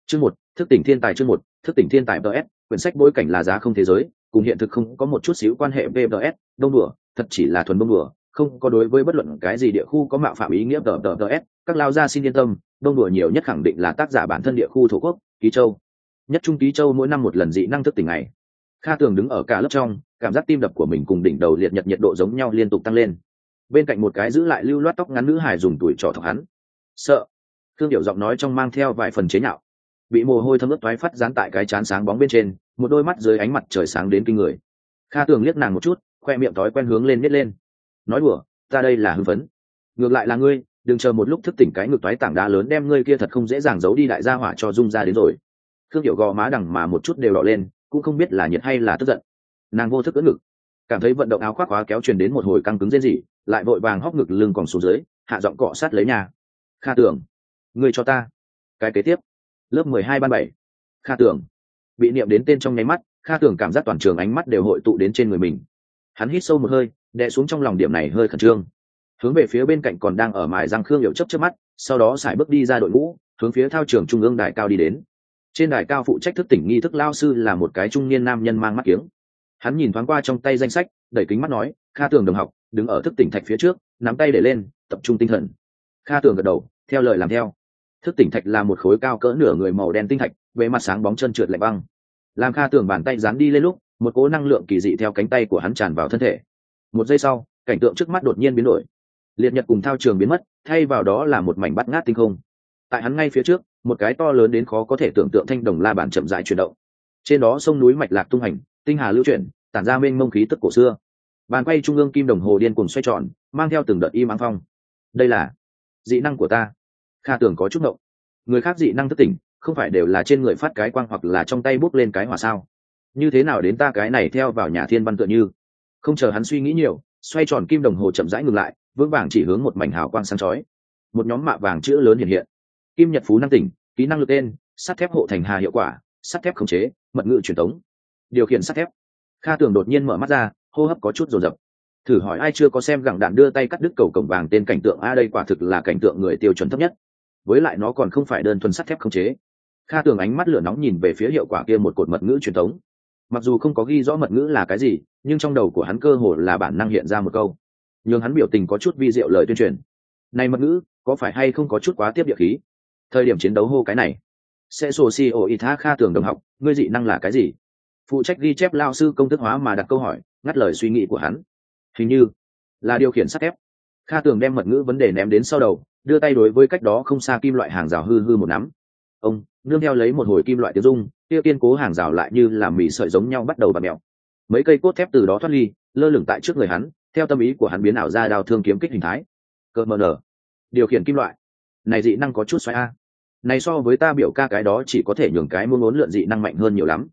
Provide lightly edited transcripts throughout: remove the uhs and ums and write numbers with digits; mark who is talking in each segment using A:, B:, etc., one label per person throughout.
A: Chương 1, thức tỉnh thiên tài. Chương 1, thức tỉnh thiên tài. PS, quyển sách bối cảnh là giá không thế giới, cùng hiện thực không có một chút xíu quan hệ. VPS, đông đùa, thật chỉ là thuần đông đùa, không có đối với bất luận cái gì địa khu có mạo phạm ý nghĩa. TTS, các lao gia xin yên tâm, đông đùa nhiều nhất khẳng định là tác giả bản thân địa khu thổ quốc, Ký Châu. Nhất trung Ký Châu mỗi năm một lần dị năng thức tỉnh ngày. Kha Tường đứng ở cả lớp trong, cảm giác tim đập của mình cùng đỉnh đầu liệt nhật nhiệt độ giống nhau liên tục tăng lên. Bên cạnh một cái giữ lại lưu loát tóc ngắn nữ hài dùng tuổi trỏ thọc hắn. Sợ. Thương Điệu giọng nói trong mang theo vài phần chế nhạo. Bị mồ hôi thấm ướt toái phát dán tại cái trán sáng bóng bên trên, một đôi mắt dưới ánh mặt trời sáng đến kinh người. Kha Tường liếc nàng một chút, khoe miệng thói quen hướng lên nít lên. Nói đùa, ta đây là hưng phấn. Ngược lại là ngươi, đừng chờ một lúc thức tỉnh cái ngực toái tảng đá lớn đem ngươi kia thật không dễ dàng giấu đi đại gia hỏa cho dung ra đến rồi. Thương Điệu gò má đằng mà một chút đều đỏ lên, cũng không biết là nhiệt hay là tức giận. Nàng vô thức ưỡn ngực, cảm thấy vận động áo khoác khóa kéo truyền đến một hồi căng cứng rên rỉ, lại vội vàng hóc ngực lưng còn xuống dưới, hạ giọng cọ sát lấy nhà. Kha Tường, ngươi cho ta. Cái kế tiếp, lớp 12 ban 7. Kha Tường bị niệm đến tên trong nháy mắt, Kha Tường cảm giác toàn trường ánh mắt đều hội tụ đến trên người mình. Hắn hít sâu một hơi, đè xuống trong lòng điểm này hơi khẩn trương, hướng về phía bên cạnh còn đang ở mài răng Khương Hiểu chớp chớp mắt, sau đó sải bước đi ra đội ngũ, hướng phía thao trường trung ương đài cao đi đến. Trên đài cao phụ trách thức tỉnh nghi thức lao sư là một cái trung niên nam nhân mang mắt kiếng. Hắn nhìn thoáng qua trong tay danh sách, đẩy kính mắt nói, Kha Tường đồng học, đứng ở thức tỉnh thạch phía trước, nắm tay để lên, tập trung tinh thần. Kha Tường gật đầu, theo lời làm theo. Thức tỉnh thạch là một khối cao cỡ nửa người màu đen tinh thạch, bề mặt sáng bóng trơn trượt lạnh băng. Làm Kha Tường bàn tay dán đi lên lúc, một cỗ năng lượng kỳ dị theo cánh tay của hắn tràn vào thân thể. Một giây sau, cảnh tượng trước mắt đột nhiên biến đổi. Liệt nhật cùng thao trường biến mất, thay vào đó là một mảnh bát ngát tinh không. Tại hắn ngay phía trước, một cái to lớn đến khó có thể tưởng tượng thanh đồng la bàn chậm rãi chuyển động. Trên đó sông núi mạch lạc tung hành, tinh hà lưu chuyển, tản ra mênh mông khí tức cổ xưa. Bàn quay trung ương kim đồng hồ điên cuồng xoay tròn, mang theo từng đợt im ắng phong. Đây là dị năng của ta. Kha Tường có chút ngộng. Người khác dị năng thức tỉnh, không phải đều là trên người phát cái quang hoặc là trong tay bốc lên cái hỏa sao? Như thế nào đến ta cái này theo vào nhà thiên văn tựa như? Không chờ hắn suy nghĩ nhiều, xoay tròn kim đồng hồ chậm rãi ngừng lại, vững vàng chỉ hướng một mảnh hào quang sáng chói. Một nhóm mạ vàng chữ lớn hiện hiện. Kim Nhật Phú năng tỉnh, kỹ năng lực tên, sắt thép hộ thành hà hiệu quả, sắt thép khống chế, mật ngữ truyền tống, điều khiển sắt thép. Kha Tường đột nhiên mở mắt ra, hô hấp có chút dồn dập. Thử hỏi ai chưa có xem gẳng đạn đưa tay cắt đứt cầu cổng vàng tên cảnh tượng a, đây quả thực là cảnh tượng người tiêu chuẩn thấp nhất. Với lại nó còn không phải đơn thuần sắt thép khống chế. Kha Tường ánh mắt lửa nóng nhìn về phía hiệu quả kia một cột mật ngữ truyền tống. Mặc dù không có ghi rõ mật ngữ là cái gì, nhưng trong đầu của hắn cơ hồ là bản năng hiện ra một câu, nhưng hắn biểu tình có chút vi diệu lời tuyên truyền. Này mật ngữ, có phải hay không có chút quá tiếp địa khí? Thời điểm chiến đấu hô cái này. Sẽ sổ si ổ ý tha. Kha Tường đồng học, ngươi dị năng là cái gì? Phụ trách ghi chép lao sư công thức hóa mà đặt câu hỏi, ngắt lời suy nghĩ của hắn. Hình như là điều khiển sắt thép. Kha Tường đem mật ngữ vấn đề ném đến sau đầu, đưa tay đối với cách đó không xa kim loại hàng rào hư hư một nắm. Ông nương theo lấy một hồi kim loại tiếng rung, kia kiên cố hàng rào lại như là mì sợi giống nhau bắt đầu bật mèo. Mấy cây cốt thép từ đó thoát ly, lơ lửng tại trước người hắn, theo tâm ý của hắn biến ảo ra đao thương kiếm kích hình thái. Cơ mờ nở, điều khiển kim loại. Này dị năng có chút xoáy a. Này so với ta biểu ca cái đó chỉ có thể nhường cái muốn muốn lượn dị năng mạnh hơn nhiều lắm.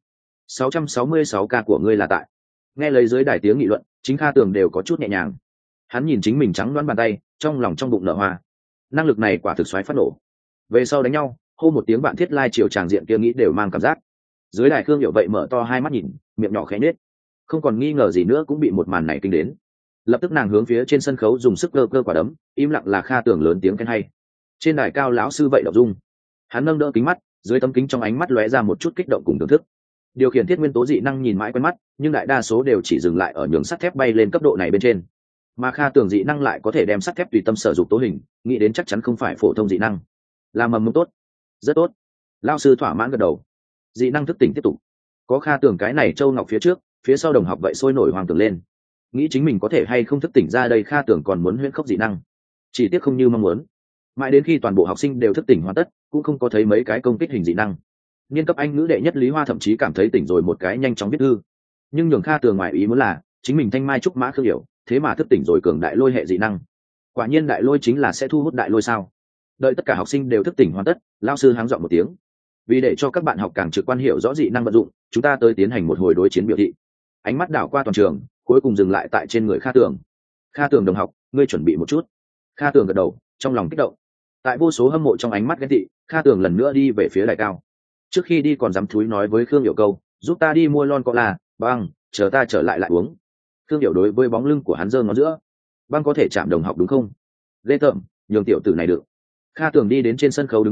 A: 666 ca của ngươi là tại. Nghe lấy dưới đài tiếng nghị luận, chính Kha Tường đều có chút nhẹ nhàng. Hắn nhìn chính mình trắng đoán bàn tay, trong lòng trong bụng nở hoa. Năng lực này quả thực xoáy phát nổ. Về sau đánh nhau, hô một tiếng bạn thiết lai chiều tràng diện kia nghĩ đều mang cảm giác. Dưới đài Khương Hiểu vậy mở to hai mắt nhìn, miệng nhỏ khẽ nết. Không còn nghi ngờ gì nữa cũng bị một màn này kinh đến. Lập tức nàng hướng phía trên sân khấu dùng sức cơ quả đấm, im lặng là Kha Tường lớn tiếng khen hay. Trên đài cao lão sư vậy động dung. Hắn nâng đỡ kính mắt, dưới tấm kính trong ánh mắt lóe ra một chút kích động cùng thưởng thức. Điều khiển thiết nguyên tố dị năng nhìn mãi quen mắt, nhưng đại đa số đều chỉ dừng lại ở nhường sắt thép bay lên cấp độ này bên trên. Mà Kha Tường dị năng lại có thể đem sắt thép tùy tâm sở dụng tố hình, nghĩ đến chắc chắn không phải phổ thông dị năng. Là mầm mống tốt, rất tốt. Lão sư thỏa mãn gật đầu. Dị năng thức tỉnh tiếp tục. Có Kha Tường cái này châu ngọc phía trước, phía sau đồng học vậy sôi nổi hoàng tưởng lên. Nghĩ chính mình có thể hay không thức tỉnh ra đây, Kha Tường còn muốn huyễn khốc dị năng. Chỉ tiếc không như mong muốn. Mãi đến khi toàn bộ học sinh đều thức tỉnh hoàn tất, cũng không có thấy mấy cái công kích hình dị năng. Niên cấp Anh ngữ đệ nhất Lý Hoa thậm chí cảm thấy tỉnh rồi một cái nhanh chóng viết thư. Nhưng nhường Kha Tường ngoài ý muốn là, chính mình thanh mai trúc mã Khương Hiểu, thế mà thức tỉnh rồi cường đại lôi hệ dị năng. Quả nhiên đại lôi chính là sẽ thu hút đại lôi sao? Đợi tất cả học sinh đều thức tỉnh hoàn tất, lão sư háng giọng một tiếng. Vì để cho các bạn học càng trực quan hiểu rõ dị năng vận dụng, chúng ta tới tiến hành một hồi đối chiến biểu thị. Ánh mắt đảo qua toàn trường, cuối cùng dừng lại tại trên người Kha Tường. Kha Tường đồng học, ngươi chuẩn bị một chút. Kha Tường gật đầu, trong lòng kích động. Tại vô số hâm mộ trong ánh mắt ghen tị, Kha Tường lần nữa đi về phía đài cao. Trước khi đi còn dám thúi nói với Khương Hiểu câu, giúp ta đi mua lon cola, băng, chờ ta trở lại lại uống. Khương Hiểu đối với bóng lưng của hắn giơ ngón giữa. Băng có thể chạm đồng học đúng không? Ghê tởm, nhường tiểu tử này được. Kha Tường đi đến trên sân khấu đứng vững,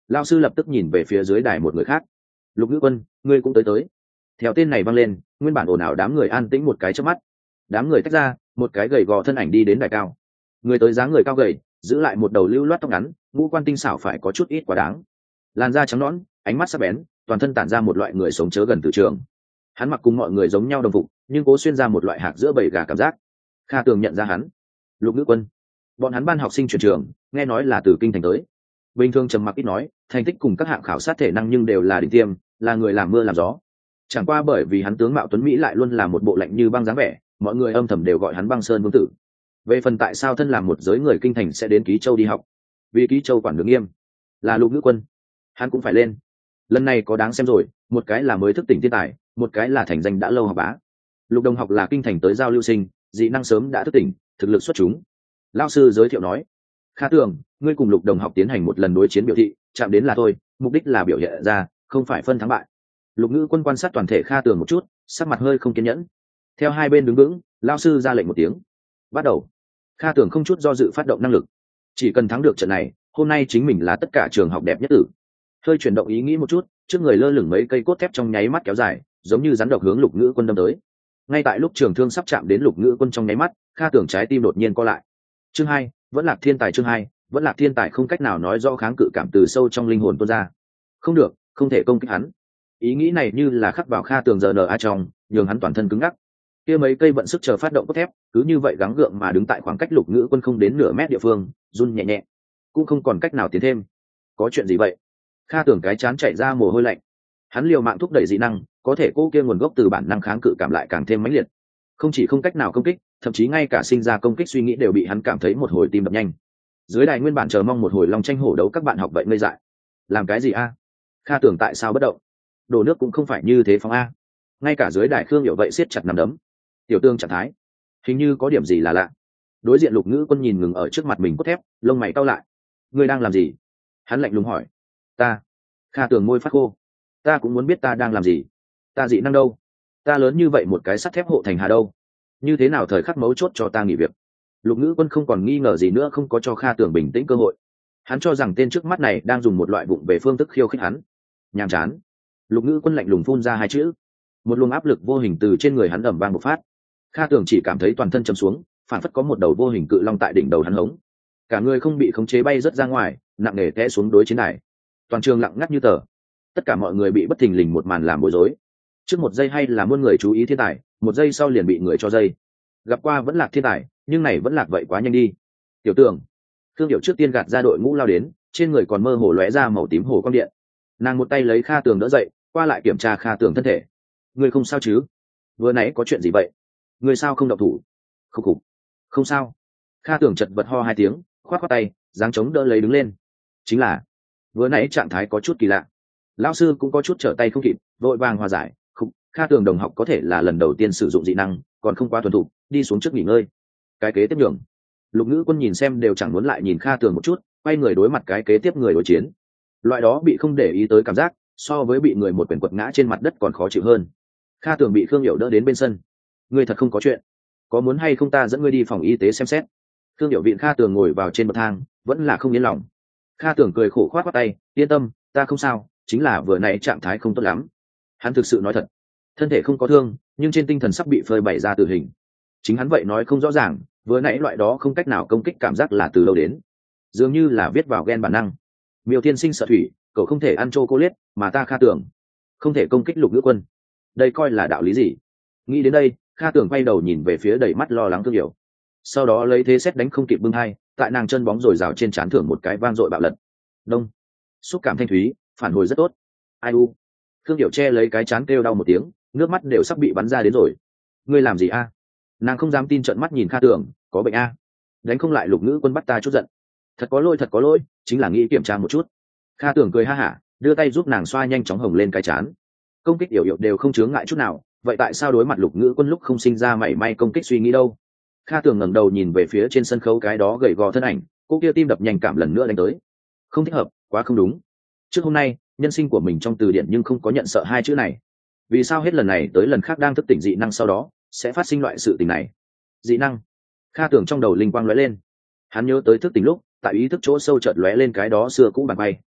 A: Lao sư lập tức nhìn về phía dưới đài một người khác. Lục Ngữ Quân, ngươi cũng tới. Theo tên này vang lên, nguyên bản ồn ào đám người an tĩnh một cái chớp mắt. Đám người tách ra, một cái gầy gò thân ảnh đi đến đài cao. Người tới dáng người cao gầy, giữ lại một đầu lưu loát tóc ngắn, ngũ quan tinh xảo phải có chút ít quá đáng. Làn da trắng nõn, ánh mắt sắc bén, toàn thân tản ra một loại người sống chớ gần từ trường. Hắn mặc cùng mọi người giống nhau đồng phục, nhưng cố xuyên ra một loại hạc giữa bầy gà cảm giác. Kha Tường nhận ra hắn. Lục Ngữ Quân. Bọn hắn ban học sinh chuyển trường, nghe nói là từ kinh thành tới. Bình thường trầm mặc ít nói, thành tích cùng các hạng khảo sát thể năng nhưng đều là đỉnh tiêm, là người làm mưa làm gió. Chẳng qua bởi vì hắn tướng mạo tuấn mỹ lại luôn là một bộ lạnh như băng dáng vẻ, mọi người âm thầm đều gọi hắn Băng Sơn Vương tử. Về phần tại sao thân làm một giới người kinh thành sẽ đến Ký Châu đi học, vì Ký Châu quản được nghiêm, là Lục Ngữ Quân, hắn cũng phải lên. Lần này có đáng xem rồi, một cái là mới thức tỉnh thiên tài, một cái là thành danh đã lâu học bá. Lục đồng học là kinh thành tới giao lưu sinh, dị năng sớm đã thức tỉnh, thực lực xuất chúng. Lão sư giới thiệu nói, Kha Tường, ngươi cùng Lục đồng học tiến hành một lần đối chiến biểu thị, chạm đến là thôi, mục đích là biểu hiện ra, không phải phân thắng bại. Lục Ngữ Quân quan sát toàn thể Kha Tường một chút, sắc mặt hơi không kiên nhẫn. Theo hai bên đứng vững, lão sư ra lệnh một tiếng, bắt đầu. Kha Tường không chút do dự phát động năng lực, chỉ cần thắng được trận này, hôm nay chính mình là tất cả trường học đẹp nhất tử. Hơi chuyển động ý nghĩ một chút, trước người lơ lửng mấy cây cốt thép trong nháy mắt kéo dài, giống như rắn độc hướng Lục Ngữ Quân đâm tới. Ngay tại lúc trường thương sắp chạm đến Lục Ngữ Quân trong nháy mắt, Kha Tường trái tim đột nhiên co lại. Chương 2, vẫn lạc thiên tài. Chương 2, vẫn lạc thiên tài không cách nào nói rõ kháng cự cảm từ sâu trong linh hồn tuôn ra. Không được, không thể công kích hắn. Ý nghĩ này như là khắc vào Kha Tường giờ nở trong, nhường hắn toàn thân cứng ngắc. Kia mấy cây vận sức chờ phát động cốt thép, cứ như vậy gắng gượng mà đứng tại khoảng cách Lục Ngữ Quân không đến nửa mét địa phương, run nhẹ nhẹ, cũng không còn cách nào tiến thêm. Có chuyện gì vậy? Kha Tường cái chán chảy ra mồ hôi lạnh. Hắn liều mạng thúc đẩy dị năng, có thể cô kia nguồn gốc từ bản năng kháng cự cảm lại càng thêm mãnh liệt. Không chỉ không cách nào công kích, thậm chí ngay cả sinh ra công kích suy nghĩ đều bị hắn cảm thấy một hồi tim đập nhanh. Dưới đài nguyên bản chờ mong một hồi long tranh hổ đấu các bạn học vậy ngây dại. Làm cái gì a? Kha Tường tại sao bất động? Đổ nước cũng không phải như thế phóng a. Ngay cả dưới đài Khương Hiểu vậy siết chặt nắm đấm. Tiểu Tương trạng thái, hình như có điểm gì là lạ. Đối diện Lục Ngữ Quân nhìn ngừng ở trước mặt mình cốt thép, lông mày cau lại. Ngươi đang làm gì? Hắn lạnh lùng hỏi. Ta. Kha Tường môi phát khô. Ta cũng muốn biết ta đang làm gì. Ta dị năng đâu? Ta lớn như vậy một cái sắt thép hộ thành hà đâu? Như thế nào thời khắc mấu chốt cho ta nghỉ việc? Lục Ngữ Quân không còn nghi ngờ gì nữa, không có cho Kha Tường bình tĩnh cơ hội. Hắn cho rằng tên trước mắt này đang dùng một loại vụng về phương thức khiêu khích hắn. Nhàm chán. Lục Ngữ Quân lạnh lùng phun ra hai chữ. Một luồng áp lực vô hình từ trên người hắn ầm vang bộc phát. Kha Tường chỉ cảm thấy toàn thân chầm xuống, phản phất có một đầu vô hình cự long tại đỉnh đầu hắn hống. Cả người không bị khống chế bay rất ra ngoài, nặng nề té xuống đối chiến đài. Toàn trường lặng ngắt như tờ. Tất cả mọi người bị bất thình lình một màn làm bối rối. Trước một giây hay là muôn người chú ý thiên tài, một giây sau liền bị người cho dây. Gặp qua vẫn lạc thiên tài, nhưng này vẫn lạc vậy quá nhanh đi. Tiểu Tường, Thương Điệu trước tiên gạt ra đội ngũ lao đến, trên người còn mơ hồ lóe ra màu tím hồ quang điện. Nàng một tay lấy Kha Tường đỡ dậy, qua lại kiểm tra Kha Tường thân thể. Ngươi không sao chứ? Vừa nãy có chuyện gì vậy? Ngươi sao không động thủ? Khục khục. Không sao. Kha Tường chật vật ho hai tiếng, khoát khoát tay, giáng chống đỡ lấy đứng lên. Chính là vừa nãy trạng thái có chút kỳ lạ. Lão sư cũng có chút trở tay không kịp, vội vàng hòa giải. Khục, Kha Tường đồng học có thể là lần đầu tiên sử dụng dị năng, còn không quá thuần thục, đi xuống trước nghỉ ngơi. Cái kế tiếp nhường. Lục Ngữ Quân nhìn xem đều chẳng muốn lại nhìn Kha Tường một chút, quay người đối mặt cái kế tiếp người đối chiến. Loại đó bị không để ý tới cảm giác, so với bị người một quyền quật ngã trên mặt đất còn khó chịu hơn. Kha Tường bị Khương Hiểu đỡ đến bên sân. Ngươi thật không có chuyện, có muốn hay không ta dẫn ngươi đi phòng y tế xem xét? Khương Hiểu viện Kha Tường ngồi vào trên bậc thang, vẫn là không yên lòng. Kha Tường cười khổ khoát khoát tay, yên tâm, ta không sao, chính là vừa nãy trạng thái không tốt lắm. Hắn thực sự nói thật, thân thể không có thương, nhưng trên tinh thần sắp bị phơi bày ra tử hình. Chính hắn vậy nói không rõ ràng, vừa nãy loại đó không cách nào công kích cảm giác là từ đâu đến, dường như là viết vào gen bản năng. Miêu Thiên Sinh sợ thủy, cậu không thể ăn chocolate, mà ta Kha Tường không thể công kích Lục Ngữ Quân. Đây coi là đạo lý gì? Nghĩ đến đây, Kha Tường quay đầu nhìn về phía đầy mắt lo lắng Thương Hiểu. Sau đó lấy thế xét đánh không kịp bưng hai, tại nàng chân bóng rồi rào trên trán thưởng một cái vang dội bạo lật. Đông, xúc cảm thanh thúy, phản hồi rất tốt. Ai u? Thương Hiểu che lấy cái trán kêu đau một tiếng, nước mắt đều sắp bị bắn ra đến rồi. Ngươi làm gì a? Nàng không dám tin, trợn mắt nhìn Kha Tường, có bệnh a? Đánh không lại Lục Ngữ Quân bắt ta chút giận. Thật có lỗi, chính là nghĩ kiểm tra một chút. Kha Tường cười ha hả, đưa tay giúp nàng xoa nhanh chóng hồng lên cái trán. Công kích yểu đều không chướng ngại chút nào, vậy tại sao đối mặt Lục Ngữ Quân lúc không sinh ra mảy may công kích suy nghĩ đâu? Kha Tường ngẩng đầu nhìn về phía trên sân khấu cái đó gầy gò thân ảnh, cô kia tim đập nhanh cảm lần nữa đánh tới. Không thích hợp, quá không đúng. Trước hôm nay, nhân sinh của mình trong từ điển nhưng không có nhận sợ hai chữ này. Vì sao hết lần này tới lần khác đang thức tỉnh dị năng sau đó sẽ phát sinh loại sự tình này? Dị năng? Kha Tường trong đầu linh quang lóe lên. Hắn nhớ tới thức tỉnh lúc, tại ý thức chỗ sâu chợt lóe lên cái đó xưa cũ bàn bay.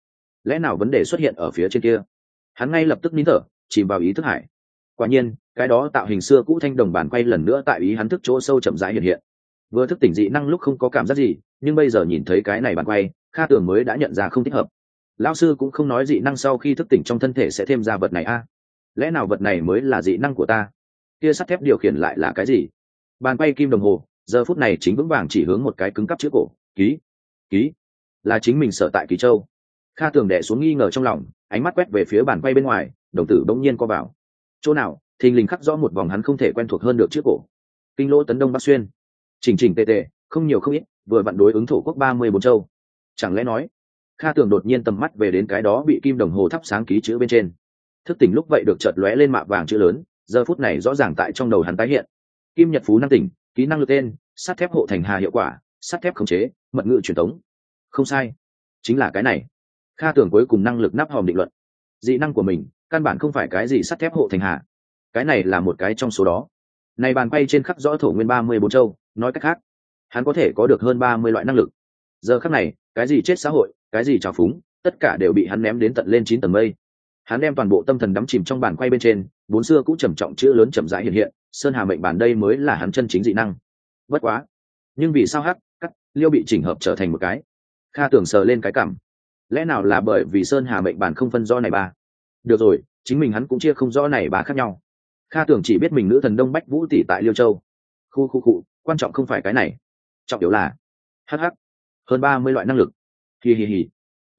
A: lẽ nào vấn đề xuất hiện ở phía trên kia? Hắn ngay lập tức nín thở, chìm vào ý thức hải. Quả nhiên, cái đó tạo hình xưa cũ thanh đồng bàn quay lần nữa tại ý hắn thức chỗ sâu chậm rãi hiện hiện. Vừa thức tỉnh dị năng lúc không có cảm giác gì, nhưng bây giờ nhìn thấy cái này bàn quay, Kha Tường mới đã nhận ra không thích hợp. Lão sư cũng không nói dị năng sau khi thức tỉnh trong thân thể sẽ thêm ra vật này a? Lẽ nào vật này mới là dị năng của ta? Kia sắt thép điều khiển lại là cái gì? Bàn quay kim đồng hồ giờ phút này chính vững vàng chỉ hướng một cái cứng cắp chữ cổ, ký. Ký là chính mình sở tại Kỳ Châu. Kha Tường đè xuống nghi ngờ trong lòng, ánh mắt quét về phía bàn quay bên ngoài, đồng tử bỗng nhiên co vào. Chỗ nào? Thình lình khắc rõ một vòng hắn không thể quen thuộc hơn được chữ cổ. Kinh lỗ tấn đông bắc xuyên, chỉnh chỉnh tề tề, không nhiều không ít, vừa vặn đối ứng thổ quốc 34 châu. Chẳng lẽ nói? Kha Tường đột nhiên tầm mắt về đến cái đó bị kim đồng hồ thắp sáng ký chữ bên trên. Thức tỉnh lúc vậy được chợt lóe lên mạ vàng chữ lớn, giờ phút này rõ ràng tại trong đầu hắn tái hiện. Kim Nhật Phú năng tỉnh, kỹ năng lực tên, sắt thép hộ thành hà hiệu quả, sắt thép khống chế, mật ngữ truyền tống. Không sai, chính là cái này. Kha Tường cuối cùng năng lực nắp hòm định luận. Dị năng của mình căn bản không phải cái gì sắt thép hộ thành hà, cái này là một cái trong số đó. Này bàn quay trên khắc rõ thổ nguyên 34 châu, nói cách khác, hắn có thể có được hơn 30 loại năng lực. Giờ khắc này, cái gì chết xã hội, cái gì trào phúng, tất cả đều bị hắn ném đến tận lên 9 tầng mây. Hắn đem toàn bộ tâm thần đắm chìm trong bàn quay bên trên, bốn xưa cũ trầm trọng chữ lớn chậm rãi hiện hiện, sơn hà mệnh bản đây mới là hắn chân chính dị năng. Bất quá, nhưng vì sao hắc cắt liêu bị chỉnh hợp trở thành một cái? Kha Tường sờ lên cái cảm, lẽ nào là bởi vì sơn hà mệnh bản không phân rõ này ba? Được rồi, chính mình hắn cũng chia không rõ này ba khác nhau. Kha Tường chỉ biết mình nữ thần Đông Bách Vũ tỷ tại Liêu Châu. Khu, quan trọng không phải cái này, trọng yếu là hắc hơn 30 loại năng lực. Hì.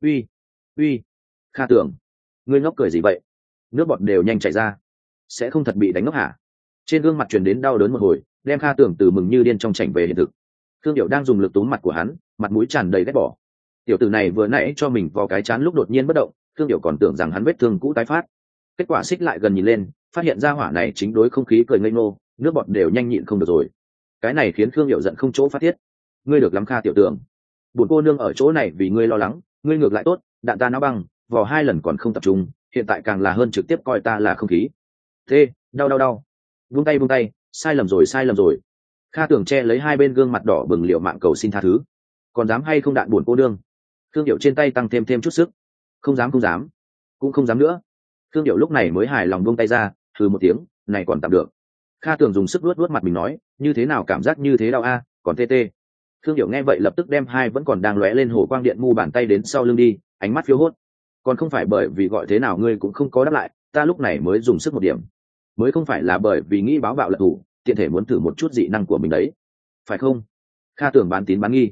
A: Uy, Kha Tường, ngươi ngốc cười gì vậy? Nước bọt đều nhanh chảy ra, sẽ không thật bị đánh ngốc hả? Trên gương mặt truyền đến đau đớn một hồi, đem Kha Tường từ mừng như điên trong chảnh về hiện thực. Thương Điệu đang dùng lực túm mặt của hắn, mặt mũi tràn đầy ghét bỏ. Tiểu tử này vừa nãy cho mình vào cái chán lúc đột nhiên bất động, Thương Điệu còn tưởng rằng hắn vết thương cũ tái phát. Kết quả xích lại gần nhìn lên, phát hiện ra hỏa này chính đối không khí cười ngây ngô, nước bọt đều nhanh nhịn không được rồi. Cái này khiến Thương Điệu giận không chỗ phát tiết. Ngươi được lắm Kha tiểu tưởng, buồn cô nương ở chỗ này vì ngươi lo lắng, ngươi ngược lại tốt, đạn ta não băng, vò 2 lần còn không tập trung, hiện tại càng là hơn trực tiếp coi ta là không khí. Thế, đau. Buông tay, sai lầm rồi. Kha Tường che lấy hai bên gương mặt đỏ bừng liệu mạng cầu xin tha thứ. Còn dám hay không đạn buồn cô nương? Thương Điệu trên tay tăng thêm chút sức. Không dám, cũng không dám nữa. Thương Điệu lúc này mới hài lòng buông tay ra, hừ một tiếng, này còn tạm được. Kha Tường dùng sức vuốt mặt mình nói, như thế nào cảm giác như thế đau a, còn tê. Thương Điệu nghe vậy lập tức đem hai vẫn còn đang lóe lên hồ quang điện mu bàn tay đến sau lưng đi, ánh mắt phiêu hốt. Còn không phải bởi vì gọi thế nào ngươi cũng không có đáp lại, ta lúc này mới dùng sức một điểm. Mới không phải là bởi vì nghĩ báo bạo lật thủ, tiện thể muốn thử một chút dị năng của mình đấy, phải không? Kha Tường bán tín bán nghi.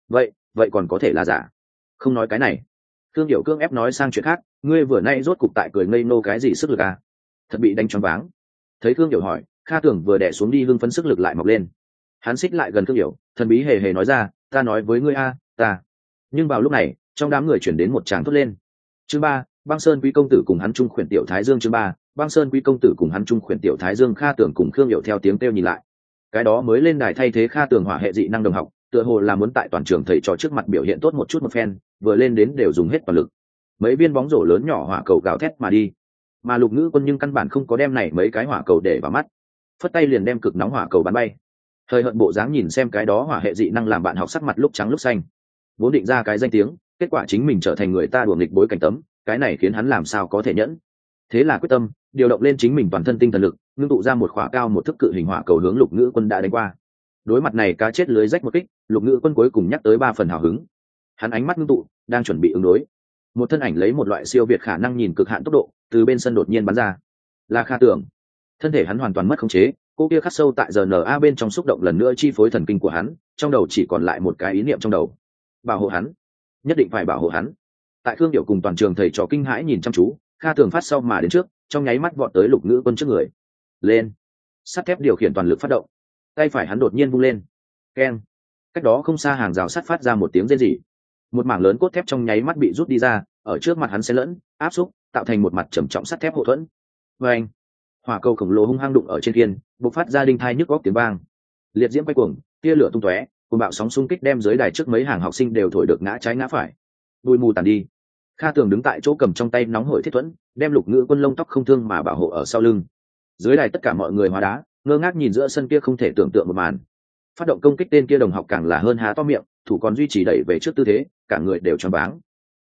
A: Vậy còn có thể là giả. Không nói cái này. Thương Điệu cương ép nói sang chuyện khác, ngươi vừa nay rốt cục tại cười ngây nô cái gì sức lực à? Thật bị đánh choáng váng. Thấy Thương Điệu hỏi, Kha Tường vừa đè xuống đi hưng phấn sức lực lại mọc lên. Hắn xích lại gần Thương Điệu, thần bí hề nói ra, ta nói với ngươi a, ta. Nhưng vào lúc này, trong đám người chuyển đến một tràng thốt lên. Chương 3, Băng Sơn Quý công tử cùng hắn trung khuyển tiểu Thái Dương. Chương 3, Băng Sơn Quý công tử cùng hắn trung khuyển tiểu Thái Dương. Kha Tường cùng Khương Điệu theo tiếng kêu nhìn lại. Cái đó mới lên đài thay thế Kha Tường hỏa hệ dị năng đồng học, tựa hồ là muốn tại toàn trường thầy trò trước mặt biểu hiện tốt một chút một phen, vừa lên đến đều dùng hết toàn lực. Mấy viên bóng rổ lớn nhỏ hỏa cầu gào thét mà đi. Mà Lục Ngữ Quân nhưng căn bản không có đem này mấy cái hỏa cầu để vào mắt, phất tay liền đem cực nóng hỏa cầu bắn bay. Thời hận bộ dáng nhìn xem cái đó hỏa hệ dị năng làm bạn học sắc mặt lúc trắng lúc xanh. Vốn định ra cái danh tiếng, kết quả chính mình trở thành người ta đùa nghịch bối cảnh tấm, cái này khiến hắn làm sao có thể nhẫn. Thế là quyết tâm điều động lên chính mình toàn thân tinh thần lực, ngưng tụ ra một khỏa cao một thước cự hình hỏa cầu hướng Lục Ngữ Quân đã đánh qua. Đối mặt này cá chết lưới rách một kích, Lục Ngữ Quân cuối cùng nhắc tới 3 phần hào hứng. Hắn ánh mắt ngưng tụ, đang chuẩn bị ứng đối. Một thân ảnh lấy một loại siêu việt khả năng nhìn cực hạn tốc độ, từ bên sân đột nhiên bắn ra. Là Kha Tường. Thân thể hắn hoàn toàn mất khống chế, cô kia khắc sâu tại RNA bên trong xúc động lần nữa chi phối thần kinh của hắn, trong đầu chỉ còn lại một cái ý niệm trong đầu: bảo hộ hắn, nhất định phải bảo hộ hắn. Tại Khương Điệu cùng toàn trường thầy trò kinh hãi nhìn chăm chú, Kha Tường phát sau mà đến trước, trong nháy mắt vọt tới Lục Ngữ Quân trước người. Lên, sắt thép điều khiển toàn lực phát động. Tay phải hắn đột nhiên vung lên, keng. Cách đó không xa hàng rào sắt phát ra một tiếng rên rỉ. Một mảng lớn cốt thép trong nháy mắt bị rút đi ra, ở trước mặt hắn xen lẫn, áp xúc, tạo thành một mặt trầm trọng sắt thép hậu thuẫn. Vâng, hỏa cầu khổng lồ hung hăng đụng ở trên kiên, bộc phát ra đinh thai nhức góc tiếng vang. Liệt diễm quay cuồng, tia lửa tung tóe, cùng bạo sóng xung kích đem dưới đài trước mấy hàng học sinh đều thổi được ngã trái ngã phải. Bụi mù tàn đi. Kha Tường đứng tại chỗ cầm trong tay nóng hổi thiết thuẫn, đem Lục Ngữ Quân lông tóc không thương mà bảo hộ ở sau lưng. Dưới đài tất cả mọi người hóa đá, ngơ ngác nhìn giữa sân kia không thể tưởng tượng một màn. Phát động công kích tên kia đồng học càng là hơn há to miệng, thủ còn duy trì đẩy về trước tư thế, cả người đều choáng váng.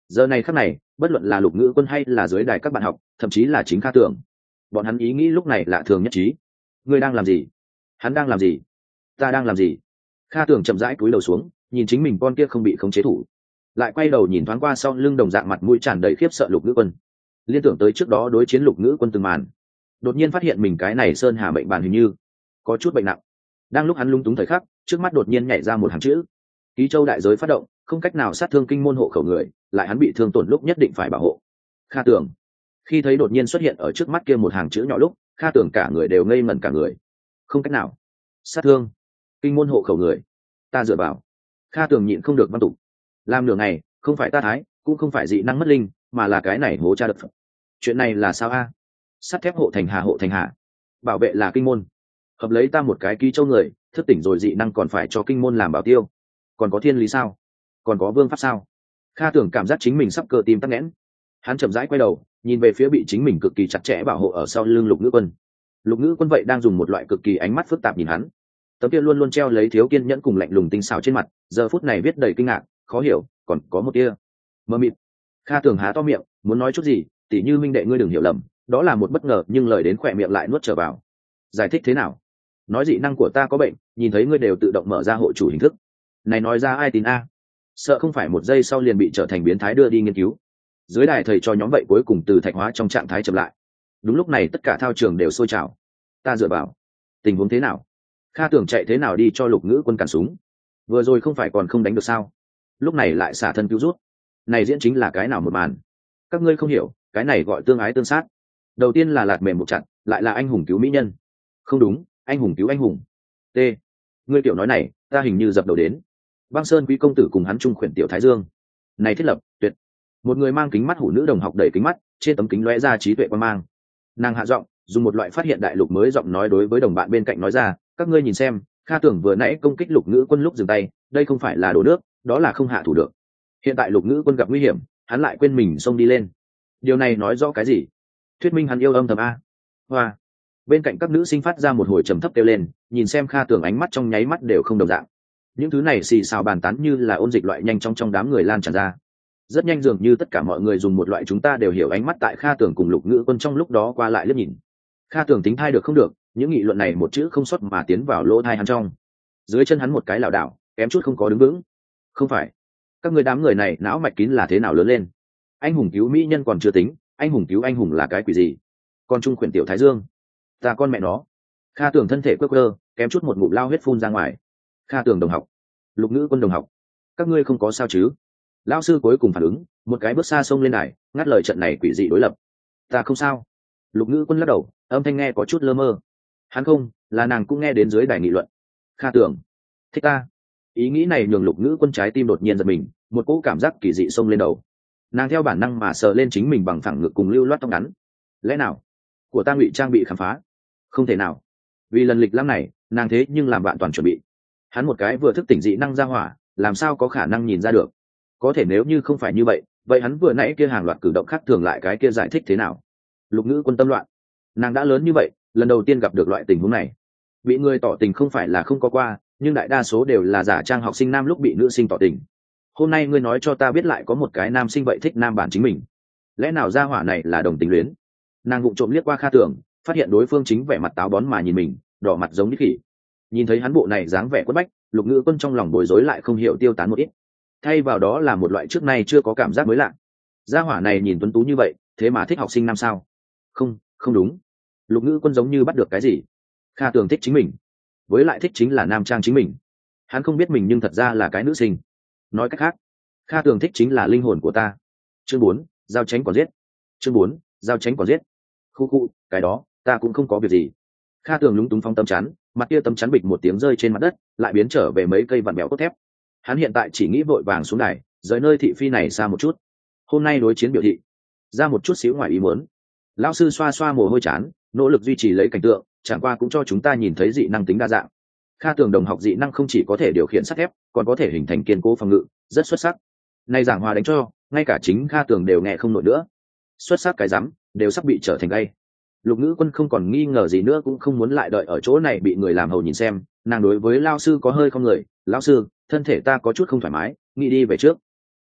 A: Giờ này khắc này, bất luận là Lục Ngữ Quân hay là dưới đài các bạn học, thậm chí là chính Kha Tưởng, bọn hắn ý nghĩ lúc này lạ thường nhất trí. Ngươi đang làm gì? Hắn đang làm gì? Ta đang làm gì? Kha Tưởng chậm rãi cúi đầu xuống, nhìn chính mình con kia không bị khống chế thủ, lại quay đầu nhìn thoáng qua sau lưng đồng dạng mặt mũi tràn đầy khiếp sợ Lục Ngữ Quân, liên tưởng tới trước đó đối chiến Lục Ngữ Quân từng màn, đột nhiên phát hiện mình cái này sơn hà bệnh bản hình như có chút bệnh nặng. Đang lúc hắn lung túng thời khắc, trước mắt đột nhiên nhảy ra một hàng chữ: Ký Châu đại giới phát động, không cách nào sát thương kinh môn hộ khẩu người, lại hắn bị thương tổn lúc nhất định phải bảo hộ. Kha Tưởng. Khi thấy đột nhiên xuất hiện ở trước mắt kia một hàng chữ nhỏ lúc, Kha Tưởng cả người đều ngây ngẩn cả người. Không cách nào sát thương kinh môn hộ khẩu người, ta dựa vào. Kha Tưởng nhịn không được văn tục. Làm nửa ngày, không phải ta thái, cũng không phải dị năng mất linh, mà là cái này hố cha đập. Chuyện này là sao a? Sắt thép hộ thành hà, bảo vệ là kinh môn, hợp lấy ta một cái Ký Châu người, thức tỉnh rồi dị năng còn phải cho kinh môn làm bảo tiêu, còn có thiên lý sao? Còn có vương pháp sao? Kha Tưởng cảm giác chính mình sắp cơ tim tắc nghẽn. Hắn chậm rãi quay đầu, nhìn về phía bị chính mình cực kỳ chặt chẽ bảo hộ ở sau lưng Lục Ngữ Quân. Lục Ngữ Quân vậy đang dùng một loại cực kỳ ánh mắt phức tạp nhìn hắn, tấm kia luôn luôn treo lấy thiếu kiên nhẫn cùng lạnh lùng tinh xảo trên mặt, giờ phút này viết đầy kinh ngạc, khó hiểu, còn có một tia mơ mịt. Kha Tưởng há to miệng, muốn nói chút gì, tỉ như minh đệ ngươi đừng hiểu lầm, đó là một bất ngờ, nhưng lời đến khỏe miệng lại nuốt trở vào. Giải thích thế nào? Nói dị năng của ta có bệnh, nhìn thấy ngươi đều tự động mở ra hộ chủ hình thức. Này nói ra ai tin a? Sợ không phải một giây sau liền bị trở thành biến thái đưa đi nghiên cứu. Dưới đài thầy cho nhóm vậy cuối cùng từ thạch hóa trong trạng thái chậm lại. Đúng lúc này tất cả thao trường đều sôi trào. Ta dựa vào. Tình huống thế nào? Kha Tưởng chạy thế nào đi cho Lục Ngữ Quân cản súng? Vừa rồi không phải còn không đánh được sao? Lúc này lại xả thân cứu rút. Này diễn chính là cái nào một màn? Các ngươi không hiểu, cái này gọi tương ái tương sát. Đầu tiên là lạt mềm một chặt, lại là anh hùng cứu mỹ nhân. Không đúng, anh hùng cứu anh hùng. T. Ngươi tiểu nói này, ta hình như dập đầu đến. Băng Sơn quý công tử cùng hắn trung khuyển tiểu Thái Dương. Này thiết lập, tuyệt. Một người mang kính mắt hủ nữ đồng học đẩy kính mắt, trên tấm kính lóe ra trí tuệ quan mang. Nàng hạ giọng, dùng một loại phát hiện đại lục mới giọng nói đối với đồng bạn bên cạnh nói ra, các ngươi nhìn xem, Kha Tưởng vừa nãy công kích Lục Ngữ Quân lúc dừng tay, đây không phải là đổ nước, đó là không hạ thủ được. Hiện tại Lục Ngữ Quân gặp nguy hiểm, hắn lại quên mình xông đi lên. Điều này nói rõ cái gì? Thuyết minh hắn yêu âm thầm a. Hoa. Bên cạnh các nữ sinh phát ra một hồi trầm thấp kêu lên, nhìn xem Kha Tưởng ánh mắt trong nháy mắt đều không đồng dạng. Những thứ này xì xào bàn tán như là ôn dịch loại nhanh trong đám người lan tràn ra. Rất nhanh, dường như tất cả mọi người dùng một loại chúng ta đều hiểu ánh mắt tại Kha Tưởng cùng Lục Ngữ Quân trong lúc đó qua lại liếc nhìn. Kha Tưởng tính thai được không được, những nghị luận này một chữ không xuất mà tiến vào lỗ tai hắn trong. Dưới chân hắn một cái lảo đảo, kém chút không có đứng vững. Không phải, các người đám người này não mạch kín là thế nào lớn lên? Anh hùng cứu mỹ nhân còn chưa tính, anh hùng cứu anh hùng là cái quỷ gì? Con trung khuyển tiểu Thái Dương, ta con mẹ nó. Kha Tưởng thân thể quơ quơ, kém chút một ngụm lao huyết phun ra ngoài. Kha Tưởng đồng học, Lục Ngữ Quân đồng học, các ngươi không có sao chứ? Lão sư cuối cùng phản ứng, một cái bước xa xông lên đài, ngắt lời trận này quỷ dị đối lập. Ta không sao. Lục Ngữ Quân lắc đầu, âm thanh nghe có chút lơ mơ. Hắn không, là nàng cũng nghe đến dưới đài nghị luận. Kha Tưởng, thích ta. Ý nghĩ này nhường Lục Ngữ Quân trái tim đột nhiên giật mình, một cỗ cảm giác kỳ dị xông lên đầu. Nàng theo bản năng mà sờ lên chính mình bằng phẳng ngực cùng lưu loát tóc ngắn. Lẽ nào của ta ngụy trang bị khám phá? Không thể nào. Vì lần lịch lãm này, nàng thế nhưng làm bạn toàn chuẩn bị. Hắn một cái vừa thức tỉnh dị năng ra hỏa, làm sao có khả năng nhìn ra được? Có thể nếu như không phải như vậy, vậy hắn vừa nãy kia hàng loạt cử động khác thường lại cái kia giải thích thế nào? Lục Ngữ Quân tâm loạn. Nàng đã lớn như vậy, lần đầu tiên gặp được loại tình huống này. Bị người tỏ tình không phải là không có qua, nhưng đại đa số đều là giả trang học sinh nam lúc bị nữ sinh tỏ tình. Hôm nay ngươi nói cho ta biết lại có một cái nam sinh vậy thích nam bản chính mình. Lẽ nào gia hỏa này là đồng tính luyến? Nàng vụng trộm liếc qua Kha Tưởng, phát hiện đối phương chính vẻ mặt táo bón mà nhìn mình, đỏ mặt giống như khỉ. Nhìn thấy hắn bộ này dáng vẻ quất bách, Lục Ngữ Quân trong lòng bối rối lại không hiểu tiêu tán một ít. Thay vào đó là một loại trước nay chưa có cảm giác mới lạ. Gia hỏa này nhìn tuấn tú như vậy, thế mà thích học sinh nam sao? Không, không đúng. Lục Ngữ Quân giống như bắt được cái gì. Kha Tưởng thích chính mình, với lại thích chính là nam trang chính mình. Hắn không biết mình nhưng thật ra là cái nữ sinh. Nói cách khác, Kha Tưởng thích chính là linh hồn của ta. Chương 4, giao tránh còn giết. Chương 4, giao tránh còn giết. Khu, cái đó, ta cũng không có việc gì. Kha Tưởng lúng túng phóng tấm chắn, mặt kia tấm chắn bịch một tiếng rơi trên mặt đất, lại biến trở về mấy cây vặn bèo cốt thép. Hắn hiện tại chỉ nghĩ vội vàng xuống đài, rời nơi thị phi này xa một chút. Hôm nay đối chiến biểu thị ra một chút xíu ngoài ý muốn. Lão sư xoa xoa mồ hôi chán, nỗ lực duy trì lấy cảnh tượng, chẳng qua cũng cho chúng ta nhìn thấy dị năng tính đa dạng. Kha Tưởng đồng học dị năng không chỉ có thể điều khiển sắt thép, còn có thể hình thành kiên cố phòng ngự, rất xuất sắc. Nay giảng hòa đánh cho, ngay cả chính Kha Tưởng đều nghe không nổi nữa. Xuất sắc cái rắm, đều sắp bị trở thành gay. Lục Ngữ Quân không còn nghi ngờ gì nữa, cũng không muốn lại đợi ở chỗ này bị người làm hầu nhìn xem. Nàng đối với lão sư có hơi không người, lão sư, thân thể ta có chút không thoải mái, nghĩ đi về trước.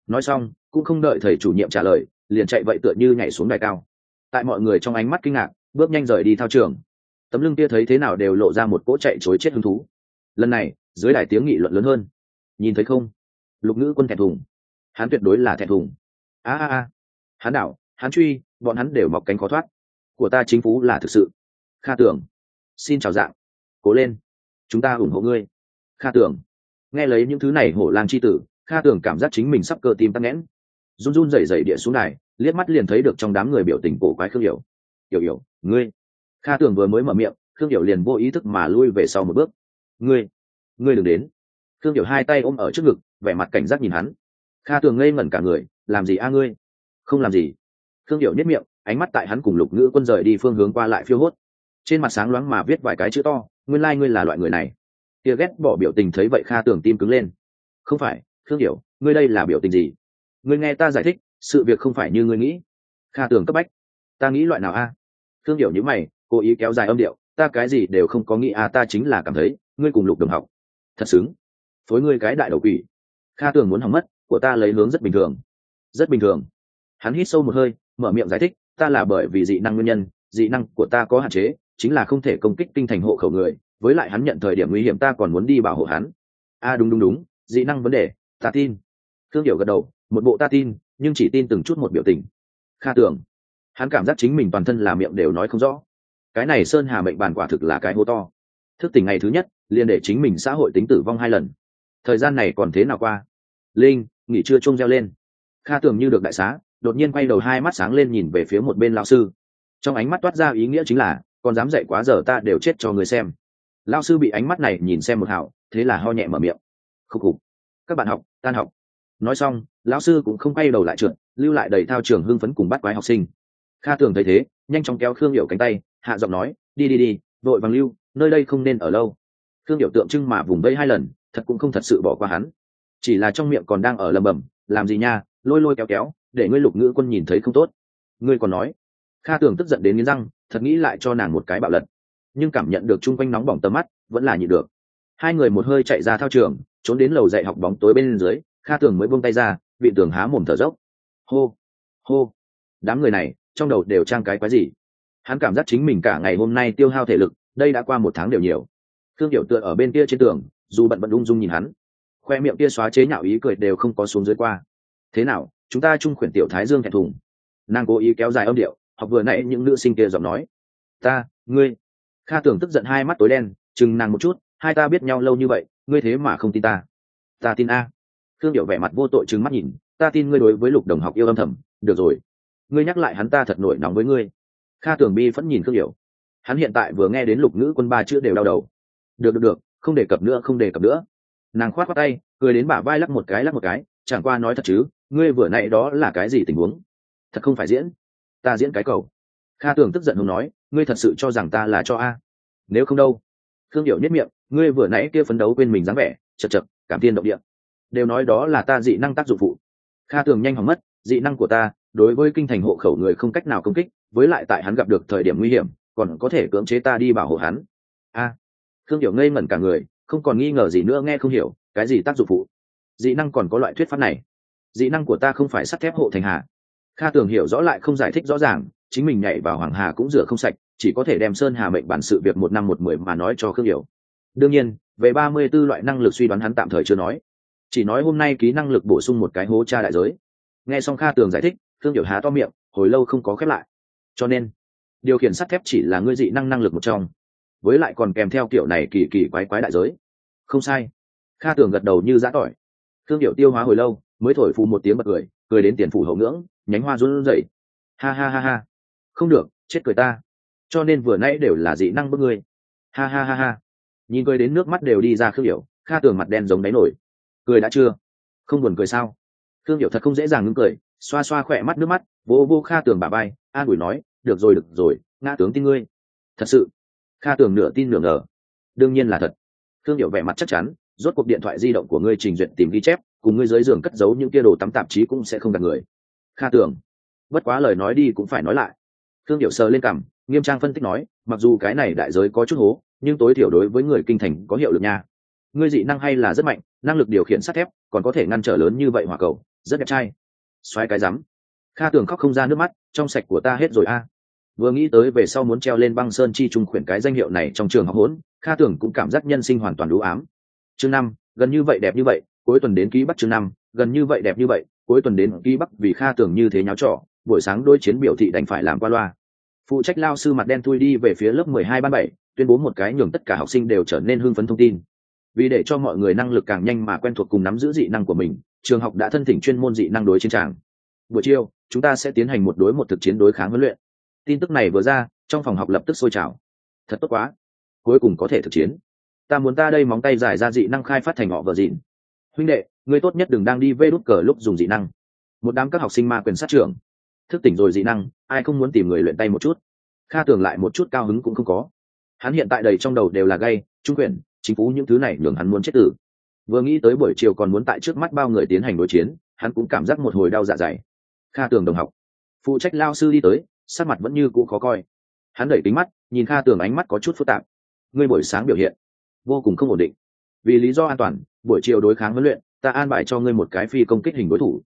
A: nói xong cũng không đợi thầy chủ nhiệm trả lời, liền chạy vậy tựa như nhảy xuống đài cao. Tại mọi người trong ánh mắt kinh ngạc, bước nhanh rời đi thao trường. Tấm lưng kia thấy thế nào đều lộ ra một cỗ chạy chối chết hứng thú. Lần này dưới đài tiếng nghị luận lớn hơn. Nhìn thấy không, Lục Ngữ Quân thẹn thùng, hắn tuyệt đối là thẹn thùng. A, hắn đảo, hắn truy, bọn hắn đều mọc cánh khó thoát. Của ta chính phủ là thực sự. Kha Tưởng, xin chào dạng, cố lên, chúng ta ủng hộ ngươi. Kha Tưởng, nghe lấy những thứ này hổ lang chi tử, Kha Tưởng cảm giác chính mình sắp cơ tim tắc nghẽn, run run rẩy rẩy địa xuống đài, liếc mắt liền thấy được trong đám người biểu tình cổ quái Khương Hiểu. Hiểu, ngươi. Kha Tưởng vừa mới mở miệng, Khương Hiểu liền vô ý thức mà lui về sau một bước. Ngươi đừng đến. Khương Hiểu hai tay ôm ở trước ngực, vẻ mặt cảnh giác nhìn hắn. Kha Tưởng ngây ngẩn cả người, làm gì a ngươi? Không làm gì. Khương Hiểu nhếch miệng, ánh mắt tại hắn cùng Lục Ngữ Quân rời đi phương hướng qua lại phiêu hốt. Trên mặt sáng loáng mà viết vài cái chữ to, nguyên lai ngươi là loại người này. Kia ghét bỏ biểu tình thấy vậy Kha Tưởng tim cứng lên. Không phải, Khương Hiểu, ngươi đây là biểu tình gì? Ngươi nghe ta giải thích, sự việc không phải như ngươi nghĩ. Kha Tưởng cấp bách. Ta nghĩ loại nào a? Khương Hiểu nhíu mày, cố ý kéo dài âm điệu, ta cái gì đều không có nghĩ à, ta chính là cảm thấy ngươi cùng Lục đồng học thật xứng. Phối ngươi cái đại đầu quỷ. Kha Tưởng muốn hỏng mất, của ta lấy hướng rất bình thường. Rất bình thường. Hắn hít sâu một hơi, mở miệng giải thích, ta là bởi vì dị năng nguyên nhân, dị năng của ta có hạn chế, chính là không thể công kích kinh thành hộ khẩu người, với lại hắn nhận thời điểm nguy hiểm ta còn muốn đi bảo hộ hắn. Đúng, dị năng vấn đề, ta tin. Khương Hiểu gật đầu, một bộ ta tin, nhưng chỉ tin từng chút một biểu tình. Kha Tưởng, hắn cảm giác chính mình toàn thân là miệng đều nói không rõ. Cái này Sơn Hà mệnh bản quả thực là cái hố to. Thức tỉnh ngày thứ nhất liền để chính mình xã hội tính tử vong 2 lần. Thời gian này còn thế nào qua? Linh, nghỉ trưa chuông reo lên. Kha Tưởng như được đại xá, đột nhiên quay đầu, hai mắt sáng lên nhìn về phía một bên lão sư. Trong ánh mắt toát ra ý nghĩa chính là, còn dám dạy quá giờ ta đều chết cho người xem. Lão sư bị ánh mắt này nhìn xem một hảo, thế là ho nhẹ mở miệng. Khục khục. Các bạn học, tan học. Nói xong, lão sư cũng không quay đầu lại trượt, lưu lại đầy thao trường hưng phấn cùng bắt quái học sinh. Kha Tưởng thấy thế, nhanh chóng kéo Khương Hiểu cánh tay, hạ giọng nói, đi, vội vàng lưu, nơi đây không nên ở lâu. Khương Hiểu tượng trưng mà vùng vẫy 2 lần, thật cũng không thật sự bỏ qua hắn, chỉ là trong miệng còn đang ở lầm bầm, làm gì nha, lôi kéo, để ngươi Lục Ngữ Quân nhìn thấy không tốt. Ngươi còn nói. Kha Tưởng tức giận đến nghiến răng, thật nghĩ lại cho nàng một cái bạo lật, nhưng cảm nhận được chung quanh nóng bỏng tầm mắt, vẫn là nhịn được. Hai người một hơi chạy ra thao trường, trốn đến lầu dạy học bóng tối bên dưới. Kha Tưởng mới buông tay ra, vị Tưởng há mồm thở dốc. Hô, đám người này trong đầu đều trang cái quái gì? Hắn cảm giác chính mình cả ngày hôm nay tiêu hao thể lực, đây đã qua 1 tháng đều nhiều. Khương Hiểu tựa ở bên kia trên tường, dù bận ung dung nhìn hắn, khoe miệng kia xóa chế nhạo ý cười đều không có xuống dưới qua. Thế nào, chúng ta chung khuyển tiểu thái dương thẹn thùng. Nàng cố ý kéo dài âm điệu, học vừa nãy những nữ sinh kia giọng nói. Ngươi. Kha Tưởng tức giận, hai mắt tối đen, chừng nàng một chút, hai ta biết nhau lâu như vậy, ngươi thế mà không tin ta. Ta tin a. Khương Hiểu vẻ mặt vô tội trừng mắt nhìn, ta tin ngươi đối với Lục đồng học yêu âm thầm, được rồi. Ngươi nhắc lại hắn ta thật nổi nóng với ngươi. Kha Tưởng bi phẫn nhìn Khương Hiểu. Hắn hiện tại vừa nghe đến Lục Ngữ Quân 3 chữ đều đau đầu. Được, không đề cập nữa. Nàng khoát tay, cười đến bả vai lắc một cái, chẳng qua nói thật chứ, ngươi vừa nãy đó là cái gì tình huống? Thật không phải diễn, ta diễn cái cầu. Kha Tưởng tức giận hùng nói, ngươi thật sự cho rằng ta là cho a? Nếu không đâu. Khương Hiểu nhếch miệng, ngươi vừa nãy kia phấn đấu quên mình dáng vẻ, chật, cảm thiên động địa. Đều nói đó là ta dị năng tác dụng phụ. Kha Tưởng nhanh hỏng mất, dị năng của ta đối với kinh thành hộ khẩu người không cách nào công kích, với lại tại hắn gặp được thời điểm nguy hiểm còn có thể cưỡng chế ta đi bảo hộ hắn. Khương Hiểu ngây ngẩn cả người, không còn nghi ngờ gì nữa, nghe không hiểu cái gì tác dụng phụ. Dị năng còn có loại thuyết pháp này? Dị năng của ta không phải sắt thép hộ thành hà. Kha Tưởng hiểu rõ lại không giải thích rõ ràng, chính mình nhảy vào hoàng hà cũng rửa không sạch, chỉ có thể đem Sơn Hà mệnh bản sự việc 1 năm 1 10 mà nói cho Khương Hiểu. Đương nhiên về 34 loại năng lực suy đoán hắn tạm thời chưa nói, chỉ nói hôm nay ký năng lực bổ sung một cái hố tra đại giới. Nghe xong Kha Tưởng giải thích, Khương Hiểu há to miệng, hồi lâu không có khép lại. Cho nên điều khiển sắt thép chỉ là ngươi dị năng năng lực một trong, với lại còn kèm theo kiểu này kỳ quái đại giới. Không sai. Kha Tưởng gật đầu như giã tỏi. Khương Hiểu tiêu hóa hồi lâu mới thổi phù một tiếng bật cười đến tiền phủ hậu ngưỡng, nhánh hoa run rẩy. Ha. Không được, chết cười ta. Cho nên vừa nãy đều là dị năng bức ngươi. Ha. Nhìn cười đến nước mắt đều đi ra Khương Hiểu, Kha Tưởng mặt đen giống đáy nổi. Cười đã chưa? Không buồn cười sao? Khương Hiểu thật không dễ dàng ngưng cười, xoa khỏe mắt nước mắt, vô Kha Tưởng bả vai, an ủi nói, được rồi, ngã tướng tin ngươi. Thật sự? Kha Tưởng nửa tin nửa ngờ. Đương nhiên là thật. Khương Hiểu vẻ mặt chắc chắn, rốt cuộc điện thoại di động của ngươi trình duyệt tìm ghi chép, cùng ngươi dưới giường cất giấu những kia đồ tắm tạp chí cũng sẽ không gạt người. Kha Tưởng, bất quá lời nói đi cũng phải nói lại. Khương Hiểu sờ lên cằm, nghiêm trang phân tích nói, mặc dù cái này đại giới có chút hố, nhưng tối thiểu đối với người kinh thành có hiệu lực nha. Ngươi dị năng hay là rất mạnh, năng lực điều khiển sắt thép, còn có thể ngăn trở lớn như vậy hỏa cầu, rất đẹp trai. Xoáy cái rắm. Kha Tường khóc không ra nước mắt, trong sạch của ta hết rồi a. Vừa nghĩ tới về sau muốn treo lên băng sơn chi trung khuyển cái danh hiệu này trong trường học hỗn, Kha Tường cũng cảm giác nhân sinh hoàn toàn u ám. Chương 5, gần như vậy đẹp như vậy, cuối tuần đến ký Bắc. Chương 5, gần như vậy đẹp như vậy, cuối tuần đến ký Bắc. Vì Kha Tường như thế nháo trò, buổi sáng đối chiến biểu thị đành phải làm qua loa. Phụ trách lao sư mặt đen thui đi về phía lớp 12 ban 7, tuyên bố một cái nhường tất cả học sinh đều trở nên hưng phấn thông tin. Vì để cho mọi người năng lực càng nhanh mà quen thuộc cùng nắm giữ dị năng của mình, trường học đã thân thỉnh chuyên môn dị năng đối chiến tràng. Buổi chiều, chúng ta sẽ tiến hành một đối một thực chiến đối kháng huấn luyện. Tin tức này vừa ra, trong phòng học lập tức sôi trào. Thật tốt quá, cuối cùng có thể thực chiến. Ta muốn ta đây móng tay giải ra dị năng khai phát thành họ vợ dịn. Huynh đệ, ngươi tốt nhất đừng đang đi vê đút cờ lúc dùng dị năng. Một đám các học sinh ma quyền sát trưởng. Thức tỉnh rồi dị năng, ai không muốn tìm người luyện tay một chút. Kha Tường lại một chút cao hứng cũng không có. Hắn hiện tại đầy trong đầu đều là gay, trung quyền, chính phủ những thứ này nhường hắn muốn chết tử. Vừa nghĩ tới buổi chiều còn muốn tại trước mắt bao người tiến hành đối chiến, hắn cũng cảm giác một hồi đau dạ dày. Kha Tường đồng học, phụ trách lao sư đi tới, sắc mặt vẫn như cũ khó coi. Hắn đẩy kính mắt, nhìn Kha Tường ánh mắt có chút phức tạp. Ngươi buổi sáng biểu hiện vô cùng không ổn định. Vì lý do an toàn, buổi chiều đối kháng huấn luyện, ta an bài cho ngươi một cái phi công kích hình đối thủ.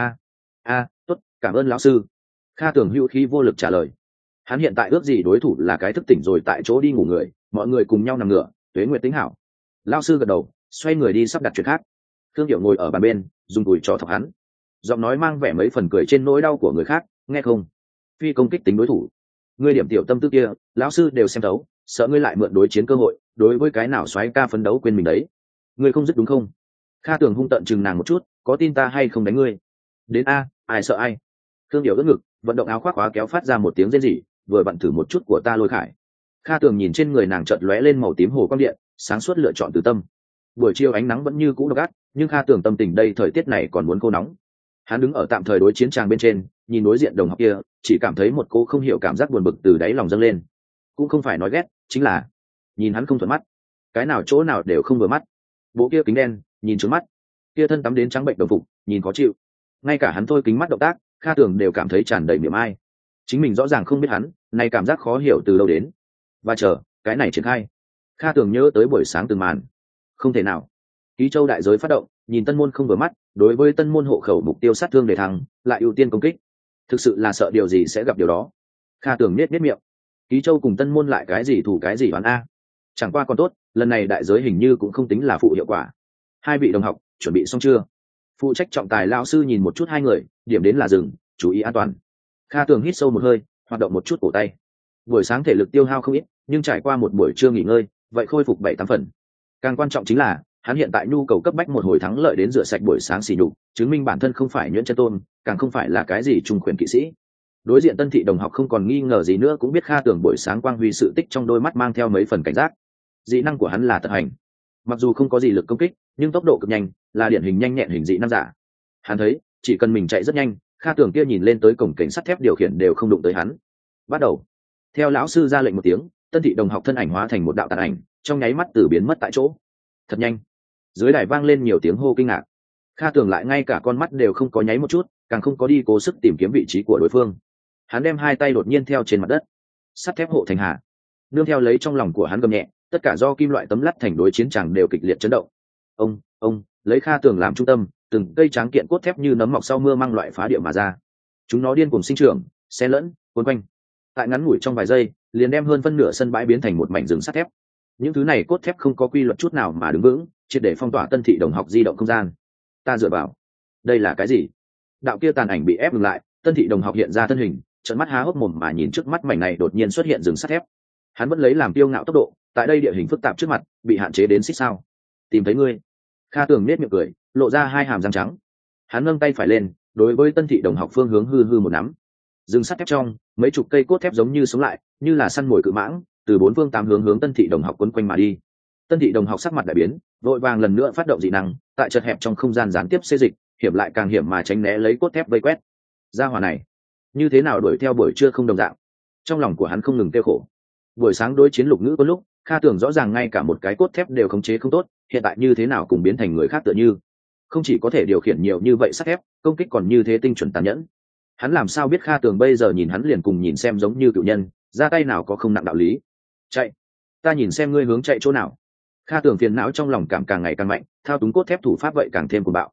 A: Tốt, cảm ơn lão sư. Kha Tường hữu khí vô lực trả lời. Hắn hiện tại ước gì đối thủ là cái thức tỉnh rồi tại chỗ đi ngủ người, mọi người cùng nhau nằm ngửa, tuế nguyệt tính hảo. Lão sư gật đầu, xoay người đi sắp đặt chuyện khác. Thương Diệu ngồi ở bàn bên, dùng đùi trò thọc hắn. Giọng nói mang vẻ mấy phần cười trên nỗi đau của người khác, nghe không? Phi công kích tính đối thủ. Ngươi điểm tiểu tâm tư kia, lão sư đều xem thấu, sợ ngươi lại mượn đối chiến cơ hội, đối với cái nào xoáy ca phấn đấu quên mình đấy. Ngươi không dứt đúng không? Kha Tường hung tợn chừng nàng một chút, có tin ta hay không đánh ngươi? Đến a, ai sợ ai? Thương Diệu đỡ ngực, vận động áo khoác khóa kéo phát ra một tiếng rên rỉ, vừa vặn thử một chút của ta lôi khải. Kha Tường nhìn trên người nàng chợt lóe lên màu tím hồ quang điện, sáng suốt lựa chọn từ tâm. Buổi chiều ánh nắng vẫn như cũ độc ác, nhưng Kha Tường tâm tình đây thời tiết này còn muốn khô nóng. Hắn đứng ở tạm thời đối chiến tràng bên trên, nhìn đối diện đồng học kia, chỉ cảm thấy một cô không hiểu cảm giác buồn bực từ đáy lòng dâng lên. Cũng không phải nói ghét, chính là nhìn hắn không thuận mắt, cái nào chỗ nào đều không vừa mắt. Bộ kia kính đen, nhìn trướng mắt, kia thân tắm đến trắng bệnh đồng phục, nhìn khó chịu. Ngay cả hắn thôi kính mắt động tác, Kha Tường đều cảm thấy tràn đầy miệng ai. Chính mình rõ ràng không biết hắn, này cảm giác khó hiểu từ đâu đến. Và chờ, cái này triển khai. Kha Tường nhớ tới buổi sáng từng màn. Không thể nào. Ký Châu đại giới phát động, nhìn Tân Môn không vừa mắt, đối với Tân Môn hộ khẩu mục tiêu sát thương để thắng, lại ưu tiên công kích. Thực sự là sợ điều gì sẽ gặp điều đó. Kha Tường nhếch miệng. Ký Châu cùng Tân Môn lại cái gì thủ cái gì oán a. Chẳng qua còn tốt, lần này đại giới hình như cũng không tính là phụ hiệu quả. Hai vị đồng học, chuẩn bị xong chưa? Phụ trách trọng tài lão sư nhìn một chút hai người, điểm đến là dừng, chú ý an toàn. Kha Tường hít sâu một hơi, hoạt động một chút cổ tay. Buổi sáng thể lực tiêu hao không ít, nhưng trải qua một buổi trưa nghỉ ngơi, vậy khôi phục 7-8 phần. Càng quan trọng chính là, hắn hiện tại nhu cầu cấp bách một hồi thắng lợi đến rửa sạch buổi sáng xỉ nhục, chứng minh bản thân không phải nhuyễn chân tôn, càng không phải là cái gì trung khuyển kỵ sĩ. Đối diện Tân Thị đồng học không còn nghi ngờ gì nữa cũng biết Kha Tường buổi sáng quang huy sự tích trong đôi mắt mang theo mấy phần cảnh giác. Dị năng của hắn là tập hành, mặc dù không có gì lực công kích, nhưng tốc độ cực nhanh, là điển hình nhanh nhẹn hình dị năng giả. Hắn thấy, chỉ cần mình chạy rất nhanh, Kha Tường kia nhìn lên tới cổng cảnh sắt thép điều khiển đều không đụng tới hắn. Bắt đầu. Theo lão sư ra lệnh một tiếng, Tân Thị đồng học thân ảnh hóa thành một đạo tàn ảnh, trong nháy mắt từ biến mất tại chỗ. Thật nhanh. Dưới đài vang lên nhiều tiếng hô kinh ngạc. Kha Tường lại ngay cả con mắt đều không có nháy một chút, càng không có đi cố sức tìm kiếm vị trí của đối phương. Hắn đem hai tay đột nhiên theo trên mặt đất, sắt thép hộ thành hà. Nương theo lấy trong lòng của hắn gầm nhẹ, tất cả do kim loại tấm lát thành đối chiến chẳng đều kịch liệt chấn động. Ông, lấy Kha Tường làm trung tâm, từng cây tráng kiện cốt thép như nấm mọc sau mưa mang loại phá địa mà ra. Chúng nó điên cuồng sinh trưởng, xen lẫn, cuốn quanh. Tại ngắn ngủi trong vài giây, liền đem hơn phân nửa sân bãi biến thành một mảnh rừng sắt thép. Những thứ này cốt thép không có quy luật chút nào mà đứng vững, triệt để phong tỏa Tân Thị đồng học di động không gian. Ta dựa vào, đây là cái gì? Đạo kia tàn ảnh bị ép ngừng lại, Tân Thị đồng học hiện ra thân hình, trợn mắt há hốc mồm mà nhìn trước mắt mảnh này đột nhiên xuất hiện rừng sắt thép. Hắn vẫn lấy làm kiêu ngạo tốc độ, tại đây địa hình phức tạp trước mặt, bị hạn chế đến xích sao? Tìm thấy ngươi. Kha Tường nét miệng cười, lộ ra hai hàm răng trắng. Hắn nâng tay phải lên, đối với Tân Thị đồng học phương hướng hư một nắm. Rừng sắt thép trong, mấy chục cây cốt thép giống như sống lại, như là săn mồi cự mãng, từ bốn phương tám hướng Tân Thị đồng học quấn quanh mà đi. Tân Thị đồng học sắc mặt đại biến, vội vàng lần nữa phát động dị năng, tại chật hẹp trong không gian gián tiếp xê dịch, hiểm lại càng hiểm mà tránh né lấy cốt thép vây quét. Gia hỏa này, như thế nào đuổi theo buổi trưa không đồng dạng. Trong lòng của hắn không ngừng tiêu khổ. Buổi sáng đối chiến lục ngữ có lúc, Kha Tường rõ ràng ngay cả một cái cốt thép đều khống chế không tốt, hiện tại như thế nào cùng biến thành người khác tựa như. Không chỉ có thể điều khiển nhiều như vậy sắt thép, công kích còn như thế tinh chuẩn tàn nhẫn. Hắn làm sao biết Kha Tường bây giờ nhìn hắn liền cùng nhìn xem giống như cựu nhân, ra tay nào có không nặng đạo lý. Chạy, ta nhìn xem ngươi hướng chạy chỗ nào. Kha Tường phiền não trong lòng càng ngày càng mạnh, thao túng cốt thép thủ pháp vậy càng thêm cuồng bạo.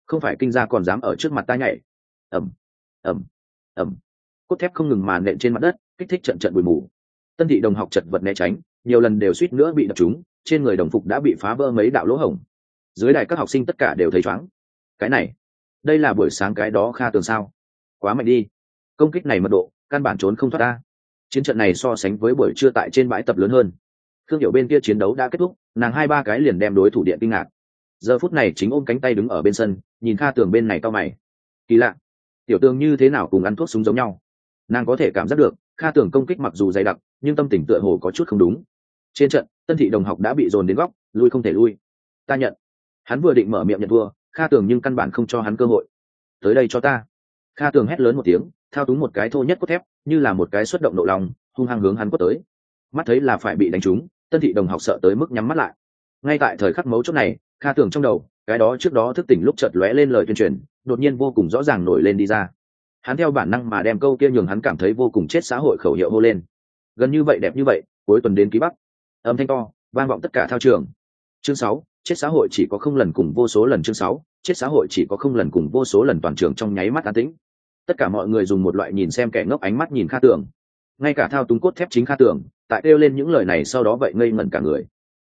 A: không phải kinh gia còn dám ở trước mặt ta nhảy. Ẩm, ẩm, ẩm, cốt thép không ngừng màn nện trên mặt đất, kích thích trận trận bụi mù. Tân thị đồng học chật vật né tránh, nhiều lần đều suýt nữa bị đập trúng, trên người đồng phục đã bị phá vỡ mấy đạo lỗ hổng. Dưới đài các học sinh tất cả đều thấy chóng. Cái này, đây là buổi sáng cái đó Kha Tường sao? Quá mạnh đi, công kích này mật độ căn bản trốn không thoát ta. Chiến trận này so sánh với buổi trưa tại trên bãi tập lớn hơn. Khương Hiểu bên kia chiến đấu đã kết thúc, nàng 2-3 cái liền đem đối thủ điện kinh ngạc. Giờ phút này chính ôm cánh tay đứng ở bên sân, nhìn Kha Tường bên này cau mày. Kỳ lạ, tiểu Tường như thế nào cùng ăn thuốc súng giống nhau? Nàng có thể cảm giác được, Kha Tường công kích mặc dù dày đặc, nhưng tâm tình tựa hồ có chút không đúng. Trên trận, Tân thị đồng học đã bị dồn đến góc, lui không thể lui. Ta nhận. Hắn vừa định mở miệng nhận thua, Kha Tường nhưng căn bản không cho hắn cơ hội. Tới đây cho ta. Kha Tường hét lớn một tiếng, thao túng một cái thô nhất cốt thép, như là một cái xuất động nộ lòng, hung hăng hướng hắn quất tới. Mắt thấy là phải bị đánh trúng, Tân thị đồng học sợ tới mức nhắm mắt lại. Ngay tại thời khắc mấu chốt này, Kha Tường trong đầu, cái đó trước đó thức tỉnh lúc chợt lóe lên lời tuyên truyền, đột nhiên vô cùng rõ ràng nổi lên đi ra. Hắn theo bản năng mà đem câu kia nhường hắn cảm thấy vô cùng chết xã hội khẩu hiệu hô lên. Gần như vậy đẹp như vậy, cuối tuần đến ký bắc. Âm thanh to, vang vọng tất cả thao trường. Chương 6, chết xã hội chỉ có không lần cùng vô số lần. Chương 6, chết xã hội chỉ có không lần cùng vô số lần. Toàn trường trong nháy mắt an tĩnh. Tất cả mọi người dùng một loại nhìn xem kẻ ngốc ánh mắt nhìn Kha Tường. Ngay cả thao túng cốt thép chính Kha Tường, tại kêu lên những lời này sau đó vậy ngây ngẩn cả người.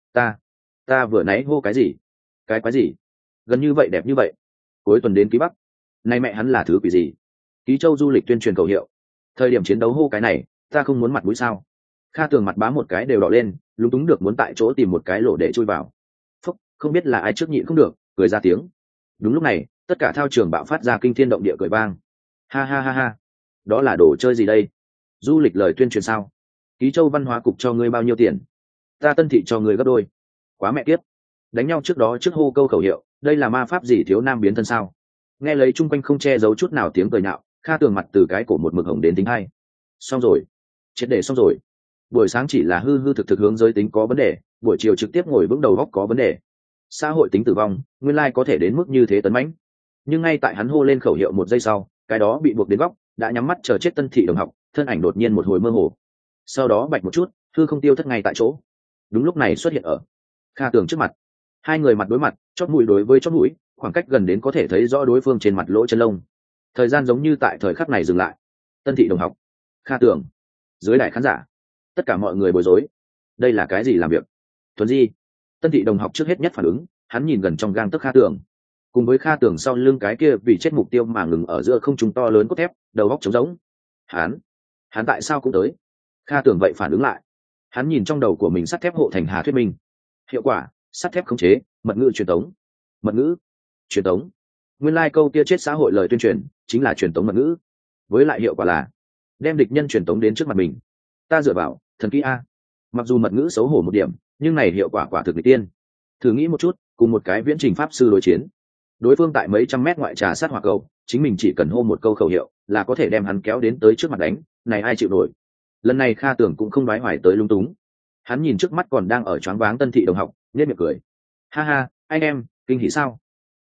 A: Ta vừa nãy hô cái gì? Cái quái gì? Gần như vậy đẹp như vậy. Cuối tuần đến ký bắc. Này mẹ hắn là thứ quỷ gì? Ký Châu du lịch tuyên truyền khẩu hiệu. Thời điểm chiến đấu hô cái này, ta không muốn mặt mũi sao? Kha Tường mặt bám một cái đều đỏ lên, lúng túng được muốn tại chỗ tìm một cái lỗ để chui vào. Phúc, không biết là ai trước nhịn không được, cười ra tiếng. Đúng lúc này, tất cả thao trường bạo phát ra kinh thiên động địa cười vang. Ha ha ha ha, đó là đồ chơi gì đây? Du lịch lời tuyên truyền sao? Ký Châu văn hóa cục cho ngươi bao nhiêu tiền? Ta Tân thị cho ngươi gấp đôi. Quá mẹ kiếp. Đánh nhau trước đó trước hô câu khẩu hiệu, đây là ma pháp gì thiếu nam biến thân sao? Nghe lấy chung quanh không che giấu chút nào tiếng cười nhạo, Kha Tường mặt từ cái cổ một mực hồng đến tính hai. Xong rồi, triệt để xong rồi. Buổi sáng chỉ là hư hư thực thực hướng giới tính có vấn đề, buổi chiều trực tiếp ngồi vững đầu góc có vấn đề. Xã hội tính tử vong, nguyên lai có thể đến mức như thế tấn mãnh. Nhưng ngay tại hắn hô lên khẩu hiệu một giây sau, cái đó bị buộc đến góc, đã nhắm mắt chờ chết Tân thị đồng học, thân ảnh đột nhiên một hồi mơ hồ. Sau đó bạch một chút, hư không tiêu thất ngay tại chỗ. Đúng lúc này xuất hiện ở Kha Tường trước mặt. Hai người mặt đối mặt, chót mũi đối với chót mũi, khoảng cách gần đến có thể thấy rõ đối phương trên mặt lỗ chân lông. Thời gian giống như tại thời khắc này dừng lại. Tân thị đồng học, Kha Tường, dưới đài khán giả, tất cả mọi người bối rối. Đây là cái gì làm việc? Thuần di. Tân thị đồng học trước hết nhất phản ứng, hắn nhìn gần trong gang tấc Kha Tường, cùng với Kha Tường sau lưng cái kia vì chết mục tiêu mà ngừng ở giữa không trung to lớn cốt thép, đầu góc trống rỗng. Hắn tại sao cũng tới? Kha Tường vậy phản ứng lại. Hắn nhìn trong đầu của mình sắt thép hộ thành hà thuyết minh. Hiệu quả, sắt thép khống chế, mật ngữ truyền tống. Mật ngữ truyền tống. Nguyên lai câu kia chết xã hội lời tuyên truyền chính là truyền tống mật ngữ, với lại hiệu quả là đem địch nhân truyền tống đến trước mặt mình. Ta dựa vào thần kỹ a. Mặc dù mật ngữ xấu hổ một điểm, nhưng này hiệu quả quả thực nghịch tiên. Thử nghĩ một chút, cùng một cái viễn trình pháp sư đối chiến, đối phương tại mấy trăm mét ngoại trà sát hỏa cầu, chính mình chỉ cần hô một câu khẩu hiệu là có thể đem hắn kéo đến tới trước mặt đánh, này ai chịu nổi? Lần này Kha Tường cũng không đoái hoài tới lung túng. Hắn nhìn trước mắt còn đang ở choáng váng Tân thị đồng học, nhếch miệng cười. Ha ha, anh em, kinh hỉ sao?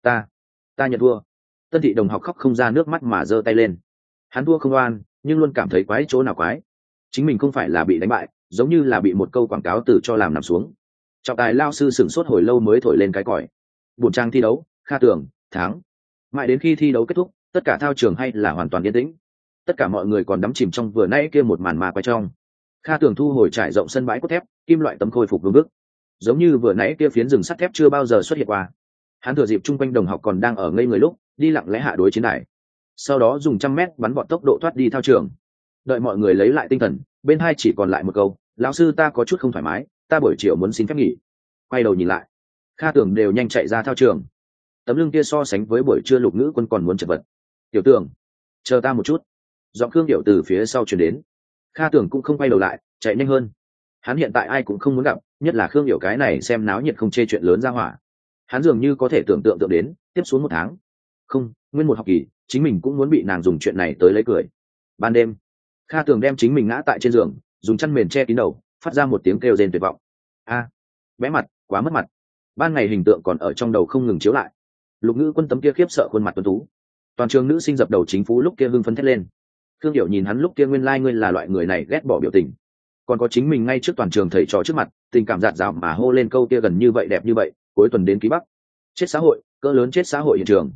A: Ta nhận thua. Tân thị đồng học khóc không ra nước mắt mà giơ tay lên. Hắn thua không oan, nhưng luôn cảm thấy quái chỗ nào quái. Chính mình không phải là bị đánh bại, giống như là bị một câu quảng cáo từ cho làm nằm xuống. Trọng tài lao sư sửng sốt hồi lâu mới thổi lên cái còi. Buổi trang thi đấu, Kha Tường thắng. Mãi đến khi thi đấu kết thúc, tất cả thao trường hay là hoàn toàn yên tĩnh. Tất cả mọi người còn đắm chìm trong vừa nãy kia một màn ma quái trong. Kha Tường thu hồi trải rộng sân bãi cốt thép, kim loại tấm khôi phục vương vức, giống như vừa nãy kia phiến rừng sắt thép chưa bao giờ xuất hiện qua. Hắn thừa dịp chung quanh đồng học còn đang ở ngây người lúc, đi lặng lẽ hạ đối chiến đài, sau đó dùng 100 mét bắn vọt tốc độ thoát đi thao trường. Đợi mọi người lấy lại tinh thần, bên hai chỉ còn lại một câu: lão sư ta có chút không thoải mái, ta buổi chiều muốn xin phép nghỉ. Quay đầu nhìn lại, Kha Tường đều nhanh chạy ra thao trường. Tấm lưng kia so sánh với buổi trưa Lục Ngữ Quân còn muốn chật vật. Tiểu Tường, chờ ta một chút. Giọng Khương Điệu từ phía sau truyền đến. Kha Tường cũng không quay đầu lại, chạy nhanh hơn. Hắn hiện tại ai cũng không muốn gặp, nhất là Khương Điệu cái này xem náo nhiệt không chê chuyện lớn ra hỏa. Hắn dường như có thể tưởng tượng đến, tiếp xuống 1 tháng, không, nguyên một học kỳ, chính mình cũng muốn bị nàng dùng chuyện này tới lấy cười. Ban đêm, Kha Tường đem chính mình ngã tại trên giường, dùng chăn mền che kín đầu, phát ra một tiếng kêu rên tuyệt vọng. A, bé mặt, quá mất mặt. Ban ngày hình tượng còn ở trong đầu không ngừng chiếu lại. Lục Ngữ Quân tấm kia khiếp sợ khuôn mặt tuấn tú, toàn trường nữ sinh dập đầu chính phú lúc kia hưng phấn thét lên. Khương Điệu nhìn hắn lúc kia nguyên lai ngươi là loại người này ghét bỏ biểu tình, còn có chính mình ngay trước toàn trường thầy trò trước mặt, tình cảm dạt dào mà hô lên câu kia gần như vậy đẹp như vậy, cuối tuần đến ký bắc. Chết xã hội, cỡ lớn chết xã hội hiện trường.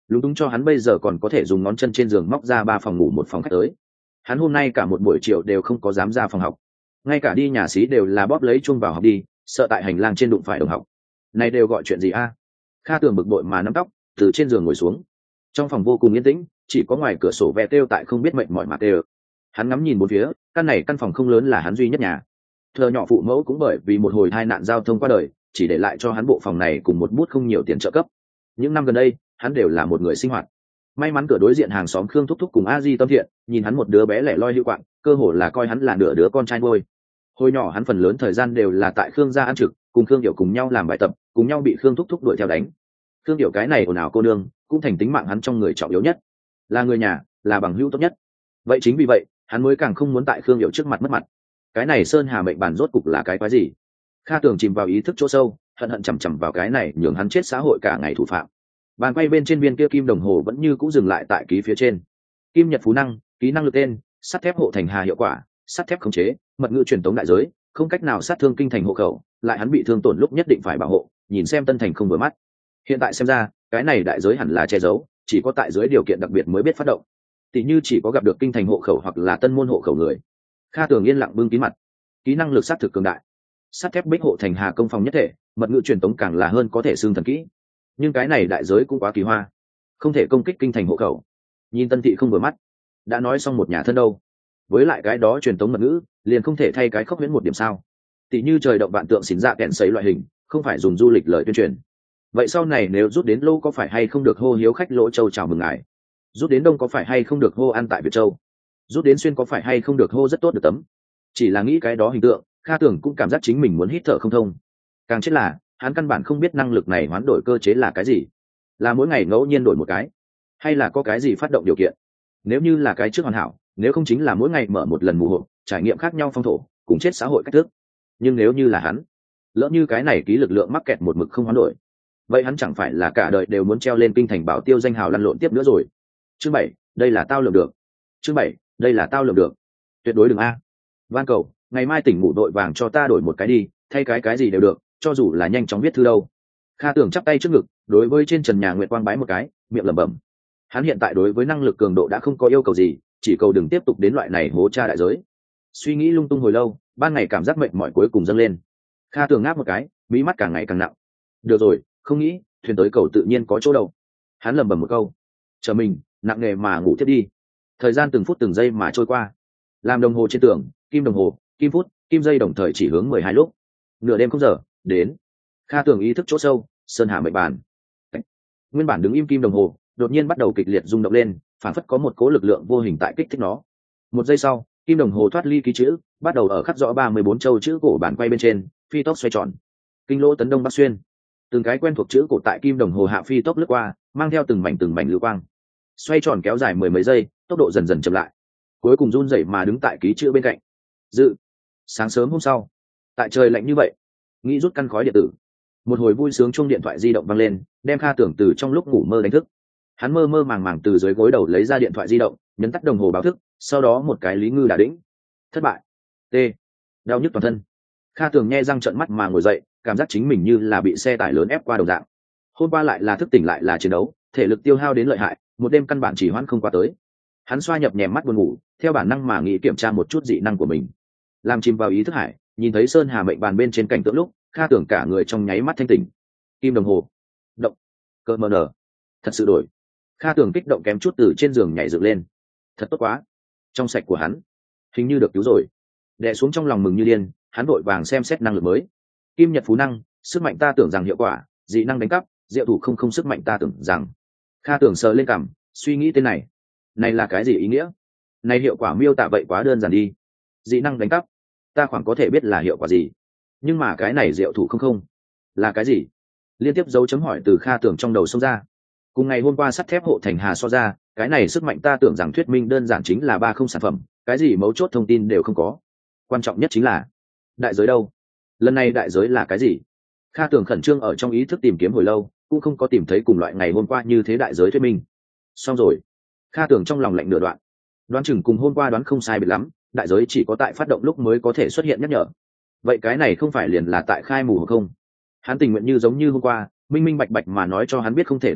A: lúng túng cho hắn bây giờ còn có thể dùng ngón chân trên giường móc ra 3 phòng ngủ 1 phòng khách tới. Hắn hôm nay cả một buổi chiều đều không có dám ra phòng học, ngay cả đi nhà xí đều là bóp lấy chuông vào học đi, sợ tại hành lang trên đụng phải đồng học. Này đều gọi chuyện gì a? Kha Tường bực bội mà nắm tóc, từ trên giường ngồi xuống. Trong phòng vô cùng yên tĩnh, chỉ có ngoài cửa sổ ve kêu tại không biết mệnh mỏi mà kêu. Hắn ngắm nhìn bốn phía, căn phòng không lớn là hắn duy nhất nhà. Thờ nhỏ phụ mẫu cũng bởi vì một hồi tai nạn giao thông qua đời, chỉ để lại cho hắn bộ phòng này cùng một bút không nhiều tiền trợ cấp. Những năm gần đây, hắn đều là một người sinh hoạt. May mắn cửa đối diện hàng xóm Khương Thúc Thúc cùng A Di tâm thiện, nhìn hắn một đứa bé lẻ loi hữu quạng, cơ hồ là coi hắn là nửa đứa con trai nuôi. Hồi nhỏ hắn phần lớn thời gian đều là tại Khương gia ăn trực, cùng Khương Điểu cùng nhau làm bài tập, cùng nhau bị Khương Thúc Thúc đuổi theo đánh. Khương Điểu cái này ồn ào cô nương, cũng thành tính mạng hắn trong người trọng yếu nhất, là người nhà, là bằng hữu tốt nhất. Vậy chính vì vậy, hắn mới càng không muốn tại Khương Điểu trước mặt mất mặt. Cái này Sơn Hà mệnh bàn rốt cục là cái quái gì? Kha Tường chìm vào ý thức chỗ sâu, hận hận chằm chằm vào cái này nhường hắn chết xã hội cả ngày thủ phạm. Bàn quay bên trên viên kia kim đồng hồ vẫn như cũ dừng lại tại ký phía trên. Kim Nhật Phú Năng, ký năng lực tên, sắt thép hộ thành hà hiệu quả, sắt thép khống chế, mật ngữ truyền tống đại giới, không cách nào sát thương kinh thành hộ khẩu, lại hắn bị thương tổn lúc nhất định phải bảo hộ, nhìn xem Tân Thành không vừa mắt. Hiện tại xem ra, cái này đại giới hẳn là che giấu, chỉ có tại dưới điều kiện đặc biệt mới biết phát động. Tỷ như chỉ có gặp được kinh thành hộ khẩu hoặc là tân môn hộ khẩu người. Kha Tường yên lặng bưng kín mặt. Kỹ năng lực sát thực cường đại, sắt thép bích hộ thành hà công phòng nhất thể, mật ngữ truyền tống càng là hơn có thể xương thần kỹ. Nhưng cái này đại giới cũng quá kỳ hoa, không thể công kích kinh thành hộ khẩu. Nhìn Tân thị không vừa mắt, đã nói xong một nhà thân đâu, với lại cái đó truyền tống mật ngữ liền không thể thay cái khốc huyễn một điểm sao? Tỷ như trời động vạn tượng xỉn dạ kẹn sấy loại hình, không phải dùng du lịch lời tuyên truyền. Vậy sau này nếu rút đến Lô có phải hay không được hô hiếu khách Lỗ Châu chào mừng ngài? Rút đến Đông có phải hay không được hô ăn tại Việt Châu? Rút đến Xuyên có phải hay không được hô rất tốt được tấm? Chỉ là nghĩ cái đó hình tượng, Kha Tường cũng cảm giác chính mình muốn hít thở không thông. Càng chết là hắn căn bản không biết năng lực này hoán đổi cơ chế là cái gì, là mỗi ngày ngẫu nhiên đổi một cái, hay là có cái gì phát động điều kiện. Nếu như là cái trước hoàn hảo, nếu không chính là mỗi ngày mở một lần mù hộp, trải nghiệm khác nhau phong thổ, cùng chết xã hội cách thức. Nhưng nếu như là hắn, lỡ như cái này ký lực lượng mắc kẹt một mực không hoán đổi, vậy hắn chẳng phải là cả đời đều muốn treo lên kinh thành bảo tiêu danh hào lăn lộn tiếp nữa rồi. Chương 7, đây là tao lường được. Chương 7, đây là tao lường được. Tuyệt đối đừng a. Van cầu, ngày mai tỉnh ngủ đội vàng cho ta đổi một cái đi, thay cái gì đều được, cho dù là nhanh chóng viết thư đâu. Kha Tường chắp tay trước ngực, đối với trên trần nhà Nguyệt Quang bái một cái, miệng lẩm bẩm. Hắn hiện tại đối với năng lực cường độ đã không có yêu cầu gì, chỉ cầu đừng tiếp tục đến loại này hố tra đại giới. Suy nghĩ lung tung hồi lâu, ban ngày cảm giác mệt mỏi cuối cùng dâng lên. Kha Tường ngáp một cái, mí mắt càng ngày càng nặng. Được rồi, không nghĩ, thuyền tới cầu tự nhiên có chỗ đâu. Hắn lẩm bẩm một câu, chờ mình nặng nề mà ngủ tiếp đi. Thời gian từng phút từng giây mà trôi qua. Làm đồng hồ trên tường, kim đồng hồ, kim phút, kim giây đồng thời chỉ hướng 12 lúc. Nửa đêm không giờ, đến. Kha Tường ý thức chỗ sâu, Sơn Hà mệnh bàn. Nguyên bản đứng im kim đồng hồ, đột nhiên bắt đầu kịch liệt rung động lên, phản phất có một cố lực lượng vô hình tại kích thích nó. Một giây sau, kim đồng hồ thoát ly ký chữ, bắt đầu ở khắc rõ 34 châu chữ cổ bản quay bên trên, phi tốc xoay tròn. Kinh lỗ tấn đông bắc xuyên. Từng cái quen thuộc chữ cổ tại kim đồng hồ hạ phi tốc lướt qua, mang theo từng mảnh lưu quang. Xoay tròn kéo dài 10 mấy giây, tốc độ dần dần chậm lại. Cuối cùng run rẩy mà đứng tại ký chữ bên cạnh. Dự. Sáng sớm hôm sau, tại trời lạnh như vậy, nghĩ rút căn khói điện tử. Một hồi vui sướng chuông điện thoại di động vang lên, đem Kha Tường từ trong lúc ngủ mơ đánh thức. Hắn mơ mơ màng màng từ dưới gối đầu lấy ra điện thoại di động, nhấn tắt đồng hồ báo thức, sau đó một cái Lý Ngư đả đĩnh. Thất bại. T. Đau nhức toàn thân. Kha Tường nhe răng trợn mắt mà ngồi dậy, cảm giác chính mình như là bị xe tải lớn ép qua đồng dạng. Hôm qua lại là thức tỉnh lại là chiến đấu, thể lực tiêu hao đến lợi hại, một đêm căn bản chỉ hoãn không qua tới. Hắn xoa nhập nhèm mắt buồn ngủ, theo bản năng mà nghĩ kiểm tra một chút dị năng của mình. Làm chìm vào ý thức hải, nhìn thấy Sơn Hà mệnh bàn bên trên cảnh tượng lúc, Kha Tường cả người trong nháy mắt thanh tỉnh. Kim đồng hồ động, cơ mờ nở, thật sự đổi. Kha Tường kích động kém chút từ trên giường nhảy dựng lên. Thật tốt quá, trong sạch của hắn hình như được cứu rồi. Đè xuống trong lòng mừng như điên, hắn vội vàng xem xét năng lực mới. Kim Nhật Phú Năng, sức mạnh ta tưởng rằng hiệu quả, dị năng đánh cắp, diệu thủ không sức mạnh ta tưởng rằng. Kha Tường sờ lên cằm, suy nghĩ tên này là cái gì ý nghĩa? Này hiệu quả miêu tả vậy quá đơn giản đi. Dị năng đánh cắp, ta khoảng có thể biết là hiệu quả gì, nhưng mà cái này diệu thủ không là cái gì? Liên tiếp dấu chấm hỏi từ Kha Tường trong đầu xông ra. Cùng ngày hôm qua sắt thép hộ thành hà so ra, cái này sức mạnh ta tưởng rằng thuyết minh đơn giản chính là 30 sản phẩm, cái gì mấu chốt thông tin đều không có. Quan trọng nhất chính là đại giới đâu? Lần này đại giới là cái gì? Kha Tường khẩn trương ở trong ý thức tìm kiếm hồi lâu, cũng không có tìm thấy cùng loại ngày hôm qua như thế đại giới thuyết minh. Xong rồi. Kha Tường trong lòng lạnh nửa đoạn. Đoán chừng cùng hôm qua đoán không sai biệt lắm, đại giới chỉ có tại phát động lúc mới có thể xuất hiện nhắc nhở. Vậy cái này không phải liền là tại khai mù không? Hắn tình nguyện như giống như hôm qua, minh bạch mà nói cho hắn biết không thể đánh ai,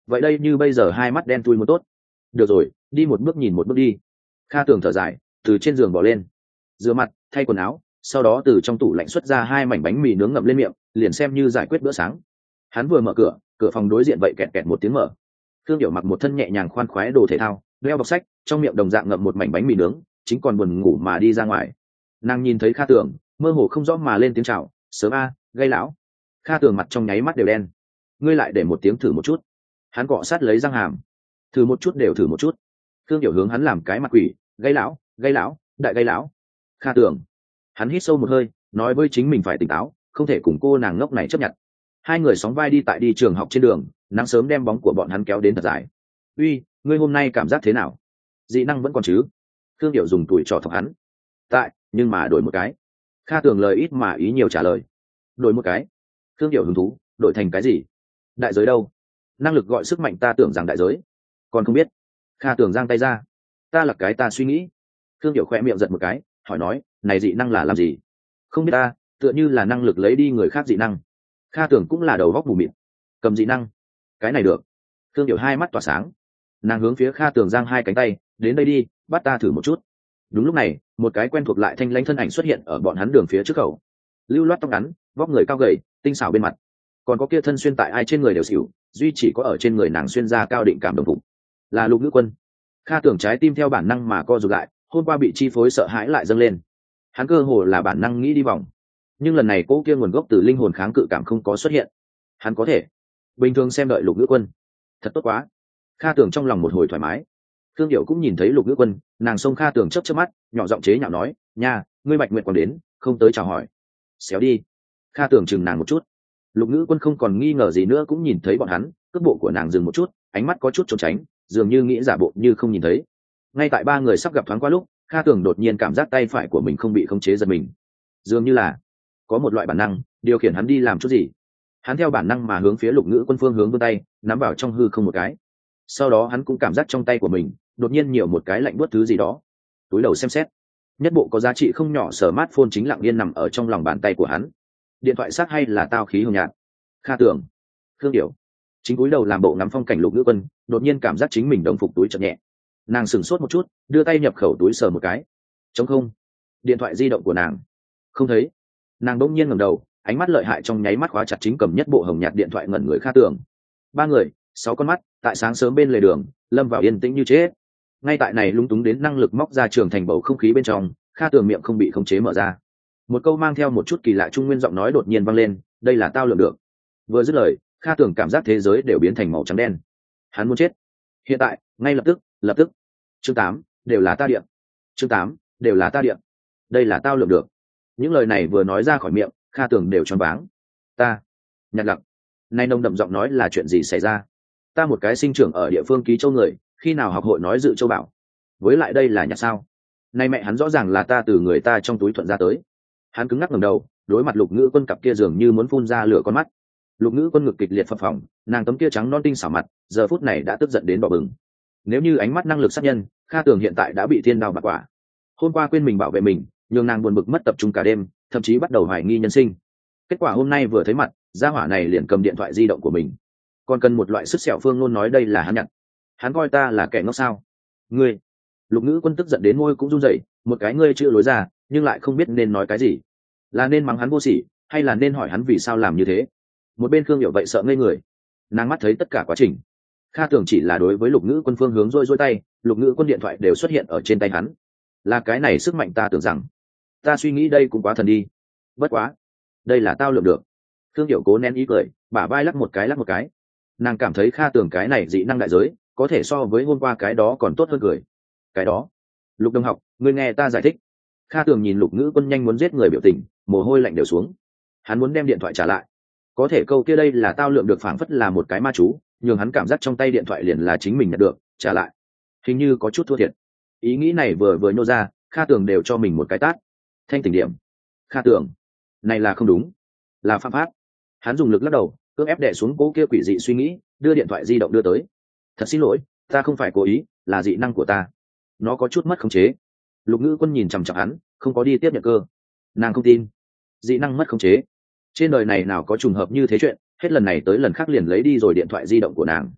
A: vậy đây như bây giờ hai mắt đen thui một tốt. Được rồi, đi một bước nhìn một bước đi. Kha Tường thở dài, từ trên giường bỏ lên, rửa mặt, thay quần áo, sau đó từ trong tủ lạnh xuất ra hai mảnh bánh mì nướng ngậm lên miệng, liền xem như giải quyết bữa sáng. Hắn vừa mở cửa, cửa phòng đối diện vậy kẹt kẹt một tiếng mở. Thương Điểu mặc một thân nhẹ nhàng khoan khoái đồ thể thao, đeo bọc sách, trong miệng đồng dạng ngậm một mảnh bánh mì nướng, chính còn buồn ngủ mà đi ra ngoài. Nàng nhìn thấy Kha Tường, mơ hồ không rõ mà lên tiếng chào, sớm a, gây lão. Kha Tường mặt trong nháy mắt đều đen. Ngươi lại để một tiếng thử một chút. Hắn cọ sát lấy răng hàm, thử một chút đều thử một chút. Thương Điểu hướng hắn làm cái mặt quỷ, gây lão, đại gây lão. Kha Tường, hắn hít sâu một hơi, nói với chính mình phải tỉnh táo, không thể cùng cô nàng ngốc này chấp nhận. Hai người sóng vai đi tại đi trường học trên đường, nắng sớm đem bóng của bọn hắn kéo đến thật dài. Uy, ngươi hôm nay cảm giác thế nào? Dị năng vẫn còn chứ? Thương Điểu dùng tuổi trò thọc hắn. Tại, nhưng mà đổi một cái. Kha Tường lời ít mà ý nhiều trả lời. Đổi một cái. Thương Điểu hứng thú, đổi thành cái gì? Đại giới đâu? Năng lực gọi sức mạnh ta tưởng rằng đại giới. Còn không biết. Kha Tường giang tay ra. Ta là cái ta suy nghĩ. Thương Điểu khỏe miệng giật một cái, hỏi nói, này dị năng là làm gì? Không biết ta, tựa như là năng lực lấy đi người khác dị năng. Kha Tường cũng là đầu góc mù mịt. Cầm dị năng? Cái này được. Thương Điểu hai mắt tỏa sáng. Nàng hướng phía Kha Tường giang hai cánh tay, đến đây đi, bắt ta thử một chút. Đúng lúc này, một cái quen thuộc lại thanh lãnh thân ảnh xuất hiện ở bọn hắn đường phía trước khẩu. Lưu loát tóc ngắn, vóc người cao gầy, tinh xảo bên mặt. Còn có kia thân xuyên tại ai trên người đều xỉu, duy chỉ có ở trên người nàng xuyên ra cao định cảm đồng phục. Là Lục Ngữ Quân. Kha Tường trái tim theo bản năng mà co rụt lại, hôm qua bị chi phối sợ hãi lại dâng lên. Hắn cơ hồ là bản năng nghĩ đi vòng, nhưng lần này cô kia nguồn gốc từ linh hồn kháng cự cảm không có xuất hiện. Hắn có thể bình thường xem đợi Lục Ngữ Quân. Thật tốt quá. Kha Tường trong lòng một hồi thoải mái. Thương Điểu cũng nhìn thấy Lục Ngữ Quân, nàng xông Kha Tường chớp chớp mắt, nhỏ giọng chế nhạo nói, nha, ngươi Bạch Nguyệt còn đến, không tới chào hỏi. Xéo đi. Kha Tường chừng nàng một chút. Lục Ngữ Quân không còn nghi ngờ gì nữa cũng nhìn thấy bọn hắn, cước bộ của nàng dừng một chút, ánh mắt có chút trốn tránh, dường như nghĩ giả bộ như không nhìn thấy. Ngay tại ba người sắp gặp thoáng qua lúc, Kha Tường đột nhiên cảm giác tay phải của mình không bị khống chế giật mình, dường như là có một loại bản năng điều khiển hắn đi làm chút gì. Hắn theo bản năng mà hướng phía Lục Ngữ Quân phương hướng vươn tay, nắm vào trong hư không một cái. Sau đó hắn cũng cảm giác trong tay của mình đột nhiên nhiều một cái lạnh buốt thứ gì đó. Túi đầu xem xét, nhất bộ có giá trị không nhỏ smartphone chính lặng yên nằm ở trong lòng bàn tay của hắn. Điện thoại xác hay là tao khí hồng nhạt? Kha Tường, Thương Điểu chính cúi đầu làm bộ ngắm phong cảnh. Lục Ngữ Quân đột nhiên cảm giác chính mình đồng phục túi chợt nhẹ. Nàng sửng sốt một chút, đưa tay nhập khẩu túi sờ một cái, trống không. Điện thoại di động của nàng không thấy. Nàng bỗng nhiên ngẩng đầu, ánh mắt lợi hại trong nháy mắt khóa chặt chính cầm nhất bộ hồng nhạt điện thoại ngẩn người Kha Tường. Ba người, 6 con mắt, tại sáng sớm bên lề đường lâm vào yên tĩnh như chết. Ngay tại này lúng túng đến năng lực móc ra trường thành bầu không khí bên trong, Kha Tường miệng không bị khống chế mở ra. Một câu mang theo một chút kỳ lạ trung nguyên giọng nói đột nhiên vang lên, đây là tao lường được. Vừa dứt lời, Kha Tường cảm giác thế giới đều biến thành màu trắng đen. Hắn muốn chết. Hiện tại, ngay lập tức. Chương 8, đều là ta điện. Chương 8, đều là ta điện. Đây là tao lường được. Những lời này vừa nói ra khỏi miệng, Kha Tường đều choáng váng. Ta, Nhặt Lặc. Nay nông đậm giọng nói là chuyện gì xảy ra? Ta một cái sinh trưởng ở địa phương Ký Châu người, khi nào học hội nói dự châu bảo? Với lại đây là nhặt sao? Nay mẹ hắn rõ ràng là ta từ người ta trong túi thuận ra tới. Hắn cứng ngắc ngẩng đầu, đối mặt Lục Ngữ Quân cặp kia dường như muốn phun ra lửa con mắt. Lục Ngữ Quân ngực kịch liệt phập phồng, nàng tấm kia trắng non tinh xảo mặt, giờ phút này đã tức giận đến đỏ bừng. Nếu như ánh mắt năng lực sát nhân, Kha Tường hiện tại đã bị thiên đao bạc quả. Hôm qua quên mình bảo vệ mình, nhường nàng buồn bực mất tập trung cả đêm, thậm chí bắt đầu hoài nghi nhân sinh. Kết quả hôm nay vừa thấy mặt, gia hỏa này liền cầm điện thoại di động của mình, còn cần một loại sức sẹo phương ngôn nói đây là hắn nhặt. Hắn coi ta là kẻ ngốc sao? Ngươi! Lục Ngữ Quân tức giận đến môi cũng run rẩy, một cái ngươi chưa lối ra, nhưng lại không biết nên nói cái gì. Là nên mắng hắn vô sỉ, hay là nên hỏi hắn vì sao làm như thế? Một bên Khương Hiểu vậy sợ ngây người, nàng mắt thấy tất cả quá trình. Kha Tường chỉ là đối với Lục Ngữ Quân phương hướng rôi tay, Lục Ngữ Quân điện thoại đều xuất hiện ở trên tay hắn. Là cái này sức mạnh ta tưởng rằng, ta suy nghĩ đây cũng quá thần đi. Bất quá, đây là tao lượm được. Khương Hiểu cố nén ý cười, bả vai lắc một cái. Nàng cảm thấy Kha Tường cái này dị năng đại giới có thể so với hôm qua cái đó còn tốt hơn cười. Cái đó, Lục đồng học, ngươi nghe ta giải thích. Kha Tường nhìn Lục Ngữ Quân nhanh muốn giết người biểu tình, mồ hôi lạnh đều xuống. Hắn muốn đem điện thoại trả lại, có thể câu kia đây là tao lượm được phảng phất là một cái ma chú, nhường hắn cảm giác trong tay điện thoại liền là chính mình nhận được, trả lại hình như có chút thua thiệt. Ý nghĩ này vừa nhô ra, Kha Tường đều cho mình một cái tát. Thanh tỉnh điểm. Kha Tường, này là không đúng, là phạm pháp. Hắn dùng lực lắc đầu, cưỡng ép đè xuống cố kia quỷ dị suy nghĩ, đưa điện thoại di động đưa tới. Thật xin lỗi, ta không phải cố ý, là dị năng của ta, nó có chút mất khống chế. Lục Ngữ Quân nhìn chằm chằm hắn, không có đi tiếp nhận cơ. Nàng không tin, dị năng mất khống chế, trên đời này nào có trùng hợp như thế chuyện, hết lần này tới lần khác liền lấy đi rồi điện thoại di động của nàng.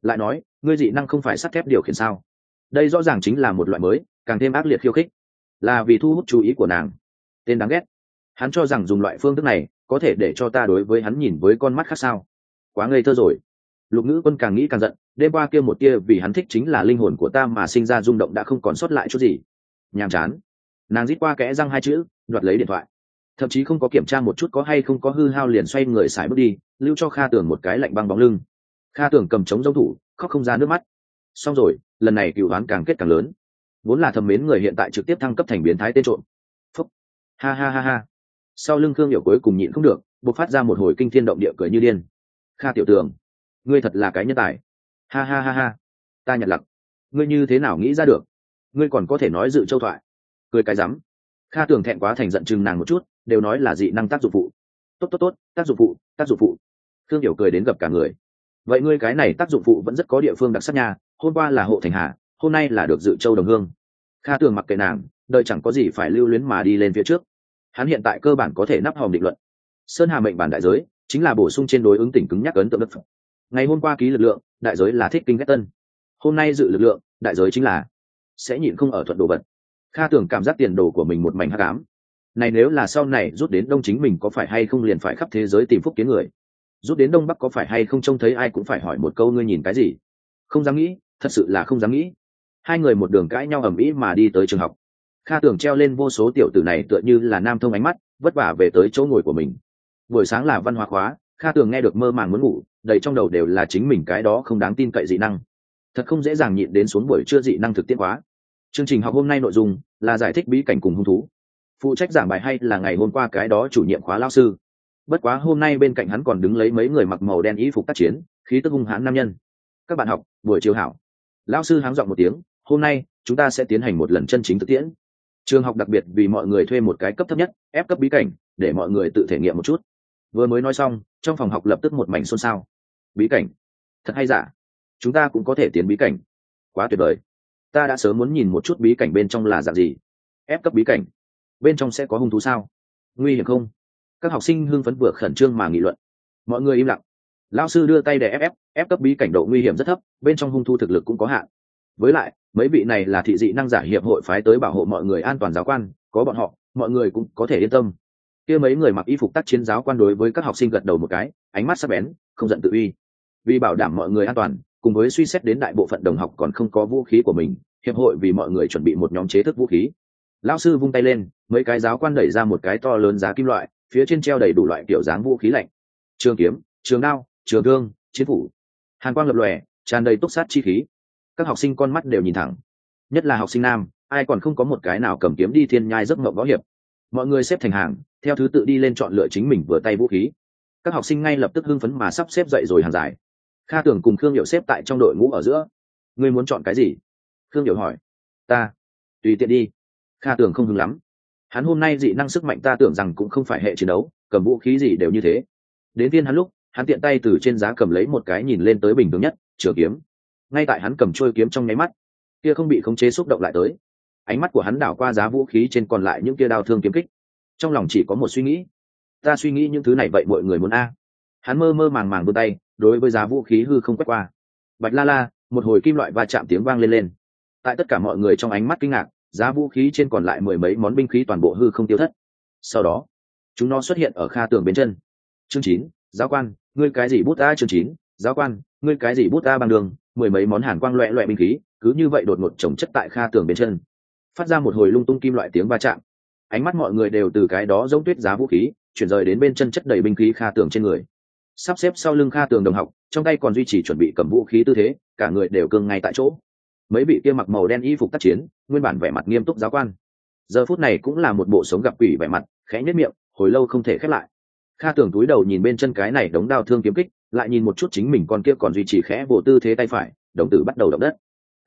A: lại nói ngươi dị năng không phải sắt thép điều khiển sao? Đây rõ ràng chính là một loại mới, càng thêm ác liệt khiêu khích, là vì thu hút chú ý của nàng. Tên đáng ghét. Hắn cho rằng dùng loại phương thức này có thể để cho ta đối với hắn nhìn với con mắt khác sao? Quá ngây thơ rồi. Lục Ngữ Quân càng nghĩ càng giận, đêm qua kia một tia vì hắn thích chính là linh hồn của ta mà sinh ra rung động đã không còn sót lại chút gì. Nhàm chán. Nàng rít qua kẽ răng hai chữ, đoạt lấy điện thoại, thậm chí không có kiểm tra một chút có hay không có hư hao, liền xoay người xài bước đi, lưu cho Kha Tưởng một cái lạnh băng bóng lưng. Kha Tưởng cầm trống dấu thủ, khóc không ra nước mắt. Xong rồi, lần này cựu đoán càng kết càng lớn. Vốn là thầm mến người hiện tại trực tiếp thăng cấp thành biến thái tên trộm. Phúc. Ha ha ha ha. Sau lưng Khương Hiểu cuối cùng nhịn không được, bộc phát ra một hồi kinh thiên động địa cười như điên. Kha tiểu Tường, ngươi thật là cái nhân tài. Ha ha ha ha. Ta nhặt lặc. Ngươi như thế nào nghĩ ra được? Ngươi còn có thể nói dự châu thoại. Cười cái rắm. Kha Tường thẹn quá thành giận chừng nàng một chút, đều nói là dị năng tác dụng phụ. Tốt tốt tốt, tác dụng phụ, tác dụng phụ. Khương Hiểu cười đến gặp cả người. Vậy ngươi cái này tác dụng phụ vẫn rất có địa phương đặc sắc nha, hôm qua là Hộ Thành Hà, hôm nay là được dự châu đồng hương. Kha Tường mặc kệ nàng, đời chẳng có gì phải lưu luyến mà đi lên phía trước. Hắn hiện tại cơ bản có thể nắp hòm định luận. Sơn Hà mệnh bản đại giới chính là bổ sung trên đối ứng tỉnh cứng nhắc ấn tượng đất phẩm. Ngày hôm qua ký lực lượng, đại giới là thích kinh ghét tân. Hôm nay dự lực lượng, đại giới chính là sẽ nhịn không ở thuận đồ vật. Kha Tường cảm giác tiền đồ của mình một mảnh hắc ám. Này nếu là sau này rút đến đông chính mình có phải hay không liền phải khắp thế giới tìm phúc kiến người. Rút đến đông bắc có phải hay không trông thấy ai cũng phải hỏi một câu ngươi nhìn cái gì. Không dám nghĩ, thật sự là không dám nghĩ. Hai người một đường cãi nhau ầm ĩ mà đi tới trường học. Kha Tường treo lên vô số tiểu tử này tựa như là nam thông ánh mắt, vất vả về tới chỗ ngồi của mình. Buổi sáng là văn hóa khóa, Kha Tường nghe được mơ màng muốn ngủ, đầy trong đầu đều là chính mình cái đó không đáng tin cậy dị năng. Thật không dễ dàng nhịn đến xuống buổi trưa dị năng thực tiễn khóa. Chương trình học hôm nay nội dung là giải thích bí cảnh cùng hung thú. Phụ trách giảng bài hay là ngày hôm qua cái đó chủ nhiệm khóa lao sư. Bất quá hôm nay bên cạnh hắn còn đứng lấy mấy người mặc màu đen y phục tác chiến, khí tức hung hãn nam nhân. Các bạn học, buổi chiều hảo. Lao sư háng giọng một tiếng, hôm nay chúng ta sẽ tiến hành một lần chân chính thực tiễn. Trường học đặc biệt vì mọi người thuê một cái cấp thấp nhất, ép cấp bí cảnh, để mọi người tự thể nghiệm một chút. Vừa mới nói xong, trong phòng học lập tức một mảnh xôn xao. Bí cảnh? Thật hay giả? Chúng ta cũng có thể tiến bí cảnh. Quá tuyệt vời. Ta đã sớm muốn nhìn một chút bí cảnh bên trong là dạng gì. Ép cấp bí cảnh, bên trong sẽ có hung thú sao? Nguy hiểm không? Các học sinh hưng phấn vừa khẩn trương mà nghị luận. Mọi người im lặng. Lão sư đưa tay để ép cấp bí cảnh độ nguy hiểm rất thấp, bên trong hung thú thực lực cũng có hạn. Với lại, mấy vị này là thị dị năng giả hiệp hội phái tới bảo hộ mọi người an toàn giáo quan, có bọn họ, mọi người cũng có thể yên tâm. Kia mấy người mặc y phục tác chiến giáo quan đối với các học sinh gật đầu một cái, ánh mắt sắc bén, không giận tự uy. Vì bảo đảm mọi người an toàn, cùng với suy xét đến đại bộ phận đồng học còn không có vũ khí của mình, hiệp hội vì mọi người chuẩn bị một nhóm chế thức vũ khí. Lão sư vung tay lên, mấy cái giáo quan đẩy ra một cái to lớn giá kim loại, phía trên treo đầy đủ loại kiểu dáng vũ khí lạnh. Trường kiếm, trường đao, trường thương, chiến phủ. Hàn quang lập lòe, tràn đầy túc sát chi khí. Các học sinh con mắt đều nhìn thẳng. Nhất là học sinh nam, ai còn không có một cái nào cầm kiếm đi thiên nhai giấc mộng võ hiệp. Mọi người xếp thành hàng, theo thứ tự đi lên chọn lựa chính mình vừa tay vũ khí. Các học sinh ngay lập tức hưng phấn mà sắp xếp dậy rồi hàng dài. Kha Tưởng cùng Khương Hiểu xếp tại trong đội ngũ ở giữa. Ngươi muốn chọn cái gì? Khương Hiểu hỏi. Ta, tùy tiện đi. Kha Tưởng không hứng lắm. Hắn hôm nay dị năng sức mạnh ta tưởng rằng cũng không phải hệ chiến đấu, cầm vũ khí gì đều như thế. Đến viên hắn lúc, hắn tiện tay từ trên giá cầm lấy một cái nhìn lên tới bình thường nhất, trường kiếm. Ngay tại hắn cầm trôi kiếm trong nháy mắt, kia không bị khống chế xúc động lại tới. Ánh mắt của hắn đảo qua giá vũ khí trên còn lại những kia đao thương kiếm kích. Trong lòng chỉ có một suy nghĩ. Ta suy nghĩ những thứ này vậy mọi người muốn a. Hắn mơ mơ màng màng vươn tay, đối với giá vũ khí hư không quét qua. Bạch la la, một hồi kim loại va chạm tiếng vang lên. Tại tất cả mọi người trong ánh mắt kinh ngạc, giá vũ khí trên còn lại mười mấy món binh khí toàn bộ hư không tiêu thất. Sau đó, chúng nó xuất hiện ở Kha Tường bên chân. Chương 9, giáo quan, ngươi cái gì bút ta? Chương 9, giáo quan, ngươi cái gì bút ta? Bằng đường, mười mấy món hàn quang loẹt loẹt binh khí, cứ như vậy đột ngột chồng chất tại Kha Tường bên chân, phát ra một hồi lung tung kim loại tiếng va chạm. Ánh mắt mọi người đều từ cái đó giống tuyết giá vũ khí chuyển rời đến bên chân chất đầy binh khí Kha Tường trên người. Sắp xếp sau lưng Kha Tường đồng học, trong tay còn duy trì chuẩn bị cầm vũ khí tư thế, cả người đều cương ngay tại chỗ. Mấy vị kia mặc màu đen y phục tác chiến, nguyên bản vẻ mặt nghiêm túc giáo quan, giờ phút này cũng là một bộ sống gặp quỷ vẻ mặt, khẽ nhếch miệng, hồi lâu không thể khép lại. Kha Tường túi đầu nhìn bên chân cái này đống đao thương kiếm kích, lại nhìn một chút chính mình con kia còn duy trì khẽ bộ tư thế tay phải, đồng tử bắt đầu động đất.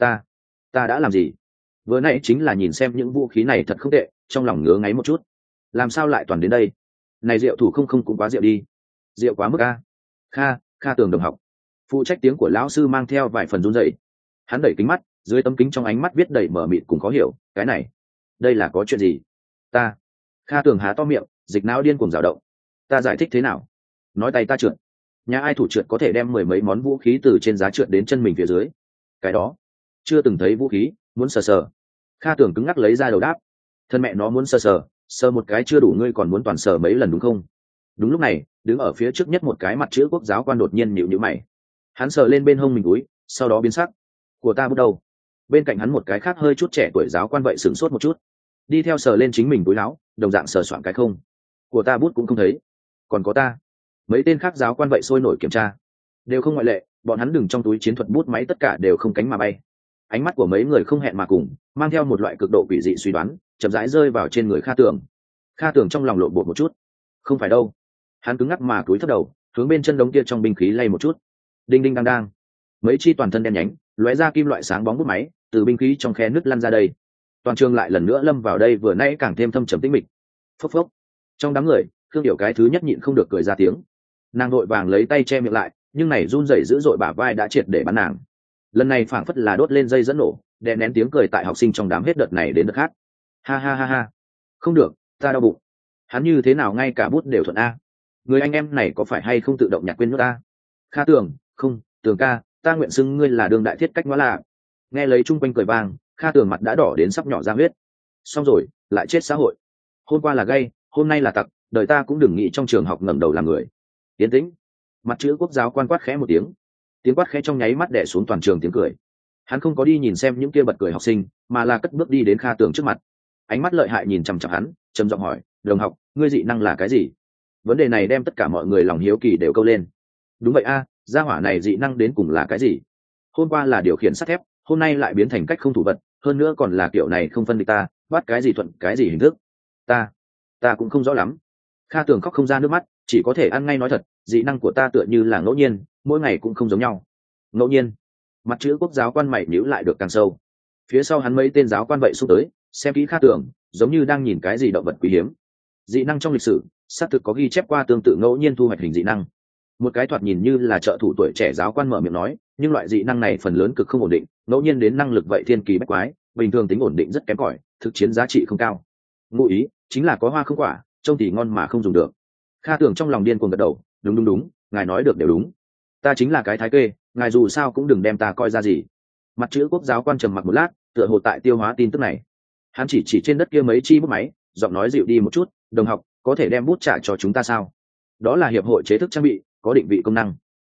A: Ta đã làm gì? Vừa nãy chính là nhìn xem những vũ khí này thật không tệ, trong lòng ngứa ngáy một chút. Làm sao lại toàn đến đây? Này rượu thủ không cũng quá rượu đi. Rượu quá mức a. Kha Tường đồng học. Phụ trách tiếng của lão sư mang theo vài phần run rẩy. Hắn đẩy kính mắt, dưới tấm kính trong ánh mắt viết đầy mờ mịt cùng khó hiểu, cái này, đây là có chuyện gì? Kha Tường há to miệng, dịch não điên cuồng dao động. Ta giải thích thế nào? Nói tay ta trượt. Nhà ai thủ trượt có thể đem mười mấy món vũ khí từ trên giá trượt đến chân mình phía dưới? Cái đó chưa từng thấy vũ khí, muốn sờ sờ. Kha Tưởng cứng ngắc lấy ra đầu đáp. Thân mẹ nó muốn sờ sờ, sờ một cái chưa đủ, ngươi còn muốn toàn sờ mấy lần đúng không? Đúng lúc này, đứng ở phía trước nhất một cái mặt chữ quốc giáo quan đột nhiên nhíu nhíu mày. Hắn sờ lên bên hông mình túi, sau đó biến sắc. Của ta bút đâu? Bên cạnh hắn một cái khác hơi chút trẻ tuổi giáo quan vậy sửng sốt một chút, đi theo sờ lên chính mình túi áo, đồng dạng sờ soạn cái không. Của ta bút cũng không thấy. Còn có ta. Mấy tên khác giáo quan vậy sôi nổi kiểm tra, đều không ngoại lệ, bọn hắn đừng trong túi chiến thuật bút máy tất cả đều không cánh mà bay. Ánh mắt của mấy người không hẹn mà cùng, mang theo một loại cực độ quỷ dị suy đoán, chậm rãi rơi vào trên người Kha Tưởng. Kha Tưởng trong lòng lộn bột một chút. Không phải đâu. Hắn cứng ngắc mà cúi thấp đầu, hướng bên chân đống kia trong binh khí lay một chút. Đinh đinh đang đang. Mấy chi toàn thân đen nhánh, lóe ra kim loại sáng bóng bút máy, từ binh khí trong khe nứt lăn ra đây. Toàn trường lại lần nữa lâm vào đây vừa nãy càng thêm thâm trầm tĩnh mịch. Phốc phốc. Trong đám người, Khương Điểu cái thứ nhất nhịn không được cười ra tiếng. Nàng đội vàng lấy tay che miệng lại, nhưng này run rẩy dữ dội bả vai đã triệt để bắn nàng. Lần này phảng phất là đốt lên dây dẫn nổ, đè nén tiếng cười tại học sinh trong đám hết đợt này đến đợt khác. Ha ha ha ha. Không được, ta đau bụng. Hắn như thế nào ngay cả bút đều thuận a? Người anh em này có phải hay không tự động nhặt quên nước ta? Kha Tưởng, không, Tưởng ca, ta nguyện xưng ngươi là đường đại thiết cách nó là. Nghe lấy chung quanh cười vang, Kha Tưởng mặt đã đỏ đến sắp nhỏ ra huyết. Xong rồi, lại chết xã hội. Hôm qua là gay, hôm nay là tặc, đời ta cũng đừng nghĩ trong trường học ngẩng đầu làm người. Yên tĩnh. Mặt chữ quốc giáo quan quát khẽ một tiếng. Tiếng quát khẽ trong nháy mắt đè xuống toàn trường tiếng cười. Hắn không có đi nhìn xem những kia bật cười học sinh, mà là cất bước đi đến Kha Tưởng trước mặt. Ánh mắt lợi hại nhìn chằm chằm hắn, trầm giọng hỏi, đồng học, ngươi dị năng là cái gì? Vấn đề này đem tất cả mọi người lòng hiếu kỳ đều câu lên. Đúng vậy a, gia hỏa này dị năng đến cùng là cái gì? Hôm qua là điều khiển sắt thép, hôm nay lại biến thành cách không thủ vật, hơn nữa còn là kiểu này không phân địch ta, bắt cái gì thuận cái gì hình thức. Ta cũng không rõ lắm. Kha Tưởng khóc không ra nước mắt, chỉ có thể ăn ngay nói thật, dị năng của ta tựa như là ngẫu nhiên, mỗi ngày cũng không giống nhau. Ngẫu nhiên? Mặt chữ quốc giáo quan mày nhíu lại được càng sâu. Phía sau hắn mấy tên giáo quan vậy xúc tới, xem kỹ Kha Tưởng, giống như đang nhìn cái gì động vật quý hiếm. Dị năng trong lịch sử, xác thực có ghi chép qua tương tự ngẫu nhiên thu hoạch hình dị năng. Một cái thoạt nhìn như là trợ thủ tuổi trẻ giáo quan mở miệng nói, nhưng loại dị năng này phần lớn cực không ổn định, ngẫu nhiên đến năng lực vậy thiên kỳ bách quái, bình thường tính ổn định rất kém cỏi, thực chiến giá trị không cao. Ngụ ý chính là có hoa không quả, trông thì ngon mà không dùng được. Kha Tưởng trong lòng điên cuồng gật đầu, đúng, ngài nói được đều đúng. Ta chính là cái thái kê, ngài dù sao cũng đừng đem ta coi ra gì. Mặt chữ quốc giáo quan trầm mặc một lát, tựa hồ tại tiêu hóa tin tức này. Hắn chỉ trên đất kia mấy chi bút máy, giọng nói dịu đi một chút, đồng học, có thể đem bút trả cho chúng ta sao? Đó là hiệp hội chế thức trang bị, có định vị công năng.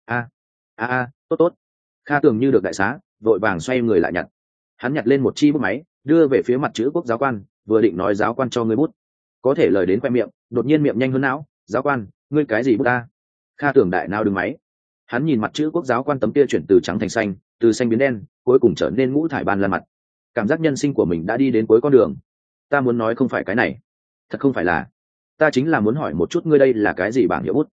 A: Tốt. Kha Tưởng như được đại xá, vội vàng xoay người lại nhặt. Hắn nhặt lên một chi bút máy, đưa về phía mặt chữ quốc giáo quan, vừa định nói giáo quan cho ngươi bút, có thể lời đến khoe miệng, đột nhiên miệng nhanh hơn não, giáo quan, ngươi cái gì bút ta? Kha Tưởng đại nào đứng máy. Hắn nhìn mặt chữ quốc giáo quan tấm kia chuyển từ trắng thành xanh, từ xanh biến đen, cuối cùng trở nên ngũ thải ban lan mặt. Cảm giác nhân sinh của mình đã đi đến cuối con đường. Ta muốn nói không phải cái này, thật không phải là. Ta chính là muốn hỏi một chút ngươi đây là cái gì bảng hiệu bút?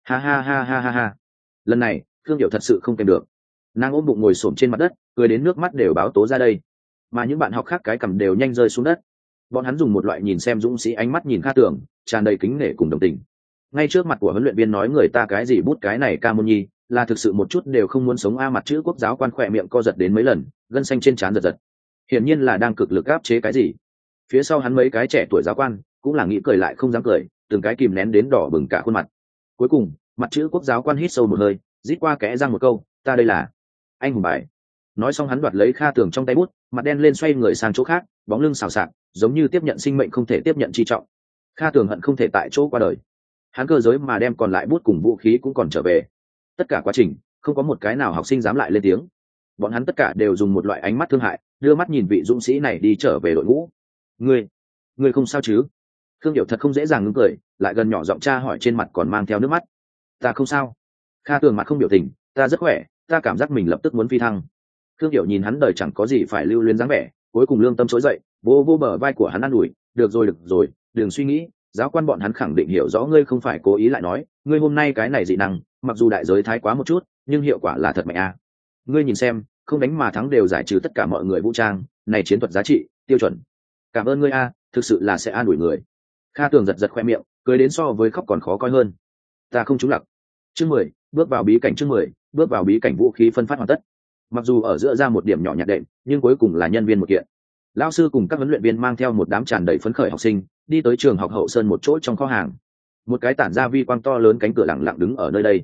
A: Ha. Lần này, Khương Điểu thật sự không kèm được. Nàng ôm bụng ngồi xổm trên mặt đất, cười đến nước mắt đều báo tố ra đây. Mà những bạn học khác cái cằm đều nhanh rơi xuống đất. Bọn hắn dùng một loại nhìn xem dũng sĩ ánh mắt nhìn Kha Tưởng, tràn đầy kính nể cùng đồng tình. Ngay trước mặt của huấn luyện viên nói người ta cái gì bút cái này ca môn nhi, là thực sự một chút đều không muốn sống. Mặt chữ quốc giáo quan khỏe miệng co giật đến mấy lần, gân xanh trên trán giật. Hiển nhiên là đang cực lực áp chế cái gì. Phía sau hắn mấy cái trẻ tuổi giáo quan cũng là nghĩ cười lại không dám cười, từng cái kìm nén đến đỏ bừng cả khuôn mặt. Cuối cùng, mặt chữ quốc giáo quan hít sâu một hơi, rít qua kẽ răng một câu, ta đây là anh hùng bài. Nói xong hắn đoạt lấy Kha Tưởng trong tay bút, mặt đen lên xoay người sang chỗ khác, bóng lưng xào xạc, giống như tiếp nhận sinh mệnh không thể tiếp nhận chi trọng. Kha Tưởng hận không thể tại chỗ qua đời. Hắn cơ giới mà đem còn lại bút cùng vũ khí cũng còn trở về. Tất cả quá trình, không có một cái nào học sinh dám lại lên tiếng. Bọn hắn tất cả đều dùng một loại ánh mắt thương hại, đưa mắt nhìn vị dũng sĩ này đi trở về đội ngũ. Ngươi không sao chứ? Khương Điểu thật không dễ dàng ngưng cười, lại gần nhỏ giọng tra hỏi trên mặt còn mang theo nước mắt. Ta không sao. Kha Tưởng mặt không biểu tình, ta rất khỏe, ta cảm giác mình lập tức muốn phi thăng. Khương Điểu nhìn hắn đời chẳng có gì phải lưu luyến dáng vẻ, cuối cùng lương tâm trỗi dậy, vô bờ vai của hắn an ủi, được rồi, đừng suy nghĩ, giáo quan bọn hắn khẳng định hiểu rõ ngươi không phải cố ý lại nói, ngươi hôm nay cái này dị năng, mặc dù đại giới thái quá một chút, nhưng hiệu quả là thật mạnh a. Ngươi nhìn xem, không đánh mà thắng đều giải trừ tất cả mọi người vũ trang, này chiến thuật giá trị, tiêu chuẩn. Cảm ơn ngươi a, thực sự là sẽ an ủi người. Kha Tưởng giật khoe miệng, cười đến so với khóc còn khó coi hơn. Ta không trúng lặc. Chương 10, bước vào bí cảnh. Chương 10, bước vào bí cảnh. Vũ khí phân phát hoàn tất. Mặc dù ở giữa ra một điểm nhỏ nhặt đệm, nhưng cuối cùng là nhân viên một kiện. Lão sư cùng các huấn luyện viên mang theo một đám tràn đầy phấn khởi học sinh, đi tới trường học hậu sơn một chỗ trong kho hàng. Một cái tản ra vi quang to lớn cánh cửa lặng lặng đứng ở nơi đây.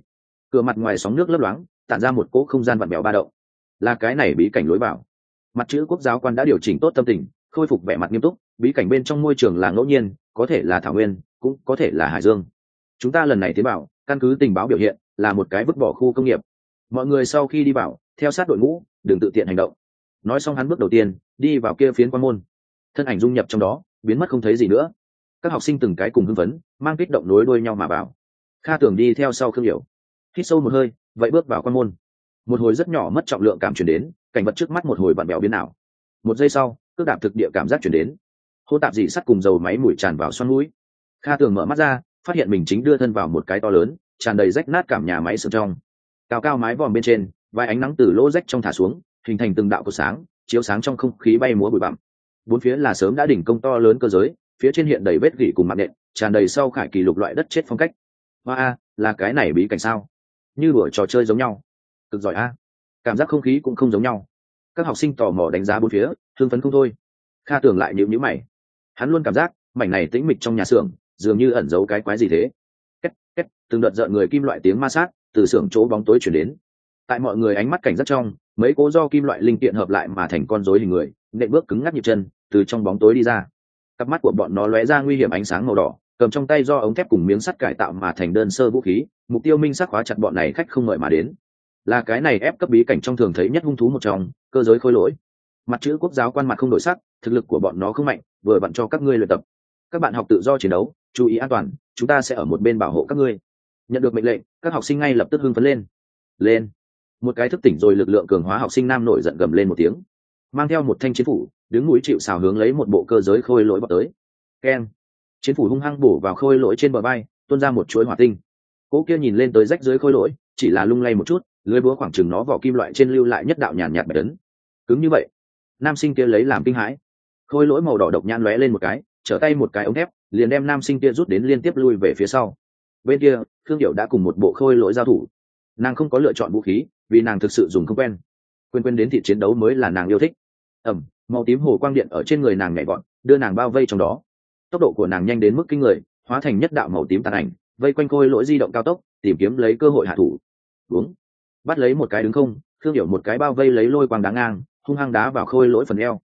A: cửa mặt ngoài sóng nước lấp loáng, tản ra một cỗ không gian vặn vẹo ba động. Là cái này bí cảnh lối vào. Mặt chữ quốc giáo quan đã điều chỉnh tốt tâm tình, khôi phục vẻ mặt nghiêm túc. Bí cảnh bên trong môi trường là ngẫu nhiên, có thể là thảo nguyên, cũng có thể là hải dương. Chúng ta lần này tiến vào, căn cứ tình báo biểu hiện, là một cái vứt bỏ khu công nghiệp. Mọi người sau khi đi vào, theo sát đội ngũ, đừng tự tiện hành động. Nói xong hắn bước đầu tiên, đi vào kia phiến quan môn. Thân ảnh dung nhập trong đó, biến mất không thấy gì nữa. Các học sinh từng cái cùng hưng phấn, mang kích động nối đuôi nhau mà vào. Kha Tưởng đi theo sau Khương Hiểu, hít sâu một hơi, vậy bước vào quan môn. Một hồi rất nhỏ mất trọng lượng cảm truyền đến, cảnh vật trước mắt một hồi vặn vẹo biến ảo. Một giây sau, cước đạp thực địa cảm giác truyền đến, hô tạp dị sắt cùng dầu máy mùi tràn vào xoắn mũi. Kha Tưởng mở mắt ra, phát hiện mình chính đưa thân vào một cái to lớn, tràn đầy rách nát cảm nhà máy xưởng trong. Cao cao mái vòm bên trên, vài ánh nắng từ lỗ rách trong thả xuống, hình thành từng đạo cột sáng, chiếu sáng trong không khí bay múa bụi bặm. Bốn phía là sớm đã đỉnh công to lớn cơ giới, phía trên hiện đầy vết gỉ cùng mạng nện, tràn đầy sau khải kỳ lục loại đất chết phong cách. Hoa, là cái này bí cảnh sao? Như đùa trò chơi giống nhau. Cực giỏi a. Cảm giác không khí cũng không giống nhau. Các học sinh tò mò đánh giá bốn phía, hưng phấn không thôi. Kha Tưởng lại nhíu mày. Hắn luôn cảm giác mảnh này tĩnh mịch trong nhà xưởng, dường như ẩn giấu cái quái gì thế. Két két, từng đợt rợn người kim loại tiếng ma sát từ xưởng chỗ bóng tối chuyển đến. Tại mọi người ánh mắt cảnh giác trong, mấy cố do kim loại linh kiện hợp lại mà thành con rối hình người, nện bước cứng ngắc nhịp chân, từ trong bóng tối đi ra. Cặp mắt của bọn nó lóe ra nguy hiểm ánh sáng màu đỏ, cầm trong tay do ống thép cùng miếng sắt cải tạo mà thành đơn sơ vũ khí, mục tiêu minh xác khóa chặt bọn này khách không mời mà đến. Là cái này ép cấp bí cảnh trong thường thấy nhất hung thú một trong, cơ giới khôi lỗi. Mặt chữ quốc giáo quan mặt không đổi sắc, thực lực của bọn nó không mạnh, vừa vặn cho các ngươi luyện tập. Các bạn học tự do chiến đấu, chú ý an toàn, chúng ta sẽ ở một bên bảo hộ các ngươi. Nhận được mệnh lệnh, các học sinh ngay lập tức hưng phấn lên. Lên! Một cái thức tỉnh rồi lực lượng cường hóa học sinh nam nổi giận gầm lên một tiếng, mang theo một thanh chiến phủ, đứng núi chịu sào hướng lấy một bộ cơ giới khôi lỗi bọc tới. Keng! Chiến phủ hung hăng bổ vào khôi lỗi trên bờ vai, tuôn ra một chuỗi hỏa tinh. Cố kia nhìn lên tới rách dưới khôi lỗi, chỉ là lung lay một chút, lưới búa khoảng chừng nó vỏ kim loại trên lưu lại nhất đạo nhàn nhạt bạch ấn. Cứng như vậy. Nam sinh kia lấy làm kinh hãi. Khôi lỗi màu đỏ độc nhãn lóe lên một cái, trở tay một cái ống thép, liền đem nam sinh kia rút đến liên tiếp lui về phía sau. Bên kia, Khương Diệu đã cùng một bộ khôi lỗi giao thủ. Nàng không có lựa chọn vũ khí, vì nàng thực sự dùng không quen. Quên đến thị chiến đấu mới là nàng yêu thích. Màu tím hồ quang điện ở trên người nàng nhảy vọt, đưa nàng bao vây trong đó. Tốc độ của nàng nhanh đến mức kinh người, hóa thành nhất đạo màu tím tàn ảnh, vây quanh khôi lỗi di động cao tốc, tìm kiếm lấy cơ hội hạ thủ. Đúng, bắt lấy một cái đứng không, Khương Diệu một cái bao vây lấy lôi quang đá ngang, hung hăng đá vào khôi lỗi phần eo.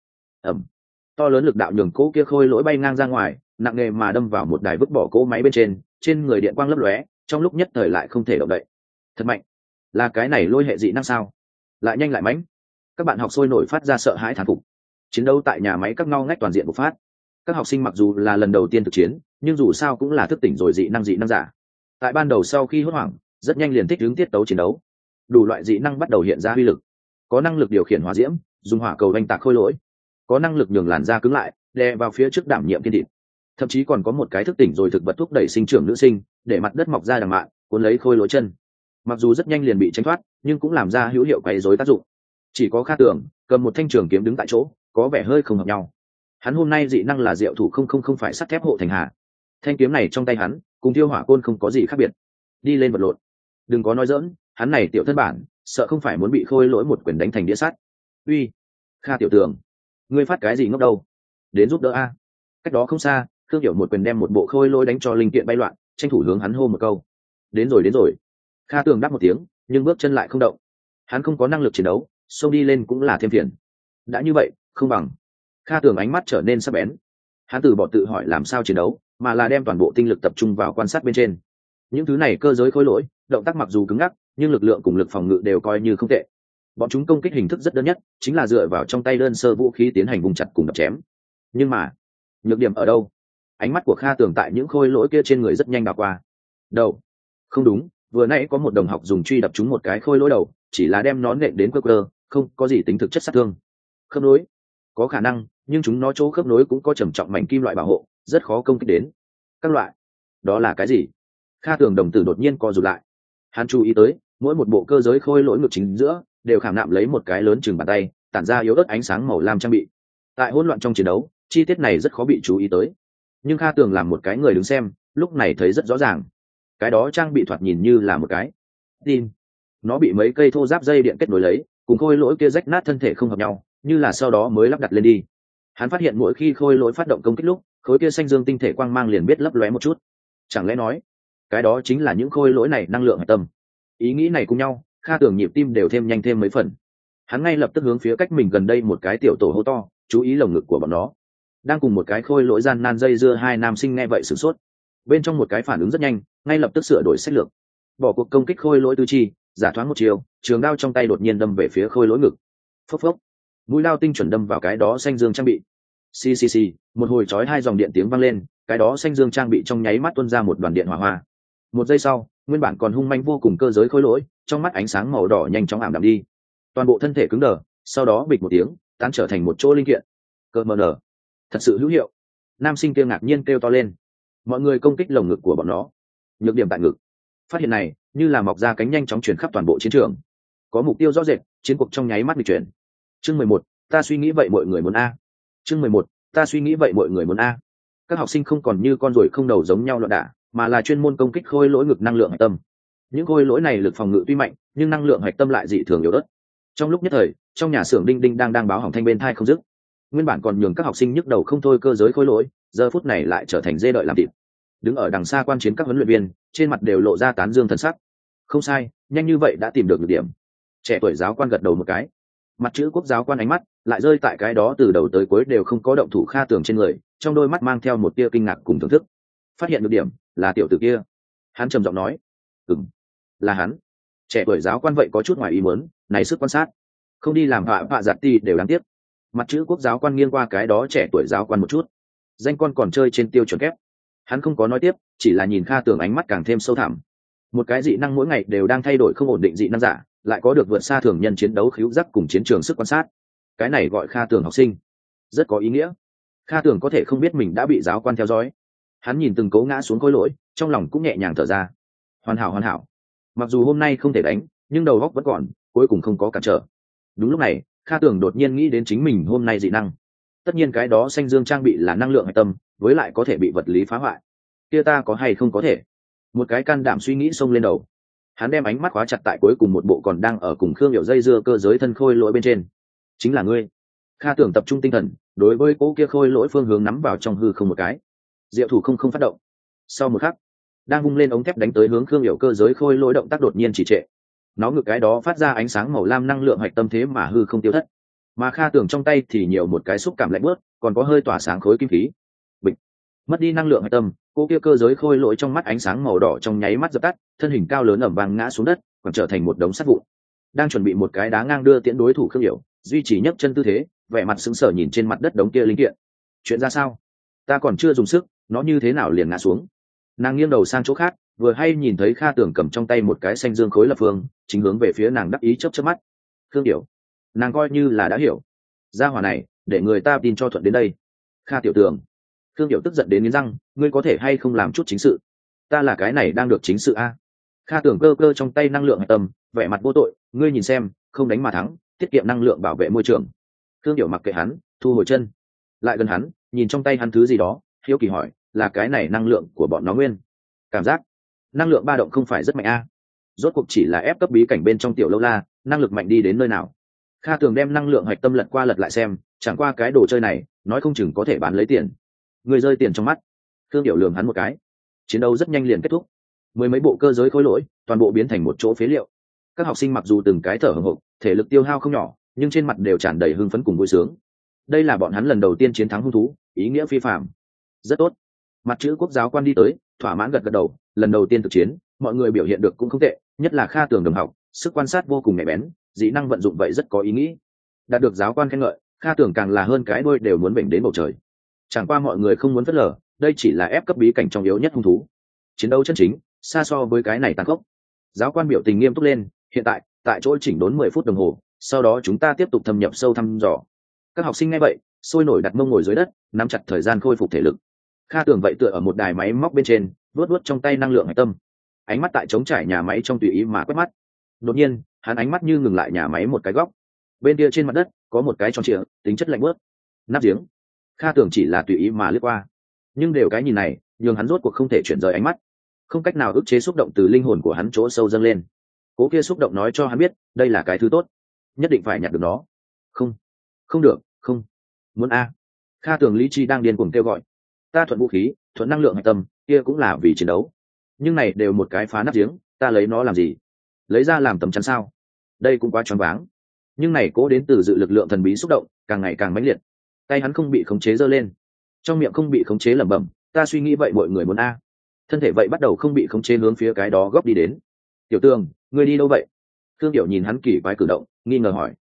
A: To lớn lực đạo nhường cỗ kia khôi lỗi bay ngang ra ngoài, nặng nề mà đâm vào một đài vứt bỏ cỗ máy bên trên người điện quang lấp lóe, trong lúc nhất thời lại không thể động đậy. Thật mạnh, là cái này lôi hệ dị năng sao? Lại nhanh lại mãnh. Các bạn học sôi nổi phát ra sợ hãi thán phục. Chiến đấu tại nhà máy các ngao ngách toàn diện bộc phát. Các học sinh mặc dù là lần đầu tiên thực chiến, nhưng dù sao cũng là thức tỉnh rồi dị năng giả. Tại ban đầu sau khi hốt hoảng, rất nhanh liền thích ứng tiết tấu chiến đấu. Đủ loại dị năng bắt đầu hiện ra uy lực. Có năng lực điều khiển hỏa diễm, dùng hỏa cầu đánh tạc khôi lỗi. Có năng lực nhường làn da cứng lại, đè vào phía trước đảm nhiệm kiên thịt. Thậm chí còn có một cái thức tỉnh rồi thực vật thúc đẩy sinh trưởng nữ sinh, để mặt đất mọc ra đằng mạn, cuốn lấy khôi lỗi chân. Mặc dù rất nhanh liền bị tránh thoát, nhưng cũng làm ra hữu hiệu quấy rối tác dụng. Chỉ có Kha Tưởng cầm một thanh trường kiếm đứng tại chỗ, có vẻ hơi không hợp nhau. Hắn hôm nay dị năng là diệu thủ không phải sắt thép hộ thành hà. Thanh kiếm này trong tay hắn, cùng thiêu hỏa côn không có gì khác biệt. Đi lên vật lộn. Đừng có nói dỡn, hắn này tiểu thân bản, sợ không phải muốn bị khôi lỗi một quyền đánh thành đĩa sắt. Uy, Kha tiểu Tưởng, ngươi phát cái gì ngốc đâu? Đến giúp đỡ a. Cách đó không xa, Khương Diệu một quyền đem một bộ khôi lỗi đánh cho linh kiện bay loạn, tranh thủ hướng hắn hô một câu. Đến rồi. Kha Tưởng đáp một tiếng, nhưng bước chân lại không động. Hắn không có năng lực chiến đấu, xông đi lên cũng là thêm phiền. Đã như vậy, không bằng. Kha Tưởng ánh mắt trở nên sắc bén. Hắn từ bỏ tự hỏi làm sao chiến đấu, mà là đem toàn bộ tinh lực tập trung vào quan sát bên trên. Những thứ này cơ giới khối lỗi, động tác mặc dù cứng ngắc, nhưng lực lượng cùng lực phòng ngự đều coi như không tệ. Bọn chúng công kích hình thức rất đơn nhất, chính là dựa vào trong tay đơn sơ vũ khí tiến hành vùng chặt cùng đập chém. Nhưng mà, nhược điểm ở đâu? Ánh mắt của Kha Tưởng tại những khối lỗi kia trên người rất nhanh đảo qua. Đầu. Không đúng, vừa nãy có một đồng học dùng truy đập trúng một cái khối lỗi đầu, chỉ là đem nó nện đến cơ, không có gì tính thực chất sát thương. Khớp nối. Có khả năng, nhưng chúng nó chỗ khớp nối cũng có trầm trọng mảnh kim loại bảo hộ, rất khó công kích đến. Các loại. Đó là cái gì? Kha Tưởng đồng tử đột nhiên co rụt lại. Hắn chú ý tới, mỗi một bộ cơ giới khôi lỗi ngực chính giữa đều khảm nạm lấy một cái lớn chừng bàn tay, tản ra yếu ớt ánh sáng màu lam trang bị. Tại hỗn loạn trong chiến đấu, chi tiết này rất khó bị chú ý tới. Nhưng Kha Tưởng làm một cái người đứng xem, lúc này thấy rất rõ ràng. Cái đó trang bị thoạt nhìn như là một cái tin. Nó bị mấy cây thô giáp dây điện kết nối lấy, cùng khôi lỗi kia rách nát thân thể không hợp nhau, như là sau đó mới lắp đặt lên đi. Hắn phát hiện mỗi khi khôi lỗi phát động công kích lúc, khối kia xanh dương tinh thể quang mang liền biết lấp lóe một chút. Chẳng lẽ nói, cái đó chính là những khôi lỗi này năng lượng hạch tâm. Ý nghĩ này cùng nhau, Kha Tường nhịp tim đều thêm nhanh thêm mấy phần. Hắn ngay lập tức hướng phía cách mình gần đây một cái tiểu tổ hô to, chú ý lồng ngực của bọn nó. Đang cùng một cái khôi lỗi gian nan dây dưa hai nam sinh nghe vậy sửng sốt. Bên trong một cái phản ứng rất nhanh, ngay lập tức sửa đổi sách lược. Bỏ cuộc công kích khôi lỗi tư chi, giả thoáng một chiều, trường đao trong tay đột nhiên đâm về phía khôi lỗi ngực. Phốc phốc. Mũi đao tinh chuẩn đâm vào cái đó xanh dương trang bị. Xì xì xì, một hồi chói hai dòng điện tiếng vang lên, cái đó xanh dương trang bị trong nháy mắt tuôn ra một đoàn điện hỏa hoa. Một giây sau, nguyên bản còn hung manh vô cùng cơ giới khôi lỗi, trong mắt ánh sáng màu đỏ nhanh chóng ảm đạm đi. Toàn bộ thân thể cứng đờ, sau đó bịch một tiếng, tán trở thành một chỗ linh kiện. Cơ mờ nở, thật sự hữu hiệu. Nam sinh kia ngạc nhiên kêu to lên. Mọi người công kích lồng ngực của bọn nó. Nhược điểm tại ngực. Phát hiện này, như là mọc ra cánh nhanh chóng truyền khắp toàn bộ chiến trường. Có mục tiêu rõ rệt, chiến cuộc trong nháy mắt bị chuyển. Chương 11, ta suy nghĩ vậy mọi người muốn a. Chương 11, ta suy nghĩ vậy mọi người muốn a. Các học sinh không còn như con ruồi không đầu giống nhau loạn đả, mà là chuyên môn công kích khôi lỗi ngực năng lượng hạch tâm. Những khôi lỗi này lực phòng ngự tuy mạnh, nhưng năng lượng hạch tâm lại dị thường yếu ớt. Trong lúc nhất thời, trong nhà xưởng đinh đinh đang báo hỏng thanh bên thai không dứt. Nguyên bản còn nhường các học sinh nhức đầu không thôi cơ giới khôi lỗi, giờ phút này lại trở thành dê đợi làm thịt. Đứng ở đằng xa quan chiến các huấn luyện viên, trên mặt đều lộ ra tán dương thần sắc. Không sai, nhanh như vậy đã tìm được nhược điểm. Trẻ tuổi giáo quan gật đầu một cái. Mặt chữ quốc giáo quan ánh mắt lại rơi tại cái đó từ đầu tới cuối đều không có động thủ Kha Tường trên người, trong đôi mắt mang theo một tia kinh ngạc cùng thưởng thức. Phát hiện được điểm là tiểu tử kia. Hắn trầm giọng nói, là hắn. Trẻ tuổi giáo quan vậy có chút ngoài ý muốn, này sức quan sát không đi làm vạ giặt ti đều đáng tiếc. Mặt chữ quốc giáo quan nghiêng qua cái đó trẻ tuổi giáo quan một chút, danh con còn chơi trên tiêu chuẩn kép. Hắn không có nói tiếp, chỉ là nhìn Kha Tường ánh mắt càng thêm sâu thẳm. Một cái dị năng mỗi ngày đều đang thay đổi không ổn định dị năng giả, lại có được vượt xa thường nhân chiến đấu khứu giác cùng chiến trường sức quan sát. Cái này gọi Kha Tường học sinh, rất có ý nghĩa. Kha Tường có thể không biết mình đã bị giáo quan theo dõi. Hắn nhìn từng cố ngã xuống khối lỗi, trong lòng cũng nhẹ nhàng thở ra. Hoàn hảo hoàn hảo. Mặc dù hôm nay không thể đánh, nhưng đầu óc vẫn còn, cuối cùng không có cản trở. Đúng lúc này, Kha Tường đột nhiên nghĩ đến chính mình hôm nay dị năng. Tất nhiên cái đó xanh dương trang bị là năng lượng hạch tâm, với lại có thể bị vật lý phá hoại. Kia ta có hay không có thể? Một cái can đảm suy nghĩ xông lên đầu. Hắn đem ánh mắt khóa chặt tại cuối cùng một bộ còn đang ở cùng Khương Hiểu dây dưa cơ giới thân khôi lỗi bên trên. Chính là ngươi. Kha Tường tập trung tinh thần, đối với cố kia khôi lỗi phương hướng nắm vào trong hư không một cái. Diệu thủ không phát động. Sau một khắc, đang vung lên ống thép đánh tới hướng Khương Hiểu cơ giới khôi lỗi động tác đột nhiên trì trệ. Nó ngược cái đó phát ra ánh sáng màu lam năng lượng hạch tâm thế mà hư không tiêu thất. Mà Kha Tường trong tay thì nhiều một cái xúc cảm lạnh bớt, còn có hơi tỏa sáng khối kim khí. Bịch. Mất đi năng lượng hạch tâm, cô kia cơ giới khôi lỗi trong mắt ánh sáng màu đỏ trong nháy mắt dập tắt, thân hình cao lớn ẩm vang ngã xuống đất, còn trở thành một đống sắt vụn. Đang chuẩn bị một cái đá ngang đưa tiễn đối thủ Khương Hiểu, duy trì nhấc chân tư thế, vẻ mặt sững sờ nhìn trên mặt đất đống kia linh kiện. Chuyện ra sao? Ta còn chưa dùng sức, nó như thế nào liền ngã xuống? Nàng nghiêng đầu sang chỗ khác, vừa hay nhìn thấy Kha Tường cầm trong tay một cái xanh dương khối lập phương, chính hướng về phía nàng đắc ý chớp chớp mắt. Khương Hiểu, nàng coi như là đã hiểu. Gia hỏa này, để người ta tin cho thuận đến đây. Kha tiểu Tường. Khương Hiểu tức giận đến nghiến răng, ngươi có thể hay không làm chút chính sự? Ta là cái này đang được chính sự a. Kha Tường cơ cơ trong tay năng lượng hạch tâm, vẻ mặt vô tội, ngươi nhìn xem, không đánh mà thắng, tiết kiệm năng lượng bảo vệ môi trường. Khương Hiểu mặc kệ hắn, thu hồi chân, lại gần hắn, nhìn trong tay hắn thứ gì đó, hiếu kỳ hỏi, là cái này năng lượng của bọn nó nguyên? Cảm giác năng lượng ba động không phải rất mạnh a. Rốt cuộc chỉ là ép cấp bí cảnh bên trong tiểu lâu la, năng lực mạnh đi đến nơi nào? Kha Tường đem năng lượng hạch tâm lật qua lật lại xem, chẳng qua cái đồ chơi này, nói không chừng có thể bán lấy tiền. Người rơi tiền trong mắt. Khương Hiểu lườm hắn một cái. Chiến đấu rất nhanh liền kết thúc. Mười mấy bộ cơ giới khối lỗi, toàn bộ biến thành một chỗ phế liệu. Các học sinh mặc dù từng cái thở hổn hộc, thể lực tiêu hao không nhỏ, nhưng trên mặt đều tràn đầy hưng phấn cùng vui sướng. Đây là bọn hắn lần đầu tiên chiến thắng hung thú, ý nghĩa phi phàm. Rất tốt. Mặt chữ quốc giáo quan đi tới, thỏa mãn gật gật đầu, lần đầu tiên thực chiến, mọi người biểu hiện được cũng không tệ, nhất là Kha Tường đồng học, sức quan sát vô cùng nhạy bén, dĩ năng vận dụng vậy rất có ý nghĩ. Đạt được giáo quan khen ngợi, Kha Tường càng là hơn cái đuôi đều muốn bệnh đến bầu trời. Chẳng qua mọi người không muốn phớt lờ, đây chỉ là ép cấp bí cảnh trong yếu nhất hung thú. Chiến đấu chân chính, xa so với cái này tàn khốc. Giáo quan biểu tình nghiêm túc lên, hiện tại chỗ chỉnh đốn 10 phút đồng hồ, sau đó chúng ta tiếp tục thâm nhập sâu thăm dò. Các học sinh nghe vậy, sôi nổi đặt mông ngồi dưới đất, nắm chặt thời gian khôi phục thể lực. Kha Tường vậy tựa ở một đài máy móc bên trên, vuốt trong tay năng lượng hạch tâm. Ánh mắt tại trống trải nhà máy trong tùy ý mà quét mắt. Đột nhiên, hắn ánh mắt như ngừng lại nhà máy một cái góc. Bên kia trên mặt đất, có một cái tròn trịa, tính chất lạnh bớt. Nắp giếng. Kha Tường chỉ là tùy ý mà lướt qua, nhưng đều cái nhìn này nhường hắn rốt cuộc không thể chuyển rời ánh mắt, không cách nào ức chế xúc động từ linh hồn của hắn chỗ sâu dâng lên. Cố kia xúc động nói cho hắn biết đây là cái thứ tốt, nhất định phải nhặt được nó. Không được, không muốn a. Kha Tường lý trí đang điên cuồng kêu gọi, ta thuận vũ khí, thuận năng lượng hạch tâm, kia cũng là vì chiến đấu, nhưng này đều một cái phá nắp giếng, ta lấy nó làm gì? lấy ra làm tấm chắn sao? Đây cũng quá choáng váng. Nhưng này cố đến từ dự lực lượng thần bí xúc động càng ngày càng mãnh liệt. Tay hắn không bị khống chế giơ lên, trong miệng không bị khống chế lẩm bẩm, ta suy nghĩ vậy mọi người muốn a. Thân thể vậy bắt đầu không bị khống chế hướng phía cái đó góc đi đến. Tiểu Tường, ngươi đi đâu vậy? Thương Điệu nhìn hắn kỳ quái cử động, nghi ngờ hỏi.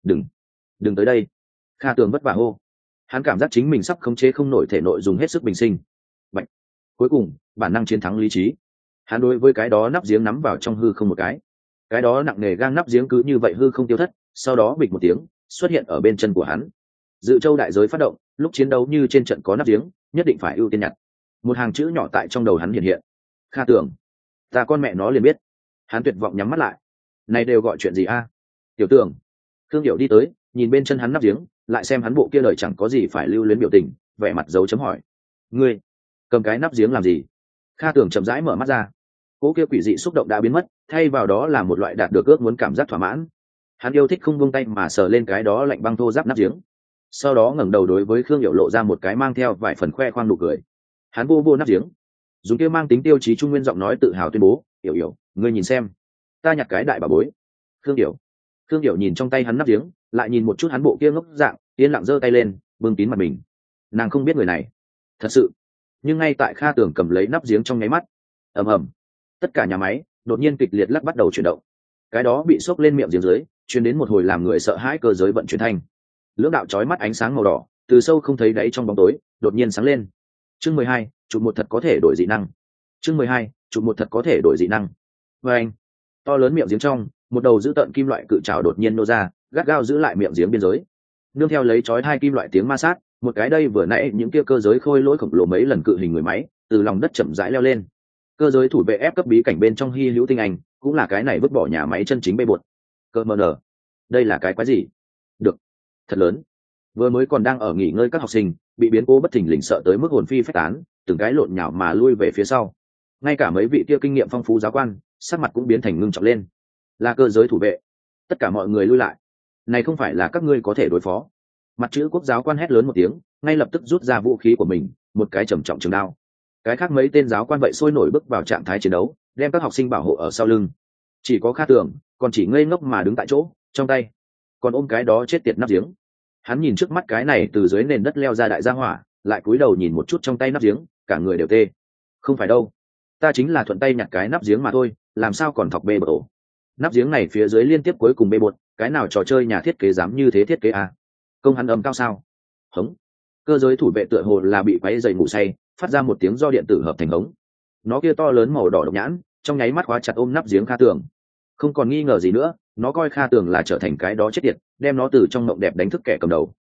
A: Đừng tới đây. Kha Tường vất vả hô. Hắn cảm giác chính mình sắp khống chế không nổi thể nội dùng hết sức bình sinh. Bạch. Cuối cùng bản năng chiến thắng lý trí, hắn đối với cái đó nắp giếng nắm vào trong hư không một cái đó nặng nề gang nắp giếng cứ như vậy hư không tiêu thất, sau đó bịch một tiếng xuất hiện ở bên chân của hắn. Dự châu đại giới phát động, lúc chiến đấu như trên trận có nắp giếng nhất định phải ưu tiên nhặt. Một hàng chữ nhỏ tại trong đầu hắn hiện hiện. Kha Tường, ta con mẹ nó liền biết. Hắn tuyệt vọng nhắm mắt lại. Này đều gọi chuyện gì a? Tiểu Tường. Thương Điệu đi tới, nhìn bên chân hắn nắp giếng, lại xem hắn bộ kia lời chẳng có gì phải lưu luyến biểu tình, vẻ mặt dấu chấm hỏi. Ngươi cầm cái nắp giếng làm gì? Kha Tường chậm rãi mở mắt ra. Cố kia quỷ dị xúc động đã biến mất, thay vào đó là một loại đạt được ước muốn cảm giác thỏa mãn. Hắn yêu thích không buông tay mà sờ lên cái đó lạnh băng thô ráp nắp giếng, sau đó ngẩng đầu đối với Khương Hiểu lộ ra một cái mang theo vài phần khoe khoang nụ cười. Hắn vô nắp giếng, dùng kia mang tính tiêu chí trung nguyên giọng nói tự hào tuyên bố, "Hiểu, ngươi nhìn xem, ta nhặt cái đại bà bối." Khương Hiểu nhìn trong tay hắn nắp giếng, lại nhìn một chút hắn bộ kia ngốc dạng, yên lặng giơ tay lên, bưng kín mặt mình. Nàng không biết người này, thật sự. Nhưng ngay tại Kha Tường cầm lấy nắp giếng trong nháy mắt, ầm ầm, tất cả nhà máy đột nhiên kịch liệt lắc bắt đầu chuyển động. Cái đó bị xốc lên miệng giếng dưới, truyền đến một hồi làm người sợ hãi cơ giới vận chuyển thanh. Lưỡng đạo chói mắt ánh sáng màu đỏ, từ sâu không thấy đáy trong bóng tối, đột nhiên sáng lên. Chương 12, chụp một thật có thể đổi dị năng. Chương 12, chụp một thật có thể đổi dị năng. Và anh, to lớn miệng giếng trong, một đầu giữ tận kim loại cự trảo đột nhiên nô ra, gắt gao giữ lại miệng giếng biên giới. Nương theo lấy chói hai kim loại tiếng ma sát, một cái đây vừa nãy những kia cơ giới khôi lỗi khổng lồ mấy lần cự hình người máy, từ lòng đất chậm rãi leo lên. Cơ giới thủ vệ ép cấp bí cảnh bên trong hy hữu tinh anh, cũng là cái này vứt bỏ nhà máy chân chính bê bột. Cơ mờ nở, đây là cái quái gì? Được, thật lớn. Vừa mới còn đang ở nghỉ ngơi các học sinh, bị biến cố bất thình lình sợ tới mức hồn phi phách tán, từng cái lộn nhào mà lui về phía sau. Ngay cả mấy vị kia kinh nghiệm phong phú giáo quan, sắc mặt cũng biến thành ngưng trọng lên. Là cơ giới thủ vệ. Tất cả mọi người lui lại. Này không phải là các ngươi có thể đối phó. Mặt chữ quốc giáo quan hét lớn một tiếng, ngay lập tức rút ra vũ khí của mình, một cái trầm trọng trường đao. Cái khác mấy tên giáo quan vậy sôi nổi bước vào trạng thái chiến đấu, đem các học sinh bảo hộ ở sau lưng. Chỉ có Kha Tường còn chỉ ngây ngốc mà đứng tại chỗ, trong tay còn ôm cái đó chết tiệt nắp giếng. Hắn nhìn trước mắt cái này từ dưới nền đất leo ra đại gia hỏa, lại cúi đầu nhìn một chút trong tay nắp giếng, cả người đều tê. Không phải đâu, ta chính là thuận tay nhặt cái nắp giếng mà thôi, làm sao còn thọc bê bột ổ. Nắp giếng này phía dưới liên tiếp cuối cùng bê bột, cái nào trò chơi nhà thiết kế dám như thế thiết kế à? Công hắn âm cao sao? Hống. Cơ giới thủ vệ tựa hồ là bị quấy dày ngủ say, phát ra một tiếng do điện tử hợp thành hống. Nó kia to lớn màu đỏ độc nhãn, trong nháy mắt khóa chặt ôm nắp giếng Kha Tường. Không còn nghi ngờ gì nữa, nó coi Kha Tường là trở thành cái đó chết tiệt, đem nó từ trong mộng đẹp đánh thức kẻ cầm đầu.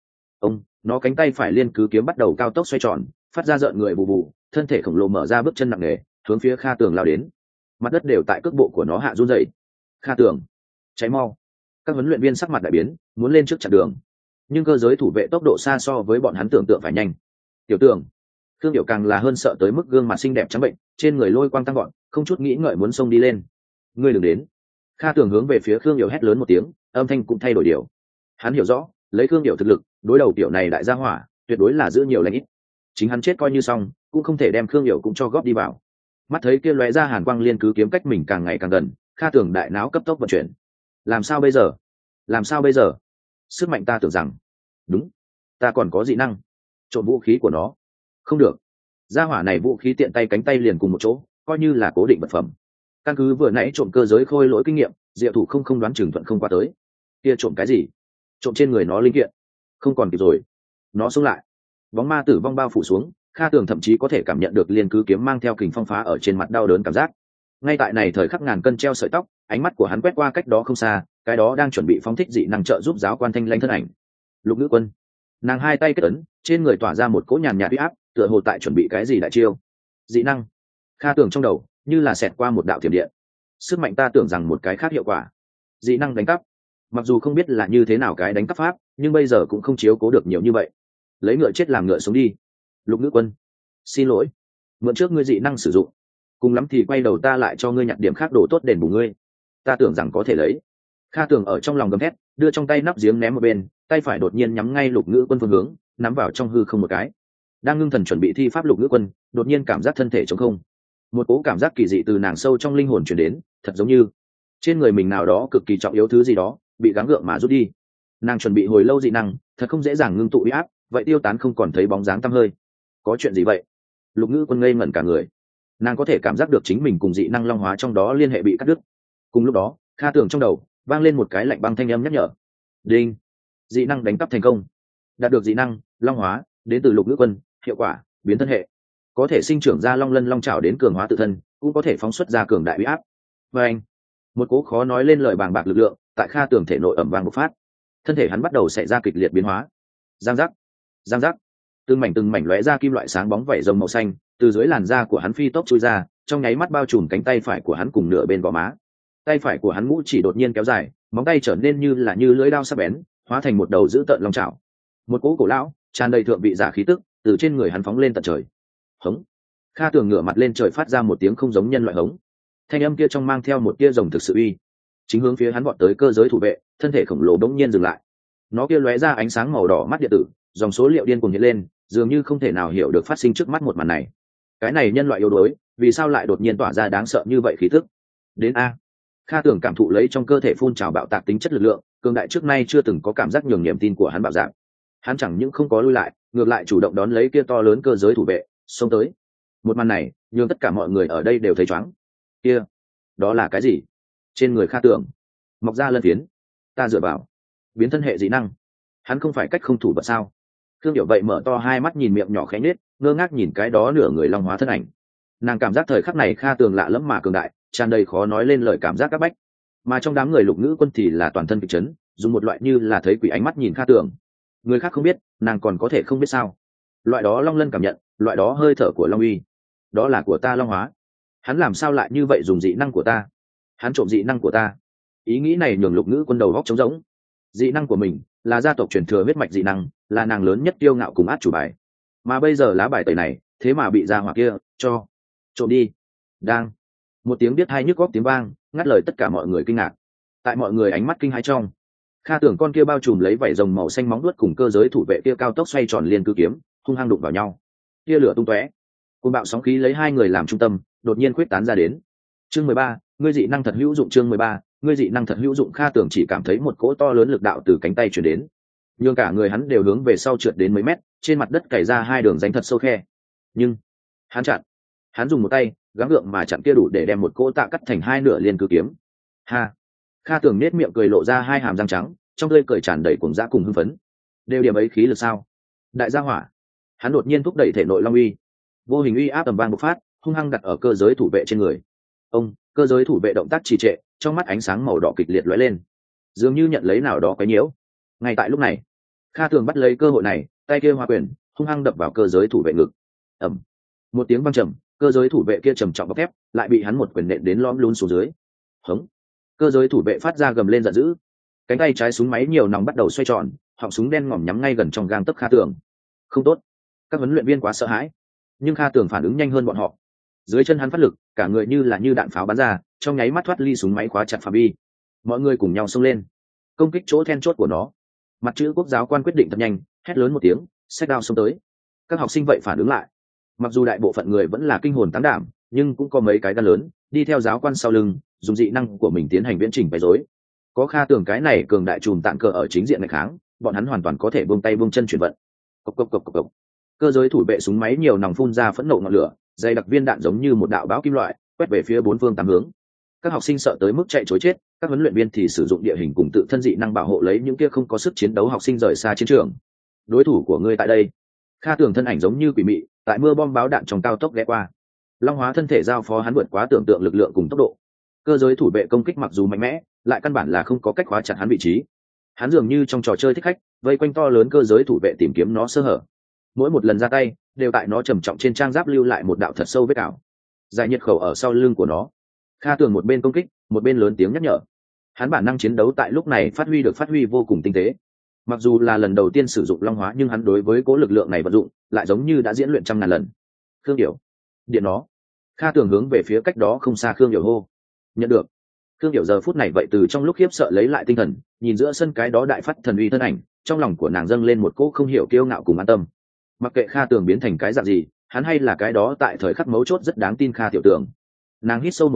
A: Nó cánh tay phải liên cứ kiếm bắt đầu cao tốc xoay tròn, phát ra rợn người bù bù, thân thể khổng lồ mở ra bước chân nặng nề, hướng phía Kha Tường lao đến. Mặt đất đều tại cước bộ của nó hạ run rẩy. Kha Tường, cháy mau! Các huấn luyện viên sắc mặt đại biến, muốn lên trước chặn đường. Nhưng cơ giới thủ vệ tốc độ xa so với bọn hắn tưởng tượng phải nhanh. Tiểu Tường, Thương Điệu càng là hơn sợ tới mức gương mặt xinh đẹp trắng bệnh, trên người lôi quang tăng gọn, không chút nghĩ ngợi muốn xông đi lên. Ngươi đừng đến! Kha Tường hướng về phía Khương Điệu hét lớn một tiếng, âm thanh cũng thay đổi điều. Hắn hiểu rõ, lấy Khương Điệu thực lực, đối đầu tiểu này đại gia hỏa, tuyệt đối là giữ nhiều lãnh ít. Chính hắn chết coi như xong, cũng không thể đem Khương Điệu cũng cho góp đi vào. Mắt thấy kia lóe ra hàn quang liên cứ kiếm cách mình càng ngày càng gần, Kha Tường đại não cấp tốc vận chuyển. Làm sao bây giờ? Làm sao bây giờ? Sức mạnh ta tưởng rằng, đúng, ta còn có dị năng. Trộm vũ khí của nó. Không được. Gia hỏa này vũ khí tiện tay cánh tay liền cùng một chỗ, coi như là cố định vật phẩm. Căn cứ vừa nãy trộm cơ giới khôi lỗi kinh nghiệm, Diệu Thủ không đoán chừng thuận không qua tới. Kia trộm cái gì? Trộm trên người nó linh kiện. Không còn kịp rồi. Nó xuống lại. Bóng ma tử vong bao phủ xuống, Kha Tường thậm chí có thể cảm nhận được liên cứ kiếm mang theo kình phong phá ở trên mặt đau đớn cảm giác. Ngay tại này thời khắc ngàn cân treo sợi tóc, ánh mắt của hắn quét qua cách đó không xa, cái đó đang chuẩn bị phóng thích dị năng trợ giúp giáo quan thanh lãnh thân ảnh. Lục Nữ Quân. Nàng hai tay kết ấn, trên người tỏa ra một cỗ nhàn nhạt uy áp, tựa hồ tại chuẩn bị cái gì đại chiêu. Dị năng. Kha Tường trong đầu như là xẹt qua một đạo thiểm điện. Sức mạnh ta tưởng rằng một cái khác hiệu quả. Dị năng đánh cắp. Mặc dù không biết là như thế nào cái đánh cắp pháp, nhưng bây giờ cũng không chiếu cố được nhiều như vậy. Lấy ngựa chết làm ngựa sống đi. Lục Nữ Quân, xin lỗi, mượn trước ngươi dị năng sử dụng, cùng lắm thì quay đầu ta lại cho ngươi nhặt điểm khác đồ tốt đền bù ngươi. Ta tưởng rằng có thể lấy. Kha Tường ở trong lòng gầm thét, đưa trong tay nắp giếng ném một bên, tay phải đột nhiên nhắm ngay Lục Nữ Quân phương hướng, nắm vào trong hư không một cái. Đang ngưng thần chuẩn bị thi pháp Lục Nữ Quân, đột nhiên cảm giác thân thể trống không. Một cỗ cảm giác kỳ dị từ nàng sâu trong linh hồn truyền đến, thật giống như trên người mình nào đó cực kỳ trọng yếu thứ gì đó bị gắng gượng mà rút đi. Nàng chuẩn bị hồi lâu dị năng thật không dễ dàng ngưng tụ uy áp, vậy tiêu tán không còn thấy bóng dáng tăm hơi. Có chuyện gì vậy? Lục Ngữ Quân ngây ngẩn cả người. Nàng có thể cảm giác được chính mình cùng dị năng long hóa trong đó liên hệ bị cắt đứt. Cùng lúc đó Kha Tưởng trong đầu vang lên một cái lạnh băng thanh âm nhắc nhở. Đinh, dị năng đánh cắp thành công. Đạt được dị năng long hóa, đến từ Lục Ngữ Quân, hiệu quả biến thân hệ, có thể sinh trưởng ra long lân long trảo đến cường hóa tự thân, cũng có thể phóng xuất ra cường đại uy áp. Và anh, một cỗ khó nói lên lời bàng bạc lực lượng tại Kha Tưởng thể nội ẩm vang bộc phát, thân thể hắn bắt đầu xảy ra kịch liệt biến hóa. Giang giác, giang giác, từng mảnh lóe ra kim loại sáng bóng vảy rồng màu xanh từ dưới làn da của hắn phi tốc chui ra, trong nháy mắt bao trùm cánh tay phải của hắn cùng nửa bên gò má. Tay phải của hắn mũ chỉ đột nhiên kéo dài, móng tay trở nên như lưỡi dao sắc bén, hóa thành một đầu dữ tợn long trảo. Một cỗ cổ lão tràn đầy thượng vị giả khí tức từ trên người hắn phóng lên tận trời. Hống! Kha Tưởng ngửa mặt lên trời phát ra một tiếng không giống nhân loại hống. Thanh âm kia trong mang theo một tia rồng thực sự uy, chính hướng phía hắn vọt tới cơ giới thủ vệ, thân thể khổng lồ đống nhiên dừng lại. Nó kia lóe ra ánh sáng màu đỏ mắt điện tử, dòng số liệu điên cuồng hiện lên, dường như không thể nào hiểu được phát sinh trước mắt một màn này. Cái này nhân loại yếu đuối, vì sao lại đột nhiên tỏa ra đáng sợ như vậy khí tức? Đến a! Kha Tưởng cảm thụ lấy trong cơ thể phun trào bạo tạc tính chất lực lượng, cường đại trước nay chưa từng có cảm giác nhường niềm tin của hắn bạo giảm. Hắn chẳng những không có lui lại, ngược lại chủ động đón lấy kia to lớn cơ giới thủ vệ, xông tới. Một màn này nhường tất cả mọi người ở đây đều thấy choáng. Kia, đó là cái gì? Trên người Kha Tưởng mọc ra lân phiến. Ta dựa vào biến thân hệ dị năng, hắn không phải cách không thủ vật sao? Thương Điệu vậy mở to hai mắt nhìn, miệng nhỏ khẽ nhếch, ngơ ngác nhìn cái đó nửa người long hóa thân ảnh. Nàng cảm giác thời khắc này Kha Tưởng lạ lẫm mà cường đại, tràn đầy khó nói lên lời cảm giác áp bách. Mà trong đám người Lục Ngữ Quân thì là toàn thân kịch chấn, dùng một loại như là thấy quỷ ánh mắt nhìn Kha Tưởng. Người khác không biết, nàng còn có thể không biết sao? Loại đó long lân cảm nhận, loại đó hơi thở của long uy, đó là của ta long hóa. Hắn làm sao lại như vậy dùng dị năng của ta? Hắn trộm dị năng của ta. Ý nghĩ này nhường Lục Ngữ Quân đầu góc trống rỗng. Dị năng của mình là gia tộc truyền thừa huyết mạch dị năng, là nàng lớn nhất kiêu ngạo cùng át chủ bài. Mà bây giờ lá bài tẩy này thế mà bị gia hỏa kia cho trộm đi. Đang một tiếng biết hai nhức góc tiếng vang ngắt lời tất cả mọi người kinh ngạc. Tại mọi người ánh mắt kinh hãi trong, Kha Tưởng con kia bao trùm lấy vảy rồng màu xanh móng vuốt cùng cơ giới thủ vệ kia cao tốc xoay tròn liên cư kiếm hung hăng đụng vào nhau, tia lửa tung tóe, cơn bạo sóng khí lấy hai người làm trung tâm đột nhiên khuyết tán ra đến. Chương 13, ngươi dị năng thật hữu dụng. Chương 13, ngươi dị năng thật hữu dụng. Kha Tưởng chỉ cảm thấy một cỗ to lớn lực đạo từ cánh tay truyền đến, nhưng cả người hắn đều hướng về sau trượt đến mấy mét, trên mặt đất cày ra hai đường rãnh thật sâu khe. Nhưng hắn dùng một tay gắng gượng mà chặn kia đủ để đem một cỗ tạ cắt thành hai nửa liên cư kiếm. Ha! Kha Tưởng nết miệng cười lộ ra hai hàm răng trắng, trong tươi cười tràn đầy cuồng dã cùng hưng phấn. Đều điểm ấy khí lực sao? Đại gia hỏa! Hắn đột nhiên thúc đẩy thể nội long uy, vô hình uy áp tầm vang bộc phát, hung hăng đặt ở cơ giới thủ vệ trên người. Ông, cơ giới thủ vệ động tác trì trệ, trong mắt ánh sáng màu đỏ kịch liệt lóe lên, dường như nhận lấy nào đó quấy nhiễu. Ngay tại lúc này, Kha Tưởng bắt lấy cơ hội này, tay kia hoa quyền hung hăng đập vào cơ giới thủ vệ ngực. Ầm! Một tiếng vang trầm, cơ giới thủ vệ kia trầm trọng bọc thép lại bị hắn một quyền nện đến lõm lún xuống dưới. Hống! Cơ giới thủ vệ phát ra gầm lên giận dữ, cánh tay trái súng máy nhiều nòng bắt đầu xoay tròn, họng súng đen ngòm nhắm ngay gần trong gang tấc Kha Tưởng. Không tốt! Các huấn luyện viên quá sợ hãi, nhưng Kha Tưởng phản ứng nhanh hơn bọn họ. Dưới chân hắn phát lực, cả người như đạn pháo bắn ra, trong nháy mắt thoát ly súng máy khóa chặt phạm vi. Mọi người cùng nhau xông lên, công kích chỗ then chốt của nó. Mặt chữ quốc giáo quan quyết định thật nhanh, hét lớn một tiếng, xách đao xông tới. Các học sinh vậy phản ứng lại. Mặc dù đại bộ phận người vẫn là kinh hồn táng đảm, nhưng cũng có mấy cái gan lớn đi theo giáo quan sau lưng, dùng dị năng của mình tiến hành viễn trình bày rối. Có Kha Tưởng cái này cường đại trùm tạng cờ ở chính diện ngày kháng, bọn hắn hoàn toàn có thể buông tay buông chân chuyển vận. Cộc cộc cộc cộc cộc. Cơ giới thủ vệ súng máy nhiều nòng phun ra phẫn nộ ngọn lửa, dày đặc viên đạn giống như một đạo bão kim loại quét về phía bốn phương tám hướng. Các học sinh sợ tới mức chạy trối chết, các huấn luyện viên thì sử dụng địa hình cùng tự thân dị năng bảo hộ lấy những kia không có sức chiến đấu học sinh rời xa chiến trường. Đối thủ của ngươi tại đây. Kha Tưởng thân ảnh giống như quỷ mị tại mưa bom báo đạn trong cao tốc ghé qua, long hóa thân thể giao phó hắn vượt quá tưởng tượng lực lượng cùng tốc độ. Cơ giới thủ vệ công kích mặc dù mạnh mẽ, lại căn bản là không có cách khóa chặt hắn vị trí. Hắn dường như trong trò chơi thích khách, vây quanh to lớn cơ giới thủ vệ tìm kiếm nó sơ hở. Mỗi một lần ra tay đều tại nó trầm trọng trên trang giáp lưu lại một đạo thật sâu vết cào, dài nhiệt khẩu ở sau lưng của nó. Kha Tưởng một bên công kích, một bên lớn tiếng nhắc nhở. Hắn bản năng chiến đấu tại lúc này phát huy vô cùng tinh tế. Mặc dù là lần đầu tiên sử dụng long hóa, nhưng hắn đối với cố lực lượng này vận dụng lại giống như đã diễn luyện trăm ngàn lần. Khương Điểu, điện nó! Kha Tưởng hướng về phía cách đó không xa Khương Điểu hô. Nhận được. Khương Điểu giờ phút này vậy từ trong lúc khiếp sợ lấy lại tinh thần, nhìn giữa sân cái đó đại phát thần uy thân ảnh, trong lòng của nàng dâng lên một cỗ không hiểu kiêu ngạo cùng an tâm. Mặc kệ Kha Tưởng biến thành cái dạng gì, hắn hay là cái đó tại thời khắc mấu chốt rất đáng tin Kha tiểu tưởng. Nàng hít sâu một hơi,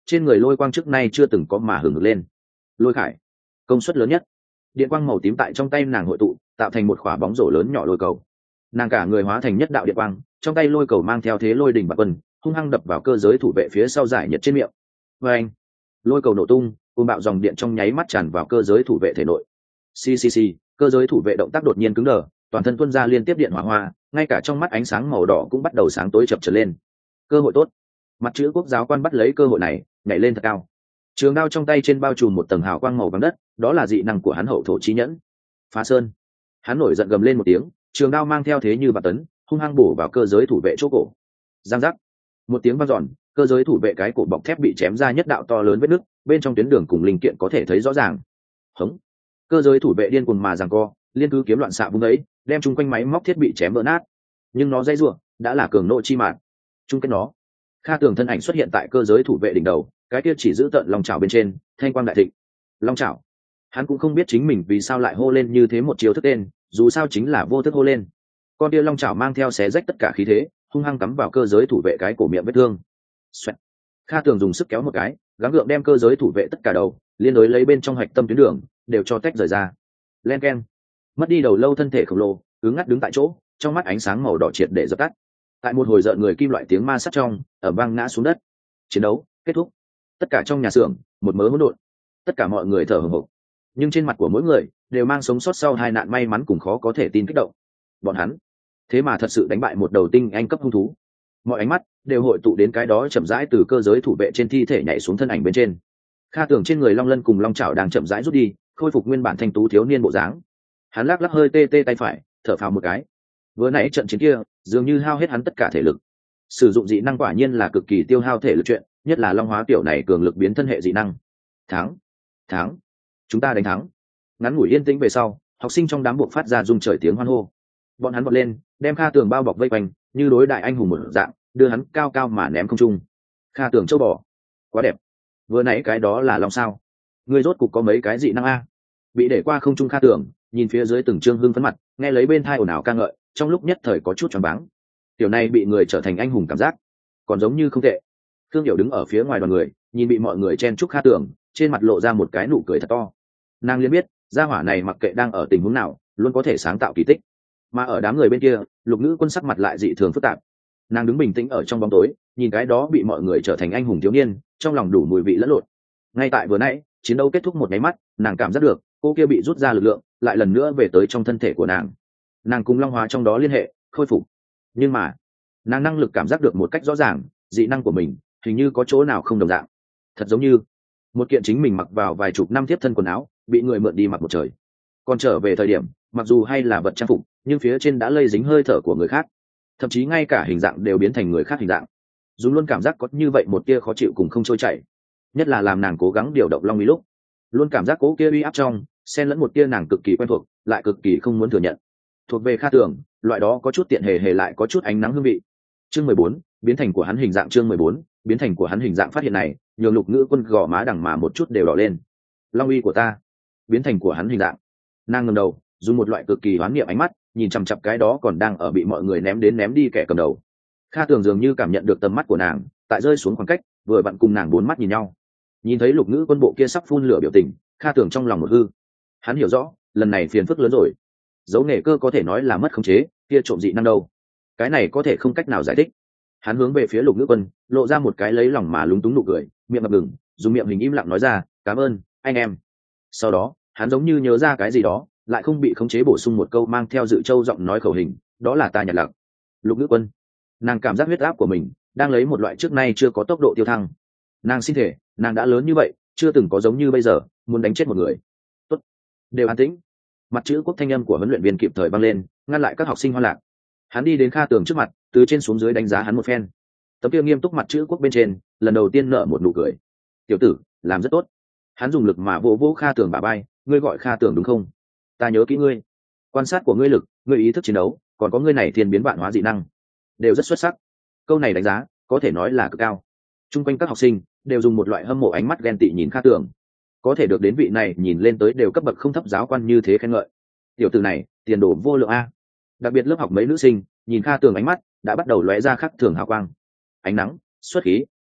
A: trên người lôi quang trước nay chưa từng có mà hừng hực lên. Lôi khải, công suất lớn nhất. Điện quang màu tím tại trong tay nàng hội tụ, tạo thành một quả bóng rổ lớn nhỏ lôi cầu. Nàng cả người hóa thành nhất đạo điện quang, trong tay lôi cầu mang theo thế lôi đỉnh bạc quân, hung hăng đập vào cơ giới thủ vệ phía sau giải nhiệt trên miệng. Và anh, lôi cầu nổ tung, côn bạo dòng điện trong nháy mắt tràn vào cơ giới thủ vệ thể nội. Ccc, cơ giới thủ vệ động tác đột nhiên cứng đờ, toàn thân tuôn ra liên tiếp điện hỏa hoa, ngay cả trong mắt ánh sáng màu đỏ cũng bắt đầu sáng tối chập chờn lên. Cơ hội tốt. Mặt chữ quốc giáo quan bắt lấy cơ hội này, nhảy lên thật cao. Trường đao trong tay trên bao trùm một tầng hào quang màu vàng đất, đó là dị năng của hắn hậu thổ chí nhẫn. Phá sơn. Hắn nổi giận gầm lên một tiếng, trường đao mang theo thế như bạt tấn, hung hăng bổ vào cơ giới thủ vệ chỗ cổ. Giang giác. Một tiếng vang dọn, cơ giới thủ vệ cái cổ bọc thép bị chém ra nhất đạo to lớn vết nứt, bên trong tuyến đường cùng linh kiện có thể thấy rõ ràng. Hống. Cơ giới thủ vệ điên cuồng mà giằng co, liên cứ kiếm loạn xạ vung ấy, đem chung quanh máy móc thiết bị chém vỡ nát. Nhưng nó dây rủa, đã là cường nộ chi mạng. Chung kết nó. Kha Tường thân ảnh xuất hiện tại cơ giới thủ vệ đỉnh đầu, cái kia chỉ giữ tận long chảo bên trên, thanh quang đại thịnh. Long chảo. Hắn cũng không biết chính mình vì sao lại hô lên như thế một chiêu thức tên, dù sao chính là vô thức hô lên. Con kia long chảo mang theo xé rách tất cả khí thế, hung hăng cắm vào cơ giới thủ vệ cái cổ miệng vết thương. Xoẹt. Kha Tường dùng sức kéo một cái, gắng gượng đem cơ giới thủ vệ tất cả đầu liên đối lấy bên trong hạch tâm tuyến đường đều cho tách rời ra. Len keng. Mất đi đầu lâu thân thể khổng lồ cứ ngắt đứng tại chỗ, trong mắt ánh sáng màu đỏ triệt để dập tắt. Tại một hồi rợn người kim loại tiếng ma sát trong, ở vang ngã xuống đất. Chiến đấu kết thúc. Tất cả trong nhà xưởng một mớ hỗn độn, tất cả mọi người thở hổn hộc, nhưng trên mặt của mỗi người đều mang sống sót sau hai nạn may mắn cùng khó có thể tin kích động. Bọn hắn thế mà thật sự đánh bại một đầu tinh anh cấp hung thú. Mọi ánh mắt đều hội tụ đến cái đó chậm rãi từ cơ giới thủ vệ trên thi thể nhảy xuống thân ảnh bên trên. Kha Tường trên người long lân cùng long chảo đang chậm rãi rút đi, khôi phục nguyên bản thanh tú thiếu niên bộ dáng. Hắn lắc lắc hơi tê tê tay phải, thở phào một cái. Vừa nãy trận chiến kia dường như hao hết hắn tất cả thể lực. Sử dụng dị năng quả nhiên là cực kỳ tiêu hao thể lực chuyện, nhất là long hóa kiểu này cường lực biến thân hệ dị năng. Thắng, chúng ta đánh thắng. Ngắn ngủi yên tĩnh về sau, học sinh trong đám buộc phát ra rung trời tiếng hoan hô. Bọn hắn vọt lên, đem Kha Tường bao bọc vây quanh, như đối đại anh hùng một dạng, đưa hắn cao cao mà ném không trung. Kha Tường châu bò, quá đẹp. Vừa nãy cái đó là long sao? Ngươi rốt cục có mấy cái dị năng a? Bị để qua không trung Kha Tường, nhìn phía dưới từng trương hưng phấn mặt, nghe lấy bên thai ồn ào ca ngợi, trong lúc nhất thời có chút choáng váng. Tiểu này bị người trở thành anh hùng cảm giác, còn giống như không tệ. Thương Hiểu đứng ở phía ngoài đoàn người, nhìn bị mọi người chen chúc Kha Tường, trên mặt lộ ra một cái nụ cười thật to. Nàng liền biết, gia hỏa này mặc kệ đang ở tình huống nào, luôn có thể sáng tạo kỳ tích. Mà ở đám người bên kia, Lục Ngữ Quân sắc mặt lại dị thường phức tạp. Nàng đứng bình tĩnh ở trong bóng tối, nhìn cái đó bị mọi người trở thành anh hùng thiếu niên, trong lòng đủ mùi vị lẫn lộn. Ngay tại vừa nãy, chiến đấu kết thúc một nháy mắt, nàng cảm giác được cô kia bị rút ra lực lượng, lại lần nữa về tới trong thân thể của nàng. Nàng cùng long hóa trong đó liên hệ, khôi phục. Nhưng mà, nàng năng lực cảm giác được một cách rõ ràng, dị năng của mình hình như có chỗ nào không đồng dạng. Thật giống như một kiện chính mình mặc vào vài chục năm tiếp thân quần áo, bị người mượn đi mặc một trời. Còn trở về thời điểm, mặc dù hay là vật trang phục, nhưng phía trên đã lây dính hơi thở của người khác, thậm chí ngay cả hình dạng đều biến thành người khác hình dạng. Dù luôn cảm giác có như vậy một tia khó chịu cùng không trôi chảy, nhất là làm nàng cố gắng điều động long uy lúc, luôn cảm giác cố kia uy áp trong xen lẫn một tia nàng cực kỳ quen thuộc, lại cực kỳ không muốn thừa nhận. Thuộc về Kha Tường, loại đó có chút tiện hề hề lại có chút ánh nắng hương vị. Chương 14, biến thành của hắn hình dạng. Chương 14, biến thành của hắn hình dạng. Phát hiện này nhường Lục Ngữ Quân gò má đằng mà một chút đều đỏ lên. Long uy của ta biến thành của hắn hình dạng. Nàng ngẩng đầu, dùng một loại cực kỳ hoán niệm ánh mắt nhìn chằm chặp cái đó còn đang ở bị mọi người ném đến ném đi kẻ cầm đầu. Kha Tường dường như cảm nhận được tầm mắt của nàng tại rơi xuống khoảng cách, vừa vặn cùng nàng bốn mắt nhìn nhau. Nhìn thấy Lục Ngữ Quân bộ kia sắp phun lửa biểu tình, Kha Tường trong lòng một hư. Hắn hiểu rõ, lần này phiền phức lớn rồi. Dấu nghề cơ có thể nói là mất khống chế, kia trộm dị năng đâu, cái này có thể không cách nào giải thích. Hắn hướng về phía Lục Ngữ Quân, lộ ra một cái lấy lòng mà lúng túng nụ cười, miệng ngập ngừng, dùng miệng hình im lặng nói ra, cảm ơn anh em. Sau đó hắn giống như nhớ ra cái gì đó, lại không bị khống chế bổ sung một câu mang theo dự châu giọng nói khẩu hình, đó là ta nhặt lạc. Lục Ngữ Quân, nàng cảm giác huyết áp của mình đang lấy một loại trước nay chưa có tốc độ tiêu thăng. Nàng xin thể, nàng đã lớn như vậy, chưa từng có giống như bây giờ muốn đánh chết một người. Tốt, đều an tĩnh. Mặt chữ quốc thanh âm của huấn luyện viên kịp thời vang lên, ngăn lại các học sinh hoa lạc. Hắn đi đến Kha Tường trước mặt, từ trên xuống dưới đánh giá hắn một phen. Tấm kia nghiêm túc mặt chữ quốc bên trên lần đầu tiên nở một nụ cười. Tiểu tử, làm rất tốt. Hắn dùng lực mà vỗ vỗ Kha Tường bả vai, ngươi gọi Kha Tường đúng không? Ta nhớ kỹ ngươi. Quan sát của ngươi lực, ngươi ý thức chiến đấu, còn có ngươi này thiên biến vạn hóa dị năng, đều rất xuất sắc. Câu này đánh giá có thể nói là cực cao. Trung quanh các học sinh đều dùng một loại hâm mộ ánh mắt ghen tị nhìn Kha Tường. Có thể được đến vị này nhìn lên tới đều cấp bậc không thấp giáo quan như thế khen ngợi. Tiểu tử này tiền đồ vô lượng a. Đặc biệt lớp học mấy nữ sinh nhìn Kha Tường ánh mắt đã bắt đầu lóe ra khắc thường hào quang. Ánh nắng, xuất khí,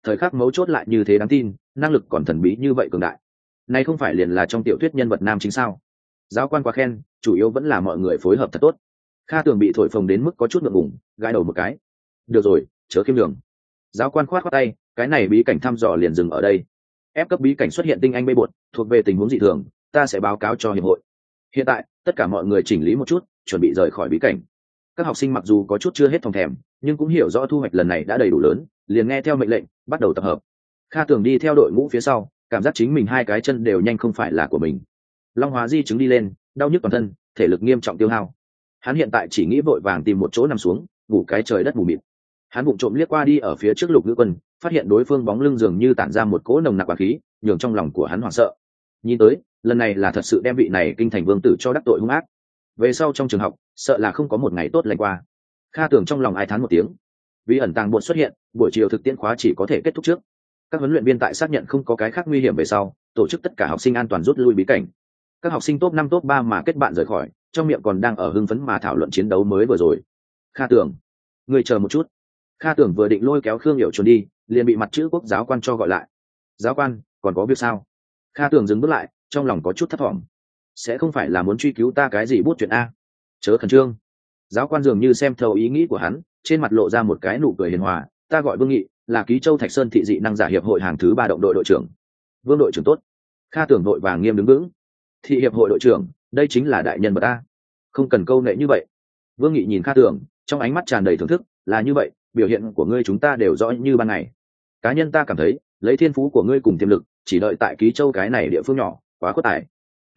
A: thời khắc mấu chốt lại như thế đáng tin, năng lực còn thần bí như vậy cường đại. Này không phải liền là trong tiểu thuyết nhân vật nam chính sao? Giáo quan quá khen, chủ yếu vẫn là mọi người phối hợp thật tốt. Kha Tường bị thổi phồng đến mức có chút ngượng ngùng, gãi đầu một cái. Được rồi, chớ khiêm đường. Giáo quan khoát khoát tay, cái này bí cảnh thăm dò liền dừng ở đây. Ép cấp bí cảnh xuất hiện tinh anh bê bột, thuộc về tình huống dị thường, ta sẽ báo cáo cho hiệp hội. Hiện tại, tất cả mọi người chỉnh lý một chút, chuẩn bị rời khỏi bí cảnh. Các học sinh mặc dù có chút chưa hết phòng thèm, nhưng cũng hiểu rõ thu hoạch lần này đã đầy đủ lớn, liền nghe theo mệnh lệnh, bắt đầu tập hợp. Kha Tường đi theo đội ngũ phía sau, cảm giác chính mình hai cái chân đều nhanh không phải là của mình. Long hóa di chứng đi lên, đau nhức toàn thân, thể lực nghiêm trọng tiêu hao. Hắn hiện tại chỉ nghĩ vội vàng tìm một chỗ nằm xuống, ngủ cái trời đất mù mịt. Hắn vụng trộm liếc qua đi ở phía trước Lục Ngữ Quân, phát hiện đối phương bóng lưng dường như tản ra một cỗ nồng nặc oán khí, nhường trong lòng của hắn hoảng sợ. Nhìn tới, lần này là thật sự đem vị này kinh thành vương tử cho đắc tội hung ác. Về sau trong trường học, sợ là không có một ngày tốt lành qua. Kha Tường trong lòng ai thán một tiếng. Vì ẩn tàng buộc xuất hiện, buổi chiều thực tiễn khóa chỉ có thể kết thúc trước. Các huấn luyện viên tại xác nhận không có cái khác nguy hiểm về sau, tổ chức tất cả học sinh an toàn rút lui bí cảnh. Các học sinh top 5 top 3 mà kết bạn rời khỏi, trong miệng còn đang ở hưng phấn mà thảo luận chiến đấu mới vừa rồi. Kha Tường, người chờ một chút. Kha Tường vừa định lôi kéo Khương Hiểu trốn đi, liền bị mặt chữ quốc giáo quan cho gọi lại. Giáo quan, còn có việc sao? Kha Tường dừng bước lại, trong lòng có chút thất vọng. Sẽ không phải là muốn truy cứu ta cái gì bút chuyện a? Chớ khẩn trương. Giáo quan dường như xem thấu ý nghĩ của hắn, trên mặt lộ ra một cái nụ cười hiền hòa. Ta gọi Vương Nghị, là Ký Châu Thạch Sơn thị dị năng giả hiệp hội hàng thứ 3 động đội đội trưởng. Vương đội trưởng tốt. Kha Tường đội vàng nghiêm đứng vững. Thị hiệp hội đội trưởng, đây chính là đại nhân vật ta. Không cần câu nệ như vậy. Vương Nghị nhìn Kha Tường, trong ánh mắt tràn đầy thưởng thức. Là như vậy, biểu hiện của ngươi chúng ta đều rõ như ban ngày. Cá nhân ta cảm thấy, lấy thiên phú của ngươi cùng tiềm lực, chỉ đợi tại Ký Châu cái này địa phương nhỏ, quá khuất tài.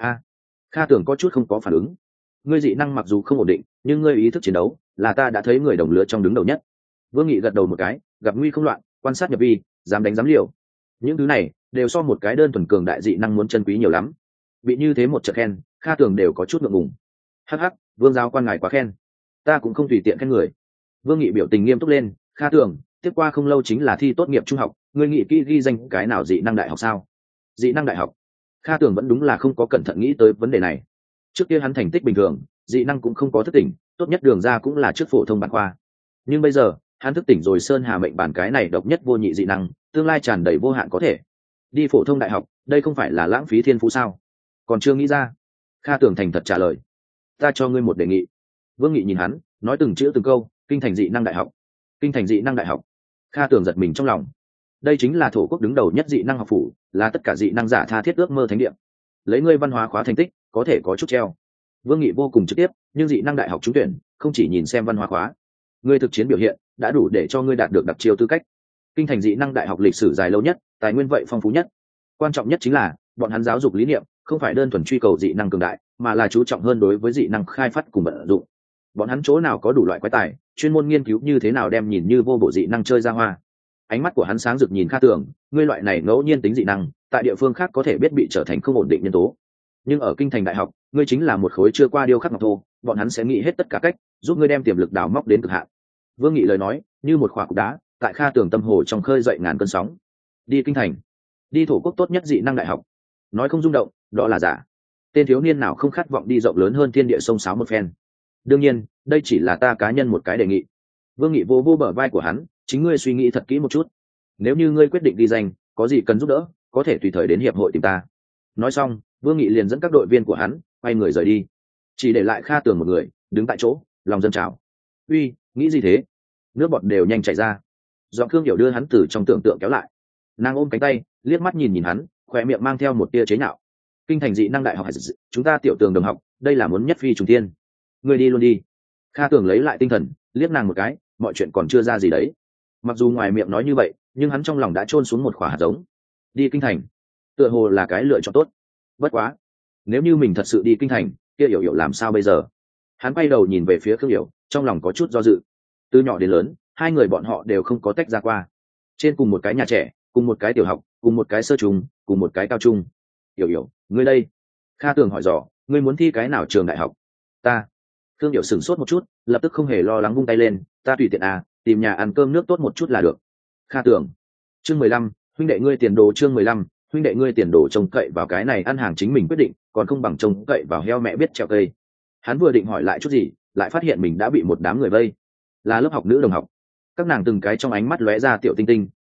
A: Kha Tường có chút không có phản ứng. Ngươi dị năng mặc dù không ổn định, nhưng ngươi ý thức chiến đấu, là ta đã thấy người đồng lứa trong đứng đầu nhất. Vương Nghị gật đầu một cái, gặp nguy không loạn, quan sát nhập vi, dám đánh dám liều. Những thứ này đều so một cái đơn thuần cường đại dị năng muốn chân quý nhiều lắm. Bị như thế một trận khen, Kha Tường đều có chút ngượng ngùng. Hắc hắc, Vương giáo quan ngài quá khen, ta cũng không tùy tiện khen người. Vương Nghị biểu tình nghiêm túc lên. Kha Tường, tiếp qua không lâu chính là thi tốt nghiệp trung học, ngươi nghĩ kỹ ghi danh cái nào dị năng đại học sao? Dị năng đại học? Kha Tường vẫn đúng là không có cẩn thận nghĩ tới vấn đề này. Trước kia hắn thành tích bình thường, dị năng cũng không có thức tỉnh, tốt nhất đường ra cũng là trước phổ thông bản khoa. Nhưng bây giờ, hắn thức tỉnh rồi sơn hà mệnh bản cái này độc nhất vô nhị dị năng, tương lai tràn đầy vô hạn có thể. Đi phổ thông đại học, đây không phải là lãng phí thiên phú sao? Còn chưa nghĩ ra. Kha Tường thành thật trả lời. Ta cho ngươi một đề nghị. Vương Nghị nhìn hắn, nói từng chữ từng câu. Kinh thành dị năng đại học. Kinh thành dị năng đại học. Kha Tường giật mình trong lòng. Đây chính là thổ quốc đứng đầu nhất dị năng học phủ, là tất cả dị năng giả tha thiết ước mơ thánh địa. Lấy ngươi văn hóa khóa thành tích, có thể có chút treo. Vương Nghị vô cùng trực tiếp, nhưng dị năng đại học trúng tuyển, không chỉ nhìn xem văn hóa khóa. Ngươi thực chiến biểu hiện, đã đủ để cho ngươi đạt được đặc chiêu tư cách. Kinh thành dị năng đại học lịch sử dài lâu nhất, tài nguyên vậy phong phú nhất. Quan trọng nhất chính là, bọn hắn giáo dục lý niệm, không phải đơn thuần truy cầu dị năng cường đại, mà là chú trọng hơn đối với dị năng khai phát cùng vận dụng. Bọn hắn chỗ nào có đủ loại quái tài, chuyên môn nghiên cứu như thế nào đem nhìn như vô bổ dị năng chơi ra hoa. Ánh mắt của hắn sáng rực nhìn Kha Tường, ngươi loại này ngẫu nhiên tính dị năng, tại địa phương khác có thể biết bị trở thành không ổn định nhân tố. Nhưng ở kinh thành đại học, ngươi chính là một khối chưa qua điêu khắc ngọc thô, bọn hắn sẽ nghĩ hết tất cả cách, giúp ngươi đem tiềm lực đào móc đến cực hạn. Vương Nghị lời nói, như một khỏa cục đá, tại Kha Tường tâm hồ trong khơi dậy ngàn cơn sóng. Đi kinh thành, đi thổ quốc tốt nhất dị năng đại học. Nói không rung động, đó là giả. Tên thiếu niên nào không khát vọng đi rộng lớn hơn thiên địa sông sáo một phen. Đương nhiên, đây chỉ là ta cá nhân một cái đề nghị. Vương Nghị vô vô bờ vai của hắn, chính ngươi suy nghĩ thật kỹ một chút. Nếu như ngươi quyết định đi danh, có gì cần giúp đỡ, có thể tùy thời đến hiệp hội tìm ta. Nói xong, Vương Nghị liền dẫn các đội viên của hắn quay người rời đi, chỉ để lại Kha Tường một người đứng tại chỗ, lòng dân trào. Uy, nghĩ gì thế? Nước bọt đều nhanh chảy ra. Giọng Khương Hiểu đưa hắn từ trong tưởng tượng kéo lại. Nàng ôm cánh tay, liếc mắt nhìn hắn, khóe miệng mang theo một tia chế nhạo. Kinh thành dị năng đại học, chúng ta tiểu Tường đồng học, đây là muốn nhất phi trùng thiên. Ngươi đi luôn đi. Kha Tường lấy lại tinh thần, liếc nàng một cái, mọi chuyện còn chưa ra gì đấy. Mặc dù ngoài miệng nói như vậy, nhưng hắn trong lòng đã chôn xuống một quả hạt giống. Đi kinh thành, tựa hồ là cái lựa chọn tốt. Bất quá, nếu như mình thật sự đi kinh thành, kia Hiểu Hiểu làm sao bây giờ? Hắn quay đầu nhìn về phía Khương Hiểu, trong lòng có chút do dự. Từ nhỏ đến lớn, hai người bọn họ đều không có tách ra qua. Trên cùng một cái nhà trẻ, cùng một cái tiểu học, cùng một cái sơ trung, cùng một cái cao trung. Hiểu Hiểu, ngươi đây? Kha Tường hỏi dò, ngươi muốn thi cái nào trường đại học? Ta. Khương Hiểu sửng sốt một chút, lập tức không hề lo lắng vung tay lên, ta tùy tiện à, tìm nhà ăn cơm nước tốt một chút là được. Kha Tường. Chương 15, huynh đệ ngươi tiền đồ. Chương 15, huynh đệ ngươi tiền đồ. Trông cậy vào cái này ăn hàng chính mình quyết định, còn không bằng trông cậy vào heo mẹ biết trèo cây. Hắn vừa định hỏi lại chút gì, lại phát hiện mình đã bị một đám người vây. Là lớp học nữ đồng học. Các nàng từng cái trong ánh mắt lóe ra tiểu tinh tinh,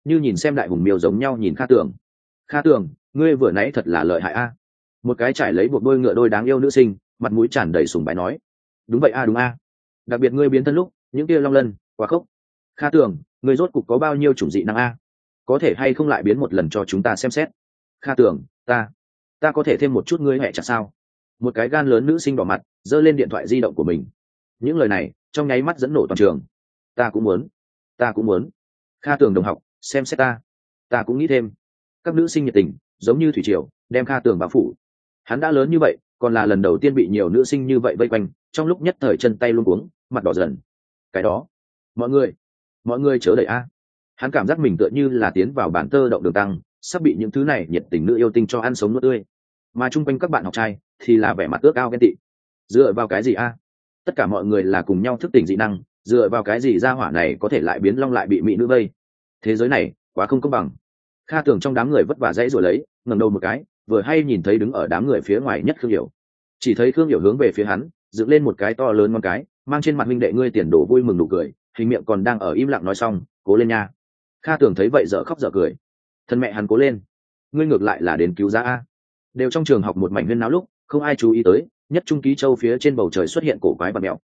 A: như nhìn xem đại hùng miêu giống nhau nhìn Kha Tường. Kha Tường, ngươi vừa nãy thật là lợi hại a. Một cái trải lấy buộc đôi ngựa đôi đáng yêu nữ sinh, mặt mũi tràn đầy sùng bái nói. Đúng vậy a, đúng a. Đặc biệt ngươi biến thân lúc, những kia long lân, quá khốc. Kha Tường, ngươi rốt cục có bao nhiêu chủng dị năng a? Có thể hay không lại biến một lần cho chúng ta xem xét? Kha Tường, ta có thể thêm một chút ngươi hẹ chặt sao? Một cái gan lớn nữ sinh đỏ mặt, giơ lên điện thoại di động của mình. Những lời này trong nháy mắt dẫn nổ toàn trường. Ta cũng muốn. Kha Tường đồng học, xem xét ta cũng nghĩ thêm. Các nữ sinh nhiệt tình giống như thủy triều đem Kha Tường bao phủ. Hắn đã lớn như vậy, còn là lần đầu tiên bị nhiều nữ sinh như vậy vây quanh, trong lúc nhất thời chân tay luống cuống, mặt đỏ dần. Cái đó, mọi người chớ đẩy a. Hắn cảm giác mình tựa như là tiến vào bản tơ động đường tăng, sắp bị những thứ này nhiệt tình nữ yêu tinh cho ăn sống nuốt tươi. Mà chung quanh các bạn học trai thì là vẻ mặt ước ao ghen tị. Dựa vào cái gì a? Tất cả mọi người là cùng nhau thức tỉnh dị năng, dựa vào cái gì gia hỏa này có thể lại biến long lại bị mỹ nữ vây? Thế giới này quá không công bằng. Kha Tường trong đám người vất vả dãy rồi lấy, ngẩng đầu một cái, vừa hay nhìn thấy đứng ở đám người phía ngoài nhất Khương Hiểu. Chỉ thấy Khương Hiểu hướng về phía hắn, dựng lên một cái to lớn ngón cái, mang trên mặt huynh đệ ngươi tiền đổ vui mừng nụ cười, hình miệng còn đang ở im lặng nói xong, cố lên nha. Kha Tường thấy vậy dở khóc dở cười. Thân mẹ hắn cố lên, ngươi ngược lại là đến cứu giá a. Đều trong trường học một mảnh huyên náo lúc, không ai chú ý tới, nhất trung ký châu phía trên bầu trời xuất hiện cổ quái và mèo.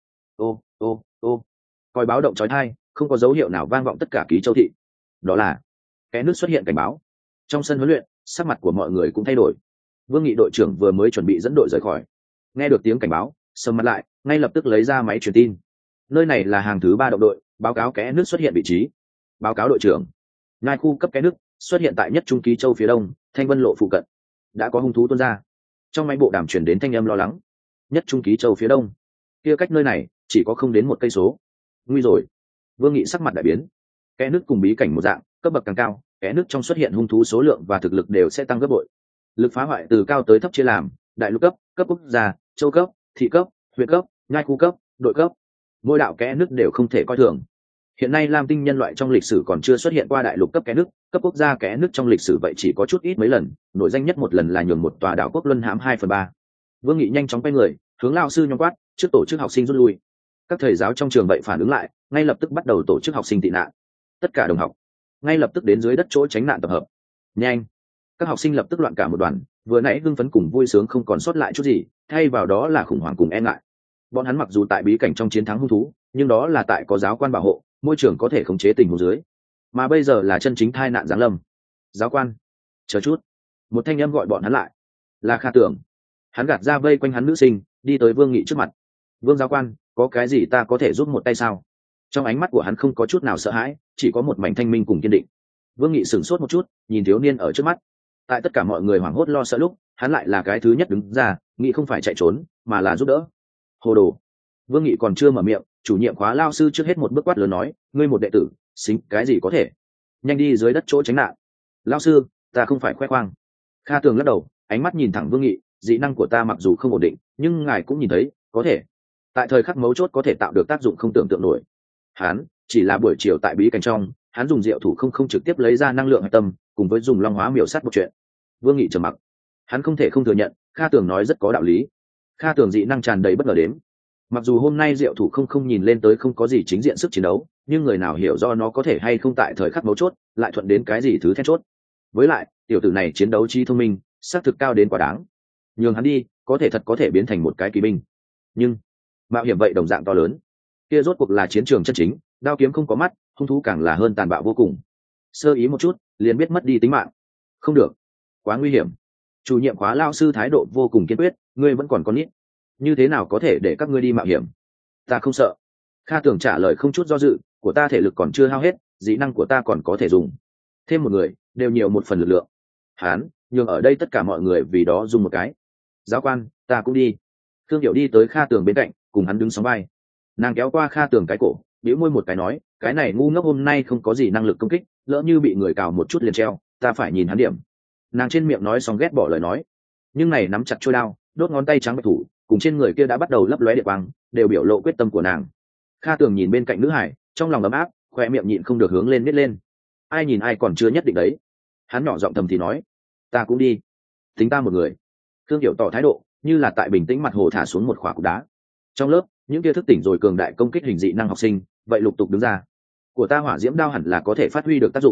A: Ô, còi báo động chói tai, không có dấu hiệu nào vang vọng tất cả ký châu thị. Đó là cái nước xuất hiện cảnh báo. Trong sân huấn luyện, sắc mặt của mọi người cũng thay đổi. Vương Nghị đội trưởng vừa mới chuẩn bị dẫn đội rời khỏi, nghe được tiếng cảnh báo, sầm mặt lại, ngay lập tức lấy ra máy truyền tin. Nơi này là hàng thứ 3 động đội, báo cáo kẽ nước xuất hiện vị trí. Báo cáo đội trưởng, ngai khu cấp kẽ nước xuất hiện tại nhất trung ký châu phía đông, Thanh Vân lộ phụ cận. Đã có hung thú tuôn ra. Trong máy bộ đàm truyền đến thanh âm lo lắng. Nhất trung ký châu phía đông, kia cách nơi này chỉ có không đến 1 cây số. Nguy rồi. Vương Nghị sắc mặt đại biến. Kẽ nước cùng bí cảnh một dạng, cấp bậc càng cao, kẽ nước trong xuất hiện hung thú số lượng và thực lực đều sẽ tăng gấp bội. Lực phá hoại từ cao tới thấp chia làm đại lục cấp, cấp quốc gia, châu cấp, thị cấp, huyện cấp, nhai khu cấp, đội cấp. Mỗi đạo kẽ nước đều không thể coi thường. Hiện nay Lam Tinh nhân loại trong lịch sử còn chưa xuất hiện qua đại lục cấp kẽ nước, cấp quốc gia kẽ nước trong lịch sử vậy chỉ có chút ít mấy lần, nổi danh nhất một lần là nhường một tòa đảo quốc luân hãm 2/3. Vương Nghị nhanh chóng quay người, hướng lao sư nhóm quát, trước tổ chức học sinh rút lui. Các thầy giáo trong trường vậy phản ứng lại, ngay lập tức bắt đầu tổ chức học sinh tị nạn. Tất cả đồng học ngay lập tức đến dưới đất chỗ tránh nạn tập hợp. Nhanh! Các học sinh lập tức loạn cả một đoàn, vừa nãy hưng phấn cùng vui sướng không còn sót lại chút gì, thay vào đó là khủng hoảng cùng e ngại. Bọn hắn mặc dù tại bí cảnh trong chiến thắng hung thú, nhưng đó là tại có giáo quan bảo hộ, môi trường có thể khống chế tình huống dưới. Mà bây giờ là chân chính tai nạn giáng lâm. Giáo quan, chờ chút. Một thanh âm gọi bọn hắn lại. Là Kha Tường. Hắn gạt ra vây quanh hắn nữ sinh, đi tới Vương Nghị trước mặt. Vương giáo quan, có cái gì ta có thể giúp một tay sao? Trong ánh mắt của hắn không có chút nào sợ hãi, chỉ có một mảnh thanh minh cùng kiên định. Vương Nghị sửng sốt một chút, nhìn thiếu niên ở trước mắt. Tại tất cả mọi người hoảng hốt lo sợ lúc, hắn lại là cái thứ nhất đứng ra, nghĩ không phải chạy trốn, mà là giúp đỡ. Hồ đồ! Vương Nghị còn chưa mở miệng, chủ nhiệm khóa lao sư trước hết một bước quát lớn nói, ngươi một đệ tử, xính cái gì có thể? Nhanh đi dưới đất chỗ tránh nạn. Lao sư, ta không phải khoe khoang. Kha Tường lắc đầu, ánh mắt nhìn thẳng Vương Nghị, dị năng của ta mặc dù không ổn định, nhưng ngài cũng nhìn thấy, có thể. Tại thời khắc mấu chốt có thể tạo được tác dụng không tưởng tượng nổi. Hắn chỉ là buổi chiều tại bí cảnh trong, hắn dùng diệu thủ không trực tiếp lấy ra năng lượng hạch tâm, cùng với dùng long hóa miểu sát một chuyện. Vương Nghị trầm mặc, hắn không thể không thừa nhận, Kha Tường nói rất có đạo lý. Kha Tường dị năng tràn đầy bất ngờ đến. Mặc dù hôm nay diệu thủ không nhìn lên tới không có gì chính diện sức chiến đấu, nhưng người nào hiểu do nó có thể hay không tại thời khắc mấu chốt lại thuận đến cái gì thứ then chốt. Với lại tiểu tử này chiến đấu trí thông minh xác thực cao đến quá đáng, nhường hắn đi có thể thật có thể biến thành một cái kỳ binh, nhưng mạo hiểm vậy đồng dạng to lớn. Kia rốt cuộc là chiến trường chân chính, đao kiếm không có mắt, hung thú càng là hơn tàn bạo vô cùng, sơ ý một chút liền biết mất đi tính mạng. Không được, quá nguy hiểm. Chủ nhiệm khóa lao sư thái độ vô cùng kiên quyết, ngươi vẫn còn con nít, như thế nào có thể để các ngươi đi mạo hiểm? Ta không sợ. Kha Tường trả lời không chút do dự, của ta thể lực còn chưa hao hết, dị năng của ta còn có thể dùng. Thêm một người, đều nhiều một phần lực lượng. Hán, nhường ở đây tất cả mọi người vì đó dùng một cái. Giáo quan, ta cũng đi. Thương Diệu đi tới Kha Tường bên cạnh, cùng hắn đứng sóng vai. Nàng kéo qua Kha Tường cái cổ, bĩu môi một cái nói, cái này ngu ngốc hôm nay không có gì năng lực công kích, lỡ như bị người cào một chút liền treo, ta phải nhìn hắn điểm. Nàng trên miệng nói xong ghét bỏ lời nói, nhưng này nắm chặt trôi đao, đốt ngón tay trắng bạch thủ, cùng trên người kia đã bắt đầu lấp lóe điện quang, đều biểu lộ quyết tâm của nàng. Kha Tường nhìn bên cạnh nữ hải, trong lòng ấm áp, khoe miệng nhịn không được hướng lên nít lên. Ai nhìn ai còn chưa nhất định đấy. Hắn nhỏ giọng thầm thì nói, ta cũng đi. Tính ta một người. Thương Hiểu tỏ thái độ, như là tại bình tĩnh mặt hồ thả xuống một khỏa cục đá. Trong lớp, những kia thức tỉnh rồi cường đại công kích hình dị năng học sinh, vậy lục tục đứng ra. Của ta hỏa diễm đao hẳn là có thể phát huy được tác dụng.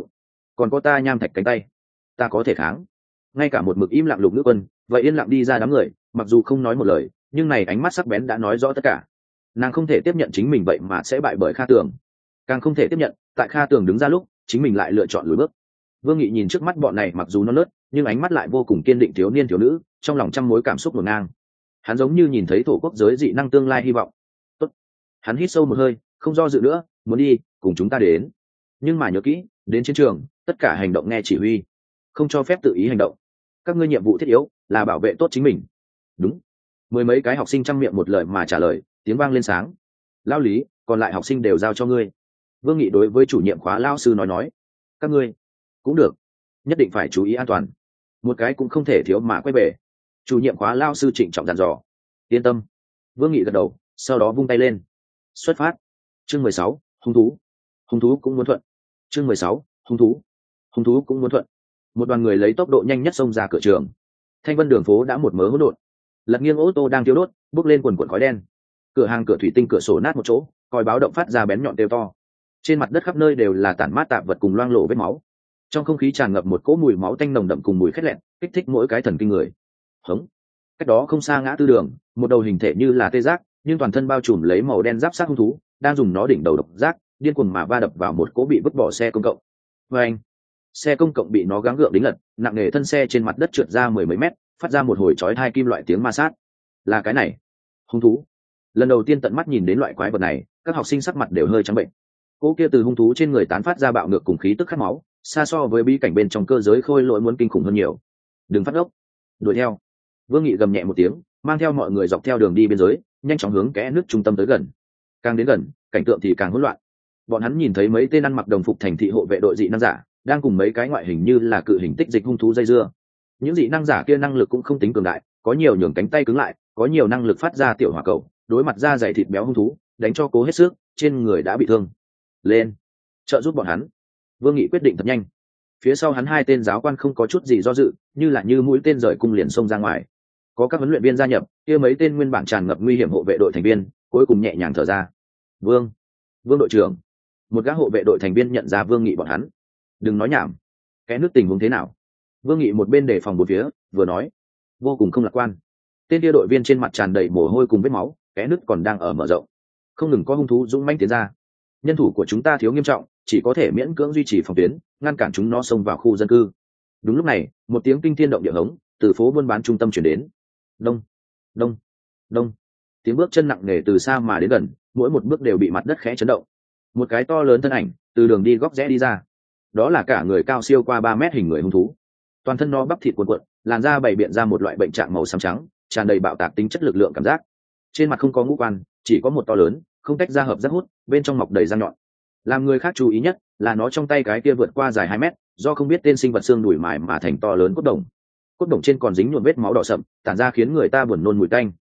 A: còn có ta nham thạch cánh tay, ta có thể kháng. Ngay cả một mực im lặng Lục Nữ Quân vậy yên lặng đi ra đám người, mặc dù không nói một lời nhưng này ánh mắt sắc bén đã nói rõ tất cả. Nàng không thể tiếp nhận chính mình vậy mà sẽ bại bởi Kha Tường, càng không thể tiếp nhận tại Kha Tường đứng ra lúc chính mình lại lựa chọn lùi bước. Vương Nghị nhìn trước mắt bọn này mặc dù non nớt nhưng ánh mắt lại vô cùng kiên định thiếu niên thiếu nữ, trong lòng trăm mối cảm xúc ngổn ngang. Hắn giống như nhìn thấy thổ quốc giới dị năng tương lai hy vọng. Tốt. Hắn hít sâu một hơi, không do dự nữa, muốn đi, cùng chúng ta đến. Nhưng mà nhớ kỹ, đến chiến trường, tất cả hành động nghe chỉ huy, không cho phép tự ý hành động. Các ngươi nhiệm vụ thiết yếu là bảo vệ tốt chính mình. Đúng. Mười mấy cái học sinh trăm miệng một lời mà trả lời, tiếng vang lên sáng. Lao Lý, còn lại học sinh đều giao cho ngươi. Vương Nghị đối với chủ nhiệm khóa lao sư nói. Các ngươi cũng được, nhất định phải chú ý an toàn, một cái cũng không thể thiếu mà quay về. Chủ nhiệm khóa lao sư trịnh trọng dặn dò. Yên tâm. Vương Nghị gật đầu, sau đó vung tay lên. Xuất phát. Chương 16, hung thú. Hung thú cũng muốn thuận. Chương 16, hung thú. Hung thú cũng muốn thuận. Một đoàn người lấy tốc độ nhanh nhất xông ra cửa trường. Thanh vân đường phố đã một mớ hỗn độn, lật nghiêng ô tô đang thiêu đốt, bốc lên quần quần khói đen. Cửa hàng cửa thủy tinh cửa sổ nát một chỗ, còi báo động phát ra bén nhọn kêu to. Trên mặt đất khắp nơi đều là tản mát tạp vật cùng loang lổ vết máu. Trong không khí tràn ngập một cỗ mùi máu tanh nồng đậm cùng mùi khét lẹn, kích thích mỗi cái thần kinh người. Hống. Cách đó không xa ngã tư đường, một đầu hình thể như là tê giác nhưng toàn thân bao trùm lấy màu đen giáp sát hung thú đang dùng nó đỉnh đầu độc giác điên cuồng mà va đập vào một cỗ bị vứt bỏ xe công cộng. Và anh, xe công cộng bị nó gắng gượng đính lật, nặng nề thân xe trên mặt đất trượt ra mười mấy mét, phát ra một hồi chói tai kim loại tiếng ma sát. Là cái này, hung thú. Lần đầu tiên tận mắt nhìn đến loại quái vật này, các học sinh sắc mặt đều hơi trắng bệnh. Cỗ kia từ hung thú trên người tán phát ra bạo ngược cùng khí tức khát máu, xa so với bí cảnh bên trong cơ giới khôi lỗi muốn kinh khủng hơn nhiều. Đừng phát ốc, đuổi theo. Vương Nghị gầm nhẹ một tiếng, mang theo mọi người dọc theo đường đi biên giới, nhanh chóng hướng kẽ nước trung tâm tới gần. Càng đến gần, cảnh tượng thì càng hỗn loạn. Bọn hắn nhìn thấy mấy tên ăn mặc đồng phục thành thị hộ vệ đội dị năng giả đang cùng mấy cái ngoại hình như là cự hình tích dịch hung thú dây dưa. Những dị năng giả kia năng lực cũng không tính cường đại, có nhiều nhường cánh tay cứng lại, có nhiều năng lực phát ra tiểu hỏa cầu, đối mặt da dày thịt béo hung thú, đánh cho cố hết sức, trên người đã bị thương. Lên, trợ giúp bọn hắn. Vương Nghị quyết định thật nhanh. Phía sau hắn hai tên giáo quan không có chút gì do dự, như là như mũi tên rời cung liền xông ra ngoài. Có các huấn luyện viên gia nhập, kia mấy tên nguyên bản tràn ngập nguy hiểm hộ vệ đội thành viên cuối cùng nhẹ nhàng thở ra. Vương đội trưởng. Một gã hộ vệ đội thành viên nhận ra Vương Nghị bọn hắn. Đừng nói nhảm. Cái nước tình huống thế nào? Vương Nghị một bên đề phòng bốn phía, vừa nói. Vô cùng không lạc quan. Tên kia đội viên trên mặt tràn đầy mồ hôi cùng vết máu, cái nước còn đang ở mở rộng. Không ngừng có hung thú dũng mãnh tiến ra. Nhân thủ của chúng ta thiếu nghiêm trọng, chỉ có thể miễn cưỡng duy trì phòng tuyến, ngăn cản chúng nó xông vào khu dân cư. Đúng lúc này, một tiếng kinh thiên động địa hống từ phố buôn bán trung tâm truyền đến. Đông, đông, đông. Tiếng bước chân nặng nề từ xa mà đến gần, mỗi một bước đều bị mặt đất khẽ chấn động. Một cái to lớn thân ảnh từ đường đi góc rẽ đi ra. Đó là cả người cao siêu qua 3 mét hình người hung thú. Toàn thân nó bắp thịt cuộn cuộn, làn da bày biện ra một loại bệnh trạng màu xám trắng, tràn đầy bạo tạc tính chất lực lượng cảm giác. Trên mặt không có ngũ quan, chỉ có một to lớn, không tách ra hợp giác hút, bên trong mọc đầy răng nhọn. Làm người khác chú ý nhất là nó trong tay cái kia vượt qua dài 2 mét, do không biết tên sinh vật xương đùi mài mà thành to lớn cốt đồng. Cốt đồng trên còn dính nhuộm vết máu đỏ sậm, tản ra khiến người ta buồn nôn mùi tanh.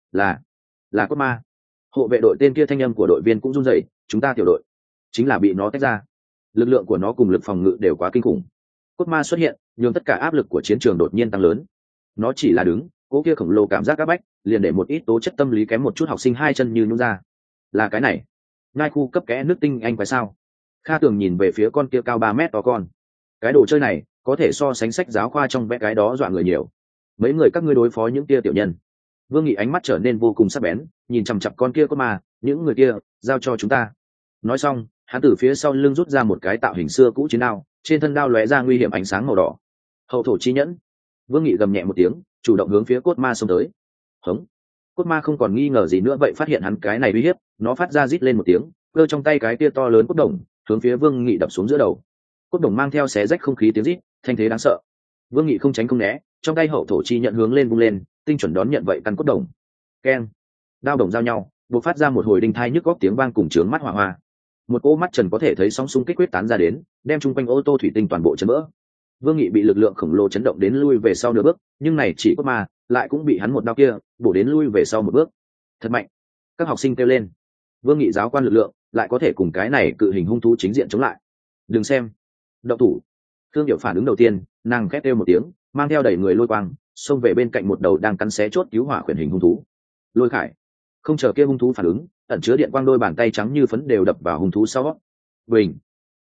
A: Là cốt ma. Hộ vệ đội tên kia thanh âm của đội viên cũng run rẩy, chúng ta tiểu đội chính là bị nó tách ra. Lực lượng của nó cùng lực phòng ngự đều quá kinh khủng. Cốt ma xuất hiện, nhưng tất cả áp lực của chiến trường đột nhiên tăng lớn. Nó chỉ là đứng, cố kia khổng lồ cảm giác áp bách, liền để một ít tố chất tâm lý kém một chút học sinh hai chân như nhũn ra. Là cái này, ngai khu cấp kẽ nước tinh anh phải sao? Kha Tường nhìn về phía con kia cao 3 mét to con. Cái đồ chơi này có thể so sánh sách giáo khoa trong vẽ cái đó dọa người nhiều. Mấy người các ngươi đối phó những kia tiểu nhân. Vương Nghị ánh mắt trở nên vô cùng sắc bén, nhìn chằm chằm con kia cốt ma, những người kia giao cho chúng ta. Nói xong, hắn từ phía sau lưng rút ra một cái tạo hình xưa cũ chiến đao, trên thân đao lóe ra nguy hiểm ánh sáng màu đỏ. Hậu thổ chi nhẫn. Vương Nghị gầm nhẹ một tiếng, chủ động hướng phía cốt ma xông tới. Hống. Cốt ma không còn nghi ngờ gì nữa vậy phát hiện hắn cái này uy hiếp, nó phát ra rít lên một tiếng, cơ trong tay cái kia to lớn cốt đồng, hướng phía Vương Nghị đập xuống giữa đầu. Cốt đồng mang theo xé rách không khí tiếng rít, thanh thế đáng sợ. Vương Nghị không tránh không né, trong tay hậu thổ chi nhận hướng lên vung lên, tinh chuẩn đón nhận vậy căn cốt đồng. Keng. Đao đồng giao nhau, bộc phát ra một hồi đinh thai nhức góc tiếng vang cùng chướng mắt hỏa hoa. Một cỗ mắt trần có thể thấy sóng xung kích quyết tán ra đến, đem chung quanh ô tô thủy tinh toàn bộ chấn vỡ. Vương Nghị bị lực lượng khổng lồ chấn động đến lui về sau nửa bước, nhưng này chỉ cốt ma lại cũng bị hắn một đao kia bổ đến lui về sau một bước. Thật mạnh. Các học sinh kêu lên. Vương Nghị giáo quan lực lượng lại có thể cùng cái này cự hình hung thú chính diện chống lại. Đừng xem. Động thủ. Thương Điệu phản ứng đầu tiên, nàng khét kêu một tiếng, mang theo đẩy người lôi quang, xông về bên cạnh một đầu đang cắn xé chốt cứu hỏa khuyển hình hung thú. Lôi khải. Không chờ kia hung thú phản ứng, ẩn chứa điện quang đôi bàn tay trắng như phấn đều đập vào hung thú sau. Bình.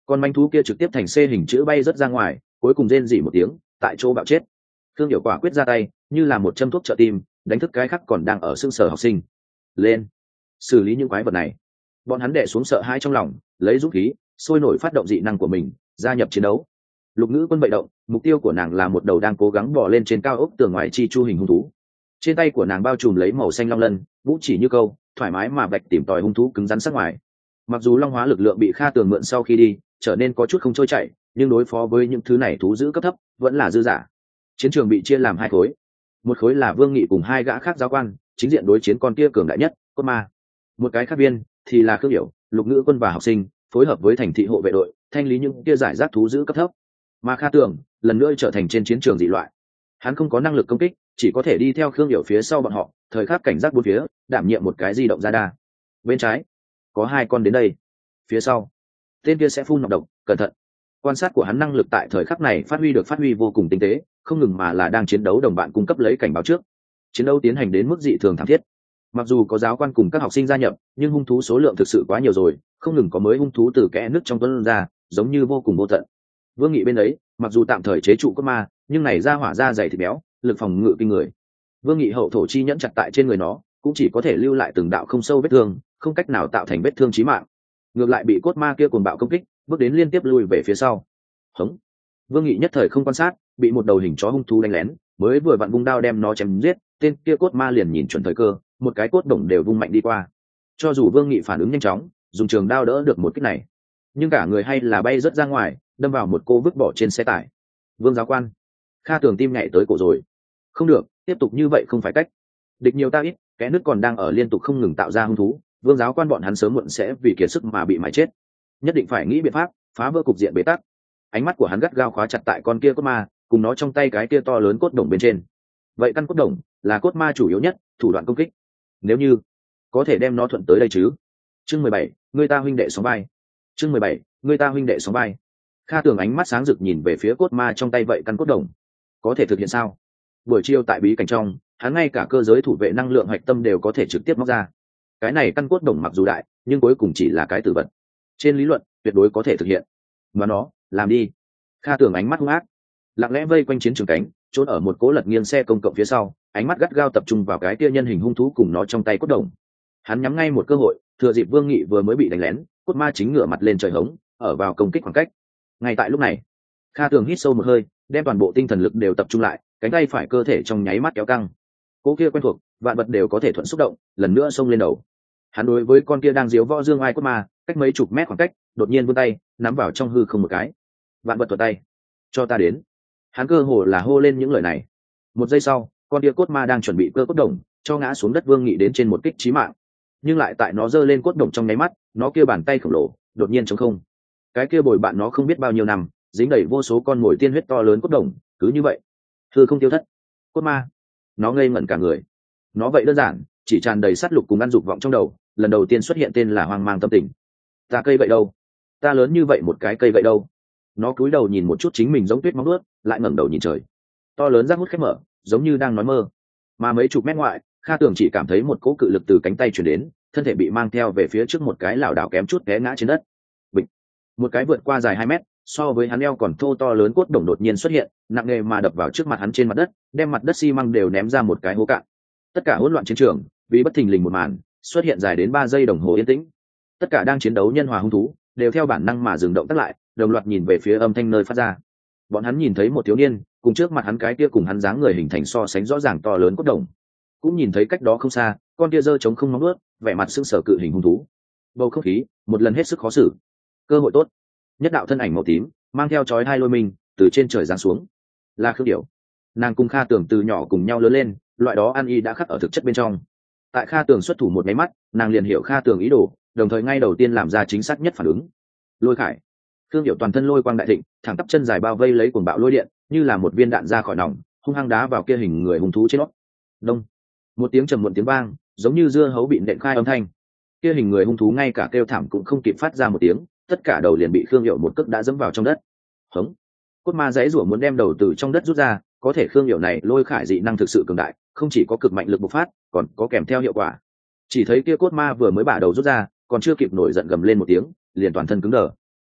A: Con manh thú kia trực tiếp thành C hình chữ bay rất ra ngoài, cuối cùng rên rỉ một tiếng, tại chỗ bạo chết. Thương Hiểu quả quyết ra tay, như là một châm thuốc trợ tim, đánh thức cái khác còn đang ở xương sở học sinh. Lên, xử lý những quái vật này. Bọn hắn đè xuống sợ hãi trong lòng, lấy dũng khí, sôi nổi phát động dị năng của mình, gia nhập chiến đấu. Lục Ngữ Quân vận động, mục tiêu của nàng là một đầu đang cố gắng bò lên trên cao ốc tường ngoài chi chu hình hung thú. Trên tay của nàng bao trùm lấy màu xanh long lân, vũ chỉ như câu, thoải mái mà vạch tìm tòi hung thú cứng rắn sắc ngoài. Mặc dù long hóa lực lượng bị Kha Tường mượn sau khi đi, trở nên có chút không trôi chảy, nhưng đối phó với những thứ này thú dữ cấp thấp vẫn là dư giả. Chiến trường bị chia làm hai khối, một khối là Vương Nghị cùng hai gã khác giáo quan chính diện đối chiến con kia cường đại nhất cốt ma, một cái khác viên thì là Khương Hiểu, Lục Ngữ Quân và học sinh phối hợp với thành thị hộ vệ đội thanh lý những kia giải rác thú dữ cấp thấp. Mà Kha Tường lần nữa trở thành trên chiến trường dị loại, hắn không có năng lực công kích, chỉ có thể đi theo Khương Hiểu phía sau bọn họ, thời khắc cảnh giác bốn phía, đảm nhiệm một cái di động radar. Bên trái có hai con đến đây, phía sau tên kia sẽ phun nọc độc, cẩn thận. Quan sát của hắn năng lực tại thời khắc này phát huy vô cùng tinh tế, không ngừng mà là đang chiến đấu đồng bạn cung cấp lấy cảnh báo trước. Chiến đấu tiến hành đến mức dị thường thảm thiết. Mặc dù có giáo quan cùng các học sinh gia nhập, nhưng hung thú số lượng thực sự quá nhiều rồi, không ngừng có mới hung thú từ kẽ nứt trong tuấn ra, giống như vô cùng vô tận. Vương Nghị bên đấy, mặc dù tạm thời chế trụ cốt ma, nhưng này ra hỏa ra dày thịt béo, lực phòng ngự kinh người. Vương Nghị hậu thổ chi nhẫn chặt tại trên người nó, cũng chỉ có thể lưu lại từng đạo không sâu vết thương, không cách nào tạo thành vết thương chí mạng. Ngược lại bị cốt ma kia cuồng bạo công kích, bước đến liên tiếp lui về phía sau. Hống! Vương Nghị nhất thời không quan sát, bị một đầu hình chó hung thú đánh lén, mới vừa vặn vung đao đem nó chém giết, tên kia cốt ma liền nhìn chuẩn thời cơ, một cái cốt đồng đều vung mạnh đi qua. Cho dù Vương Nghị phản ứng nhanh chóng, dùng trường đao đỡ được một kích này, nhưng cả người hay là bay rất ra ngoài, đâm vào một cô vứt bỏ trên xe tải. Vương giáo quan, Kha Tường tim nhảy tới cổ rồi. Không được, tiếp tục như vậy không phải cách. Địch nhiều ta ít, kẽ nứt còn đang ở liên tục không ngừng tạo ra hung thú, Vương giáo quan bọn hắn sớm muộn sẽ vì kiệt sức mà bị mài chết. Nhất định phải nghĩ biện pháp phá vỡ cục diện bế tắc. Ánh mắt của hắn gắt gao khóa chặt tại con kia cốt ma, cùng nó trong tay cái kia to lớn cốt đồng bên trên. Vậy căn cốt đồng là cốt ma chủ yếu nhất thủ đoạn công kích, nếu như có thể đem nó thuận tới đây chứ. Chương 17, người ta huynh đệ sóng vai. Chương 17, người ta huynh đệ sóng vai. Kha Tường ánh mắt sáng rực nhìn về phía cốt ma trong tay vậy căn cốt đồng. Có thể thực hiện sao? Buổi chiều tại bí cảnh trong, hắn ngay cả cơ giới thủ vệ năng lượng hạch tâm đều có thể trực tiếp móc ra. Cái này căn cốt đồng mặc dù đại, nhưng cuối cùng chỉ là cái tử vật. Trên lý luận, tuyệt đối có thể thực hiện. Mà nó, làm đi. Kha Tường ánh mắt hung ác, lặng lẽ vây quanh chiến trường cánh, trốn ở một cố lật nghiêng xe công cộng phía sau, ánh mắt gắt gao tập trung vào cái kia nhân hình hung thú cùng nó trong tay cốt đồng. Hắn nhắm ngay một cơ hội, thừa dịp Vương Nghị vừa mới bị đánh lén, cốt ma chính ngửa mặt lên trời hống, ở vào công kích khoảng cách. Ngay tại lúc này, Kha Tường hít sâu một hơi, đem toàn bộ tinh thần lực đều tập trung lại, cánh tay phải cơ thể trong nháy mắt kéo căng. Cố kia quen thuộc, vạn vật đều có thể thuận xúc động, lần nữa xông lên đầu. Hắn đối với con kia đang diếu võ dương ai cốt ma, cách mấy chục mét khoảng cách, đột nhiên vươn tay, nắm vào trong hư không một cái. Vạn vật thuật tay, cho ta đến. Hắn cơ hồ là hô lên những lời này. Một giây sau, con kia cốt ma đang chuẩn bị cơ cốt đồng, cho ngã xuống đất Vương Nghị đến trên một kích chí mạng. Nhưng lại tại nó giơ lên cốt đồng trong nháy mắt, nó kia bàn tay khổng lồ đột nhiên trống không. Cái kia bồi bạn nó không biết bao nhiêu năm, dính đầy vô số con mồi tiên huyết to lớn cốt đồng, cứ như vậy hư không tiêu thất. Cốt ma, nó ngây ngẩn cả người. Nó vậy đơn giản, chỉ tràn đầy sát lục cùng ăn dục vọng trong đầu, lần đầu tiên xuất hiện tên là hoang mang tâm tình. Ta cây vậy đâu? Ta lớn như vậy một cái cây vậy đâu? Nó cúi đầu nhìn một chút chính mình giống tuyết móng ướt, lại ngẩng đầu nhìn trời. To lớn rác hút khép mở, giống như đang nói mơ. Mà mấy chục mét ngoại, Kha Tường chỉ cảm thấy một cỗ cự lực từ cánh tay truyền đến, thân thể bị mang theo về phía trước một cái lảo đảo kém chút té ngã trên đất. Bịch. Một cái vượt qua dài 2 mét, so với hắn eo còn thô to lớn cốt đồng đột nhiên xuất hiện, nặng nề mà đập vào trước mặt hắn trên mặt đất, đem mặt đất xi măng đều ném ra một cái hố cạn. Tất cả hỗn loạn chiến trường, vì bất thình lình một màn, xuất hiện dài đến 3 giây đồng hồ yên tĩnh. Tất cả đang chiến đấu nhân hòa hung thú, đều theo bản năng mà dừng động tác lại, đồng loạt nhìn về phía âm thanh nơi phát ra. Bọn hắn nhìn thấy một thiếu niên, cùng trước mặt hắn cái kia cùng hắn dáng người hình thành so sánh rõ ràng to lớn cốt đồng. Cũng nhìn thấy cách đó không xa, con kia giơ trống không móng nuốt, vẻ mặt sững sờ cự hình hung thú. Bầu không khí một lần hết sức khó xử. Cơ hội tốt. Nhất đạo thân ảnh màu tím, mang theo chói hai lôi mình, từ trên trời giáng xuống. Là Khương Điểu. Nàng cùng Kha Tường từ nhỏ cùng nhau lớn lên, loại đó ăn y đã khắc ở thực chất bên trong. Tại Kha Tường xuất thủ một máy mắt, nàng liền hiểu Kha Tường ý đồ, đồng thời ngay đầu tiên làm ra chính xác nhất phản ứng. Lôi khải. Khương Điểu toàn thân lôi quang đại thịnh, thẳng tắp chân dài bao vây lấy cuồng bạo lôi điện, như là một viên đạn ra khỏi nòng, hung hăng đá vào kia hình người hung thú trên nó. Đông. Một tiếng trầm muộn tiếng vang, giống như dưa hấu bị nện khai âm thanh. Kia hình người hung thú ngay cả kêu thảm cũng không kịp phát ra một tiếng, tất cả đầu liền bị Khương Điểu một cước đã dẫm vào trong đất. Hống. Cốt ma giãy giụa muốn đem đầu từ trong đất rút ra, có thể Khương Điểu này lôi khải dị năng thực sự cường đại, không chỉ có cực mạnh lực bộc phát, còn có kèm theo hiệu quả. Chỉ thấy kia cốt ma vừa mới bả đầu rút ra, còn chưa kịp nổi giận gầm lên một tiếng, liền toàn thân cứng đờ.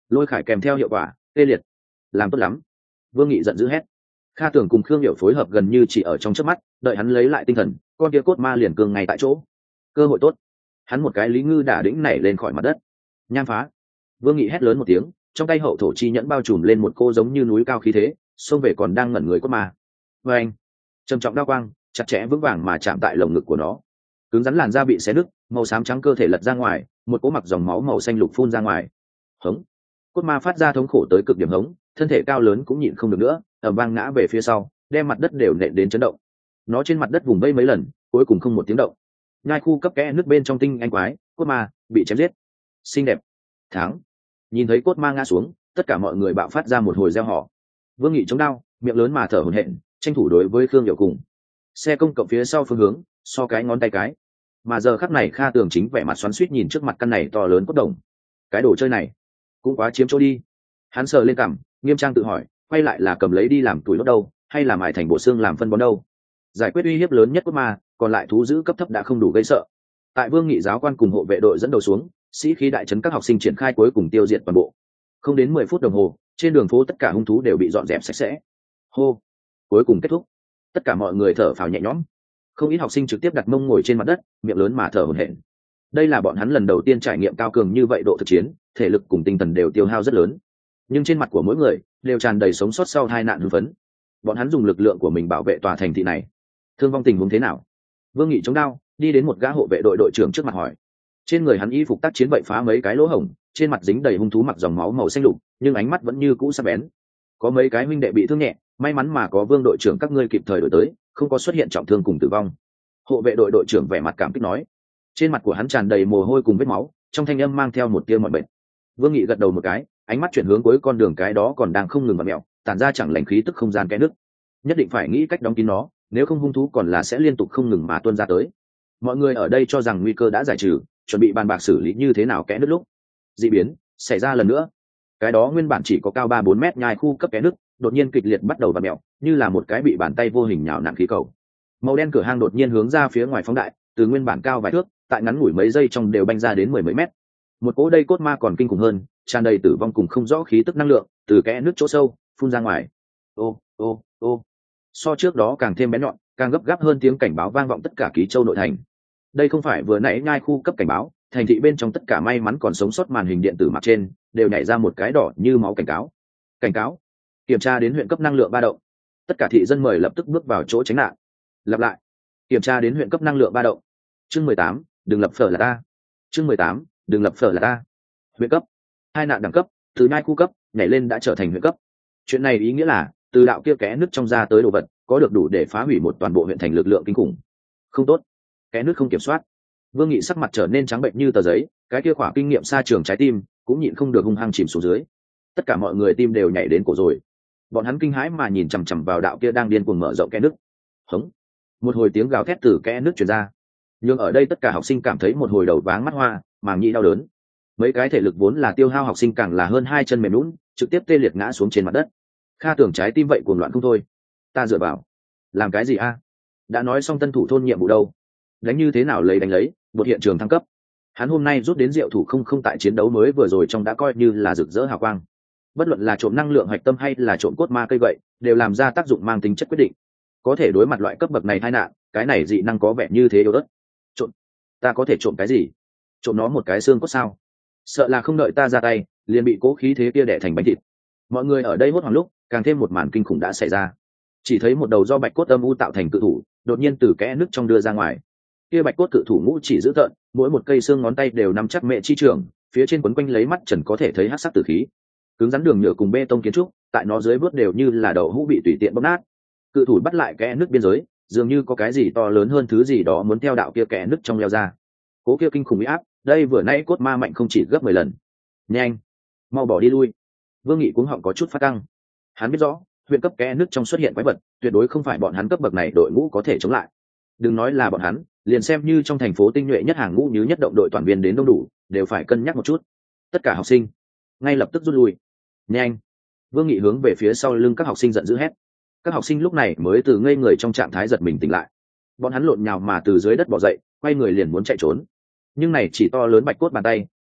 A: Lôi khải kèm theo hiệu quả tê liệt. Làm tốt lắm. Vương Nghị giận dữ hét. Kha Tưởng cùng Khương Hiểu phối hợp gần như chỉ ở trong chớp mắt, đợi hắn lấy lại tinh thần, con kia cốt ma liền cường ngay tại chỗ. Cơ hội tốt. Hắn một cái lý ngư đả đĩnh nảy lên khỏi mặt đất. Nham phá. Vương Nghị hét lớn một tiếng, trong tay hậu thổ chi nhẫn bao trùm lên một cô giống như núi cao khí thế, xông về còn đang ngẩn người cốt ma. Và anh, trầm trọng đao quang, chặt chẽ vững vàng mà chạm tại lồng ngực của nó. Cứng rắn làn da bị xé nứt, màu xám trắng cơ thể lật ra ngoài, một cỗ mặc dòng máu màu xanh lục phun ra ngoài. Hống. Cốt ma phát ra thống khổ tới cực điểm hống, thân thể cao lớn cũng nhịn không được nữa, ầm vang ngã về phía sau, đem mặt đất đều nện đến chấn động. Nó trên mặt đất vùng vây mấy lần, cuối cùng không một tiếng động. Nhai khu cấp kẽ nước bên trong tinh anh quái, cốt ma bị chém giết. Xinh đẹp. Thắng. Nhìn thấy cốt ma ngã xuống, tất cả mọi người bạo phát ra một hồi reo hò. Vương Nghị chống đao, miệng lớn mà thở hổn hển, tranh thủ đối với Khương Hiểu cùng. Xe công cộng phía sau phương hướng, so cái ngón tay cái. Mà giờ khắc này Kha Tường chính vẻ mặt xoắn xuýt nhìn trước mặt căn này to lớn cốt đồng. Cái đồ chơi này cũng quá chiếm chỗ đi. Hắn sờ lên cằm, nghiêm trang tự hỏi, quay lại là cầm lấy đi làm tuổi đốt đâu, hay là mài thành bộ xương làm phân bón đâu? Giải quyết uy hiếp lớn nhất cốt ma, còn lại thú giữ cấp thấp đã không đủ gây sợ. Tại Vương Nghị giáo quan cùng hộ vệ đội dẫn đầu xuống, sĩ khí đại trấn các học sinh triển khai cuối cùng tiêu diệt toàn bộ. Không đến 10 phút đồng hồ, trên đường phố tất cả hung thú đều bị dọn dẹp sạch sẽ. Hô, cuối cùng kết thúc. Tất cả mọi người thở phào nhẹ nhõm. Không ít học sinh trực tiếp đặt mông ngồi trên mặt đất, miệng lớn mà thở hổn hển. Đây là bọn hắn lần đầu tiên trải nghiệm cao cường như vậy độ thực chiến, thể lực cùng tinh thần đều tiêu hao rất lớn. Nhưng trên mặt của mỗi người đều tràn đầy sống sót sau tai nạn hưng phấn. Bọn hắn dùng lực lượng của mình bảo vệ tòa thành thị này. Thương vong tình huống thế nào? Vương Nghị chống đao, đi đến một gã hộ vệ đội đội trưởng trước mặt hỏi. Trên người hắn y phục tác chiến bậy phá mấy cái lỗ hổng, trên mặt dính đầy hung thú mặc dòng máu màu xanh lục, nhưng ánh mắt vẫn như cũ sắc bén. Có mấy cái huynh đệ bị thương nhẹ, may mắn mà có Vương đội trưởng các ngươi kịp thời đổi tới, không có xuất hiện trọng thương cùng tử vong. Hộ vệ đội đội trưởng vẻ mặt cảm kích nói. Trên mặt của hắn tràn đầy mồ hôi cùng vết máu, trong thanh âm mang theo một tia mọi bệnh. Vương Nghị gật đầu một cái, ánh mắt chuyển hướng cuối con đường cái đó còn đang không ngừng vặn mèo, tản ra chẳng lành khí tức không gian kẽ nứt. Nhất định phải nghĩ cách đóng kín nó, nếu không hung thú còn là sẽ liên tục không ngừng mà tuôn ra tới. Mọi người ở đây cho rằng nguy cơ đã giải trừ, chuẩn bị bàn bạc xử lý như thế nào kẽ nứt lúc dị biến xảy ra lần nữa. Cái đó nguyên bản chỉ có cao 3-4 mét nhai khu cấp kẽ nứt, đột nhiên kịch liệt bắt đầu vặn mèo, như là một cái bị bàn tay vô hình nhào nặn khí cầu. Màu đen cửa hang đột nhiên hướng ra phía ngoài phóng đại, từ nguyên bản cao vài thước, tại ngắn ngủi mấy giây trong đều banh ra đến 10 mấy mét. Một cỗ đây cốt ma còn kinh khủng hơn, tràn đầy tử vong cùng không rõ khí tức năng lượng, từ kẽ nứt chỗ sâu phun ra ngoài. Ô ô ô, so trước đó càng thêm bén nhọn, càng gấp gáp hơn tiếng cảnh báo vang vọng tất cả Ký Châu nội thành. Đây không phải vừa nãy nhai khu cấp cảnh báo, thành thị bên trong tất cả may mắn còn sống sót màn hình điện tử mặt trên đều nhảy ra một cái đỏ như máu cảnh cáo. Cảnh cáo, kiểm tra đến huyện cấp năng lượng ba động. Tất cả thị dân mời lập tức bước vào chỗ tránh nạn. Lặp lại, kiểm tra đến huyện cấp năng lượng ba động. Chương 18, đừng lập phở là ta. Chương 18, đừng lập phở là ta. Huyện cấp, hai nạn đẳng cấp, từ nhai khu cấp nhảy lên đã trở thành huyện cấp. Chuyện này ý nghĩa là từ đạo kia kẽ nứt trong ra tới đồ vật có được đủ để phá hủy một toàn bộ huyện thành lực lượng kinh khủng. Không tốt, kẽ nứt không kiểm soát. Vương Nghị sắc mặt trở nên trắng bệnh như tờ giấy, cái kia khỏa kinh nghiệm xa trường trái tim cũng nhịn không được hung hăng chìm xuống dưới. Tất cả mọi người tim đều nhảy đến cổ rồi. Bọn hắn kinh hãi mà nhìn chằm chằm vào đạo kia đang điên cuồng mở rộng kẽ nứt. Hống, một hồi tiếng gào thét từ kẽ nứt truyền ra. Nhưng ở đây tất cả học sinh cảm thấy một hồi đầu váng mắt hoa, màng nhĩ đau đớn. Mấy cái thể lực vốn là tiêu hao học sinh càng là hơn hai chân mềm nhũn, trực tiếp tê liệt ngã xuống trên mặt đất. Kha Tưởng trái tim vậy cuồng loạn không thôi. Ta dựa vào, làm cái gì a? Đã nói xong tân thủ thôn nhiệm vụ đâu, đánh như thế nào lấy đánh lấy, một hiện trường thăng cấp. Hắn hôm nay rút đến diệu thủ không tại chiến đấu mới vừa rồi trong đã coi như là rực rỡ hào quang. Bất luận là trộm năng lượng hạch tâm hay là trộm cốt ma cây vậy, đều làm ra tác dụng mang tính chất quyết định. Có thể đối mặt loại cấp bậc này tai nạn, cái này dị năng có vẻ như thế yếu ớt. Trộm, ta có thể trộm cái gì? Trộm nó một cái xương cốt sao? Sợ là không đợi ta ra tay, liền bị cố khí thế kia đẻ thành bánh thịt. Mọi người ở đây hốt hoảng lúc, càng thêm một màn kinh khủng đã xảy ra. Chỉ thấy một đầu do bạch cốt âm u tạo thành cự thủ, đột nhiên từ kẽ nứt trong đưa ra ngoài. Kia bạch cốt cự thủ ngũ chỉ giữ tợn, mỗi một cây xương ngón tay đều nắm chắc mẹ chi trường, phía trên quấn quanh lấy mắt trần có thể thấy hắc sắc tử khí. Cứng rắn đường nhựa cùng bê tông kiến trúc, tại nó dưới bước đều như là đầu hũ bị tùy tiện bóp nát. Cự thủ bắt lại kẽ nứt biên giới, dường như có cái gì to lớn hơn thứ gì đó muốn theo đạo kia kẽ nứt trong leo ra. Cố kia kinh khủng uy áp, đây vừa nãy cốt ma mạnh không chỉ gấp 10 lần. Nhanh, mau bỏ đi lui. Vương Nghị cuống họng có chút phát căng. Hắn biết rõ, huyện cấp kẽ nứt trong xuất hiện quái vật, tuyệt đối không phải bọn hắn cấp bậc này đội ngũ có thể chống lại. Đừng nói là bọn hắn, liền xem như trong thành phố tinh nhuệ nhất hàng ngũ như nhất động đội toàn viên đến đông đủ, đều phải cân nhắc một chút. Tất cả học sinh ngay lập tức rút lui. Nhanh. Vương Nghị hướng về phía sau lưng các học sinh giận dữ hét. Các học sinh lúc này mới từ ngây người trong trạng thái giật mình tỉnh lại. Bọn hắn lộn nhào mà từ dưới đất bò dậy, quay người liền muốn chạy trốn. Nhưng này chỉ to lớn bạch cốt bàn tay,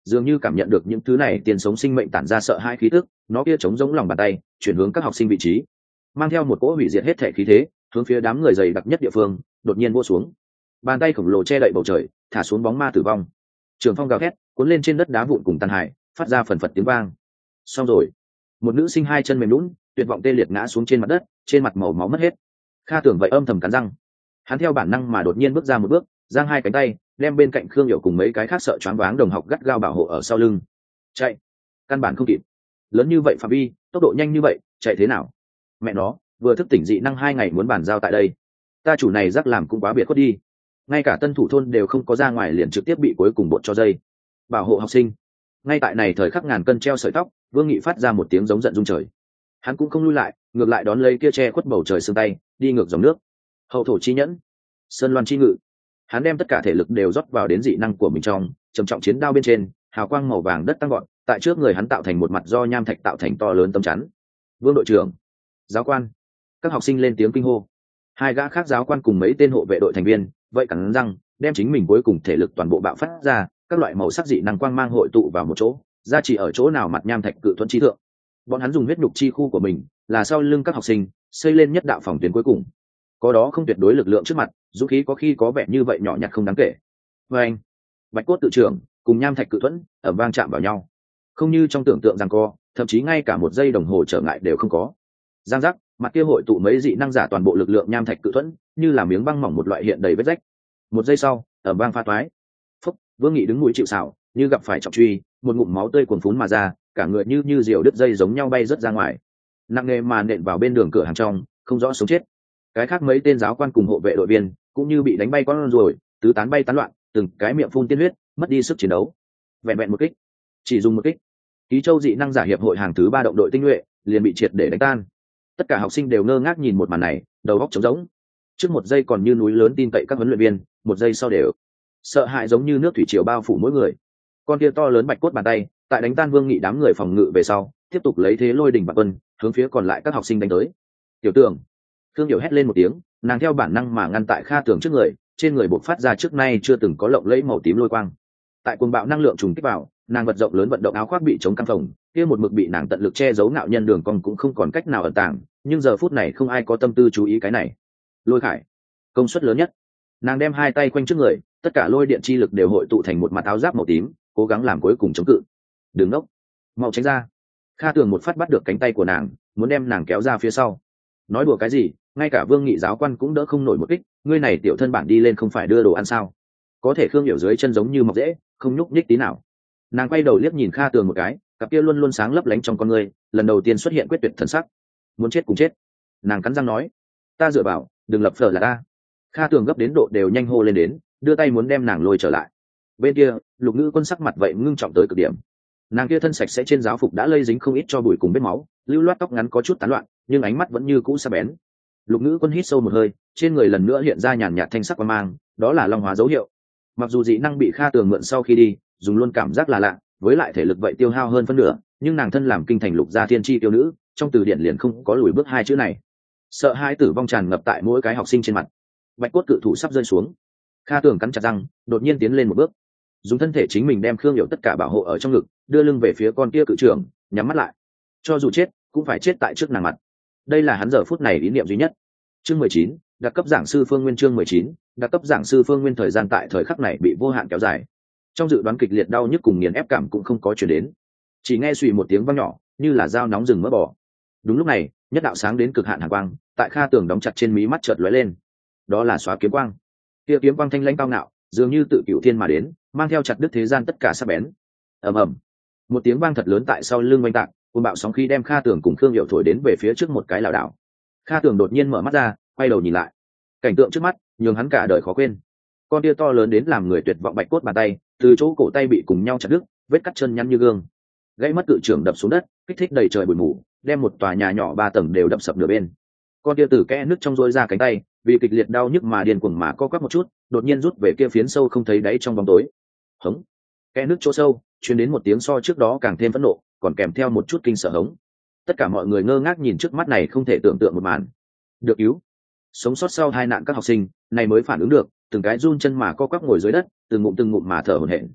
A: dường như cảm nhận được những thứ này tiền sống sinh mệnh tản ra sợ hãi khí tức, nó kia chống giống lòng bàn tay chuyển hướng các học sinh vị trí, mang theo một cỗ hủy diệt hết thể khí thế, hướng phía đám người dày đặc nhất địa phương đột nhiên vô xuống. Bàn tay khổng lồ che đậy bầu trời, thả xuống bóng ma tử vong. Trường phong gào thét, cuốn lên trên đất đá vụn cùng tàn hải, phát ra phần phật tiếng vang. Xong rồi, một nữ sinh hai chân mềm lún, tuyệt vọng tê liệt ngã xuống trên mặt đất, trên mặt màu máu mất hết. Kha Tưởng vậy âm thầm cắn răng, hắn theo bản năng mà đột nhiên bước ra một bước, giang hai cánh tay, đem bên cạnh Khương Hiểu cùng mấy cái khác sợ choáng váng đồng học gắt gao bảo hộ ở sau lưng. Chạy, căn bản không kịp. Lớn như vậy phạm vi, tốc độ nhanh như vậy, chạy thế nào? Mẹ nó, vừa thức tỉnh dị năng 2 ngày muốn bàn giao tại đây, ta chủ này rắc làm cũng quá biệt khuất đi. Ngay cả tân thủ thôn đều không có ra ngoài liền trực tiếp bị cuối cùng bột cho dây. Bảo hộ học sinh. Ngay tại này thời khắc ngàn cân treo sợi tóc, Vương Nghị phát ra một tiếng giống giận rung trời. Hắn cũng không lui lại, ngược lại đón lấy kia che khuất bầu trời xương tay, đi ngược dòng nước. Hậu thổ chi nhẫn, sơn loan chi ngự. Hắn đem tất cả thể lực đều rót vào đến dị năng của mình trong, trầm trọng chiến đao bên trên, hào quang màu vàng đất tăng gọn, tại trước người hắn tạo thành một mặt do nham thạch tạo thành to lớn tấm chắn. Vương đội trưởng, giáo quan, các học sinh lên tiếng kinh hô. Hai gã khác giáo quan cùng mấy tên hộ vệ đội thành viên vậy cắn răng đem chính mình cuối cùng thể lực toàn bộ bạo phát ra, các loại màu sắc dị năng quang mang hội tụ vào một chỗ, ra chỉ ở chỗ nào mặt nham thạch cự thuẫn chi thượng. Bọn hắn dùng huyết nhục chi khu của mình là sau lưng các học sinh xây lên nhất đạo phòng tuyến cuối cùng. Có đó không tuyệt đối lực lượng trước mặt, dũng khí có khi có vẻ như vậy nhỏ nhặt không đáng kể. Và anh, bạch cốt tự trưởng cùng nham thạch cự thuẫn ầm vang chạm vào nhau, không như trong tưởng tượng rằng co, thậm chí ngay cả một giây đồng hồ trở ngại đều không có. Giang giác, mặt kia hội tụ mấy dị năng giả toàn bộ lực lượng nham thạch cự thuẫn như là miếng băng mỏng một loại hiện đầy vết rách. Một giây sau, ầm vang pha toái. Phúc, Vương Nghị đứng mũi chịu sào, như gặp phải trọng truy, một ngụm máu tươi cuồn phún mà ra, cả người như diều đứt dây giống nhau bay rớt ra ngoài, nặng nề mà nện vào bên đường cửa hàng trong, không rõ sống chết. Cái khác mấy tên giáo quan cùng hộ vệ đội viên cũng như bị đánh bay con rồi, tứ tán bay tán loạn, từng cái miệng phun tiên huyết, mất đi sức chiến đấu. Vẹn vẹn một kích, chỉ dùng một kích, Ký Châu dị năng giả hiệp hội hàng thứ 3 động đội tinh nhuệ liền bị triệt để đánh tan. Tất cả học sinh đều ngơ ngác nhìn một màn này, đầu óc trống rỗng. Trước một giây còn như núi lớn tin cậy các huấn luyện viên, một giây sau đều sợ hãi giống như nước thủy triều bao phủ mỗi người. Con kia to lớn bạch cốt bàn tay, tại đánh tan Vương Nghị đám người phòng ngự về sau, tiếp tục lấy thế lôi đỉnh bạc quân, hướng phía còn lại các học sinh đánh tới. Tiểu Tưởng, Thương Hiểu hét lên một tiếng, nàng theo bản năng mà ngăn tại Kha Tưởng trước người, trên người bộc phát ra trước nay chưa từng có lộng lẫy màu tím lôi quang. Tại cuồng bạo năng lượng trùng kích vào, nàng vật rộng lớn vận động áo khoác bị chống căng phồng, kia một mực bị nàng tận lực che giấu nạo nhân đường cong cũng không còn cách nào ẩn tàng, nhưng giờ phút này không ai có tâm tư chú ý cái này. Lôi khải, công suất lớn nhất. Nàng đem hai tay quanh trước người, tất cả lôi điện chi lực đều hội tụ thành một mặt áo giáp màu tím, cố gắng làm cuối cùng chống cự. Đừng nốc, mau tránh ra. Kha Tường một phát bắt được cánh tay của nàng, muốn đem nàng kéo ra phía sau. Nói đùa cái gì, ngay cả Vương Nghị giáo quan cũng đỡ không nổi một kích, ngươi này tiểu thân bản đi lên không phải đưa đồ ăn sao? Có thể Khương Hiểu dưới chân giống như mọc rễ, không nhúc nhích tí nào. Nàng quay đầu liếc nhìn Kha Tường một cái, cặp kia luôn luôn sáng lấp lánh trong con ngươi, lần đầu tiên xuất hiện quyết tuyệt thần sắc. Muốn chết cùng chết. Nàng cắn răng nói, ta dựa vào, đừng lập phở là ta. Kha Tường gấp đến độ đều nhanh hô lên đến, đưa tay muốn đem nàng lôi trở lại. Bên kia, Lục Ngữ Quân sắc mặt vậy ngưng trọng tới cực điểm. Nàng kia thân sạch sẽ trên giáo phục đã lây dính không ít cho bụi cùng vết máu, lưu loát tóc ngắn có chút tán loạn, nhưng ánh mắt vẫn như cũ sắc bén. Lục Ngữ Quân hít sâu một hơi, trên người lần nữa hiện ra nhàn nhạt thanh sắc quang mang, đó là long hóa dấu hiệu. Mặc dù dị năng bị Kha Tường mượn sau khi đi, dùng luôn cảm giác là lạ, với lại thể lực vậy tiêu hao hơn phân nửa, nhưng nàng thân làm kinh thành lục gia thiên chi tiêu nữ, trong từ điển liền không có lùi bước hai chữ này. Sợ hai tử vong tràn ngập tại mỗi cái học sinh trên mặt. Bạch cốt cự thủ sắp rơi xuống. Kha Tường cắn chặt răng, đột nhiên tiến lên một bước, dùng thân thể chính mình đem Khương Hiểu tất cả bảo hộ ở trong ngực, đưa lưng về phía con kia cự trưởng, nhắm mắt lại. Cho dù chết, cũng phải chết tại trước nàng mặt. Đây là hắn giờ phút này ý niệm duy nhất. Chương 19, đặc cấp giảng sư Phương Nguyên. Chương 19, đặc cấp giảng sư Phương Nguyên. Thời gian tại thời khắc này bị vô hạn kéo dài. Trong dự đoán kịch liệt đau nhức cùng nghiền ép cảm cũng không có chuyển đến, chỉ nghe suy một tiếng vang nhỏ, như là dao nóng rừng mỡ bò. Đúng lúc này, nhất đạo sáng đến cực hạn hàn quang tại Kha Tường đóng chặt trên mí mắt chợt lóe lên. Đó là xóa kiếm quang. Kia kiếm quang thanh lãnh cao ngạo, dường như tự cửu thiên mà đến, mang theo chặt đứt thế gian tất cả sắc bén. Ầm ầm, một tiếng vang thật lớn tại sau lưng oanh tạc, cuồng bạo sóng khí đem Kha Tường cùng Khương Hiểu thổi đến về phía trước một cái lảo đảo. Kha Tường đột nhiên mở mắt ra, quay đầu nhìn lại, cảnh tượng trước mắt nhường hắn cả đời khó quên. Con tia to lớn đến làm người tuyệt vọng bạch cốt bàn tay, từ chỗ cổ tay bị cùng nhau chặt đứt, vết cắt chân nhăn như gương. Gãy mất cự trưởng đập xuống đất, kích thích đầy trời bụi mù, đem một tòa nhà nhỏ 3 tầng đều đập sập nửa bên. Con tia từ kẽ nứt trong rối ra cánh tay, vì kịch liệt đau nhức mà điên cuồng mà co quắp một chút, đột nhiên rút về kia phiến sâu không thấy đáy trong bóng tối. Hống. Kẽ nứt chỗ sâu, truyền đến một tiếng so trước đó càng thêm phẫn nộ, còn kèm theo một chút kinh sợ hống. Tất cả mọi người ngơ ngác nhìn trước mắt này không thể tưởng tượng một màn. Được cứu. Sống sót sau tai nạn các học sinh, này mới phản ứng được, từng cái run chân mà co quắp ngồi dưới đất, từng ngụm mà thở hổn hển.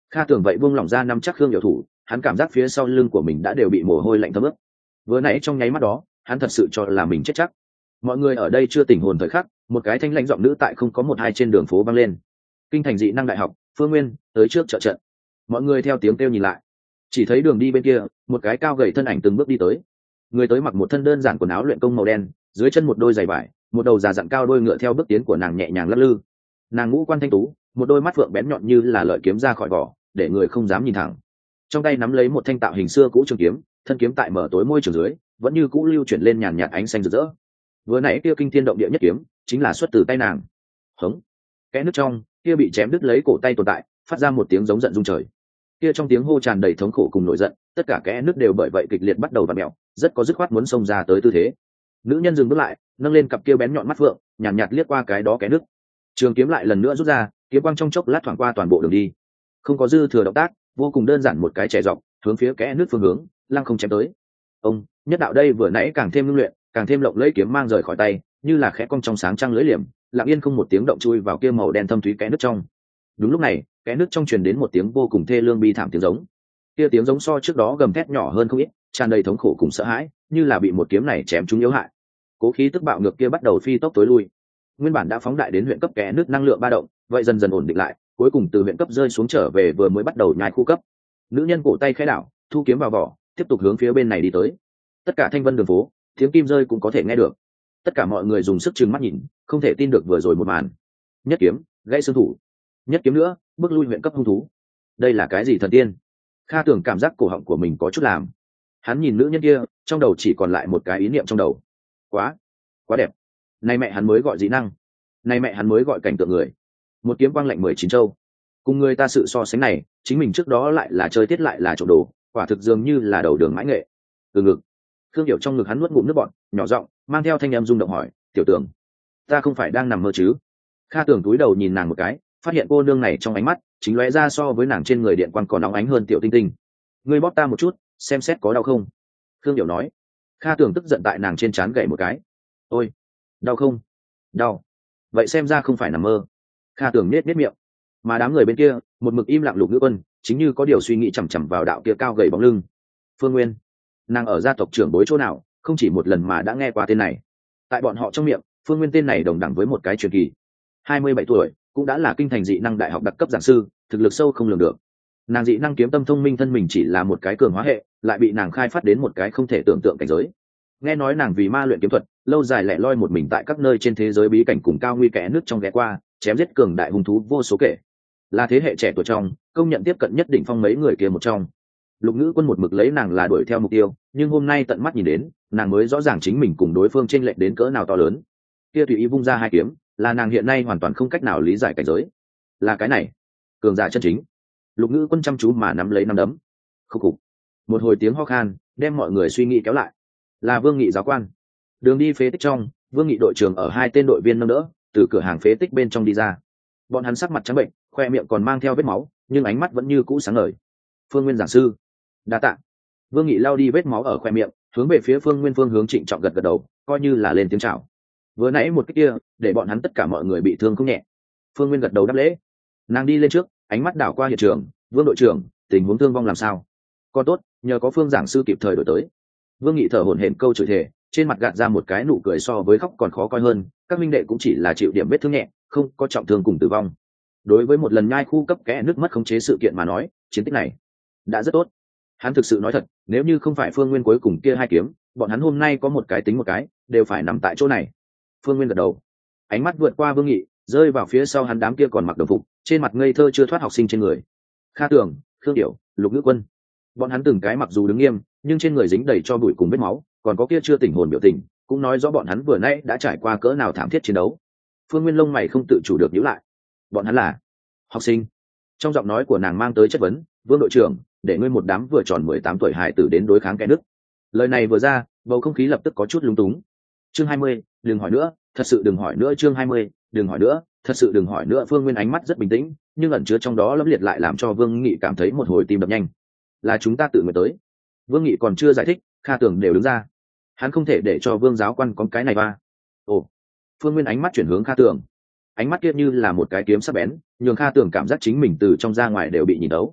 A: Kha Tường vậy buông lỏng ra nắm chắc Khương Hiểu thủ, hắn cảm giác phía sau lưng của mình đã đều bị mồ hôi lạnh thấm ướt. Vừa nãy trong nháy mắt đó, hắn thật sự cho là mình chết chắc. Mọi người ở đây chưa tỉnh hồn thời khắc, một cái thanh lãnh giọng nữ tại không có một hai trên đường phố vang lên. Kinh thành dị năng đại học, Phương Nguyên, tới trước trợ trận. Mọi người theo tiếng kêu nhìn lại, chỉ thấy đường đi bên kia, một cái cao gầy thân ảnh từng bước đi tới. Người tới mặc một thân đơn giản quần áo luyện công màu đen, dưới chân một đôi giày vải, một đầu già dặn cao đôi ngựa theo bước tiến của nàng nhẹ nhàng lắc lư. Nàng ngũ quan thanh tú, một đôi mắt phượng bén nhọn như là lợi kiếm ra khỏi vỏ, để người không dám nhìn thẳng. Trong tay nắm lấy một thanh tạo hình xưa cũ trường kiếm, thân kiếm tại mở tối môi trường dưới, vẫn như cũ lưu chuyển lên nhàn nhạt ánh xanh rực rỡ. Vừa nãy kia kinh thiên động địa nhất kiếm, chính là xuất từ tay nàng. Hống. Kẽ nước trong, kia bị chém đứt lấy cổ tay tồn tại, phát ra một tiếng giống giận rung trời. Kia trong tiếng hô tràn đầy thống khổ cùng nổi giận, tất cả kẽ nước đều bởi vậy kịch liệt bắt đầu vặn mèo, rất có dứt khoát muốn xông ra tới tư thế. Nữ nhân dừng bước lại, nâng lên cặp kia bén nhọn mắt phượng, nhàn nhạt liếc qua cái đó kẽ nước. Trường kiếm lại lần nữa rút ra, kiếm quang trong chốc lát thoảng qua toàn bộ đường đi. Không có dư thừa động tác, vô cùng đơn giản một cái chẻ dọc, hướng phía kẽ nước phương hướng, lăng không chém tới. Ông, nhất đạo đây vừa nãy càng thêm ngưng luyện, càng thêm lộng lẫy kiếm mang rời khỏi tay, như là khẽ cong trong sáng trăng lưỡi liềm, lặng yên không một tiếng động chui vào kia màu đen thâm thúy kẽ nước trong. Đúng lúc này, kẽ nước trong truyền đến một tiếng vô cùng thê lương bi thảm tiếng giống. Kia tiếng giống so trước đó gầm thét nhỏ hơn không ít, tràn đầy thống khổ cùng sợ hãi, như là bị một kiếm này chém trúng yếu hại. Cố khí tức bạo ngược kia bắt đầu phi tốc tối lui. Nguyên bản đã phóng đại đến huyện cấp kẽ nước năng lượng ba động, vậy dần dần ổn định lại, cuối cùng từ huyện cấp rơi xuống trở về vừa mới bắt đầu nhai khu cấp. Nữ nhân cổ tay khẽ đảo, thu kiếm vào vỏ, tiếp tục hướng phía bên này đi tới. Tất cả thanh vân đường phố, tiếng kim rơi cũng có thể nghe được. Tất cả mọi người dùng sức trừng mắt nhìn, không thể tin được vừa rồi một màn. Nhất kiếm, gãy xương thủ. Nhất kiếm nữa, bước lui huyện cấp hung thú. Đây là cái gì thần tiên? Kha Tưởng cảm giác cổ họng của mình có chút làm. Hắn nhìn nữ nhân kia, trong đầu chỉ còn lại một cái ý niệm trong đầu. Quá đẹp. Nay mẹ hắn mới gọi dị năng. Nay mẹ hắn mới gọi cảnh tượng người. Một kiếm quang lạnh 19 châu. Cùng người ta sự so sánh này, chính mình trước đó lại là chơi tiết lại là trộm đồ, quả thực dường như là đầu đường mãi nghệ. Từ ngực. Khương Hiểu trong ngực hắn nuốt ngụm nước bọt, nhỏ giọng mang theo thanh âm rung động hỏi, "Tiểu Tưởng, ta không phải đang nằm mơ chứ?" Kha Tưởng cúi đầu nhìn nàng một cái, phát hiện cô nương này trong ánh mắt chính lóe ra so với nàng trên người điện quang còn nóng ánh hơn tiểu tinh tinh. "Ngươi bóp ta một chút, xem xét có đau không?" Khương Hiểu nói. Kha Tưởng tức giận tại nàng trên trán gậy một cái. "Ôi, đau không?" "Đau." "Vậy xem ra không phải nằm mơ." Kha Tưởng nết miệng. Mà đám người bên kia, một mực im lặng Lục Nữ Quân, chính như có điều suy nghĩ chằm chằm vào đạo kia cao gầy bóng lưng. Phương Nguyên, nàng ở gia tộc trưởng bối chỗ nào, không chỉ một lần mà đã nghe qua tên này. Tại bọn họ trong miệng, Phương Nguyên tên này đồng đẳng với một cái truyền kỳ. 27 tuổi, cũng đã là kinh thành dị năng đại học đặc cấp giảng sư, thực lực sâu không lường được. Nàng dị năng kiếm tâm thông minh thân mình chỉ là một cái cường hóa hệ, lại bị nàng khai phát đến một cái không thể tưởng tượng cảnh giới. Nghe nói nàng vì ma luyện kiếm thuật, lâu dài lẻ loi một mình tại các nơi trên thế giới bí cảnh cùng cao nguy kẽ nước trong ghé qua, chém giết cường đại hung thú vô số kể. Là thế hệ trẻ tuổi trong, công nhận tiếp cận nhất định phong mấy người kia một trong. Lục Nữ Quân một mực lấy nàng là đuổi theo mục tiêu, nhưng hôm nay tận mắt nhìn đến, nàng mới rõ ràng chính mình cùng đối phương chênh lệch đến cỡ nào to lớn. Kia tùy ý vung ra hai kiếm, là nàng hiện nay hoàn toàn không cách nào lý giải cảnh giới. Là cái này, cường giả chân chính. Lục Nữ Quân chăm chú mà nắm lấy nắm đấm. Khúc khục. Một hồi tiếng ho khan, đem mọi người suy nghĩ kéo lại. Là Vương Nghị giáo quan. Đường đi phế tích trong, Vương Nghị đội trưởng ở hai tên đội viên nâng đỡ, từ cửa hàng phế tích bên trong đi ra. Bọn hắn sắc mặt trắng bệnh, khoe miệng còn mang theo vết máu, nhưng ánh mắt vẫn như cũ sáng ngời. Phương Nguyên giảng sư, đa tạ. Vương Nghị lau đi vết máu ở khoe miệng, hướng về phía Phương Nguyên phương hướng trịnh trọng gật gật đầu, coi như là lên tiếng chào. Vừa nãy một cái kia, để bọn hắn tất cả mọi người bị thương không nhẹ. Phương Nguyên gật đầu đáp lễ. Nàng đi lên trước, ánh mắt đảo qua hiện trường, Vương đội trưởng, tình huống thương vong làm sao? Còn tốt, nhờ có Phương giảng sư kịp thời đổi tới. Vương Nghị thở hổn hển câu chửi thề, trên mặt gạt ra một cái nụ cười so với khóc còn khó coi hơn, các minh đệ cũng chỉ là chịu điểm vết thương nhẹ, không có trọng thương cùng tử vong. Đối với một lần nhai khu cấp kẽ nước mất khống chế sự kiện mà nói, chiến tích này đã rất tốt. Hắn thực sự nói thật, nếu như không phải Phương Nguyên cuối cùng kia hai kiếm, bọn hắn hôm nay có một cái tính một cái, đều phải nằm tại chỗ này. Phương Nguyên gật đầu, ánh mắt vượt qua Vương Nghị, rơi vào phía sau hắn đám kia còn mặc đồng phục, trên mặt ngây thơ chưa thoát học sinh trên người. Kha Tưởng, Khương Điểu, Lục Nữ Quân, bọn hắn từng cái mặc dù đứng nghiêm, nhưng trên người dính đầy cho bụi cùng vết máu, còn có kia chưa tỉnh hồn biểu tình, cũng nói rõ bọn hắn vừa nãy đã trải qua cỡ nào thảm thiết chiến đấu. Phương Nguyên lông mày không tự chủ được nhíu lại. Bọn hắn là học sinh? Trong giọng nói của nàng mang tới chất vấn. Vương đội trưởng, để ngươi một đám vừa tròn 18 tuổi hài tử đến đối kháng kẽ nước. Lời này vừa ra, bầu không khí lập tức có chút lúng túng. Chương 20, đừng hỏi nữa, thật sự đừng hỏi nữa. Chương 20, đừng hỏi nữa, thật sự đừng hỏi nữa. Phương Nguyên ánh mắt rất bình tĩnh, nhưng ẩn chứa trong đó lẫm liệt lại làm cho Vương Nghị cảm thấy một hồi tim đập nhanh. Là chúng ta tự nguyện tới. Vương Nghị còn chưa giải thích, Kha Tưởng đều đứng ra. Hắn không thể để cho Vương giáo quan có cái này va. Ồ. Phương Nguyên ánh mắt chuyển hướng Kha Tưởng, ánh mắt kia như là một cái kiếm sắc bén, nhường Kha Tưởng cảm giác chính mình từ trong ra ngoài đều bị nhìn đấu.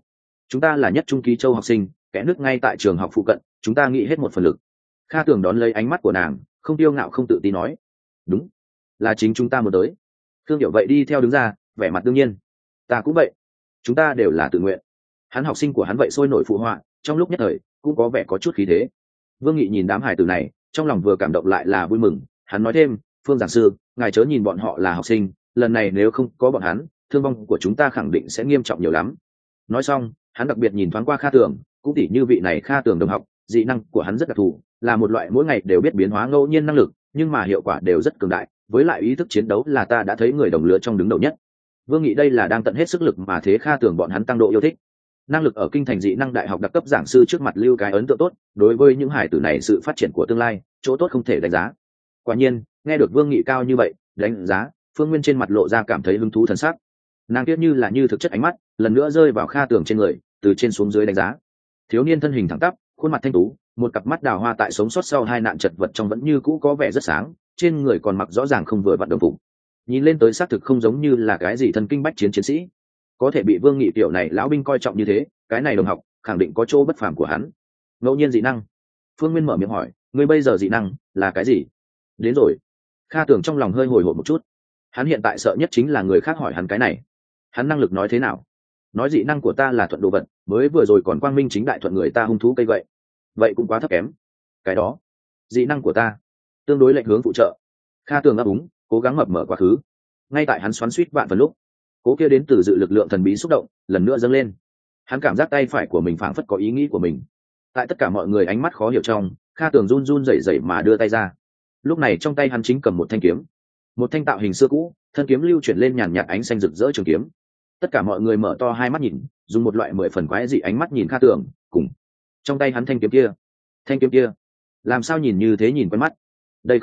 A: chúng ta là nhất trung ký châu học sinh, kẽ nước ngay tại trường học phụ cận, chúng ta nghĩ hết một phần lực. Kha Tường đón lấy ánh mắt của nàng, không tiêu ngạo không tự tin nói, đúng, là chính chúng ta muốn tới. Thương Điệu vậy đi theo đứng ra, vẻ mặt đương nhiên. Ta cũng vậy, chúng ta đều là tự nguyện. Hắn học sinh của hắn vậy sôi nổi phụ họa, trong lúc nhất thời cũng có vẻ có chút khí thế. Vương Nghị nhìn đám hải tử này, trong lòng vừa cảm động lại là vui mừng. Hắn nói thêm, Phương giảng sư, ngài chớ nhìn bọn họ là học sinh, lần này nếu không có bọn hắn, thương vong của chúng ta khẳng định sẽ nghiêm trọng nhiều lắm. Nói xong, hắn đặc biệt nhìn thoáng qua Kha Tường, cũng tỉ như vị này Kha Tường đồng học, dị năng của hắn rất đặc thù, là một loại mỗi ngày đều biết biến hóa ngẫu nhiên năng lực, nhưng mà hiệu quả đều rất cường đại, với lại ý thức chiến đấu là ta đã thấy người đồng lứa trong đứng đầu nhất. Vương Nghị đây là đang tận hết sức lực mà thế Kha Tường bọn hắn tăng độ yêu thích. Năng lực ở kinh thành dị năng đại học đặc cấp giảng sư trước mặt lưu cái ấn tượng tốt, đối với những hải tử này sự phát triển của tương lai, chỗ tốt không thể đánh giá. Quả nhiên, nghe được Vương Nghị cao như vậy, đánh giá, Phương Nguyên trên mặt lộ ra cảm thấy hứng thú thần sắc. Nàng tiếc như là như thực chất ánh mắt, lần nữa rơi vào Kha Tường trên người, từ trên xuống dưới đánh giá. Thiếu niên thân hình thẳng tắp, khuôn mặt thanh tú, một cặp mắt đào hoa tại sống sót sau hai nạn chật vật trong vẫn như cũ có vẻ rất sáng, trên người còn mặc rõ ràng không vừa vặn đồng phục. Nhìn lên tới xác thực không giống như là cái gì thần kinh bách chiến chiến sĩ, có thể bị Vương Nghị tiểu này lão binh coi trọng như thế, cái này đồng học khẳng định có chỗ bất phàm của hắn. Ngẫu nhiên dị năng. Phương Nguyên mở miệng hỏi, ngươi bây giờ dị năng là cái gì? Đến rồi. Kha Tường trong lòng hơi hồi hộp một chút. Hắn hiện tại sợ nhất chính là người khác hỏi hắn cái này. Hắn năng lực nói thế nào? Nói dị năng của ta là thuận đồ vật, mới vừa rồi còn quang minh chính đại thuận người ta hung thú cây vậy. Vậy cũng quá thấp kém. Cái đó, dị năng của ta tương đối lệch hướng phụ trợ. Kha Tường ấp úng, cố gắng mập mở quá khứ. Ngay tại hắn xoắn xuýt vạn phần lúc, cố kia đến từ dự lực lượng thần bí xúc động lần nữa dâng lên. Hắn cảm giác tay phải của mình phảng phất có ý nghĩ của mình. Tại tất cả mọi người ánh mắt khó hiểu trong, Kha Tường run run rẩy rẩy mà đưa tay ra. Lúc này trong tay hắn chính cầm một thanh kiếm, một thanh tạo hình xưa cũ, thân kiếm lưu chuyển lên nhàn nhạt ánh xanh rực rỡ trường kiếm. Tất cả mọi người mở to hai mắt nhìn, dùng một loại 10 phần quái dị ánh mắt nhìn Kha Tường, cùng trong tay hắn thanh kiếm kia, làm sao nhìn như thế nhìn quen mắt. Đây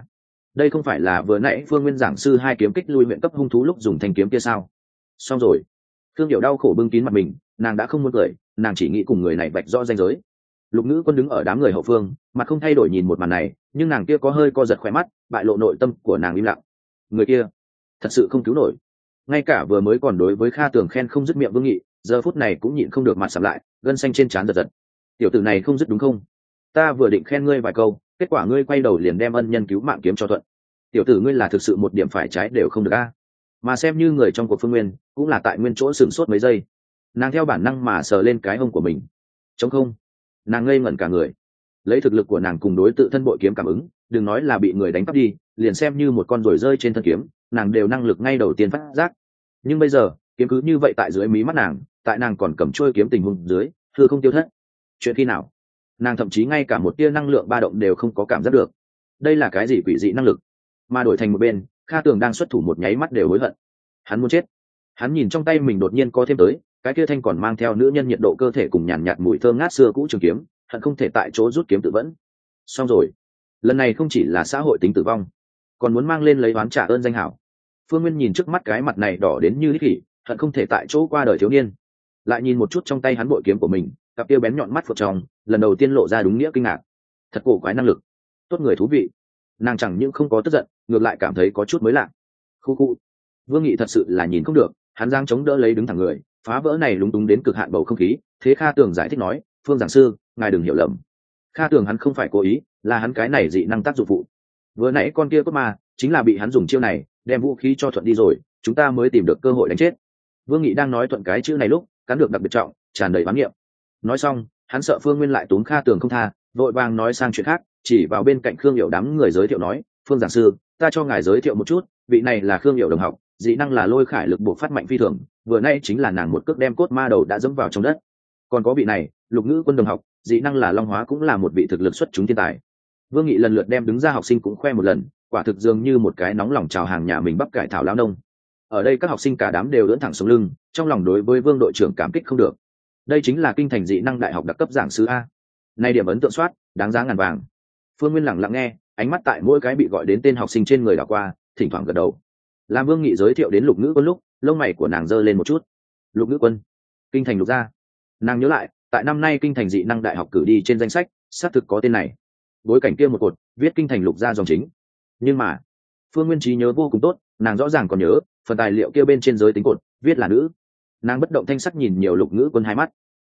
A: không phải là vừa nãy Phương Nguyên giảng sư hai kiếm kích lui huyện cấp hung thú lúc dùng thanh kiếm kia sao? Xong rồi. Thương Điệu đau khổ bưng kín mặt mình, nàng đã không muốn cười, nàng chỉ nghĩ cùng người này vạch rõ ranh giới. Lục Ngữ Quân đứng ở đám người hậu phương, mặt không thay đổi nhìn một màn này, nhưng nàng kia có hơi co giật khóe mắt, bại lộ nội tâm của nàng im lặng. Người kia thật sự không cứu nổi. Ngay cả vừa mới còn đối với Kha Tường khen không dứt miệng Vương Nghị, giờ phút này cũng nhịn không được mặt sầm lại, gân xanh trên trán giật giật. Tiểu tử này không dứt đúng không? Ta vừa định khen ngươi vài câu, kết quả ngươi quay đầu liền đem ân nhân cứu mạng kiếm cho thuận. Tiểu tử ngươi là thực sự một điểm phải trái đều không được a. Mà xem như người trong cuộc Phương Nguyên, cũng là tại nguyên chỗ sửng sốt mấy giây. Nàng theo bản năng mà sờ lên cái hông của mình. Trống không. Nàng ngây ngẩn cả người. Lấy thực lực của nàng cùng đối tự thân bội kiếm cảm ứng, đừng nói là bị người đánh cắp đi, liền xem như một con ruồi rơi trên thân kiếm, nàng đều năng lực ngay đầu tiên phát giác. Nhưng bây giờ, kiếm cứ như vậy tại dưới mí mắt nàng, tại nàng còn cầm trôi kiếm tình huống dưới, thưa không tiêu thất. Chuyện khi nào? Nàng thậm chí ngay cả một tia năng lượng ba động đều không có cảm giác được. Đây là cái gì quỷ dị năng lực? Mà đổi thành một bên, Kha Tường đang xuất thủ một nháy mắt đều hối hận. Hắn muốn chết. Hắn nhìn trong tay mình đột nhiên có thêm tới, cái kia thanh còn mang theo nữ nhân nhiệt độ cơ thể cùng nhàn nhạt mùi thơm ngát xưa cũ trường kiếm, hận không thể tại chỗ rút kiếm tự vẫn. Xong rồi. Lần này không chỉ là xã hội tính tử vong, còn muốn mang lên lấy oán trả ơn danh hảo. Phương Nguyên nhìn trước mắt cái mặt này đỏ đến như đít khỉ, hận không thể tại chỗ qua đời thiếu niên. Lại nhìn một chút trong tay hắn bội kiếm của mình, cặp kia bén nhọn mắt phượng trong, lần đầu tiên lộ ra đúng nghĩa kinh ngạc. Thật cổ quái năng lực, tốt người thú vị. Nàng chẳng những không có tức giận, ngược lại cảm thấy có chút mới lạ. Khu khu. Vương Nghị thật sự là nhìn không được, hắn giang chống đỡ lấy đứng thẳng người, phá vỡ này lúng túng đến cực hạn bầu không khí. Thế Kha Tường giải thích nói, Phương giảng sư, ngài đừng hiểu lầm. Kha Tường hắn không phải cố ý, là hắn cái này dị năng tác dụng phụ. Vừa nãy con kia cốt ma chính là bị hắn dùng chiêu này đem vũ khí cho thuận đi rồi, chúng ta mới tìm được cơ hội đánh chết. Vương Nghị đang nói thuận cái chữ này lúc cắn được đặc biệt trọng, tràn đầy bán niệm. Nói xong, hắn sợ Phương Nguyên lại tốn Kha Tường không tha, vội vàng nói sang chuyện khác, chỉ vào bên cạnh Khương Hiểu đám người giới thiệu nói, Phương giảng sư, ta cho ngài giới thiệu một chút, vị này là Khương Hiểu đồng học, dị năng là lôi khải lực buộc phát mạnh phi thường, vừa nay chính là nàng một cước đem cốt ma đầu đã dẫm vào trong đất. Còn có vị này, Lục Ngữ Quân đồng học, dị năng là long hóa, cũng là một vị thực lực xuất chúng thiên tài. Vương Nghị lần lượt đem đứng ra học sinh cũng khoe một lần, quả thực dường như một cái nóng lòng chào hàng nhà mình bắp cải thảo lão nông. Ở đây các học sinh cả đám đều ưỡn thẳng sống lưng, trong lòng đối với Vương đội trưởng cảm kích không được. Đây chính là kinh thành dị năng đại học đặc cấp giảng sư a. Nay điểm ấn tượng soát, đáng giá ngàn vàng. Phương Nguyên lặng lặng nghe, ánh mắt tại mỗi cái bị gọi đến tên học sinh trên người đảo qua, thỉnh thoảng gật đầu. Làm Vương Nghị giới thiệu đến Lục Ngữ Quân lúc, lông mày của nàng giơ lên một chút. Lục Ngữ Quân, kinh thành Lục gia. Nàng nhớ lại, tại năm nay kinh thành dị năng đại học cử đi trên danh sách, xác thực có tên này. Bối cảnh kia một cột, viết kinh thành Lục gia dòng chính. Nhưng mà, Phương Nguyên trí nhớ vô cùng tốt, nàng rõ ràng còn nhớ, phần tài liệu kia bên trên giới tính cột, viết là nữ. Nàng bất động thanh sắc nhìn nhiều Lục Ngữ Quân hai mắt.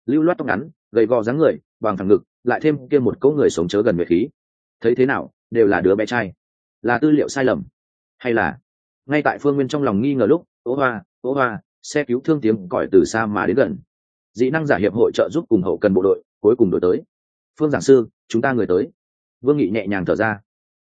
A: lưu loát tóc ngắn, gầy gò dáng người, bằng thẳng ngực, lại thêm kia một cỗ người sống chớ gần nguyệt khí. Thấy thế nào, đều là đứa bé trai. Là tư liệu sai lầm, hay là ngay tại Phương Nguyên trong lòng nghi ngờ lúc, ố hoa, xe cứu thương tiếng còi từ xa mà đến gần. Dị năng giả hiệp hội trợ giúp cùng hậu cần bộ đội cuối cùng đổi tới. Phương giảng sư, chúng ta người tới. Vương Nghị nhẹ nhàng thở ra.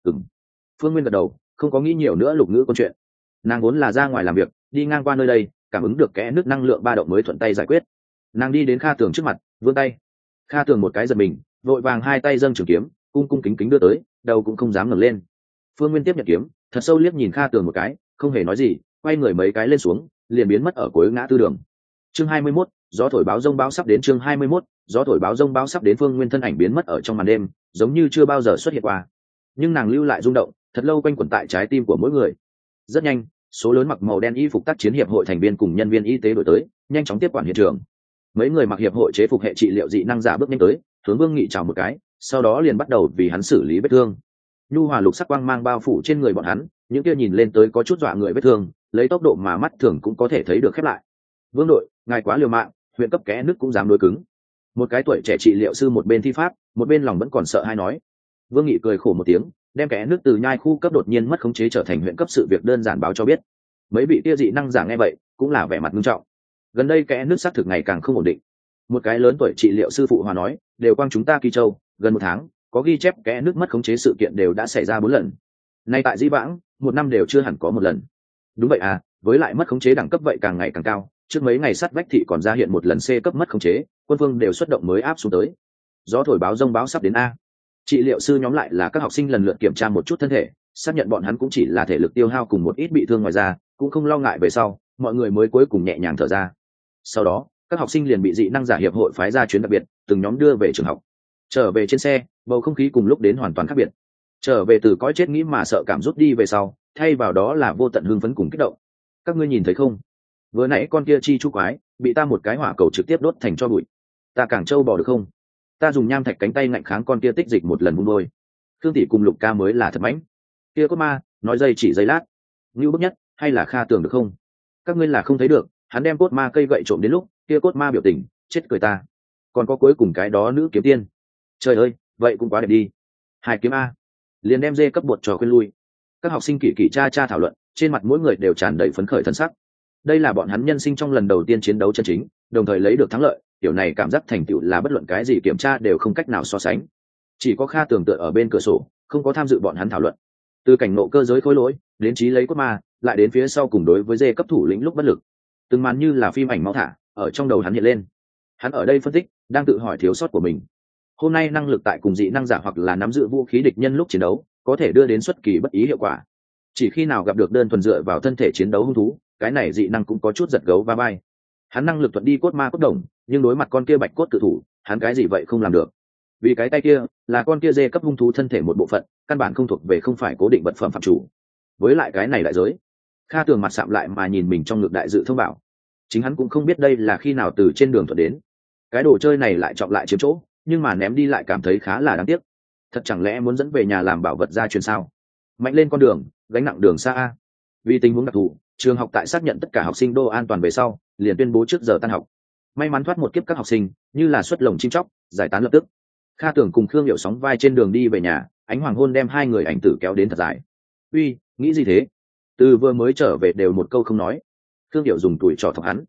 A: Phương Nguyên gật đầu, không có nghĩ nhiều nữa lục ngữ câu chuyện. Nàng vốn là ra ngoài làm việc, đi ngang qua nơi đây, cảm ứng được kẽ nước năng lượng ba động mới thuận tay giải quyết. Nàng đi đến Kha Tường trước mặt, vươn tay. Kha Tường một cái giật mình, vội vàng hai tay dâng trường kiếm, cung kính đưa tới, đầu cũng không dám ngẩng lên. Phương Nguyên tiếp nhận kiếm, thật sâu liếc nhìn Kha Tường một cái, không hề nói gì, quay người mấy cái lên xuống, liền biến mất ở cuối ngã tư đường. Chương 21, gió thổi báo rông báo sắp đến. Chương 21, gió thổi báo rông báo sắp đến. Phương Nguyên thân ảnh biến mất ở trong màn đêm, giống như chưa bao giờ xuất hiện qua. Nhưng nàng lưu lại rung động, thật lâu quanh quẩn tại trái tim của mỗi người. Rất nhanh, số lớn mặc màu đen y phục tác chiến hiệp hội thành viên cùng nhân viên y tế đổi tới, nhanh chóng tiếp quản hiện trường. Mấy người mặc hiệp hội chế phục hệ trị liệu dị năng giả bước nhanh tới, hướng Vương Nghị chào một cái, sau đó liền bắt đầu vì hắn xử lý vết thương. Nhu hòa lục sắc quang mang bao phủ trên người bọn hắn, những kia nhìn lên tới có chút dọa người vết thương, lấy tốc độ mà mắt thường cũng có thể thấy được khép lại. Vương đội, ngài quá liều mạng, huyện cấp kẽ nước cũng dám đối cứng. Một cái tuổi trẻ trị liệu sư một bên thi pháp, một bên lòng vẫn còn sợ hay nói. Vương Nghị cười khổ một tiếng, đem kẽ nước từ nhai khu cấp đột nhiên mất khống chế trở thành huyện cấp sự việc đơn giản báo cho biết. Mấy vị kia dị năng giả nghe vậy cũng là vẻ mặt nghiêm trọng. Gần đây kẽ nước xác thực ngày càng không ổn định. Một cái lớn tuổi trị liệu sư phụ hòa nói, đều quang chúng ta Kỳ Châu, gần 1 tháng, có ghi chép kẽ nước mất khống chế sự kiện đều đã xảy ra 4 lần. Nay tại Dĩ Vãng, 1 năm đều chưa hẳn có 1 lần. Đúng vậy à, với lại mất khống chế đẳng cấp vậy càng ngày càng cao, trước mấy ngày sắt vách thị còn ra hiện 1 lần C cấp mất khống chế, quân phương đều xuất động mới áp xuống tới. Gió thổi báo rông báo sắp đến a. Trị liệu sư nhóm lại là các học sinh lần lượt kiểm tra một chút thân thể, xác nhận bọn hắn cũng chỉ là thể lực tiêu hao cùng một ít bị thương ngoài ra, cũng không lo ngại về sau, mọi người mới cuối cùng nhẹ nhàng thở ra. Sau đó, các học sinh liền bị dị năng giả hiệp hội phái ra chuyến đặc biệt, từng nhóm đưa về trường học. Trở về trên xe, bầu không khí cùng lúc đến hoàn toàn khác biệt. Trở về từ cõi chết nghĩ mà sợ cảm rút đi về sau, thay vào đó là vô tận hưng phấn cùng kích động. Các ngươi nhìn thấy không? Vừa nãy con kia chi chu quái bị ta một cái hỏa cầu trực tiếp đốt thành tro bụi. Ta càng trâu bò được không? Ta dùng nham thạch cánh tay ngạnh kháng con kia tích dịch một lần vung đôi. Thương tỷ cùng Lục ca mới là thật mãnh. Kia cốt ma, nói dây chỉ giây lát. Ngưu bức nhất, hay là Kha Tường được không? Các ngươi là không thấy được, hắn đem cốt ma cây gậy trộm đến lúc, kia cốt ma biểu tình, chết cười ta. Còn có cuối cùng cái đó nữ kiếm tiên. Trời ơi, vậy cũng quá đẹp đi. Hai kiếm a, liền đem dê cấp bột trò khuyên lui. Các học sinh kỳ cha thảo luận, trên mặt mỗi người đều tràn đầy phấn khởi thân sắc. Đây là bọn hắn nhân sinh trong lần đầu tiên chiến đấu chân chính, đồng thời lấy được thắng lợi, điều này cảm giác thành tựu là bất luận cái gì kiểm tra đều không cách nào so sánh. Chỉ có Kha Tường tựa ở bên cửa sổ, không có tham dự bọn hắn thảo luận. Từ cảnh nộ cơ giới khối lỗi, đến trí lấy cốt ma, lại đến phía sau cùng đối với dê cấp thủ lĩnh lúc bất lực. Từng màn như là phim ảnh mau thả, ở trong đầu hắn hiện lên. Hắn ở đây phân tích, đang tự hỏi thiếu sót của mình. Hôm nay năng lực tại cùng dị năng giả hoặc là nắm giữ vũ khí địch nhân lúc chiến đấu, có thể đưa đến xuất kỳ bất ý hiệu quả. Chỉ khi nào gặp được đơn thuần dựa vào thân thể chiến đấu hung thú, cái này dị năng cũng có chút giật gấu va vai. Hắn năng lực thuận đi cốt ma cốt đồng, nhưng đối mặt con kia bạch cốt cự thủ, hắn cái gì vậy không làm được. Vì cái tay kia là con kia dê cấp hung thú thân thể một bộ phận, căn bản không thuộc về không phải cố định vật phẩm phạm chủ. Với lại cái này đại giới. Kha Tường mặt sạm lại mà nhìn mình trong ngực đại dự thông bảo. Chính hắn cũng không biết đây là khi nào từ trên đường thuận đến. Cái đồ chơi này lại trọng lại chiếm chỗ, nhưng mà ném đi lại cảm thấy khá là đáng tiếc. Thật chẳng lẽ muốn dẫn về nhà làm bảo vật gia truyền sao? Mạnh lên con đường, gánh nặng đường xa a. Vì tình huống đặc thù, trường học tại xác nhận tất cả học sinh đô an toàn về sau, liền tuyên bố trước giờ tan học. May mắn thoát một kiếp các học sinh, như là xuất lồng chim chóc, giải tán lập tức. Kha Tường cùng Khương Hiểu sóng vai trên đường đi về nhà, ánh hoàng hôn đem hai người ảnh tử kéo đến thật dài. Uy, nghĩ gì thế? Từ vừa mới trở về đều một câu không nói. Khương Hiểu dùng tuổi trò thọc hắn.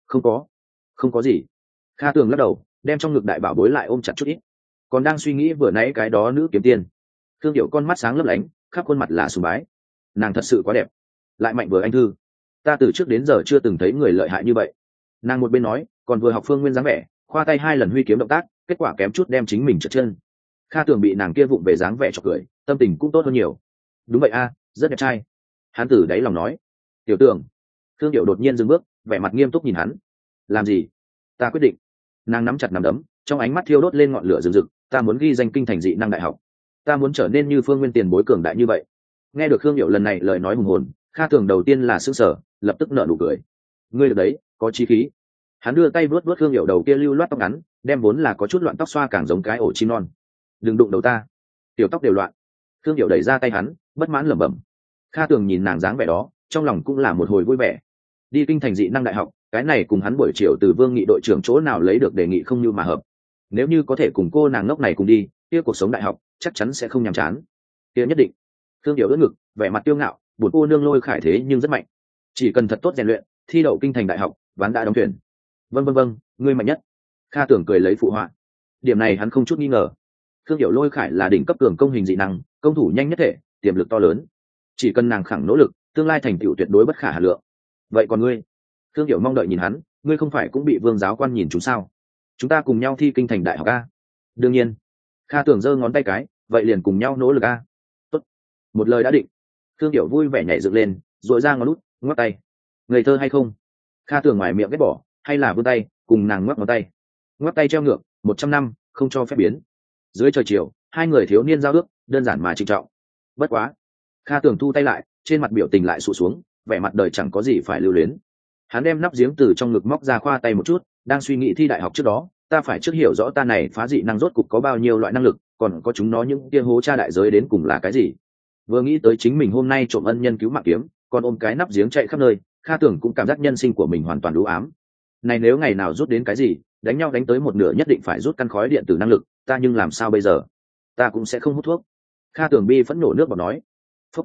A: Không có gì. Kha Tường lắc đầu, đem trong ngực đại bảo bối lại ôm chặt chút ít. Còn đang suy nghĩ vừa nãy cái đó nữ kiếm tiền. Khương Hiểu con mắt sáng lấp lánh, khắp khuôn mặt là sùng bái. Nàng thật sự quá đẹp, lại mạnh vừa anh thư. Ta từ trước đến giờ chưa từng thấy người lợi hại như vậy. Nàng một bên nói, còn vừa học Phương Nguyên dáng vẻ, khoa tay 2 lần huy kiếm động tác, kết quả kém chút đem chính mình trượt chân. Kha Tường bị nàng kia vụng về dáng vẻ chọc cười, tâm tình cũng tốt hơn nhiều. Đúng vậy a, rất đẹp trai. Hắn từ đáy lòng nói. Tiểu Tường. Khương Hiểu đột nhiên dừng bước, vẻ mặt nghiêm túc nhìn hắn. Làm gì? Ta quyết định. Nàng nắm chặt nắm đấm, trong ánh mắt thiêu đốt lên ngọn lửa rực rực. Ta muốn ghi danh kinh thành dị năng đại học. Ta muốn trở nên như Phương Nguyên tiền bối cường đại như vậy. Nghe được Khương Hiểu lần này lời nói hùng hồn, Kha Tường đầu tiên là sững sờ, lập tức nở nụ cười. Ngươi được đấy, có chí khí. Hắn đưa tay vuốt vuốt Khương Hiểu đầu kia lưu loát tóc ngắn, đem vốn là có chút loạn tóc xoa càng giống cái ổ chim non. Đừng đụng đầu ta, tiểu tóc đều loạn. Khương Hiểu đẩy ra tay hắn, bất mãn lẩm bẩm. Kha Tường nhìn nàng dáng vẻ đó, trong lòng cũng là một hồi vui vẻ. Đi kinh thành dị năng đại học, cái này cùng hắn buổi chiều từ Vương Nghị đội trưởng chỗ nào lấy được đề nghị không như mà hợp. Nếu như có thể cùng cô nàng ngốc này cùng đi, kia cuộc sống đại học chắc chắn sẽ không nhàm chán. Kia nhất định. Thương Điệu đỡ ngực, vẻ mặt tiêu ngạo, buồn cô nương Lôi Khải thế nhưng rất mạnh. Chỉ cần thật tốt rèn luyện, thi đậu kinh thành đại học, ván đã đóng thuyền. Vâng, ngươi mạnh nhất. Kha Tưởng cười lấy phụ họa. Điểm này hắn không chút nghi ngờ. Thương Điệu Lôi Khải là đỉnh cấp cường công hình dị năng, công thủ nhanh nhất thể, tiềm lực to lớn. Chỉ cần nàng khẳng nỗ lực, tương lai thành tựu tuyệt đối bất khả hà lượng. Vậy còn ngươi? Thương Điệu mong đợi nhìn hắn, ngươi không phải cũng bị Vương giáo quan nhìn chúng sao? Chúng ta cùng nhau thi kinh thành đại học a? Đương nhiên. Kha Tưởng giơ ngón tay cái, vậy liền cùng nhau nỗ lực a. Tốt. Một lời đã định. Thương Điệu vui vẻ nhảy dựng lên, rồi ra ngón lút, ngoắc tay. Ngây thơ hay không? Kha Tưởng ngoài miệng ghét bỏ, hay là vươn tay, cùng nàng ngoắc ngón tay. Ngoắc tay treo ngược, 100 năm, không cho phép biến. Dưới trời chiều, hai người thiếu niên giao ước, đơn giản mà trịnh trọng. Bất quá. Kha Tưởng thu tay lại, trên mặt biểu tình lại sụ xuống, vẻ mặt đời chẳng có gì phải lưu luyến. Hắn đem nắp giếng từ trong ngực móc ra khoa tay một chút, đang suy nghĩ thi đại học trước đó, ta phải trước hiểu rõ ta này phá dị năng rốt cục có bao nhiêu loại năng lực, còn có chúng nó những kia hố tra đại giới đến cùng là cái gì. Vừa nghĩ tới chính mình hôm nay trộm ân nhân cứu mạng kiếm, còn ôm cái nắp giếng chạy khắp nơi, Kha Tưởng cũng cảm giác nhân sinh của mình hoàn toàn u ám. Này nếu ngày nào rút đến cái gì, đánh nhau đánh tới một nửa nhất định phải rút căn khói điện tử năng lực, ta nhưng làm sao bây giờ? Ta cũng sẽ không hút thuốc. Kha Tưởng bi phẫn nổ nước bọt nói. Phúc.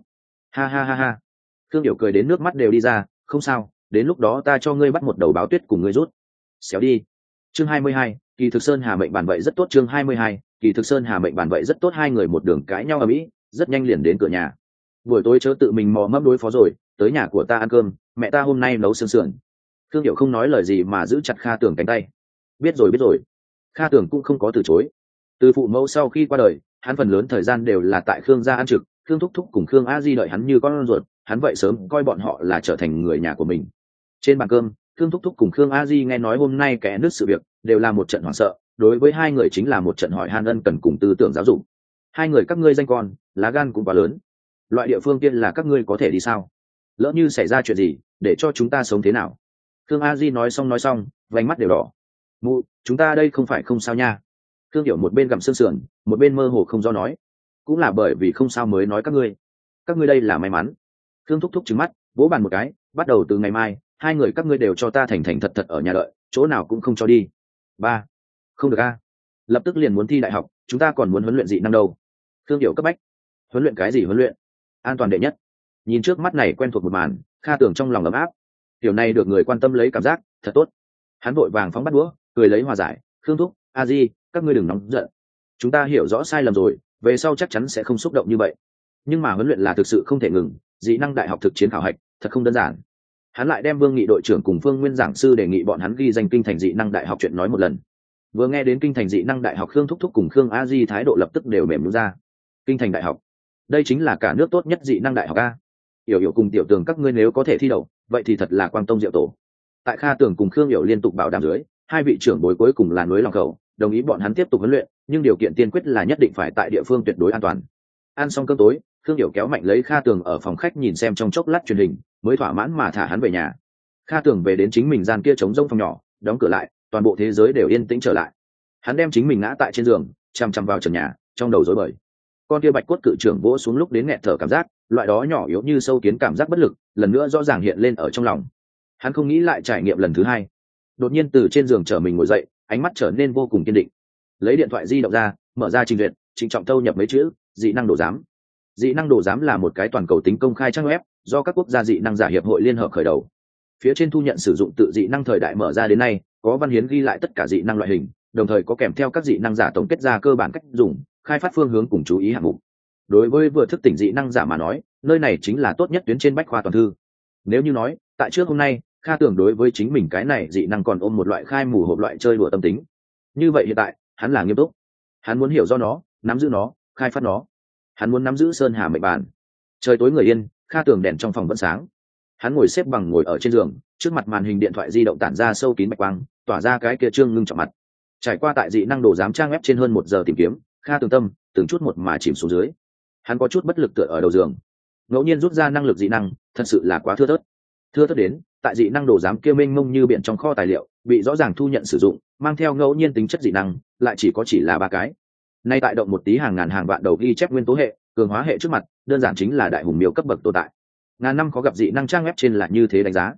A: Ha. Thương Điệu cười đến nước mắt đều đi ra, không sao, đến lúc đó ta cho ngươi bắt một đầu báo tuyết cùng ngươi rút. Xéo đi. Chương 22, Kỳ Thực Sơn Hà mệnh bản vậy rất tốt. Chương 22, Kỳ Thực Sơn Hà mệnh bản vậy rất tốt. Hai người một đường cãi nhau ầm ĩ, rất nhanh liền đến cửa nhà. Buổi tối chớ tự mình mò mẫm đối phó rồi, tới nhà của ta ăn cơm, mẹ ta hôm nay nấu xương sườn. Thương Điệu không nói lời gì mà giữ chặt Kha Tưởng cánh tay. Biết rồi. Kha Tưởng cũng không có từ chối. Từ phụ mẫu sau khi qua đời, hắn phần lớn thời gian đều là tại Khương gia ăn trực, Khương thúc thúc cùng Khương a di đợi hắn như con ruột, hắn vậy sớm coi bọn họ là trở thành người nhà của mình. Trên bàn cơm, Khương thúc thúc cùng Khương a di nghe nói hôm nay kẻ nứt sự việc, đều là một trận hoảng sợ, đối với hai người chính là một trận hỏi han ân cần cùng tư tưởng giáo dục. Hai người các ngươi danh con, lá gan cũng quá lớn. Loại địa phương kia là các ngươi có thể đi sao? Lỡ như xảy ra chuyện gì, để cho chúng ta sống thế nào? Khương a di nói xong, vành mắt đều đỏ. Mụ, chúng ta đây không phải không sao nha. Khương Điệu một bên gặm xương sườn, một bên mơ hồ không do nói. Cũng là bởi vì không sao mới nói các ngươi đây là may mắn. Khương thúc thúc trừng mắt, vỗ bàn một cái, bắt đầu từ ngày mai, hai người các ngươi đều cho ta thành thành thật thật ở nhà đợi, chỗ nào cũng không cho đi. Ba, không được a, lập tức liền muốn thi đại học, chúng ta còn muốn huấn luyện dị năng đâu. Khương Điệu cấp bách. Huấn luyện cái gì huấn luyện? An toàn đệ nhất. Nhìn trước mắt này quen thuộc một màn, Kha Tưởng trong lòng ấm áp. Điều này được người quan tâm lấy cảm giác thật tốt. Hắn vội vàng phóng bắt đũa, cười lấy hòa giải. Khương thúc, a di, các ngươi đừng nóng giận, chúng ta hiểu rõ sai lầm rồi, về sau chắc chắn sẽ không xúc động như vậy. Nhưng mà huấn luyện là thực sự không thể ngừng, dị năng đại học thực chiến khảo hạch thật không đơn giản. Hắn lại đem Vương Nghị đội trưởng cùng Phương Nguyên giảng sư đề nghị bọn hắn ghi danh kinh thành dị năng đại học chuyện nói một lần. Vừa nghe đến kinh thành dị năng đại học, Khương thúc thúc cùng Khương a di thái độ lập tức đều mềm nhũn ra. Kinh thành đại học, đây chính là cả nước tốt nhất dị năng đại học a. Hiểu cùng Tiểu Tường các ngươi nếu có thể thi đậu, vậy thì thật là quang tông diệu tổ. Tại Kha Tưởng cùng Khương Hiểu liên tục bảo đảm dưới, hai vị trưởng bối cuối cùng là núi lòng khẩu, đồng ý bọn hắn tiếp tục huấn luyện, nhưng điều kiện tiên quyết là nhất định phải tại địa phương tuyệt đối an toàn. Ăn xong cơm tối, Khương Hiểu kéo mạnh lấy Kha Tưởng ở phòng khách nhìn xem trong chốc lát truyền hình, mới thỏa mãn mà thả hắn về nhà. Kha Tưởng về đến chính mình gian kia trống rỗng phòng nhỏ, đóng cửa lại, toàn bộ thế giới đều yên tĩnh trở lại. Hắn đem chính mình ngã tại trên giường, chằm chằm vào trần nhà, trong đầu rối bời. Con kia bạch cốt cự trưởng vỗ xuống lúc đến nghẹt thở cảm giác, loại đó nhỏ yếu như sâu kiến cảm giác bất lực, lần nữa rõ ràng hiện lên ở trong lòng. Hắn không nghĩ lại trải nghiệm lần thứ hai. Đột nhiên từ trên giường trở mình ngồi dậy, ánh mắt trở nên vô cùng kiên định. Lấy điện thoại di động ra, mở ra trình duyệt, trịnh trọng thâu nhập mấy chữ: dị năng đồ giám. Dị năng đồ giám là một cái toàn cầu tính công khai trang web, do các quốc gia dị năng giả hiệp hội liên hợp khởi đầu. Phía trên thu nhận sử dụng tự dị năng thời đại mở ra đến nay, có văn hiến ghi lại tất cả dị năng loại hình, đồng thời có kèm theo các dị năng giả tổng kết ra cơ bản cách dùng, khai phát phương hướng cùng chú ý hạng mục. Đối với vừa thức tỉnh dị năng giả mà nói, nơi này chính là tốt nhất tuyến trên bách khoa toàn thư. Nếu như nói, tại trước hôm nay, Kha Tưởng đối với chính mình cái này dị năng còn ôm một loại khai mù hộp loại chơi đùa tâm tính. Như vậy hiện tại, hắn là nghiêm túc. Hắn muốn hiểu do nó, nắm giữ nó, khai phát nó. Hắn muốn nắm giữ Sơn Hà mệnh bản. Trời tối người yên, Kha Tưởng đèn trong phòng vẫn sáng. Hắn ngồi xếp bằng ngồi ở trên giường, trước mặt màn hình điện thoại di động tản ra sâu kín bạch quang, tỏa ra cái kia trương ngưng trọng mặt. Trải qua tại dị năng đồ giám trang web trên hơn 1 giờ tìm kiếm, Kha Tưởng tâm từng chút một mà chìm xuống dưới. Hắn có chút bất lực tựa ở đầu giường. Ngẫu nhiên rút ra năng lực dị năng, thật sự là quá thưa thớt đến, tại dị năng đồ giám kia mênh mông như biển trong kho tài liệu, bị rõ ràng thu nhận sử dụng, mang theo ngẫu nhiên tính chất dị năng, lại chỉ là 3 cái. Nay tại động một tí hàng ngàn hàng vạn đầu ghi chép nguyên tố hệ, cường hóa hệ trước mặt, đơn giản chính là đại hùng miêu cấp bậc tồn tại. Ngàn năm khó gặp dị năng trang web trên là như thế đánh giá.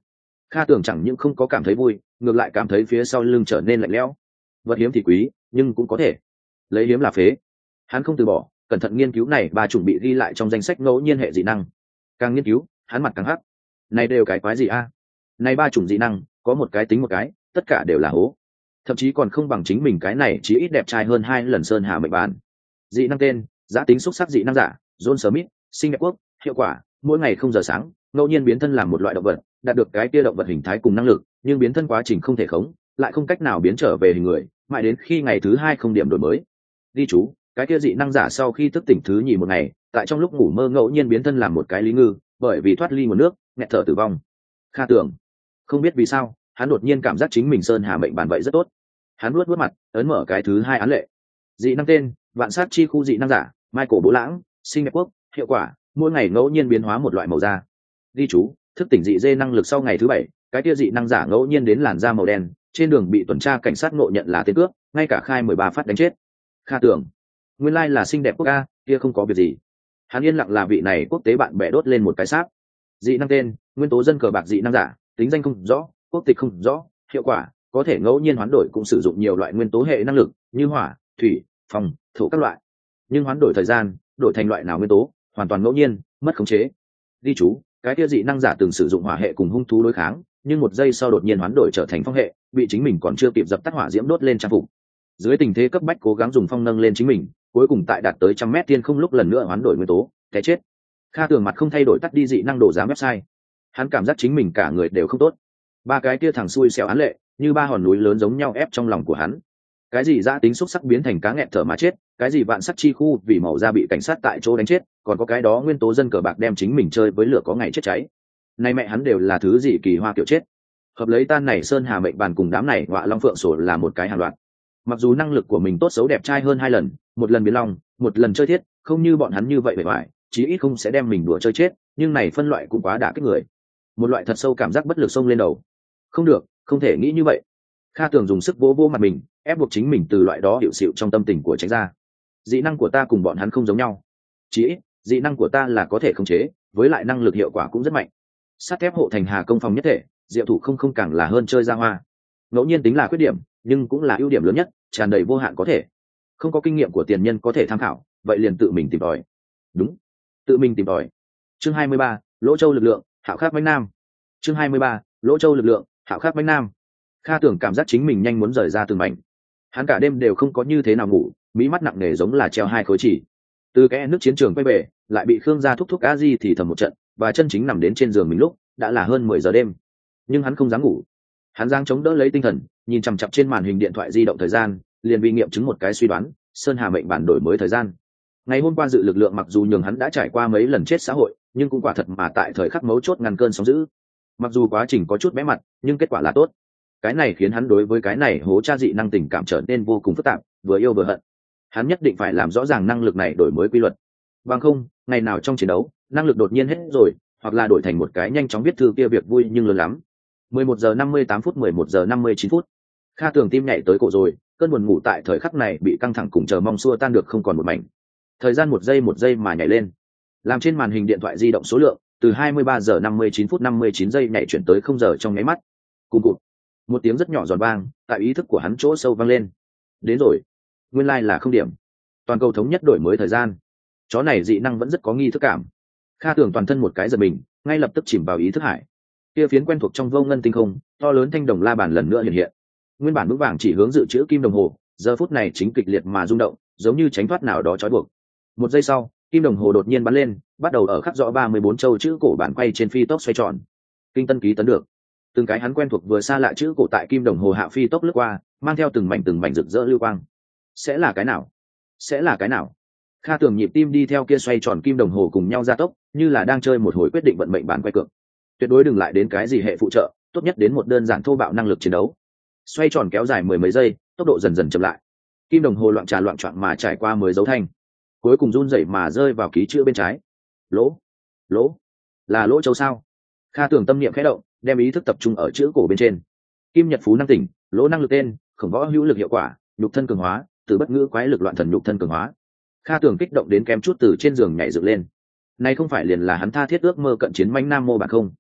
A: Kha Tưởng chẳng những không có cảm thấy vui, ngược lại cảm thấy phía sau lưng trở nên lạnh lẽo. Vật hiếm thì quý, nhưng cũng có thể lấy hiếm là phế. Hắn không từ bỏ, cẩn thận nghiên cứu này ba chủng bị ghi lại trong danh sách ngẫu nhiên hệ dị năng. Càng nghiên cứu, hắn mặt càng hắc. Này đều cái quái gì a? Này ba chủng dị năng, có một cái tính một cái, tất cả đều là hố. Thậm chí còn không bằng chính mình cái này chỉ ít đẹp trai hơn 2 lần sơn hà mệnh bản. Dị năng tên: giá tính xúc sắc dị năng giả, John Smith, sinh đẹp quốc, hiệu quả: mỗi ngày không giờ sáng, ngẫu nhiên biến thân làm một loại động vật, đạt được cái kia động vật hình thái cùng năng lực, nhưng biến thân quá trình không thể khống, lại không cách nào biến trở về hình người, mãi đến khi ngày thứ 2 không điểm đổi mới. Ghi chú: cái kia dị năng giả sau khi thức tỉnh thứ nhì một ngày, tại trong lúc ngủ mơ ngẫu nhiên biến thân làm một cái lý ngư, bởi vì thoát ly nguồn nước, nghẹt thở tử vong. Kha Tưởng không biết vì sao, hắn đột nhiên cảm giác chính mình sơn hà mệnh bản vậy rất tốt. Hắn nuốt mặt, ấn mở cái thứ 2 án lệ. Dị năng tên: vạn sát chi khu dị năng giả, Michael Bố Lãng, sinh đẹp quốc, hiệu quả: mỗi ngày ngẫu nhiên biến hóa một loại màu da. Ghi chú: thức tỉnh dị dê năng lực sau ngày thứ 7, cái kia dị năng giả ngẫu nhiên đến làn da màu đen, trên đường bị tuần tra cảnh sát ngộ nhận là tên cướp, ngay cả khai 13 phát đánh chết. Kha Tưởng nguyên lai là xinh đẹp quốc a, kia không có việc gì. Hắn yên lặng là vị này quốc tế bạn bè đốt lên một cái sáp. Dị năng tên: nguyên tố dân cờ bạc dị năng giả, tính danh không rõ, quốc tịch không rõ, hiệu quả: có thể ngẫu nhiên hoán đổi, cũng sử dụng nhiều loại nguyên tố hệ năng lực như hỏa, thủy, phong, thổ các loại, nhưng hoán đổi thời gian, đổi thành loại nào nguyên tố, hoàn toàn ngẫu nhiên, mất khống chế. Ghi chú: cái kia dị năng giả từng sử dụng hỏa hệ cùng hung thú đối kháng, nhưng một giây sau đột nhiên hoán đổi trở thành phong hệ, bị chính mình còn chưa kịp dập tắt hỏa diễm đốt lên trang phục. Dưới tình thế cấp bách cố gắng dùng phong nâng lên chính mình, cuối cùng tại đạt tới 100 mét thiên không lúc lần nữa hoán đổi nguyên tố, té chết. Kha Tưởng mặt không thay đổi tắt đi dị năng đổ giá website. Hắn cảm giác chính mình cả người đều không tốt. Ba cái kia thằng xui xẻo án lệ, như ba hòn núi lớn giống nhau ép trong lòng của hắn. Cái gì dã tính xúc sắc biến thành cá nghẹt thở mà chết, cái gì vạn sắc chi khu vì màu da bị cảnh sát tại chỗ đánh chết, còn có cái đó nguyên tố dân cờ bạc đem chính mình chơi với lửa có ngày chết cháy. Này mẹ hắn đều là thứ gì kỳ hoa kiểu chết. Hợp lấy tan này sơn hà mệnh bàn cùng đám này ngọa long phượng sổ là một cái hàng loạt. Mặc dù năng lực của mình tốt xấu đẹp trai hơn 2 lần, một lần biến long, một lần chơi thiết, không như bọn hắn như vậy bề ngoài, chí ít không sẽ đem mình đùa chơi chết, nhưng này phân loại cũng quá đả kích người. Một loại thật sâu cảm giác bất lực xông lên đầu. Không được, không thể nghĩ như vậy. Kha Tưởng dùng sức vỗ vỗ mặt mình, ép buộc chính mình từ loại đó hiệu xịu trong tâm tình của tránh ra. Dị năng của ta cùng bọn hắn không giống nhau. Chí ít, dị năng của ta là có thể khống chế, với lại năng lực hiệu quả cũng rất mạnh. Sắt thép hộ thành hà công phòng nhất thể, diệu thủ không càng là hơn chơi ra hoa. Ngẫu nhiên tính là khuyết điểm, nhưng cũng là ưu điểm lớn nhất, tràn đầy vô hạn có thể. Không có kinh nghiệm của tiền nhân có thể tham khảo, vậy liền tự mình tìm tòi. Đúng, tự mình tìm tòi. Chương 23, Lỗ Châu lực lượng, Hạo Khắc Bánh Nam. Chương 23, Lỗ Châu lực lượng, Hạo Khắc Bánh Nam. Kha Tưởng cảm giác chính mình nhanh muốn rời ra từng mảnh. Hắn cả đêm đều không có như thế nào ngủ, mí mắt nặng nề giống là treo 2 khối chỉ. Từ cái nước chiến trường quay về, lại bị Khương gia thúc a di thì thầm một trận, và chân chính nằm đến trên giường mình lúc đã là hơn 10 giờ đêm. Nhưng hắn không dám ngủ. Hắn giang chống đỡ lấy tinh thần, nhìn chằm chằm trên màn hình điện thoại di động thời gian, liền vì nghiệm chứng một cái suy đoán, sơn hà mệnh bản đổi mới thời gian. Ngày hôm qua dự lực lượng mặc dù nhường hắn đã trải qua mấy lần chết xã hội, nhưng cũng quả thật mà tại thời khắc mấu chốt ngăn cơn sóng dữ. Mặc dù quá trình có chút bé mặt, nhưng kết quả là tốt. Cái này khiến hắn đối với cái này hố cha dị năng tình cảm trở nên vô cùng phức tạp, vừa yêu vừa hận. Hắn nhất định phải làm rõ ràng năng lực này đổi mới quy luật. Bằng không, ngày nào trong chiến đấu, năng lực đột nhiên hết rồi, hoặc là đổi thành một cái nhanh chóng viết thư kia việc vui nhưng lớn lắm. 11 giờ 58 phút 11 giờ 59 phút. Kha Tưởng tim nhảy tới cổ rồi, cơn buồn ngủ tại thời khắc này bị căng thẳng cùng chờ mong xua tan được không còn một mảnh. Thời gian một giây mà nhảy lên. Làm trên màn hình điện thoại di động số lượng từ 23 giờ 59 phút 59 giây nhảy chuyển tới 0 giờ trong nháy mắt. Cùng cụt. Một tiếng rất nhỏ giòn vang, tại ý thức của hắn chỗ sâu vang lên. Đến rồi. Nguyên lai là không điểm. Toàn cầu thống nhất đổi mới thời gian. Chó này dị năng vẫn rất có nghi thức cảm. Kha Tưởng toàn thân một cái giật mình, ngay lập tức chìm vào ý thức hải. Kia phiến quen thuộc trong vô ngân tinh không, to lớn thanh đồng la bàn lần nữa hiện hiện. Nguyên bản vững vàng chỉ hướng dự trữ kim đồng hồ, giờ phút này chính kịch liệt mà rung động, giống như tránh thoát nào đó trói buộc. Một giây sau, kim đồng hồ đột nhiên bắn lên, bắt đầu ở khắc rõ 34 châu chữ cổ bản quay trên phi tốc xoay tròn. Kinh tân ký tấn được. Từng cái hắn quen thuộc vừa xa lạ chữ cổ tại kim đồng hồ hạ phi tốc lướt qua, mang theo từng mảnh rực rỡ lưu quang. Sẽ là cái nào? Sẽ là cái nào? Kha Tưởng nhịp tim đi theo kia xoay tròn kim đồng hồ cùng nhau gia tốc, như là đang chơi một hồi quyết định vận mệnh bản quay cược. Tuyệt đối đừng lại đến cái gì hệ phụ trợ, tốt nhất đến một đơn giản thô bạo năng lực chiến đấu. Xoay tròn kéo dài 10 mấy giây, tốc độ dần dần chậm lại. Kim đồng hồ loạn choạng mà trải qua 10 dấu thanh, cuối cùng run rẩy mà rơi vào ký chữ bên trái. Lỗ, là Lỗ Châu sao? Kha Tưởng tâm niệm khẽ động, đem ý thức tập trung ở chữ cổ bên trên. Kim Nhật Phú năng tỉnh, Lỗ năng lực tên, khổng võ hữu lực hiệu quả, nhục thân cường hóa, từ bất ngữ quái lực loạn thần nhục thân cường hóa. Kha Tưởng kích động đến kém chút từ trên giường nhảy dựng lên. Này không phải liền là hắn tha thiết ước mơ cận chiến manh nam mô bản không?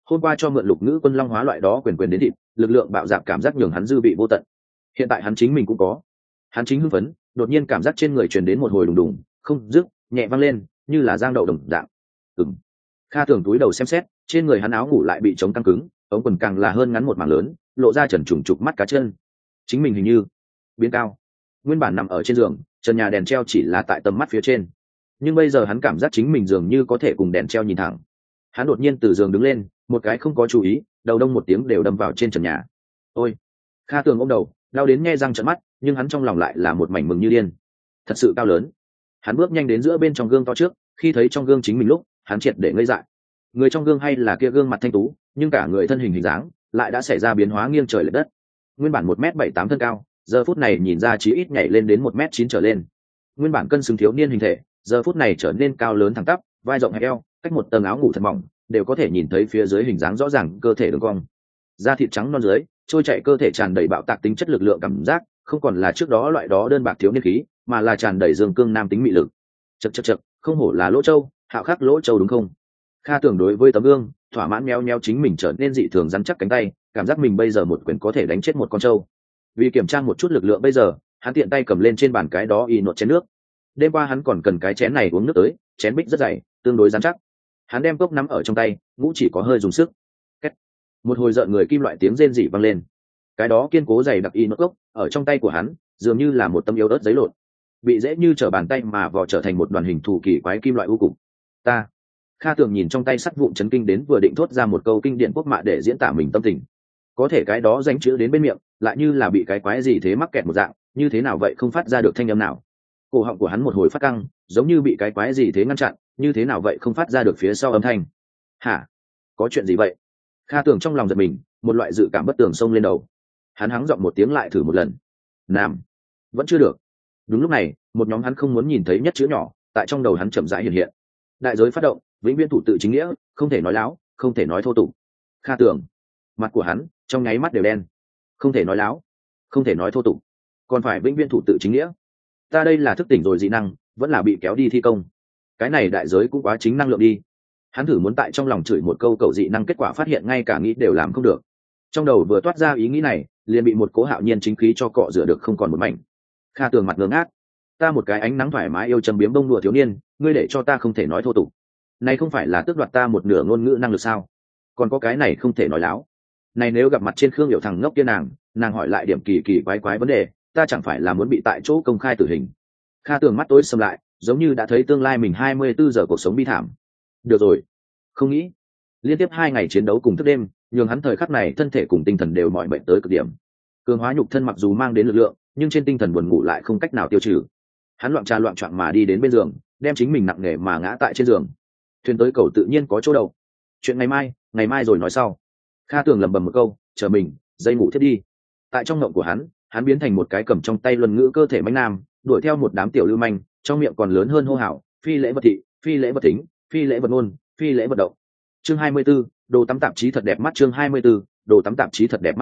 A: hôm qua cho mượn lục ngữ quân long hóa loại đó quyền quyền đến thịt, lực lượng bạo dạp cảm giác nhường hắn dư vị vô tận. Hiện tại hắn chính mình cũng có. Hắn chính hưng phấn, đột nhiên cảm giác trên người truyền đến một hồi đùng đùng, không dứt, nhẹ vang lên, như là giang đậu đồng dạng. Ừm. Kha Tưởng túi đầu xem xét, trên người hắn áo ngủ lại bị chống căng cứng, ống quần càng là hơn ngắn một mảng lớn, lộ ra trần trùng trục mắt cá chân. Chính mình hình như biến cao. Nguyên bản nằm ở trên giường, trần nhà đèn treo chỉ là tại tầm mắt phía trên, nhưng bây giờ hắn cảm giác chính mình dường như có thể cùng đèn treo nhìn thẳng. Hắn đột nhiên từ giường đứng lên, một cái không có chú ý, đầu đông một tiếng đều đâm vào trên trần nhà. Ôi! Kha Tường ôm đầu, đau đến nhe răng trợn mắt, nhưng hắn trong lòng lại là một mảnh mừng như điên. Thật sự cao lớn. Hắn bước nhanh đến giữa bên trong gương to trước, khi thấy trong gương chính mình lúc, hắn triệt để ngây dại. Người trong gương hay là kia gương mặt thanh tú, nhưng cả người thân hình hình dáng lại đã xảy ra biến hóa nghiêng trời lệch đất. Nguyên bản 1m78 thân cao, giờ phút này nhìn ra chí ít nhảy lên đến 1m9 trở lên. Nguyên bản cân xứng thiếu niên hình thể, giờ phút này trở nên cao lớn thẳng tắp, vai rộng hẹp eo, cách một tầng áo ngủ thật mỏng, đều có thể nhìn thấy phía dưới hình dáng rõ ràng cơ thể đường cong. Da thịt trắng non dưới, trôi chảy cơ thể tràn đầy bạo tạc tính chất lực lượng cảm giác, không còn là trước đó loại đó đơn bạc thiếu niên khí, mà là tràn đầy dương cương nam tính mị lực. Chậc chậc chậc, không hổ là Lỗ Châu, hạo khắc Lỗ Châu đúng không? Kha Tưởng đối với tấm gương, thỏa mãn méo méo chính mình trở nên dị thường rắn chắc cánh tay, cảm giác mình bây giờ một quyền có thể đánh chết một con trâu. Vì kiểm tra một chút lực lượng bây giờ, hắn tiện tay cầm lên trên bàn cái đó y nốt chén nước. Đêm qua hắn còn cần cái chén này uống nước tới, chén bích rất dày, tương đối rắn chắc. Hắn đem cốc nắm ở trong tay, ngũ chỉ có hơi dùng sức. Két. Một hồi rợn người kim loại tiếng rên rỉ vang lên. Cái đó kiên cố dày đặc y nốt cốc, ở trong tay của hắn, dường như là một tấm yếu ớt giấy lộn, bị dễ như trở bàn tay mà vò trở thành một đoàn hình thù kỳ quái kim loại u cục. Ta. Kha Tường nhìn trong tay sắt vụn chấn kinh đến vừa định thốt ra một câu kinh điển quốc mạ để diễn tả mình tâm tình. Có thể cái đó danh chữ đến bên miệng, lại như là bị cái quái gì thế mắc kẹt một dạng, như thế nào vậy không phát ra được thanh âm nào. Cổ họng của hắn một hồi phát căng, giống như bị cái quái gì thế ngăn chặn, như thế nào vậy không phát ra được phía sau âm thanh. Hả? Có chuyện gì vậy? Kha Tường trong lòng giật mình, một loại dự cảm bất tường xông lên đầu. Hắn hắng giọng một tiếng lại thử một lần. Nam. Vẫn chưa được. Đúng lúc này, một nhóm hắn không muốn nhìn thấy nhất chữ nhỏ, tại trong đầu hắn chậm rãi hiện hiện. Đại giới phát động, vĩnh viễn thủ tự chính nghĩa, không thể nói láo, không thể nói thô tục. Kha Tường, mặt của hắn trong nháy mắt đều đen. Không thể nói láo, không thể nói thô tục, còn phải vĩnh viễn thủ tự chính nghĩa. Ta đây là thức tỉnh rồi dị năng, vẫn là bị kéo đi thi công. Cái này đại giới cũng quá chính năng lượng đi. Hắn thử muốn tại trong lòng chửi một câu cầu dị năng, kết quả phát hiện ngay cả nghĩ đều làm không được. Trong đầu vừa toát ra ý nghĩ này, liền bị một cố hạo nhiên chính khí cho cọ rửa được không còn một mảnh. Kha Tường mặt ngớ ngác. Ta một cái ánh nắng thoải mái yêu châm biếm bông đùa thiếu niên, ngươi để cho ta không thể nói thô tục. Này không phải là tước đoạt ta một nửa ngôn ngữ năng lực sao? Còn có cái này không thể nói láo. Này nếu gặp mặt trên Khương Hiểu thằng ngốc kia nàng hỏi lại điểm kỳ kỳ quái quái vấn đề, ta chẳng phải là muốn bị tại chỗ công khai tử hình. Kha Tường mắt tối sầm lại, giống như đã thấy tương lai mình 24 giờ cuộc sống bi thảm. Được rồi, không nghĩ. Liên tiếp 2 ngày chiến đấu cùng thức đêm, nhường hắn thời khắc này thân thể cùng tinh thần đều mỏi mệt tới cực điểm. Cường hóa nhục thân mặc dù mang đến lực lượng, nhưng trên tinh thần buồn ngủ lại không cách nào tiêu trừ. Hắn loạn choạng mà đi đến bên giường, đem chính mình nặng nề mà ngã tại trên giường. Thuyền tới cầu tự nhiên có chỗ đầu. Chuyện ngày mai rồi nói sau. Kha Tường lẩm bẩm một câu, chờ mình, dây ngủ thiết đi. Tại trong ngộng của hắn biến thành một cái cầm trong tay luân ngữ cơ thể mãnh nam, đuổi theo một đám tiểu lưu manh, trong miệng còn lớn hơn hô hào, phi lễ vật thị, phi lễ vật tính, phi lễ vật ngôn, phi lễ vật động. Chương 24, đồ tắm tạp chí thật đẹp mắt. Chương 24, đồ tắm tạp chí thật đẹp mắt.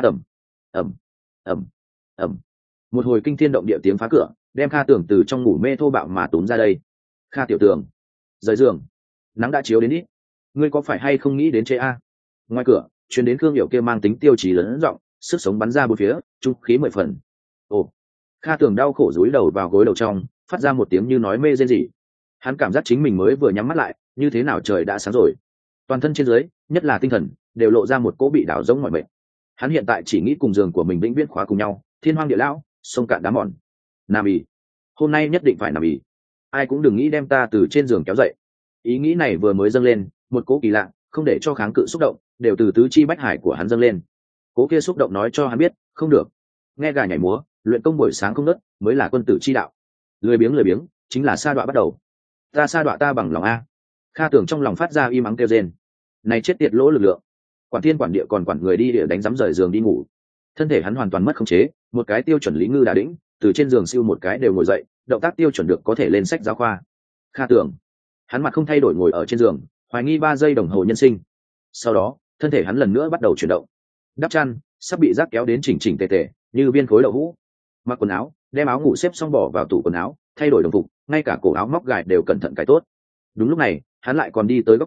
A: Ầm. Một hồi kinh thiên động địa tiếng phá cửa, đem Kha Tường từ trong ngủ mê thô bạo mà túm ra đây. Kha tiểu Tường, rời giường, nắng đã chiếu đến ít, ngươi có phải hay không nghĩ đến chế a? Ngoài cửa truyền đến Khương Hiểu kia mang tính tiêu chí lớn giọng, sức sống bắn ra bốn phía, trung khí 10 phần. Ồ. Kha Tường đau khổ rúi đầu vào gối đầu trong, phát ra một tiếng như nói mê rên rỉ. Hắn cảm giác chính mình mới vừa nhắm mắt lại, như thế nào trời đã sáng rồi. Toàn thân trên dưới, nhất là tinh thần, đều lộ ra một cỗ bị đảo giống mọi mệt. Hắn hiện tại chỉ nghĩ cùng giường của mình vĩnh viễn khóa cùng nhau, thiên hoang địa lão, sông cạn đá mòn. Nam ỉ, hôm nay nhất định phải nằm ỉ. Ai cũng đừng nghĩ đem ta từ trên giường kéo dậy. Ý nghĩ này vừa mới dâng lên, một cỗ kỳ lạ, không để cho kháng cự xúc động, đều từ tứ chi bách hải của hắn dâng lên. Cố kia xúc động nói cho hắn biết, không được. Nghe gà nhảy múa, luyện công buổi sáng không nớt, mới là quân tử chi đạo. Lười biếng, chính là sa đọa bắt đầu. Ta sa đọa ta bằng lòng a. Kha Tường trong lòng phát ra y mắng kêu rên. Này chết tiệt lỗ lực lượng. Quản thiên quản địa còn quản người đi địa đánh rắm rời giường đi ngủ. Thân thể hắn hoàn toàn mất khống chế, một cái tiêu chuẩn lý ngư đã đĩnh, từ trên giường siêu một cái đều ngồi dậy, động tác tiêu chuẩn được có thể lên sách giáo khoa. Kha Tường, hắn mặt không thay đổi ngồi ở trên giường, hoài nghi 3 giây đồng hồ nhân sinh. Sau đó, thân thể hắn lần nữa bắt đầu chuyển động. Đắp chăn, sắp bị rác kéo đến chỉnh tề tề, như viên khối đậu hũ. Mặc quần áo, đem áo ngủ xếp xong bỏ vào tủ quần áo, thay đổi đồng phục, ngay cả cổ áo móc gài đều cẩn thận cài tốt. Đúng lúc này, hắn lại còn đi tới góc tường,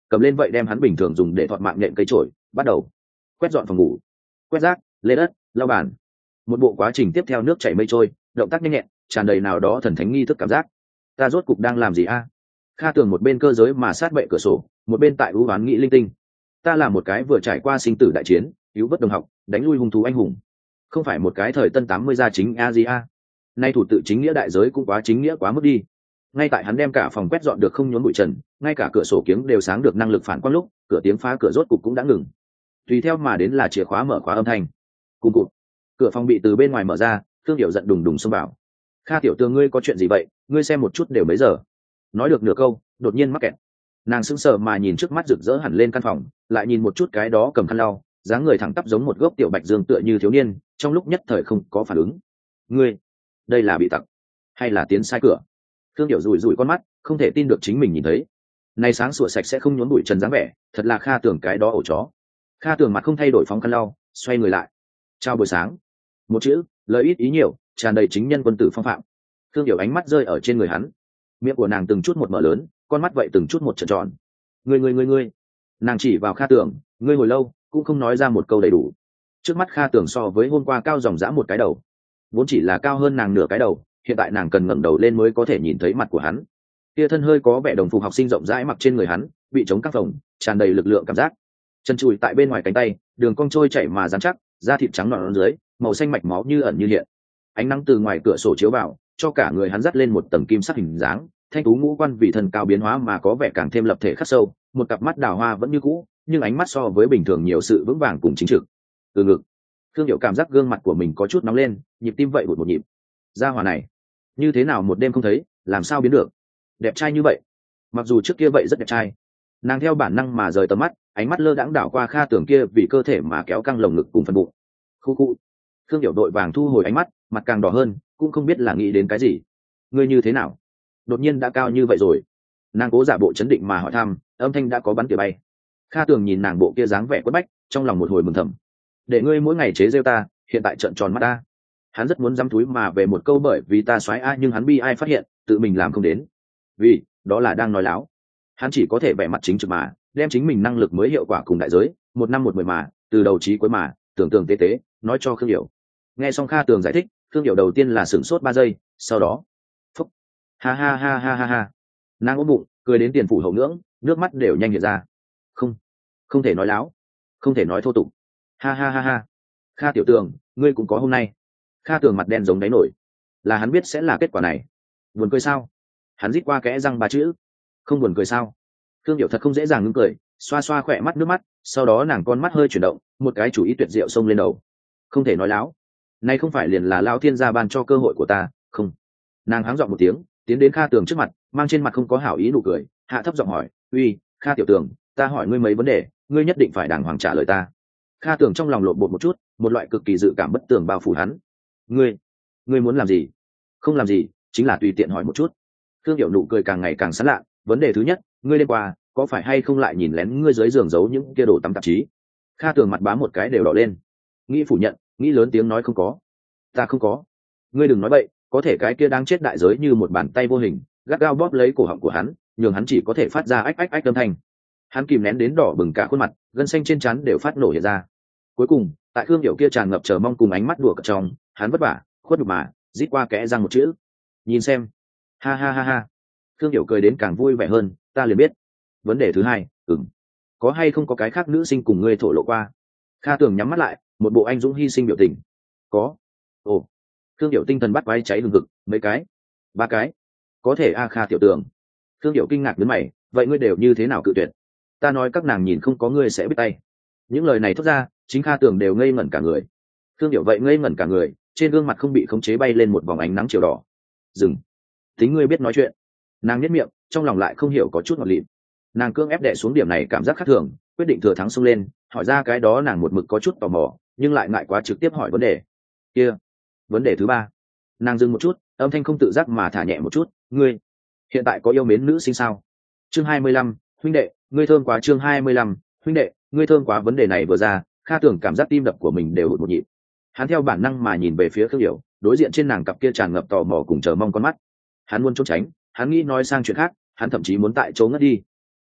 A: cầm lên vậy đem hắn bình thường dùng để thọt mạng nhện cây trổi, bắt đầu quét dọn phòng ngủ, quét rác, lê đất, lau bàn. Một bộ quá trình tiếp theo nước chảy mây trôi, động tác nhanh nhẹn, tràn đầy nào đó thần thánh nghi thức cảm giác. Ta rốt cục đang làm gì a? Kha Tường một bên cơ giới mà sát bệ cửa sổ, một bên tại ưu oán nghĩ linh tinh. Ta là một cái vừa trải qua sinh tử đại chiến, cứu vớt đồng học, đánh lui hung thú anh hùng, không phải một cái thời tân 80 gia chính a gì a. Nay thủ tự chính nghĩa đại giới cũng quá chính nghĩa quá mức đi. Ngay tại hắn đem cả phòng quét dọn được không nhốn bụi trần, ngay cả cửa sổ kiếng đều sáng được năng lực phản quang lúc, cửa tiếng phá cửa rốt cục cũng đã ngừng. Tùy theo mà đến là chìa khóa mở khóa âm thanh. Cùng cụt. Cửa phòng bị từ bên ngoài mở ra, Thương Điệu giận đùng đùng xông vào. Kha tiểu Tường, ngươi có chuyện gì vậy? Ngươi xem một chút đều mấy giờ. Nói được nửa câu, đột nhiên mắc kẹt. Nàng sững sờ mà nhìn trước mắt rực rỡ hẳn lên căn phòng, lại nhìn một chút cái đó cầm khăn lau, dáng người thẳng tắp giống một gốc tiểu bạch dương tựa như thiếu niên, trong lúc nhất thời không có phản ứng. Ngươi, đây là bị tặc, hay là tiến sai cửa? Thương Điệu rủi rủi con mắt, không thể tin được chính mình nhìn thấy. Này sáng sủa sạch sẽ không nhốn bụi trần dáng vẻ, thật là Kha Tường cái đó ổ chó. Kha Tường mặt không thay đổi phóng khăn lau, xoay người lại. Chào buổi sáng. Một chữ, lời ít ý nhiều, tràn đầy chính nhân quân tử phong phạm. Thương Điệu ánh mắt rơi ở trên người hắn, miệng của nàng từng chút một mở lớn, con mắt vậy từng chút một tròn tròn. Ngươi. Nàng chỉ vào Kha Tường, ngươi hồi lâu cũng không nói ra một câu đầy đủ. Trước mắt Kha Tường so với hôm qua cao dòng dã một cái đầu, vốn chỉ là cao hơn nàng nửa cái đầu, hiện tại nàng cần ngẩng đầu lên mới có thể nhìn thấy mặt của hắn. Kia thân hơi có vẻ đồng phục học sinh rộng rãi mặc trên người hắn, bị chống căng phồng, tràn đầy lực lượng cảm giác. Chân chùi tại bên ngoài cánh tay, đường cong trôi chảy mà rắn chắc, da thịt trắng nõn dưới, màu xanh mạch máu như ẩn như hiện. Ánh nắng từ ngoài cửa sổ chiếu vào, cho cả người hắn dắt lên một tầng kim sắc hình dáng, thanh tú ngũ quan vì thân cao biến hóa mà có vẻ càng thêm lập thể khắc sâu, một cặp mắt đào hoa vẫn như cũ, nhưng ánh mắt so với bình thường nhiều sự vững vàng cùng chính trực. Từ ngực, Thương Điệu cảm giác gương mặt của mình có chút nóng lên, nhịp tim vậy một nhịp. Gia hỏa này, như thế nào một đêm không thấy, làm sao biến được đẹp trai như vậy? Mặc dù trước kia vậy rất đẹp trai, nàng theo bản năng mà rời tầm mắt, ánh mắt lơ đãng đảo qua Kha Tường kia vì cơ thể mà kéo căng lồng ngực cùng phần bụng. Khu khu. Thương Điệu đội vàng thu hồi ánh mắt, mặt càng đỏ hơn, cũng không biết là nghĩ đến cái gì. Ngươi như thế nào? Đột nhiên đã cao như vậy rồi. Nàng cố giả bộ chấn định mà hỏi thăm, âm thanh đã có bắn tỉa bay. Kha Tường nhìn nàng bộ kia dáng vẻ quất bách, trong lòng một hồi mừng thầm. Để ngươi mỗi ngày chế rêu ta, hiện tại trợn tròn mắt ta. Hắn rất muốn dăm túi mà về một câu bởi vì ta xoái ai, nhưng hắn bi ai phát hiện tự mình làm không đến. Vì đó là đang nói láo. Hắn chỉ có thể vẻ mặt chính trực mà đem chính mình năng lực mới hiệu quả cùng đại giới, 1 năm 1 mười mà từ đầu chí cuối mà tưởng tượng tế tế nói cho Khương Điệu. Nghe xong Kha Tường giải thích, Khương Điệu đầu tiên là sửng sốt 3 giây, sau đó phúc, ha. Nàng ôm bụng cười đến tiền phủ hậu ngưỡng, nước mắt đều nhanh hiện ra. Không thể nói láo, không thể nói thô tục. Ha. Kha tiểu Tường, ngươi cũng có hôm nay. Kha Tường mặt đen giống đáy nổi, là hắn biết sẽ là kết quả này. Buồn cười sao? Hắn rít qua kẽ răng 3 chữ. Không buồn cười sao? Khương Điệu thật không dễ dàng ngưng cười, xoa xoa khỏe mắt nước mắt, sau đó nàng con mắt hơi chuyển động, một cái chủ ý tuyệt diệu xông lên đầu. Không thể nói láo, nay không phải liền là Lão Thiên gia ban cho cơ hội của ta, không? Nàng háng giọng một tiếng, tiến đến Kha Tường trước mặt, mang trên mặt không có hảo ý nụ cười, hạ thấp giọng hỏi, uy, Kha tiểu Tường, ta hỏi ngươi mấy vấn đề, ngươi nhất định phải đàng hoàng trả lời ta. Kha Tường trong lòng lộn bột một chút, một loại cực kỳ dự cảm bất tường bao phủ hắn. Ngươi muốn làm gì? Không làm gì, chính là tùy tiện hỏi một chút. Khương Điệu nụ cười càng ngày càng sán lạ. Vấn đề thứ nhất, ngươi đêm qua có phải hay không lại nhìn lén ngươi dưới giường giấu những kia đồ tắm tạp chí? Kha Tường mặt bám một cái đều đỏ lên, nghĩ phủ nhận, nghĩ lớn tiếng nói không có. Ta không có. Ngươi đừng nói bậy, có thể cái kia đang chết đại giới như một bàn tay vô hình gắt gao bóp lấy cổ họng của hắn, nhường hắn chỉ có thể phát ra ách ách ách âm thanh. Hắn kìm nén đến đỏ bừng cả khuôn mặt, gân xanh trên trán đều phát nổ hiện ra. Cuối cùng, tại Khương Điệu kia tràn ngập chờ mong cùng ánh mắt đùa cợt trong, hắn vất vả khuất nhục mà rít qua kẽ răng một chữ, nhìn xem. Ha. Khương Điệu cười đến càng vui vẻ hơn, ta liền biết. Vấn đề thứ hai, có hay không có cái khác nữ sinh cùng ngươi thổ lộ qua? Kha Tường nhắm mắt lại, một bộ anh dũng hy sinh biểu tình. Có. Ồ. Khương Điệu tinh thần bắt quái cháy hừng hực, mấy cái? 3 cái. Có thể a. Kha tiểu Tường. Khương Điệu kinh ngạc nhướng mày, vậy ngươi đều như thế nào cự tuyệt? Ta nói các nàng nhìn không có ngươi sẽ biết tay. Những lời này thốt ra, chính Kha Tường đều ngây ngẩn cả người. Khương Điệu vậy ngây ngẩn cả người, trên gương mặt không bị khống chế bay lên một vòng ánh nắng chiều đỏ. Dừng. Tính ngươi biết nói chuyện. Nàng nhếch miệng, trong lòng lại không hiểu có chút ngọt lịm. Nàng cưỡng ép đè xuống điểm này cảm giác khác thường, quyết định thừa thắng xông lên, hỏi ra cái đó nàng một mực có chút tò mò, nhưng lại ngại quá trực tiếp hỏi vấn đề. Kia, vấn đề thứ 3. Nàng dừng một chút, âm thanh không tự giác mà thả nhẹ một chút, ngươi hiện tại có yêu mến nữ sinh sao? Chương 25, huynh đệ, ngươi thơm quá. Chương 25, huynh đệ, ngươi thơm quá. Vấn đề này vừa ra, Kha Tường cảm giác tim đập của mình đều hụt một nhịp. Hắn theo bản năng mà nhìn về phía Khương Điệu, đối diện trên nàng cặp kia tràn ngập tò mò cùng chờ mong con mắt. Hắn muốn trốn tránh, hắn nghĩ nói sang chuyện khác, hắn thậm chí muốn tại chỗ ngất đi.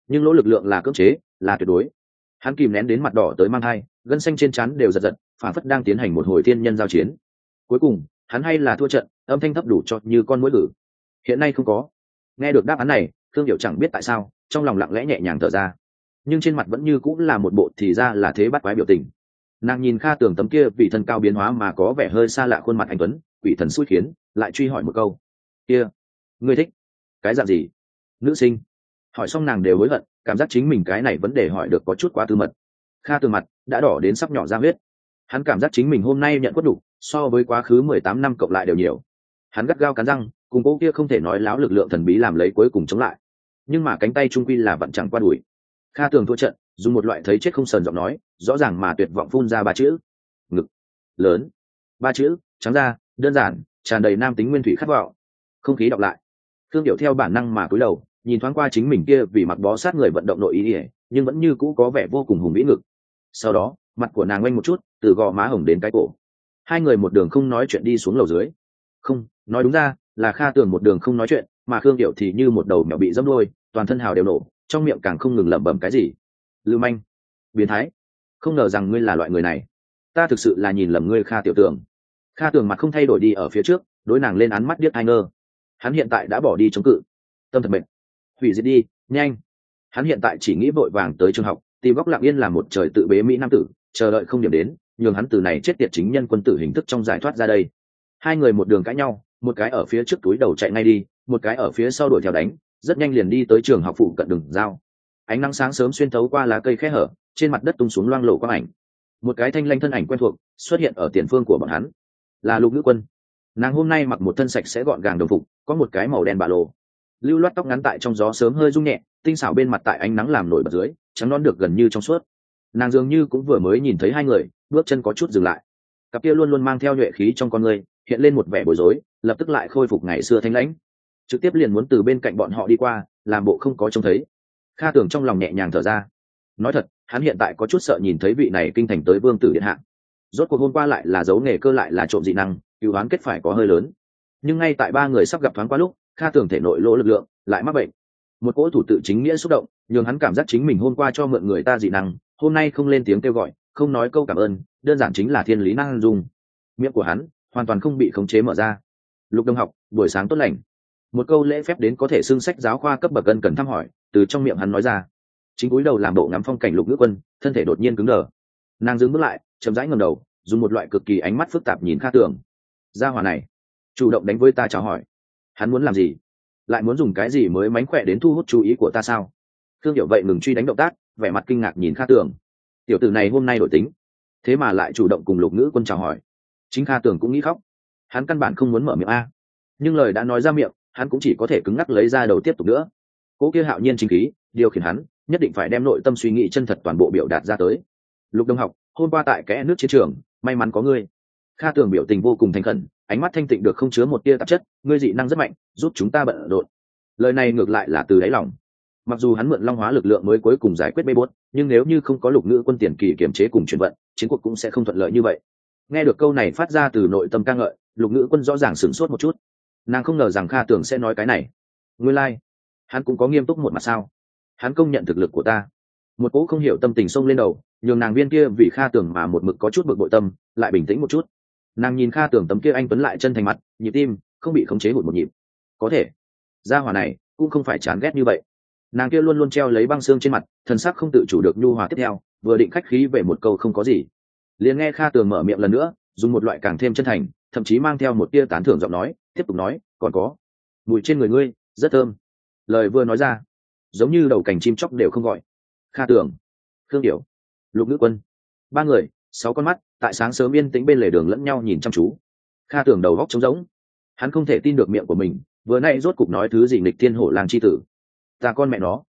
A: nhưng lỗ lực lượng là cưỡng chế, là tuyệt đối. Hắn kìm nén đến mặt đỏ tới mang thai, gân xanh trên trán đều giật giật, phản phất đang tiến hành một hồi thiên nhân giao chiến. Cuối cùng hắn hay là thua trận, âm thanh thấp đủ cho như con muỗi gử. Hiện nay không có. Nghe được đáp án này, Thương Điệu chẳng biết tại sao trong lòng lặng lẽ nhẹ nhàng thở ra, nhưng trên mặt vẫn như cũng là một bộ thì ra là thế bắt quái biểu tình. Nàng nhìn Kha Tường tấm kia vị thân cao biến hóa mà có vẻ hơi xa lạ khuôn mặt anh tuấn, quỷ thần xui khiến, lại truy hỏi một câu: kia, ngươi thích cái dạng gì? Nữ sinh. Hỏi xong nàng đều hối hận, cảm giác chính mình cái này vấn đề hỏi được có chút quá tư mật. Kha Tường mặt đã đỏ đến sắp nhỏ ra huyết. Hắn cảm giác chính mình hôm nay nhận quất đủ, so với quá khứ 18 năm cộng lại đều nhiều. Hắn gắt gao cắn răng, cùng cô kia không thể nói láo lực lượng thần bí làm lấy cuối cùng chống lại. Nhưng mà cánh tay trung quy là vặn chẳng qua đuổi. Kha Tường thua trận, dùng một loại thấy chết không sờn giọng nói, rõ ràng mà tuyệt vọng phun ra ba chữ: ngực lớn. Ba chữ trắng ra, đơn giản, tràn đầy nam tính nguyên thủy khát vọng. Không khí đọc lại. Thương Điệu theo bản năng mà cúi đầu, nhìn thoáng qua chính mình kia vì mặc bó sát người vận động nội ý ỉa, nhưng vẫn như cũ có vẻ vô cùng hùng vĩ ngực. Sau đó mặt của nàng oanh một chút, từ gò má hồng đến cái cổ. Hai người một đường không nói chuyện đi xuống lầu dưới. Không, nói đúng ra là Kha Tường một đường không nói chuyện, mà Khương Điệu thì như một đầu mèo bị dẫm đôi, toàn thân hào đều nổ, trong miệng càng không ngừng lẩm bẩm cái gì: lưu manh, biến thái, không ngờ rằng ngươi là loại người này, ta thực sự là nhìn lầm ngươi. Kha Tiểu Tường. Kha Tường mặt không thay đổi đi ở phía trước, đối nàng lên án mắt điếc ai ngơ. Hắn hiện tại đã bỏ đi chống cự, tâm thật mệt, hủy diệt đi, nhanh. Hắn hiện tại chỉ nghĩ vội vàng tới trường học, tìm góc lặng yên làm một trời tự bế mỹ nam tử, chờ đợi không điểm đến, nhường hắn từ này chết tiệt chính nhân quân tử hình thức trong giải thoát ra đây. Hai người một đường cãi nhau, một cái ở phía trước túi đầu chạy ngay đi, một cái ở phía sau đuổi theo đánh, rất nhanh liền đi tới trường học phụ cận đường giao. Ánh nắng sáng sớm xuyên thấu qua lá cây khe hở, trên mặt đất tung xuống loang lổ quang ảnh. Một cái thanh lanh thân ảnh quen thuộc xuất hiện ở tiền phương của bọn hắn, là Lục Ngữ Quân. Nàng hôm nay mặc một thân sạch sẽ gọn gàng đồng phục, có một cái màu đen ba lô, lưu loát tóc ngắn tại trong gió sớm hơi rung nhẹ, tinh xảo bên mặt tại ánh nắng làm nổi bật dưới, trắng non được gần như trong suốt. Nàng dường như cũng vừa mới nhìn thấy hai người, bước chân có chút dừng lại. Cặp kia luôn luôn mang theo nhuệ khí trong con người hiện lên một vẻ bối rối, lập tức lại khôi phục ngày xưa thanh lãnh, trực tiếp liền muốn từ bên cạnh bọn họ đi qua, làm bộ không có trông thấy. Kha Tường trong lòng nhẹ nhàng thở ra. Nói thật, hắn hiện tại có chút sợ nhìn thấy vị này kinh thành tới vương tử điện hạ. Rốt cuộc hôm qua lại là giấu nghề cơ, lại là trộm dị năng, cửu đoán kết phải có hơi lớn. Nhưng ngay tại ba người sắp gặp thoáng qua lúc, Kha Tường thể nội lỗ lực lượng lại mắc bệnh. Một cỗ thủ tự chính nghĩa xúc động, nhường hắn cảm giác chính mình hôm qua cho mượn người ta dị năng, hôm nay không lên tiếng kêu gọi, không nói câu cảm ơn, đơn giản chính là thiên lý năng dung. Miệng của hắn hoàn toàn không bị khống chế mở ra. Lục đồng học, buổi sáng tốt lành. Một câu lễ phép đến có thể xưng sách giáo khoa cấp bậc ân cần thăm hỏi từ trong miệng hắn nói ra. Chính cúi đầu làm bộ ngắm phong cảnh Lục Ngữ Quân thân thể đột nhiên cứng đờ. Nàng dừng bước lại, chậm rãi ngẩng đầu, dùng một loại cực kỳ ánh mắt phức tạp nhìn Kha Tường. Gia hỏa này chủ động đánh với ta chào hỏi, hắn muốn làm gì? Lại muốn dùng cái gì mới mánh khỏe đến thu hút chú ý của ta sao? Thương Điệu vậy ngừng truy đánh động tác, vẻ mặt kinh ngạc nhìn Kha Tường. Tiểu tử này hôm nay đổi tính, thế mà lại chủ động cùng Lục Ngữ Quân chào hỏi. Chính Kha Tường cũng nghĩ khóc. Hắn căn bản không muốn mở miệng a, nhưng lời đã nói ra miệng, hắn cũng chỉ có thể cứng ngắc lấy ra đầu tiếp tục nữa. Cố kia hạo nhiên chính khí điều khiển hắn, nhất định phải đem nội tâm suy nghĩ chân thật toàn bộ biểu đạt ra tới. Lục đồng học, hôm qua tại kẽ nước chiến trường, may mắn có ngươi. Kha Tường biểu tình vô cùng thành khẩn, ánh mắt thanh tịnh được không chứa một tia tạp chất, ngươi dị năng rất mạnh, giúp chúng ta bận rộn. Lời này ngược lại là từ đáy lòng. Mặc dù hắn mượn long hóa lực lượng mới cuối cùng giải quyết bê bốt, nhưng nếu như không có Lục Ngữ Quân tiền kỳ kiểm chế cùng chuyển vận, chiến cuộc cũng sẽ không thuận lợi như vậy. Nghe được câu này phát ra từ nội tâm ca ngợi, Lục Ngữ Quân rõ ràng sửng sốt một chút. Nàng không ngờ rằng Kha Tường sẽ nói cái này. Nguyên lai, hắn cũng có nghiêm túc một mặt sao? Hắn công nhận thực lực của ta. Một cỗ không hiểu tâm tình xông lên đầu, nhường nàng viên kia vì Kha Tường mà một mực có chút bực bội tâm lại bình tĩnh một chút. Nàng nhìn Kha Tường tấm kia anh tuấn lại chân thành mặt, nhịp tim không bị khống chế hụt một nhịp. Có thể, gia hỏa này cũng không phải chán ghét như vậy. Nàng kia luôn luôn treo lấy băng xương trên mặt, thần sắc không tự chủ được nhu hòa tiếp theo, vừa định khách khí về một câu không có gì, liền nghe Kha Tường mở miệng lần nữa, dùng một loại càng thêm chân thành, thậm chí mang theo một tia tán thưởng giọng nói, tiếp tục nói, còn có mùi trên người ngươi rất thơm. Lời vừa nói ra, giống như đầu cành chim chóc đều không gọi. Kha Tường, Khương Điểu, Lục Ngữ Quân, ba người, 6 con mắt tại sáng sớm yên tĩnh bên lề đường lẫn nhau nhìn chăm chú. Kha Tường đầu góc trống rỗng, hắn không thể tin được miệng của mình vừa nay rốt cục nói thứ gì nghịch thiên hổ lang chi tử. Ta con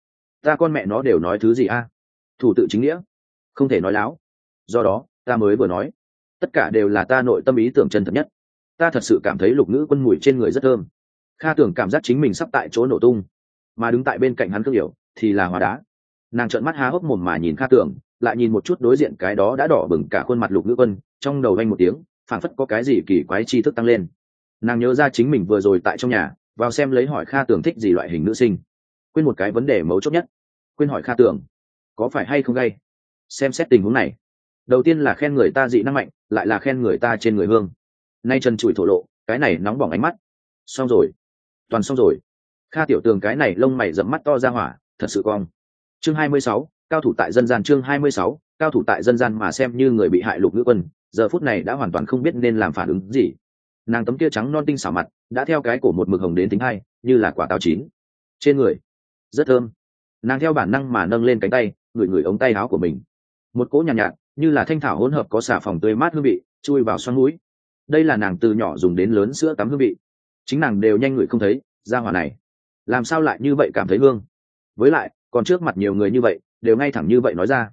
A: mẹ nó đều nói thứ gì a? Thủ tự chính nghĩa, không thể nói láo. Do đó ta mới vừa nói, tất cả đều là ta nội tâm ý tưởng chân thật nhất. Ta thật sự cảm thấy Lục Ngữ Quân mùi trên người rất thơm. Kha Tường cảm giác chính mình sắp tại chỗ nổ tung, mà đứng tại bên cạnh hắn Khương Điểu thì là hóa đá. Nàng trợn mắt há hốc mồm mà nhìn Kha Tường, lại nhìn một chút đối diện cái đó đã đỏ bừng cả khuôn mặt Lục Ngữ Quân, trong đầu vang một tiếng, phảng phất có cái gì kỳ quái tri thức tăng lên. Nàng nhớ ra chính mình vừa rồi tại trong nhà vào xem lấy hỏi Kha Tường thích gì loại hình nữ sinh, quên một cái vấn đề mấu chốt nhất. quên hỏi Kha Tường có phải hay không gay. Xem xét tình huống này, đầu tiên là khen người ta dị năng mạnh, lại là khen người ta trên người hương. Nay chân chùi thổ lộ, cái này nóng bỏng ánh mắt. Xong rồi, toàn xong rồi. Kha Tiểu Tường cái này lông mày rậm mắt to ra hỏa, thật sự cong. Chương 26, cao thủ tại dân gian. Chương 26, cao thủ tại dân gian. Mà xem như người bị hại Lục Ngữ Quân, giờ phút này đã hoàn toàn không biết nên làm phản ứng gì. Nàng tấm kia trắng non tinh xảo mặt, đã theo cái cổ một mực hồng đến tính hai, như là quả táo chín. Trên người, rất thơm. Nàng theo bản năng mà nâng lên cánh tay, ngửi ngửi ống tay áo của mình. Một cỗ nhàn nhạt, như là thanh thảo hỗn hợp có xà phòng tươi mát hương vị, chui vào xoang mũi. Đây là nàng từ nhỏ dùng đến lớn sữa tắm hương vị. Chính nàng đều nhanh ngửi không thấy, ra hỏa này làm sao lại như vậy cảm thấy hương. Với lại còn trước mặt nhiều người như vậy đều ngay thẳng như vậy nói ra.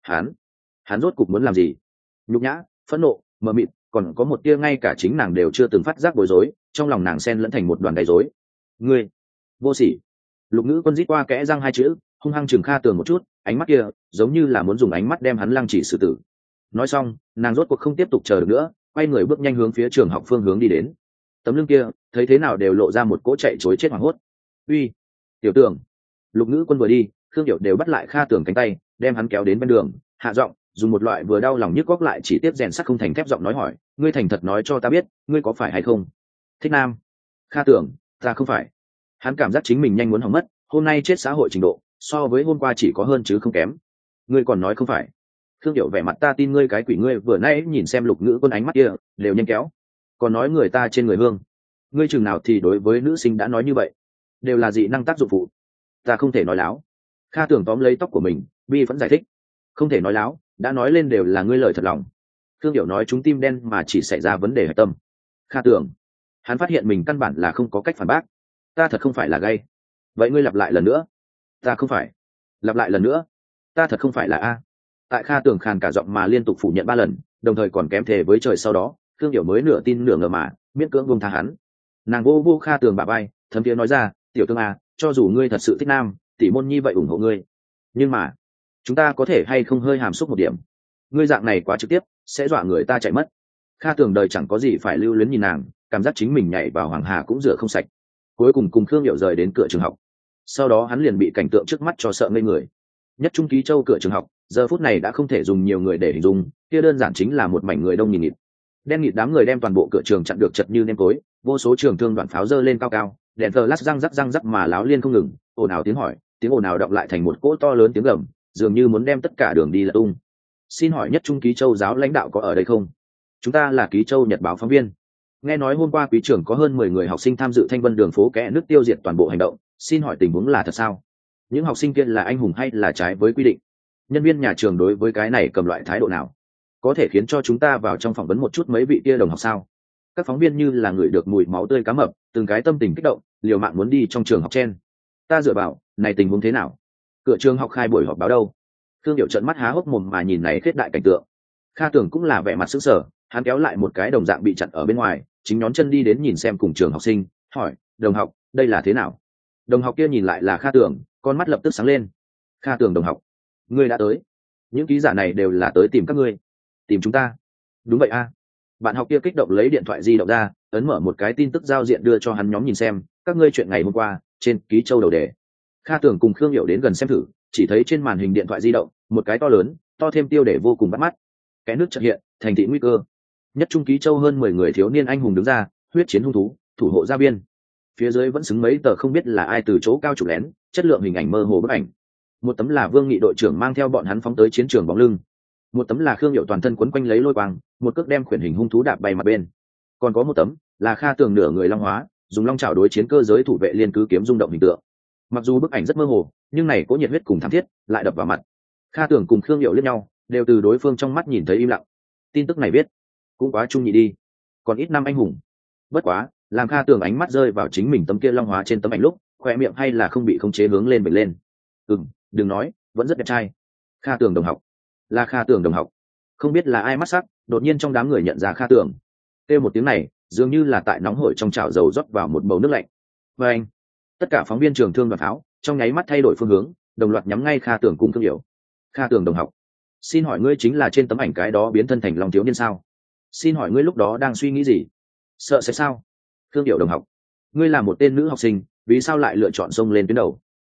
A: Hắn rốt cục muốn làm gì? Nhục nhã, phẫn nộ, mờ mịt, còn có một tia ngay cả chính nàng đều chưa từng phát giác bối rối, trong lòng nàng xen lẫn thành một đoàn gây rối. Ngươi vô sỉ. Lục Ngữ Quân rít qua kẽ răng hai chữ, hung hăng chừng Kha Tường một chút, ánh mắt kia giống như là muốn dùng ánh mắt đem hắn lăng chỉ xử tử. Nói xong, nàng rốt cuộc không tiếp tục chờ được nữa, quay người bước nhanh hướng phía trường học phương hướng đi đến. Tấm lưng kia thấy thế nào đều lộ ra một cỗ chạy chối chết hoảng hốt. Uy, Tiểu Tường. Lục Ngữ Quân vừa đi, Khương Điệu đều bắt lại Kha Tường cánh tay, đem hắn kéo đến bên đường, hạ giọng dùng một loại vừa đau lòng nhức góc lại chỉ tiếp rèn sắt không thành thép giọng nói hỏi, ngươi thành thật nói cho ta biết, ngươi có phải hay không thích nam? Kha Tường, ta không phải. Hắn cảm giác chính mình nhanh muốn hỏng mất, hôm nay chết xã hội trình độ so với hôm qua chỉ có hơn chứ không kém. Ngươi còn nói không phải? Khương Điệu vẻ mặt ta tin ngươi cái quỷ. Ngươi vừa nãy nhìn xem Lục Ngữ Quân ánh mắt kia đều nhanh kéo, còn nói người ta trên người hương. Ngươi chừng nào thì đối với nữ sinh đã nói như vậy? Đều là dị năng tác dụng phụ, ta không thể nói láo. Kha Tường tóm lấy tóc của mình, bi vẫn giải thích, không thể nói láo, đã nói lên đều là ngươi lời thật lòng. Khương Điệu nói chúng tim đen mà chỉ xảy ra vấn đề hạch tâm. Kha Tường, hắn phát hiện mình căn bản là không có cách phản bác. Ta thật không phải là gay. Vậy ngươi lặp lại lần nữa. Ta không phải. Lặp lại lần nữa. Ta thật không phải là a. Tại Kha Tường khàn cả giọng mà liên tục phủ nhận 3 lần, đồng thời còn kém thề với trời sau đó, Khương Điệu mới nửa tin nửa ngờ mà miễn cưỡng buông tha hắn. Nàng vô Kha Tường bả vai, thấm tiếng nói ra, Tiểu Tường à, cho dù ngươi thật sự thích nam, tỷ môn nhi vậy ủng hộ ngươi, nhưng mà chúng ta có thể hay không hơi hàm xúc một điểm? Ngươi dạng này quá trực tiếp, sẽ dọa người ta chạy mất. Kha Tường đời chẳng có gì phải lưu luyến nhìn nàng, cảm giác chính mình nhảy vào hoàng hà cũng rửa không sạch. Cuối cùng cùng Khương Điệu rời đến cửa trường học. Sau đó hắn liền bị cảnh tượng trước mắt cho sợ ngây người. Nhất Trung Ký Châu cửa trường học giờ phút này đã không thể dùng nhiều người để hình dung, kia đơn giản chính là một mảnh người đông nghìn nghịt. Đen nghịt đám người đem toàn bộ cửa trường chặn được chật như nêm tối, vô số trường thương đoạn pháo dơ lên cao cao, đèn thờ lát răng rắc mà láo liên không ngừng, ồn ào tiếng hỏi, tiếng ồn ào đọng lại thành một cỗ to lớn tiếng gầm, dường như muốn đem tất cả đường đi lật tung. Xin hỏi Nhất Trung Ký Châu giáo lãnh đạo có ở đây không? Chúng ta là Ký Châu Nhật báo phóng viên. Nghe nói hôm qua quý trưởng có hơn 10 người học sinh tham dự thanh vân đường phố kẽ nước tiêu diệt toàn bộ hành động, xin hỏi tình huống là thật sao? Những học sinh kia là anh hùng hay là trái với quy định? Nhân viên nhà trường đối với cái này cầm loại thái độ nào? Có thể khiến cho chúng ta vào trong phỏng vấn một chút mấy vị kia đồng học sao? Các phóng viên như là người được mùi máu tươi cá mập, từng cái tâm tình kích động, liều mạng muốn đi trong trường học chen. Ta dựa vào, này tình huống thế nào? Cửa trường học khai buổi họp báo đâu? Thương Điệu trợn mắt há hốc mồm mà nhìn này khết đại cảnh tượng. Kha Tường cũng là vẻ mặt sững sờ, hắn kéo lại một cái đồng dạng bị chặn ở bên ngoài, chính nhón chân đi đến nhìn xem cùng trường học sinh, hỏi, đồng học, đây là thế nào? Đồng học kia nhìn lại là Kha Tường, con mắt lập tức sáng lên. Kha Tường đồng học, ngươi đã tới. Những ký giả này đều là tới tìm các ngươi. Tìm chúng ta? Đúng vậy a. Bạn học kia kích động lấy điện thoại di động ra, ấn mở một cái tin tức giao diện đưa cho hắn nhóm nhìn xem, các ngươi chuyện ngày hôm qua trên Ký Châu đầu đề. Kha Tường cùng Khương Điệu đến gần xem thử, chỉ thấy trên màn hình điện thoại di động một cái to lớn, to thêm tiêu đề vô cùng bắt mắt. Cái nước chợt hiện, thành thị nguy cơ. Nhất Trung Ký Châu hơn 10 người thiếu niên anh hùng đứng ra, huyết chiến hung thú, thủ hộ gia biên. Phía dưới vẫn xứng mấy tờ không biết là ai từ chỗ cao chụp lén, chất lượng hình ảnh mơ hồ bức ảnh. Một tấm là Vương Nghị đội trưởng mang theo bọn hắn phóng tới chiến trường bóng lưng, một tấm là Khương Điệu toàn thân quấn quanh lấy lôi quang, một cước đem khuyển hình hung thú đạp bay mặt bên. Còn có một tấm là Kha Tường nửa người long hóa, dùng long chảo đối chiến cơ giới thủ vệ liên cứ kiếm rung động hình tượng. Mặc dù bức ảnh rất mơ hồ, nhưng này có nhiệt huyết cùng thắm thiết lại đập vào mặt. Kha Tường cùng Khương Điệu liếc nhau, đều từ đối phương trong mắt nhìn thấy im lặng. Tin tức này viết cũng quá trung nhị đi, còn ít năm anh hùng. Bất quá, làm Kha Tường ánh mắt rơi vào chính mình tấm kia long hóa trên tấm ảnh lúc, khoe miệng hay là không bị khống chế hướng lên bật lên. Đừng nói, vẫn rất đẹp trai. Kha Tường đồng học, là Kha Tường đồng học. Không biết là ai mắt sắc, đột nhiên trong đám người nhận ra Kha Tường. Kêu một tiếng này, dường như là tại nóng hổi trong chảo dầu rót vào một bầu nước lạnh. Và anh, tất cả phóng viên trường thương đoàn pháo trong nháy mắt thay đổi phương hướng, đồng loạt nhắm ngay Kha Tường cung Thương Điệu. Kha Tường đồng học, xin hỏi ngươi chính là trên tấm ảnh cái đó biến thân thành long thiếu niên sao? Xin hỏi ngươi lúc đó đang suy nghĩ gì? Sợ sẽ sao? Thương Điệu đồng học, ngươi là một tên nữ học sinh, vì sao lại lựa chọn xông lên tuyến đầu?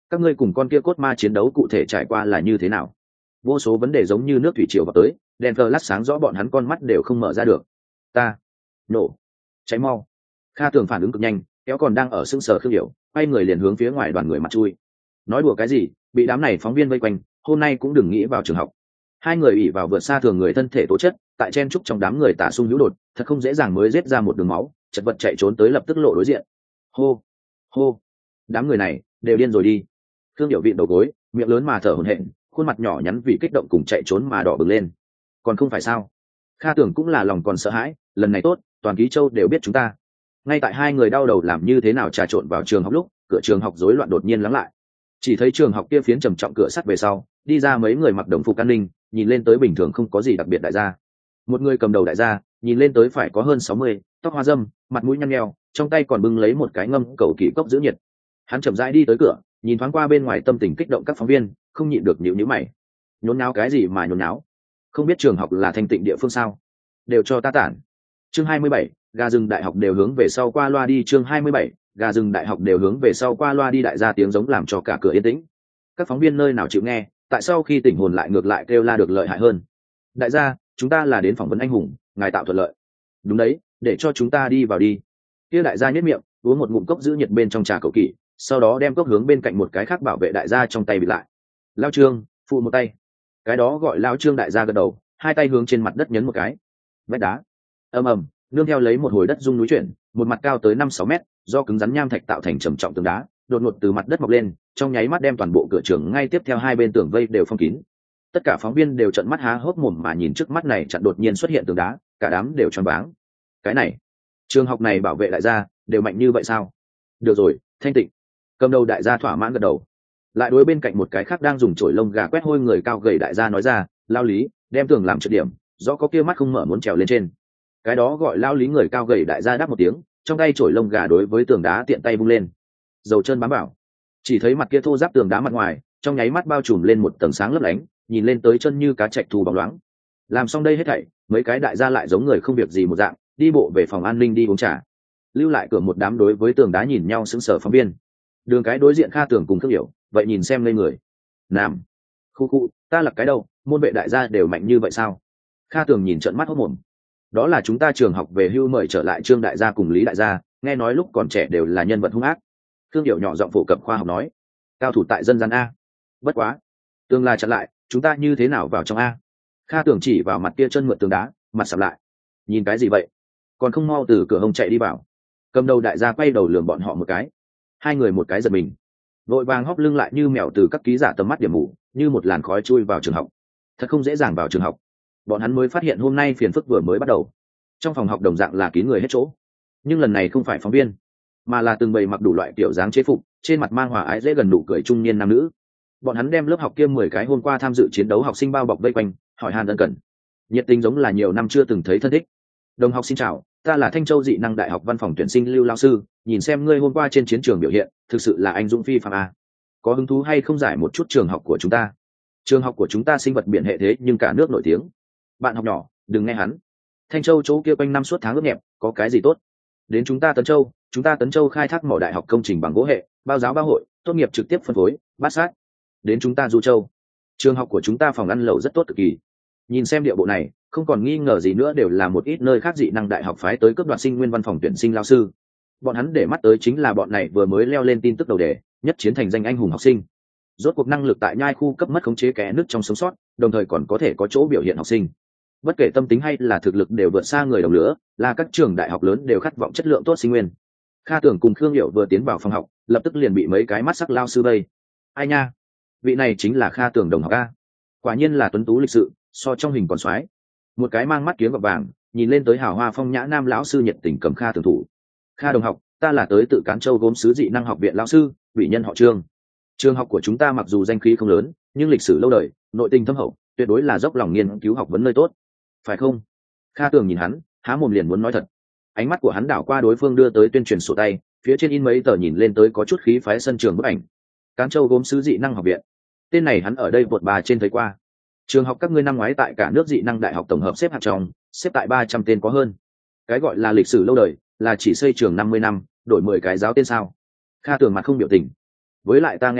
A: Các ngươi cùng con kia cốt ma chiến đấu cụ thể trải qua là như thế nào? Vô số vấn đề giống như nước thủy triều vào tới, đèn flash sáng rõ bọn hắn con mắt đều không mở ra được. Ta nổ, cháy mau. Kha Tường phản ứng cực nhanh, kéo còn đang ở sững sờ Khương Hiểu, quay người liền hướng phía ngoài đoàn người mặt chui. Nói đùa cái gì, bị đám này phóng viên vây quanh, hôm nay cũng đừng nghĩ vào trường học. Hai người ỉ vào vượt xa thường người thân thể tố chất, tại chen trúc trong đám người tả sung hữu đột, thật không dễ dàng mới giết ra một đường máu, chật vật chạy trốn tới lập tức lộ đối diện. Hô, hô, đám người này đều điên rồi đi. Khương Hiểu vịn đầu gối, miệng lớn mà thở hổn hển, khuôn mặt nhỏ nhắn vì kích động cùng chạy trốn mà đỏ bừng lên. Còn không phải sao? Kha Tưởng cũng là lòng còn sợ hãi, lần này tốt, toàn Ký Châu đều biết chúng ta. Ngay tại hai người đau đầu làm như thế nào trà trộn vào trường học lúc, cửa trường học rối loạn đột nhiên lắng lại. Chỉ thấy trường học kia phiến trầm trọng cửa sắt về sau, đi ra mấy người mặc đồng phục an ninh, nhìn lên tới bình thường không có gì đặc biệt đại gia. Một người cầm đầu đại gia, nhìn lên tới phải có hơn 60, tóc hoa râm, mặt mũi nhăn nheo, trong tay còn bưng lấy một cái ngâm cầu kỳ cốc giữ nhiệt. Hắn chậm rãi đi tới cửa, nhìn thoáng qua bên ngoài tâm tình kích động các phóng viên, không nhịn được nhíu nhíu mày. Nhốn nháo cái gì mà nhốn nháo? Không biết trường học là thanh tịnh địa phương sao? Đều cho ta tản. Chương 27, gà rừng đại học đều hướng về sau qua loa đi. Chương 27, gà rừng đại học đều hướng về sau qua loa đi. Đại gia tiếng giống làm cho cả cửa yên tĩnh. Các phóng viên nơi nào chịu nghe, tại sao khi tỉnh hồn lại ngược lại kêu la được lợi hại hơn. Đại gia, chúng ta là đến phỏng vấn anh hùng, ngài tạo thuận lợi. Đúng đấy, để cho chúng ta đi vào đi. Kia đại gia nhếch miệng, uống một ngụm cốc giữ nhiệt bên trong trà cầu kỳ, sau đó đem cốc hướng bên cạnh một cái khác bảo vệ đại gia trong tay bị lại. Lao Trương, phụ một tay. Cái đó gọi Lao Trương. Đại gia gật đầu, hai tay hướng trên mặt đất nhấn một cái. Vách đá ầm ầm, nương theo lấy một hồi đất rung núi chuyển, một mặt cao tới 5-6 mét, do cứng rắn nham thạch tạo thành trầm trọng tường đá, đột ngột từ mặt đất mọc lên, trong nháy mắt đem toàn bộ cửa trường ngay tiếp theo hai bên tường vây đều phong kín. Tất cả phóng viên đều trợn mắt há hốc mồm mà nhìn trước mắt này chặn đột nhiên xuất hiện tường đá, cả đám đều choáng váng. Cái này, trường học này bảo vệ đại gia đều mạnh như vậy sao? Được rồi, thanh tịnh. Cầm đầu đại gia thỏa mãn gật đầu, lại đối bên cạnh một cái khác đang dùng chổi lông gà quét hôi người cao gầy đại gia nói ra, Lao Lý, đem tường làm trượt điểm, rõ có kia mắt không mở muốn trèo lên trên. Cái đó gọi Lao Lý người cao gầy đại gia đáp một tiếng, trong tay chổi lông gà đối với tường đá tiện tay vung lên, dầu chân bám bảo. Chỉ thấy mặt kia thô ráp tường đá mặt ngoài trong nháy mắt bao trùm lên một tầng sáng lấp lánh, nhìn lên tới chân như cá trạch thu bóng loáng. Làm xong đây hết thảy, mấy cái đại gia lại giống người không việc gì một dạng, đi bộ về phòng an ninh đi uống trà, lưu lại cửa một đám đối với tường đá nhìn nhau sững sờ phóng viên. Đường cái đối diện Kha Tưởng cùng Khương Hiểu, vậy nhìn xem lên người. Nam, khu, ta là cái đâu, môn vệ đại gia đều mạnh như vậy sao? Kha Tưởng nhìn trợn mắt hốt mồm. Đó là chúng ta trường học về hưu mời trở lại Trương đại gia cùng Lý đại gia, nghe nói lúc còn trẻ đều là nhân vật hung ác. Khương Hiểu nhỏ giọng phổ cập khoa học nói, cao thủ tại dân gian a. Bất quá, tương lai chặn lại, chúng ta như thế nào vào trong a? Kha Tưởng chỉ vào mặt kia chân mượn tường đá, mặt sầm lại. Nhìn cái gì vậy? Còn không mau từ cửa hông chạy đi vào. Cầm đầu đại gia quay đầu lườm bọn họ một cái. Hai người một cái giật mình, vội vàng hóc lưng lại như mèo từ các ký giả tầm mắt điểm mù, như một làn khói chui vào trường học. Thật không dễ dàng vào trường học. Bọn hắn mới phát hiện hôm nay phiền phức vừa mới bắt đầu. Trong phòng học đồng dạng là kín người hết chỗ, nhưng lần này không phải phóng viên, mà là từng bầy mặc đủ loại kiểu dáng chế phục, trên mặt mang hòa ái dễ gần nụ cười trung niên nam nữ. Bọn hắn đem lớp học kia 10 cái hôm qua tham dự chiến đấu học sinh bao bọc vây quanh, hỏi han ân cần, nhiệt tình giống là nhiều năm chưa từng thấy thân thích. Đồng học xin chào, ta là Thanh Châu dị năng đại học văn phòng tuyển sinh Lưu Lao sư, nhìn xem ngươi hôm qua trên chiến trường biểu hiện, thực sự là anh dũng phi phàm a. Có hứng thú hay không giải một chút trường học của chúng ta? Trường học của chúng ta sinh vật biển hệ thế nhưng cả nước nổi tiếng. Bạn học nhỏ, đừng nghe hắn. Thanh Châu chỗ kia quanh năm suốt tháng ướt nhẹp, có cái gì tốt? Đến chúng ta Tấn Châu khai thác mỏ đại học công trình bằng gỗ hệ, bao giáo bao hội, tốt nghiệp trực tiếp phân phối, bát sát. Đến chúng ta Du Châu, trường học của chúng ta phòng ăn lẩu rất tốt cực kỳ. Nhìn xem địa bộ này, không còn nghi ngờ gì nữa đều là một ít nơi khác dị năng đại học phái tới cấp đoạt sinh nguyên văn phòng tuyển sinh lao sư. Bọn hắn để mắt tới chính là bọn này vừa mới leo lên tin tức đầu đề, nhất chiến thành danh anh hùng học sinh. Rốt cuộc năng lực tại nhai khu cấp mất khống chế kẽ nứt trong sống sót, đồng thời còn có thể có chỗ biểu hiện học sinh. Bất kể tâm tính hay là thực lực đều vượt xa người đồng lứa, là các trường đại học lớn đều khát vọng chất lượng tốt sinh nguyên. Kha Tưởng cùng Khương Hiểu vừa tiến vào phòng học, lập tức liền bị mấy cái mắt sắc lao sư vây. Ai nha, vị này chính là Kha Tưởng đồng học a. Quả nhiên là tuấn tú lịch sự, so trong hình còn soái. Một cái mang mắt kiếng gọt vàng, nhìn lên tới hào hoa phong nhã nam lão sư nhiệt tình cầm Kha Tưởng thủ. Kha đồng học, ta là tới tự Cán Châu gốm sứ dị năng học viện lão sư, vị nhân họ Trương. Trường học của chúng ta mặc dù danh khí không lớn, nhưng lịch sử lâu đời, nội tình thâm hậu, tuyệt đối là dốc lòng nghiên cứu học vấn nơi tốt. Phải không? Kha Tưởng nhìn hắn, há mồm liền muốn nói thật. Ánh mắt của hắn đảo qua đối phương đưa tới tuyên truyền sổ tay, phía trên in mấy tờ nhìn lên tới có chút khí phái sân trường bức ảnh. Cán Châu gốm sứ dị năng học viện. Tên này hắn ở đây vượt bà trên thấy qua. Trường học các ngươi năm ngoái tại cả nước dị năng đại học tổng hợp xếp hạng trong, xếp tại 300 tên có hơn. Cái gọi là lịch sử lâu đời, là chỉ xây trường 50 năm, đổi 10 cái giáo tên sao? Kha Tưởng mặt không biểu tình. Với lại ta nghe nói,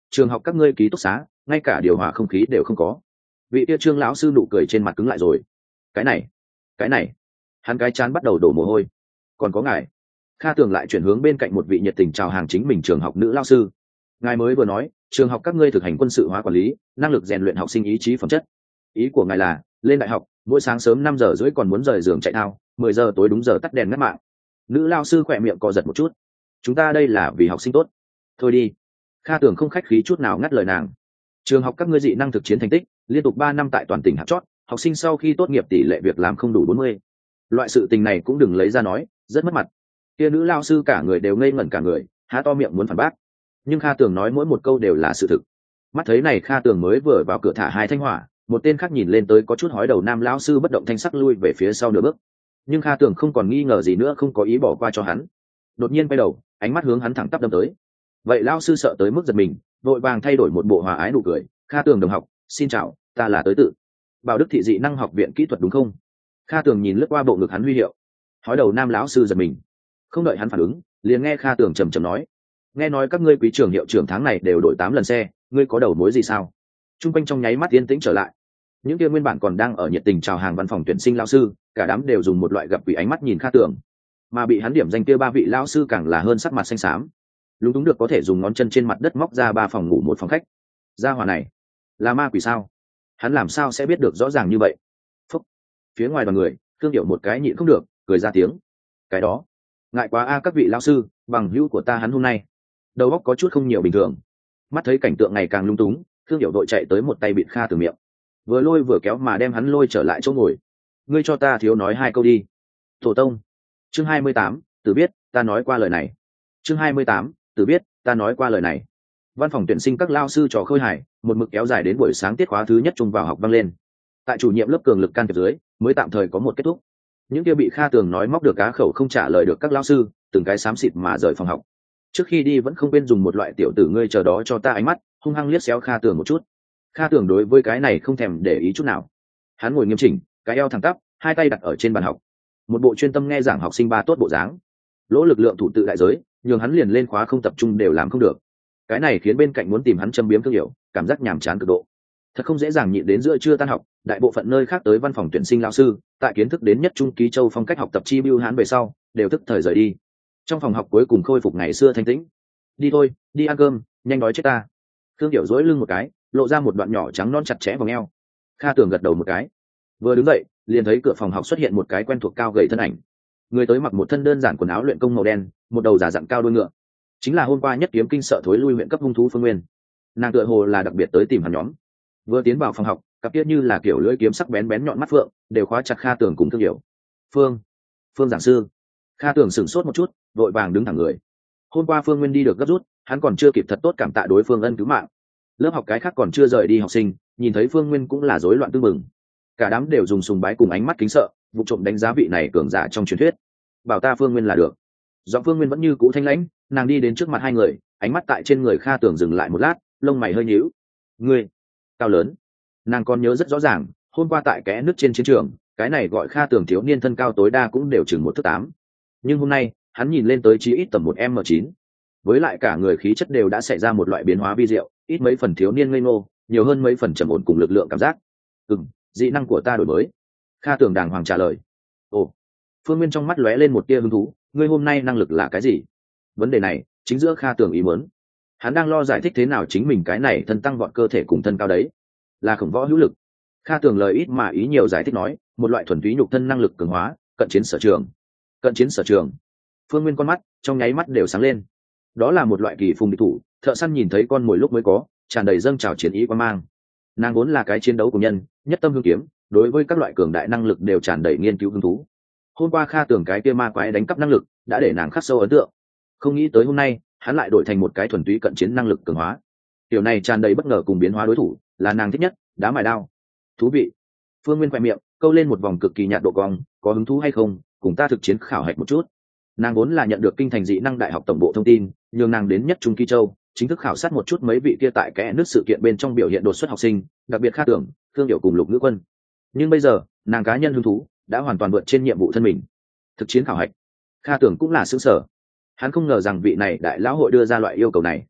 A: trường học các ngươi ký túc xá ngay cả điều hòa không khí đều không có. Vị kia Trương lão sư nụ cười trên mặt cứng lại rồi. Cái này hắn cái chán bắt đầu đổ mồ hôi. Còn có ngài. Kha Tường lại chuyển hướng bên cạnh một vị nhiệt tình chào hàng chính mình trường học nữ lao sư. Ngài mới vừa nói trường học các ngươi thực hành quân sự hóa quản lý, năng lực rèn luyện học sinh ý chí phẩm chất. Ý của ngài là lên đại học mỗi sáng sớm 5 giờ rưỡi còn muốn rời giường chạy thao, 10 giờ tối đúng giờ tắt đèn ngắt mạng. Nữ lao sư khỏe miệng co giật một chút. Chúng ta đây là vì học sinh tốt. Thôi đi. Kha Tường không khách khí chút nào ngắt lời nàng. Trường học các ngươi dị năng thực chiến thành tích liên tục 3 năm tại toàn tỉnh hạt chót, học sinh sau khi tốt nghiệp tỷ lệ việc làm không đủ 40. Loại sự tình này cũng đừng lấy ra nói, rất mất mặt. Kia nữ lao sư cả người đều ngây ngẩn cả người, há to miệng muốn phản bác. Nhưng Kha Tường nói mỗi một câu đều là sự thực. Mắt thấy này Kha Tường mới vừa vào cửa thả hai thanh hỏa, một tên khác nhìn lên tới có chút hói đầu nam lão sư bất động thanh sắc lui về phía sau nửa bước. Nhưng Kha Tường không còn nghi ngờ gì nữa, không có ý bỏ qua cho hắn. Đột nhiên quay đầu, ánh mắt hướng hắn thẳng tắp đâm tới. Vậy lão sư sợ tới mức giật mình, vội vàng thay đổi một bộ hòa ái nụ cười. Kha Tường đồng học, xin chào, ta là tới tự Bảo Đức thị dị năng học viện kỹ thuật đúng không? Kha Tường nhìn lướt qua bộ ngực hắn huy hiệu. Hói đầu nam lão sư giật mình, không đợi hắn phản ứng, liền nghe Kha Tường trầm trầm nói: nghe nói các ngươi quý trưởng hiệu trưởng tháng này đều đổi 8 lần xe, ngươi có đầu mối gì sao? Trung quanh trong nháy mắt yên tĩnh trở lại. Những kia nguyên bản còn đang ở nhiệt tình chào hàng văn phòng tuyển sinh lão sư, cả đám đều dùng một loại gặp quỷ ánh mắt nhìn Kha Tường. Mà bị hắn điểm danh kia 3 vị lão sư càng là hơn sắc mặt xanh xám. Lúng túng được có thể dùng ngón chân trên mặt đất móc ra 3 phòng ngủ 1 phòng khách. Gia hỏa này là ma quỷ sao? Hắn làm sao sẽ biết được rõ ràng như vậy? Phúc. Phía ngoài đoàn người, Thương Điệu một cái nhịn không được, cười ra tiếng. Cái đó, ngại quá a các vị lão sư, bằng hữu của ta hắn hôm nay đầu óc có chút không nhiều bình thường. Mắt thấy cảnh tượng ngày càng lung túng, Thương Điệu đội chạy tới một tay bịt Kha Tường miệng, vừa lôi vừa kéo mà đem hắn lôi trở lại chỗ ngồi. Ngươi cho ta thiếu nói 2 câu đi. Tổ tông. Chương 28, Tử biết ta nói qua lời này. Chương 28, Tử biết ta nói qua lời này. Văn phòng tuyển sinh các lao sư trò khơi hài một mực kéo dài đến buổi sáng tiết khóa thứ nhất trung vào học vang lên. Tại chủ nhiệm lớp cường lực can thiệp dưới, mới tạm thời có một kết thúc. Những kia bị Kha Tường nói móc được cá khẩu không trả lời được các lao sư, từng cái xám xịt mà rời phòng học. Trước khi đi vẫn không quên dùng một loại tiểu tử ngươi chờ đó cho ta ánh mắt, hung hăng liếc xéo Kha Tường một chút. Kha Tường đối với cái này không thèm để ý chút nào. Hắn ngồi nghiêm chỉnh, cái eo thẳng tắp, hai tay đặt ở trên bàn học, một bộ chuyên tâm nghe giảng học sinh ba tốt bộ dáng. Lỗ lực lượng thủ tự đại giới, nhường hắn liền lên khóa không tập trung đều làm không được. Cái này khiến bên cạnh muốn tìm hắn châm biếm Thương Hiểu, cảm giác nhàm chán cực độ. Thật không dễ dàng nhịn đến giữa trưa tan học, đại bộ phận nơi khác tới văn phòng tuyển sinh lão sư, tại kiến thức đến nhất trung ký châu phong cách học tập chi bưu hán về sau, đều tức thời rời đi. Trong phòng học cuối cùng khôi phục ngày xưa thanh tĩnh. Đi thôi, đi ăn cơm, nhanh đói chết ta. Thương Hiểu duỗi lưng một cái, lộ ra một đoạn nhỏ trắng non chặt chẽ vào eo. Kha Tường gật đầu một cái, vừa đứng dậy, liền thấy cửa phòng học xuất hiện một cái quen thuộc cao gầy thân ảnh. Người tới mặc một thân đơn giản quần áo luyện công màu đen, một đầu giả dặn cao đuôi ngựa, chính là hôm qua nhất kiếm kinh sợ thối lui huyện cấp hung thú Phương Nguyên. Nàng tựa hồ là đặc biệt tới tìm hắn nhóm. Vừa tiến vào phòng học, cặp tiết như là kiểu lưỡi kiếm sắc bén bén nhọn mắt phượng, đều khóa chặt Kha Tường cùng Thương Hiểu. Phương giảng sư. Kha Tường sửng sốt một chút, vội vàng đứng thẳng người. Hôm qua Phương Nguyên đi được gấp rút, hắn còn chưa kịp thật tốt cảm tạ đối phương ân cứu mạng. Lớp học cái khác còn chưa rời đi học sinh, nhìn thấy Phương Nguyên cũng là rối loạn tương mừng. Cả đám đều dùng sùng bái cùng ánh mắt kính sợ, vụ trộm đánh giá vị này cường giả trong truyền thuyết. Bảo ta Phương Nguyên là được. Giọng Phương Nguyên vẫn như cũ thanh lãnh, nàng đi đến trước mặt hai người, ánh mắt tại trên người Kha Tường dừng lại một lát, lông mày hơi nhíu. Ngươi cao lớn. Nàng còn nhớ rất rõ ràng, hôm qua tại kẽ nước trên chiến trường, cái này gọi Kha Tường thiếu niên thân cao tối đa cũng đều chừng 1 thước 8. Nhưng hôm nay, hắn nhìn lên tới chí ít tầm 1m9. Với lại cả người khí chất đều đã xảy ra một loại biến hóa vi diệu, ít mấy phần thiếu niên ngây ngô, nhiều hơn mấy phần trầm ổn cùng lực lượng cảm giác. Dị năng của ta đổi mới. Kha Tường đàng hoàng trả lời. Ồ. Phương Nguyên trong mắt lóe lên một tia hứng thú, ngươi hôm nay năng lực là cái gì? Vấn đề này chính giữa Kha Tường ý muốn. Hắn đang lo giải thích thế nào chính mình cái này thân tăng vọt cơ thể cùng thân cao đấy, là khổng võ hữu lực. Kha Tường lời ít mà ý nhiều giải thích nói, một loại thuần túy nhục thân năng lực cường hóa, cận chiến sở trường. Cận chiến sở trường. Phương Nguyên con mắt trong nháy mắt đều sáng lên. Đó là một loại kỳ phùng địch thủ, thợ săn nhìn thấy con mồi lúc mới có, tràn đầy dâng trào chiến ý quan mang. Nàng vốn là cái chiến đấu của nhân, nhất tâm hương kiếm, đối với các loại cường đại năng lực đều tràn đầy nghiên cứu hứng thú. Hôm qua Kha Tường cái kia ma quái đánh cắp năng lực đã để nàng khắc sâu ấn tượng. Không nghĩ tới hôm nay hắn lại đổi thành một cái thuần túy cận chiến năng lực cường hóa. Điều này tràn đầy bất ngờ cùng biến hóa đối thủ, là nàng thích nhất, đá mài đao. Thú vị. Phương Nguyên khoe miệng câu lên một vòng cực kỳ nhạt độ cong, có hứng thú hay không, cùng ta thực chiến khảo hạch một chút. Nàng vốn là nhận được kinh thành dị năng đại học tổng bộ thông tin, nhường nàng đến nhất trung Kỳ Châu, chính thức khảo sát một chút mấy vị kia tại kẽ nước sự kiện bên trong biểu hiện đột xuất học sinh, đặc biệt Kha Tường, Thương Điệu cùng Lục Ngữ Quân. Nhưng bây giờ, nàng cá nhân hứng thú đã hoàn toàn vượt trên nhiệm vụ thân mình. Thực chiến khảo hạch. Kha Tường cũng là xứng sở. Hắn không ngờ rằng vị này đại lão hội đưa ra loại yêu cầu này.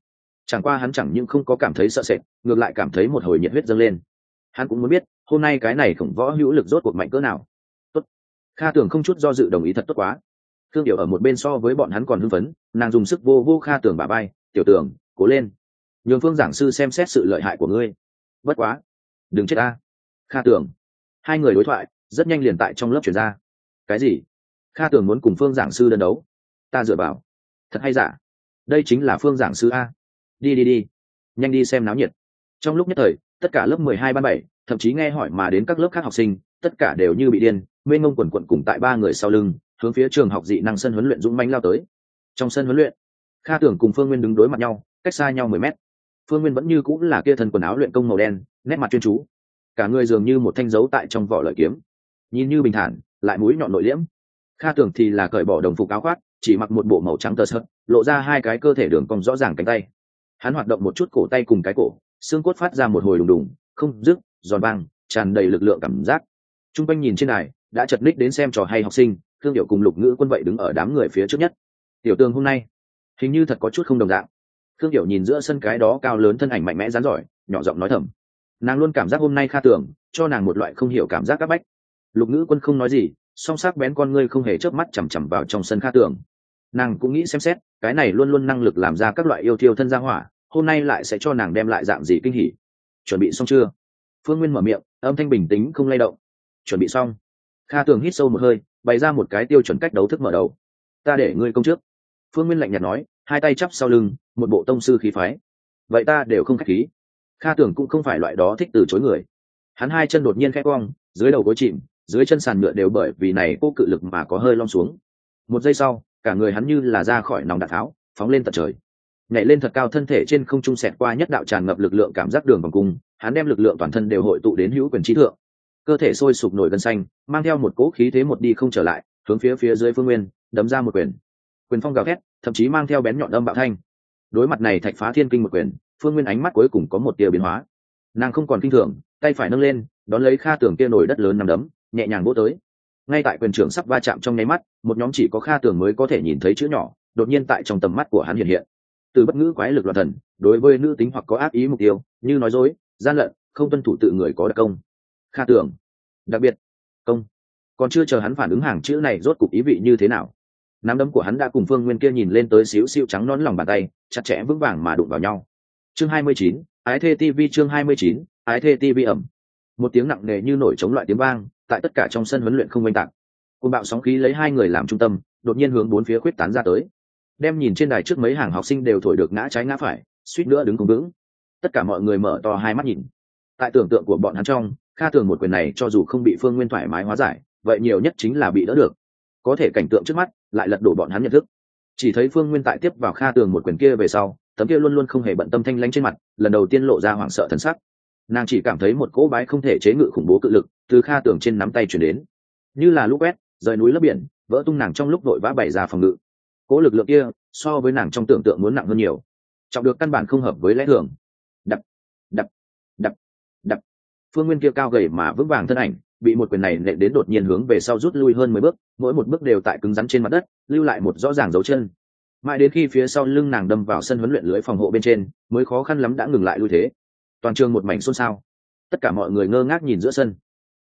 A: Chẳng qua hắn chẳng những không có cảm thấy sợ sệt, ngược lại cảm thấy một hồi nhiệt huyết dâng lên. Hắn cũng muốn biết hôm nay cái này khổng võ hữu lực rốt cuộc mạnh cỡ nào. Tốt. Kha Tường không chút do dự đồng ý, thật tốt quá. Thương Điệu ở một bên so với bọn hắn còn hưng phấn, nàng dùng sức vô vô Kha Tường bả vai, tiểu Tường, cố lên, nhường Phương giảng sư xem xét sự lợi hại của ngươi. Bất quá, đừng chết ta. Kha Tường. Hai người đối thoại rất nhanh liền tại trong lớp truyền ra. Cái gì? Kha Tường muốn cùng Phương giảng sư đơn đấu? Ta dựa vào. Thật hay giả? Đây chính là Phương giảng sư a. Đi, nhanh đi xem náo nhiệt. Trong lúc nhất thời, tất cả lớp 12 ban 7, thậm chí nghe hỏi mà đến các lớp khác học sinh, tất cả đều như bị điên, mênh mông quần quần cùng tại ba người sau lưng, hướng phía trường học dị năng sân huấn luyện dũng mãnh lao tới. Trong sân huấn luyện, Kha Tưởng cùng Phương Nguyên đứng đối mặt nhau, cách xa nhau 10 mét. Phương Nguyên vẫn như cũng là kia thân quần áo luyện công màu đen, nét mặt chuyên chú, cả người dường như một thanh dấu tại trong vỏ lợi kiếm, nhìn như bình thản, lại mũi nhọn nội liễm. Kha Tưởng thì là cởi bỏ đồng phục áo khoác, chỉ mặc một bộ màu trắng tơ sợi, lộ ra hai cái cơ thể đường cong rõ ràng cánh tay. Hắn hoạt động một chút cổ tay cùng cái cổ, xương cốt phát ra một hồi đùng đùng, không dứt, giòn vang, tràn đầy lực lượng cảm giác. Trung quanh nhìn trên đài, đã chật ních đến xem trò hay học sinh, Thương Điệu cùng Lục Ngữ Quân vậy đứng ở đám người phía trước nhất. Tiểu Tường hôm nay hình như thật có chút không đồng dạng. Thương Điệu nhìn giữa sân cái đó cao lớn thân ảnh mạnh mẽ rắn giỏi, nhỏ giọng nói thầm. Nàng luôn cảm giác hôm nay Kha Tường cho nàng một loại không hiểu cảm giác áp bách. Lục Ngữ Quân không nói gì, song sắc bén con ngươi không hề chớp mắt chằm chằm vào trong sân Kha Tường. Nàng cũng nghĩ xem xét, cái này luôn luôn năng lực làm ra các loại yêu thiêu thân gia hỏa, hôm nay lại sẽ cho nàng đem lại dạng gì kinh hỉ. Chuẩn bị xong chưa? Phương Nguyên mở miệng, âm thanh bình tĩnh không lay động. Chuẩn bị xong. Kha Tường hít sâu một hơi, bày ra một cái tiêu chuẩn cách đấu thức mở đầu. Ta để ngươi công trước. Phương Nguyên lạnh nhạt nói, hai tay chắp sau lưng, một bộ tông sư khí phái. Vậy ta đều không khách khí. Kha Tường cũng không phải loại đó thích từ chối người. Hắn hai chân đột nhiên khẽ cong, dưới đầu gối chìm, dưới chân sàn nhựa đều bởi vì này cô cự lực mà có hơi lom xuống. Một giây sau, cả người hắn như là ra khỏi nòng đạn tháo, phóng lên tận trời. Nhảy lên thật cao, thân thể trên không trung xẹt qua nhất đạo tràn ngập lực lượng cảm giác đường vòng cung, hắn đem lực lượng toàn thân đều hội tụ đến hữu quyền trí thượng. Cơ thể sôi sục nổi gân xanh, mang theo một cỗ khí thế một đi không trở lại, hướng phía dưới Phương Nguyên đấm ra một quyền. Quyền phong gào thét, thậm chí mang theo bén nhọn âm bạo thanh. Đối mặt này thạch phá thiên kinh một quyền, Phương Nguyên ánh mắt cuối cùng có một tia biến hóa. Nàng không còn kinh thường, tay phải nâng lên, đón lấy Kha Tường kia nổi đất lớn nằm đấm, nhẹ nhàng vỗ tới. Ngay tại quyền trưởng sắp va chạm trong nháy mắt, một nhóm chỉ có Kha Tường mới có thể nhìn thấy chữ nhỏ, đột nhiên tại trong tầm mắt của hắn hiện hiện. Từ bất ngữ quái lực loạn thần, đối với nữ tính hoặc có ác ý mục tiêu, như nói dối, gian lận, không tuân thủ tự người có đặc công. Kha Tường, đặc biệt, công. Còn chưa chờ hắn phản ứng hàng chữ này rốt cục ý vị như thế nào, nắm đấm của hắn đã cùng Phương Nguyên kia nhìn lên tới xíu xiu trắng nõn lòng bàn tay, chặt chẽ vững vàng mà đụng vào nhau. Chương 29, Ái Thê TV. Chương 29, Ái Thê TV ẩm. Một tiếng nặng nề như nổi trống loại tiếng vang, tại tất cả trong sân huấn luyện không oanh tạc. Cơn bạo sóng khí lấy hai người làm trung tâm, đột nhiên hướng bốn phía khuyết tán ra tới. Đem nhìn trên đài trước mấy hàng học sinh đều thổi được ngã trái ngã phải, suýt nữa đứng không vững. Tất cả mọi người mở to hai mắt nhìn. Tại tưởng tượng của bọn hắn trong, Kha Tường một quyền này cho dù không bị Phương Nguyên thoải mái hóa giải, vậy nhiều nhất chính là bị đỡ được. Có thể cảnh tượng trước mắt lại lật đổ bọn hắn nhận thức. Chỉ thấy Phương Nguyên tại tiếp vào Kha Tường một quyền kia về sau, tấm kia luôn luôn không hề bận tâm thanh lãnh trên mặt, lần đầu tiên lộ ra hoảng sợ thần sắc. Nàng chỉ cảm thấy một cỗ bái không thể chế ngự khủng bố cự lực từ Kha Tường trên nắm tay truyền đến, như là lũ quét rời núi lấp biển, vỡ tung nàng trong lúc vội vã bày ra phòng ngự. Cỗ lực lượng kia so với nàng trong tưởng tượng muốn nặng hơn nhiều, trọng được căn bản không hợp với lẽ thường. Đập, đập, đập, đập. Phương Nguyên kia cao gầy mà vững vàng thân ảnh bị một quyền này nện đến đột nhiên hướng về sau rút lui hơn 10 bước, mỗi một bước đều tại cứng rắn trên mặt đất, lưu lại một rõ ràng dấu chân. Mãi đến khi phía sau lưng nàng đâm vào sân huấn luyện lưới phòng hộ bên trên, mới khó khăn lắm đã ngừng lại lui thế. Toàn trường một mảnh xôn xao, tất cả mọi người ngơ ngác nhìn giữa sân.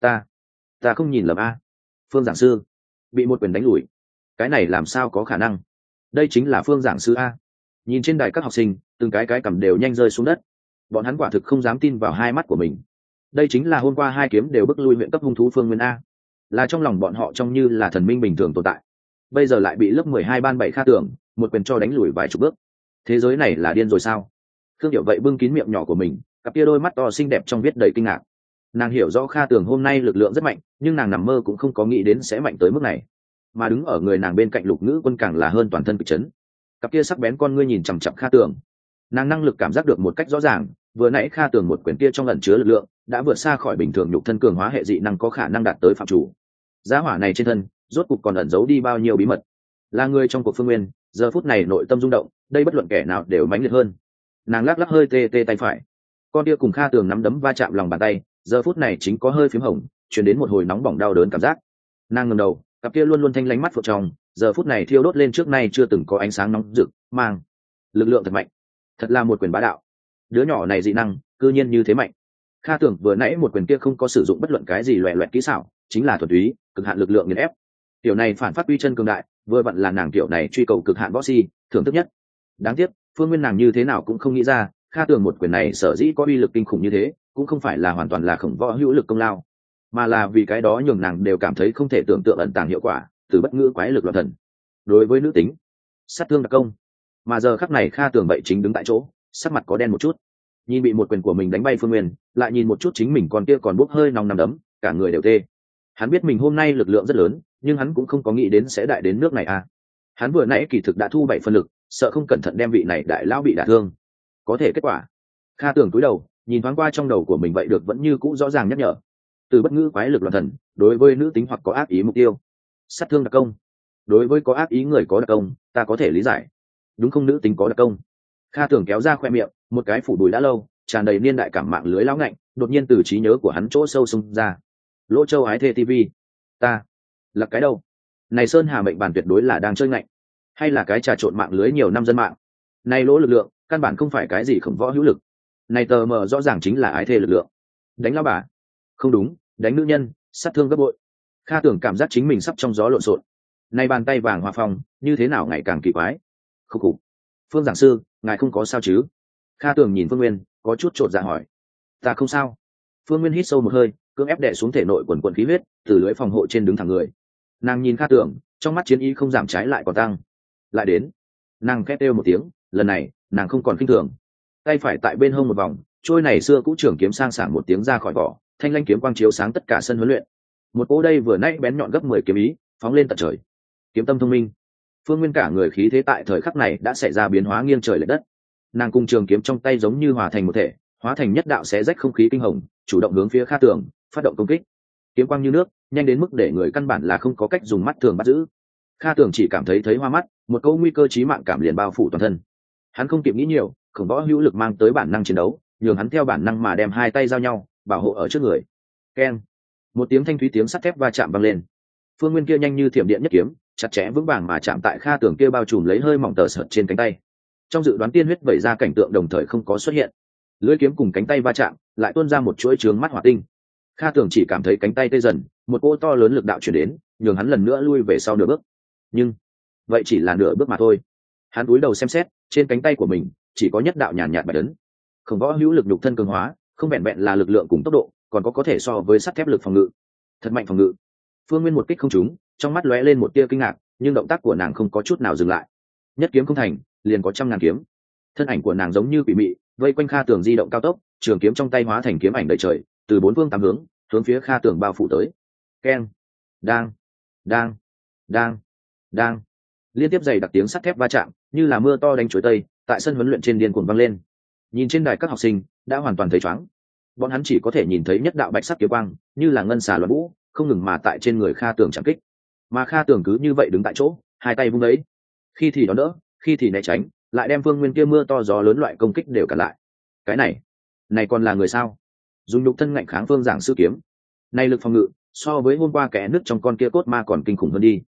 A: Ta không nhìn lầm a. Phương giảng sư bị một quyền đánh lùi, cái này làm sao có khả năng? Đây chính là Phương giảng sư a. Nhìn trên đài các học sinh, từng cái cầm đều nhanh rơi xuống đất. Bọn hắn quả thực không dám tin vào hai mắt của mình. Đây chính là hôm qua hai kiếm đều bức lui huyện cấp hung thú Phương Nguyên a, là trong lòng bọn họ trông như là thần minh bình thường tồn tại. Bây giờ lại bị lớp 12 ban 7 Kha Tường một quyền cho đánh lùi vài chục bước. Thế giới này là điên rồi sao? Thương Điệu vậy bưng kín miệng nhỏ của mình, cặp kia đôi mắt to xinh đẹp trong viết đầy kinh ngạc. Nàng hiểu rõ Kha Tường hôm nay lực lượng rất mạnh, nhưng nàng nằm mơ cũng không có nghĩ đến sẽ mạnh tới mức này. Mà đứng ở người nàng bên cạnh Lục Ngữ Quân càng là hơn toàn thân kịch chấn. Cặp kia sắc bén con ngươi nhìn chằm chằm Kha Tường, nàng năng lực cảm giác được một cách rõ ràng, vừa nãy Kha Tường một quyền kia trong ẩn chứa lực lượng đã vượt xa khỏi bình thường nhục thân cường hóa hệ dị năng có khả năng đạt tới phạm chủ. Giá hỏa này trên thân rốt cục còn ẩn giấu đi bao nhiêu bí mật? Là người trong cuộc Phương Nguyên giờ phút này nội tâm rung động, đây bất luận kẻ nào đều mãnh liệt hơn. Nàng lắc lắc hơi tê tê tay phải, con kia cùng Kha Tường nắm đấm va chạm lòng bàn tay, giờ phút này chính có hơi phím hồng, truyền đến một hồi nóng bỏng đau đớn cảm giác. Nàng ngẩng đầu, cặp kia luôn luôn thanh lánh mắt phượng trong giờ phút này thiêu đốt lên trước nay chưa từng có ánh sáng nóng rực, mang lực lượng thật mạnh. thật là một quyền bá đạo. Đứa nhỏ này dị năng cư nhiên như thế mạnh. Kha tưởng vừa nãy một quyền kia không có sử dụng bất luận cái gì loẹ loẹt kỹ xảo, chính là thuần túy cực hạn lực lượng nghiền ép. Tiểu này phản phát uy chân cường đại, vừa vặn là nàng tiểu này truy cầu cực hạn võ si thưởng thức nhất. Đáng tiếc Phương Nguyên nàng như thế nào cũng không nghĩ ra, Kha tưởng một quyền này sở dĩ có uy lực kinh khủng như thế cũng không phải là hoàn toàn là khổng võ hữu lực công lao, mà là vì cái đó nhường nàng đều cảm thấy không thể tưởng tượng ẩn tàng hiệu quả từ bất ngữ quái lực loạn thần đối với nữ tính sát thương đặc công. Mà giờ khắc này Kha tưởng vậy chính đứng tại chỗ, sắc mặt có đen một chút, nhìn bị một quyền của mình đánh bay Phương Nguyên, lại nhìn một chút chính mình còn kia còn bốc hơi nòng nằm đấm, cả người đều tê. Hắn biết mình hôm nay lực lượng rất lớn, nhưng hắn cũng không có nghĩ đến sẽ đại đến nước này à. Hắn vừa nãy kỳ thực đã thu 7 phân lực, sợ không cẩn thận đem vị này đại lão bị đả thương. Có thể kết quả. Kha tưởng cúi đầu, nhìn thoáng qua trong đầu của mình vậy được vẫn như cũ rõ ràng nhắc nhở. Từ bất ngữ quái lực loạn thần, đối với nữ tính hoặc có ác ý mục tiêu. Sát thương đặc công. Đối với có ác ý người có đặc công, ta có thể lý giải. Đúng không, nữ tính có đặc công. Kha tưởng kéo ra khoe miệng, một cái phủ đùi đã lâu, tràn đầy niên đại cảm mạng lưới lão ngạnh, đột nhiên từ trí nhớ của hắn chỗ sâu xung ra. Lỗ Châu Ái Thê TV. Ta là cái đâu? Này Sơn Hà mệnh bản tuyệt đối là đang chơi ngạnh, hay là cái trà trộn mạng lưới nhiều năm dân mạng? Này lỗ lực lượng, căn bản không phải cái gì khổng võ hữu lực. Này tờ mờ rõ ràng chính là ái thê lực lượng. Đánh lão bà? Không đúng, đánh nữ nhân, sát thương gấp bội. Kha tưởng cảm giác chính mình sắp trong gió lộn xộn. Này bàn tay vàng hòa phong, như thế nào ngày càng kỳ quái. Khúc khục. Phương giảng sư, ngài không có sao chứ? Kha tưởng nhìn Phương Nguyên, có chút chột dạ hỏi. Ta không sao. Phương Nguyên hít sâu một hơi, cưỡng ép đè xuống thể nội quần quần khí huyết, từ lưới phòng hộ trên đứng thẳng người. Nàng nhìn Kha tưởng, trong mắt chiến ý không giảm trái lại còn tăng. Lại đến. Nàng khét kêu một tiếng, lần này nàng không còn khinh thường, tay phải tại bên hông một vòng, trôi này xưa cũ trường kiếm sang sảng một tiếng ra khỏi vỏ, thanh lanh kiếm quang chiếu sáng tất cả sân huấn luyện. Một cỗ đây vừa nãy bén nhọn gấp 10 kiếm ý phóng lên tận trời. Kiếm tâm thông minh. Phương Nguyên cả người khí thế tại thời khắc này đã xảy ra biến hóa nghiêng trời lệch đất. Nàng cùng trường kiếm trong tay giống như hòa thành một thể, hóa thành nhất đạo xé rách không khí kinh hồng, chủ động hướng phía Kha tưởng phát động công kích. Kiếm quang như nước, nhanh đến mức để người căn bản là không có cách dùng mắt thường bắt giữ. Kha tưởng chỉ cảm thấy hoa mắt, một câu nguy cơ chí mạng cảm liền bao phủ toàn thân. Hắn không kịp nghĩ nhiều, khổng võ hữu lực mang tới bản năng chiến đấu, nhường hắn theo bản năng mà đem hai tay giao nhau, bảo hộ ở trước người. Keng! Một tiếng thanh thúy tiếng sắt thép va chạm vang lên. Phương Nguyên kia nhanh như thiểm điện nhất kiếm, chặt chẽ vững vàng mà chạm tại Kha tưởng kia bao trùm lấy hơi mỏng tờ sợt trên cánh tay. Trong dự đoán tiên huyết vẩy ra cảnh tượng đồng thời không có xuất hiện. Lưỡi kiếm cùng cánh tay va chạm, lại tuôn ra một chuỗi chướng mắt hỏa tinh. Kha tưởng chỉ cảm thấy cánh tay tê dần, một cỗ to lớn lực đạo truyền đến, nhường hắn lần nữa lui về sau nửa bước. Nhưng vậy chỉ là nửa bước mà thôi. Hắn cúi đầu xem xét, trên cánh tay của mình chỉ có nhất đạo nhàn nhạt bạch ấn. Khổng võ hữu lực nhục thân cường hóa, không vẹn vẹn là lực lượng cùng tốc độ, còn có thể so với sắt thép lực phòng ngự. Thật mạnh phòng ngự. Phương Nguyên một kích không trúng, trong mắt lóe lên một tia kinh ngạc, nhưng động tác của nàng không có chút nào dừng lại. Nhất kiếm không thành, liền có trăm ngàn kiếm. Thân ảnh của nàng giống như quỷ mị, vây quanh Kha tưởng di động cao tốc, trường kiếm trong tay hóa thành kiếm ảnh đầy trời, từ bốn phương tám hướng, hướng phía Kha tưởng bao phủ tới. Keng, đang, đang, đang, đang. Liên tiếp dày đặc tiếng sắt thép va chạm, như là mưa to đánh chuối tây, tại sân huấn luyện trên điên cuồng vang lên. Nhìn trên đài các học sinh đã hoàn toàn thấy chóng, bọn hắn chỉ có thể nhìn thấy nhất đạo bạch sắc kiếm quang, như là ngân xà loạn vũ, không ngừng mà tại trên người Kha tưởng chạm kích. Mà Kha tưởng cứ như vậy đứng tại chỗ, hai tay vung lấy, khi thì đón đỡ, khi thì né tránh, lại đem Phương Nguyên kia mưa to gió lớn loại công kích đều cản lại. Cái này còn là người sao? Dùng nhục thân ngạnh kháng Phương giảng sư kiếm, này lực phòng ngự so với hôm qua kẻ nứt trong con kia cốt ma còn kinh khủng hơn đi.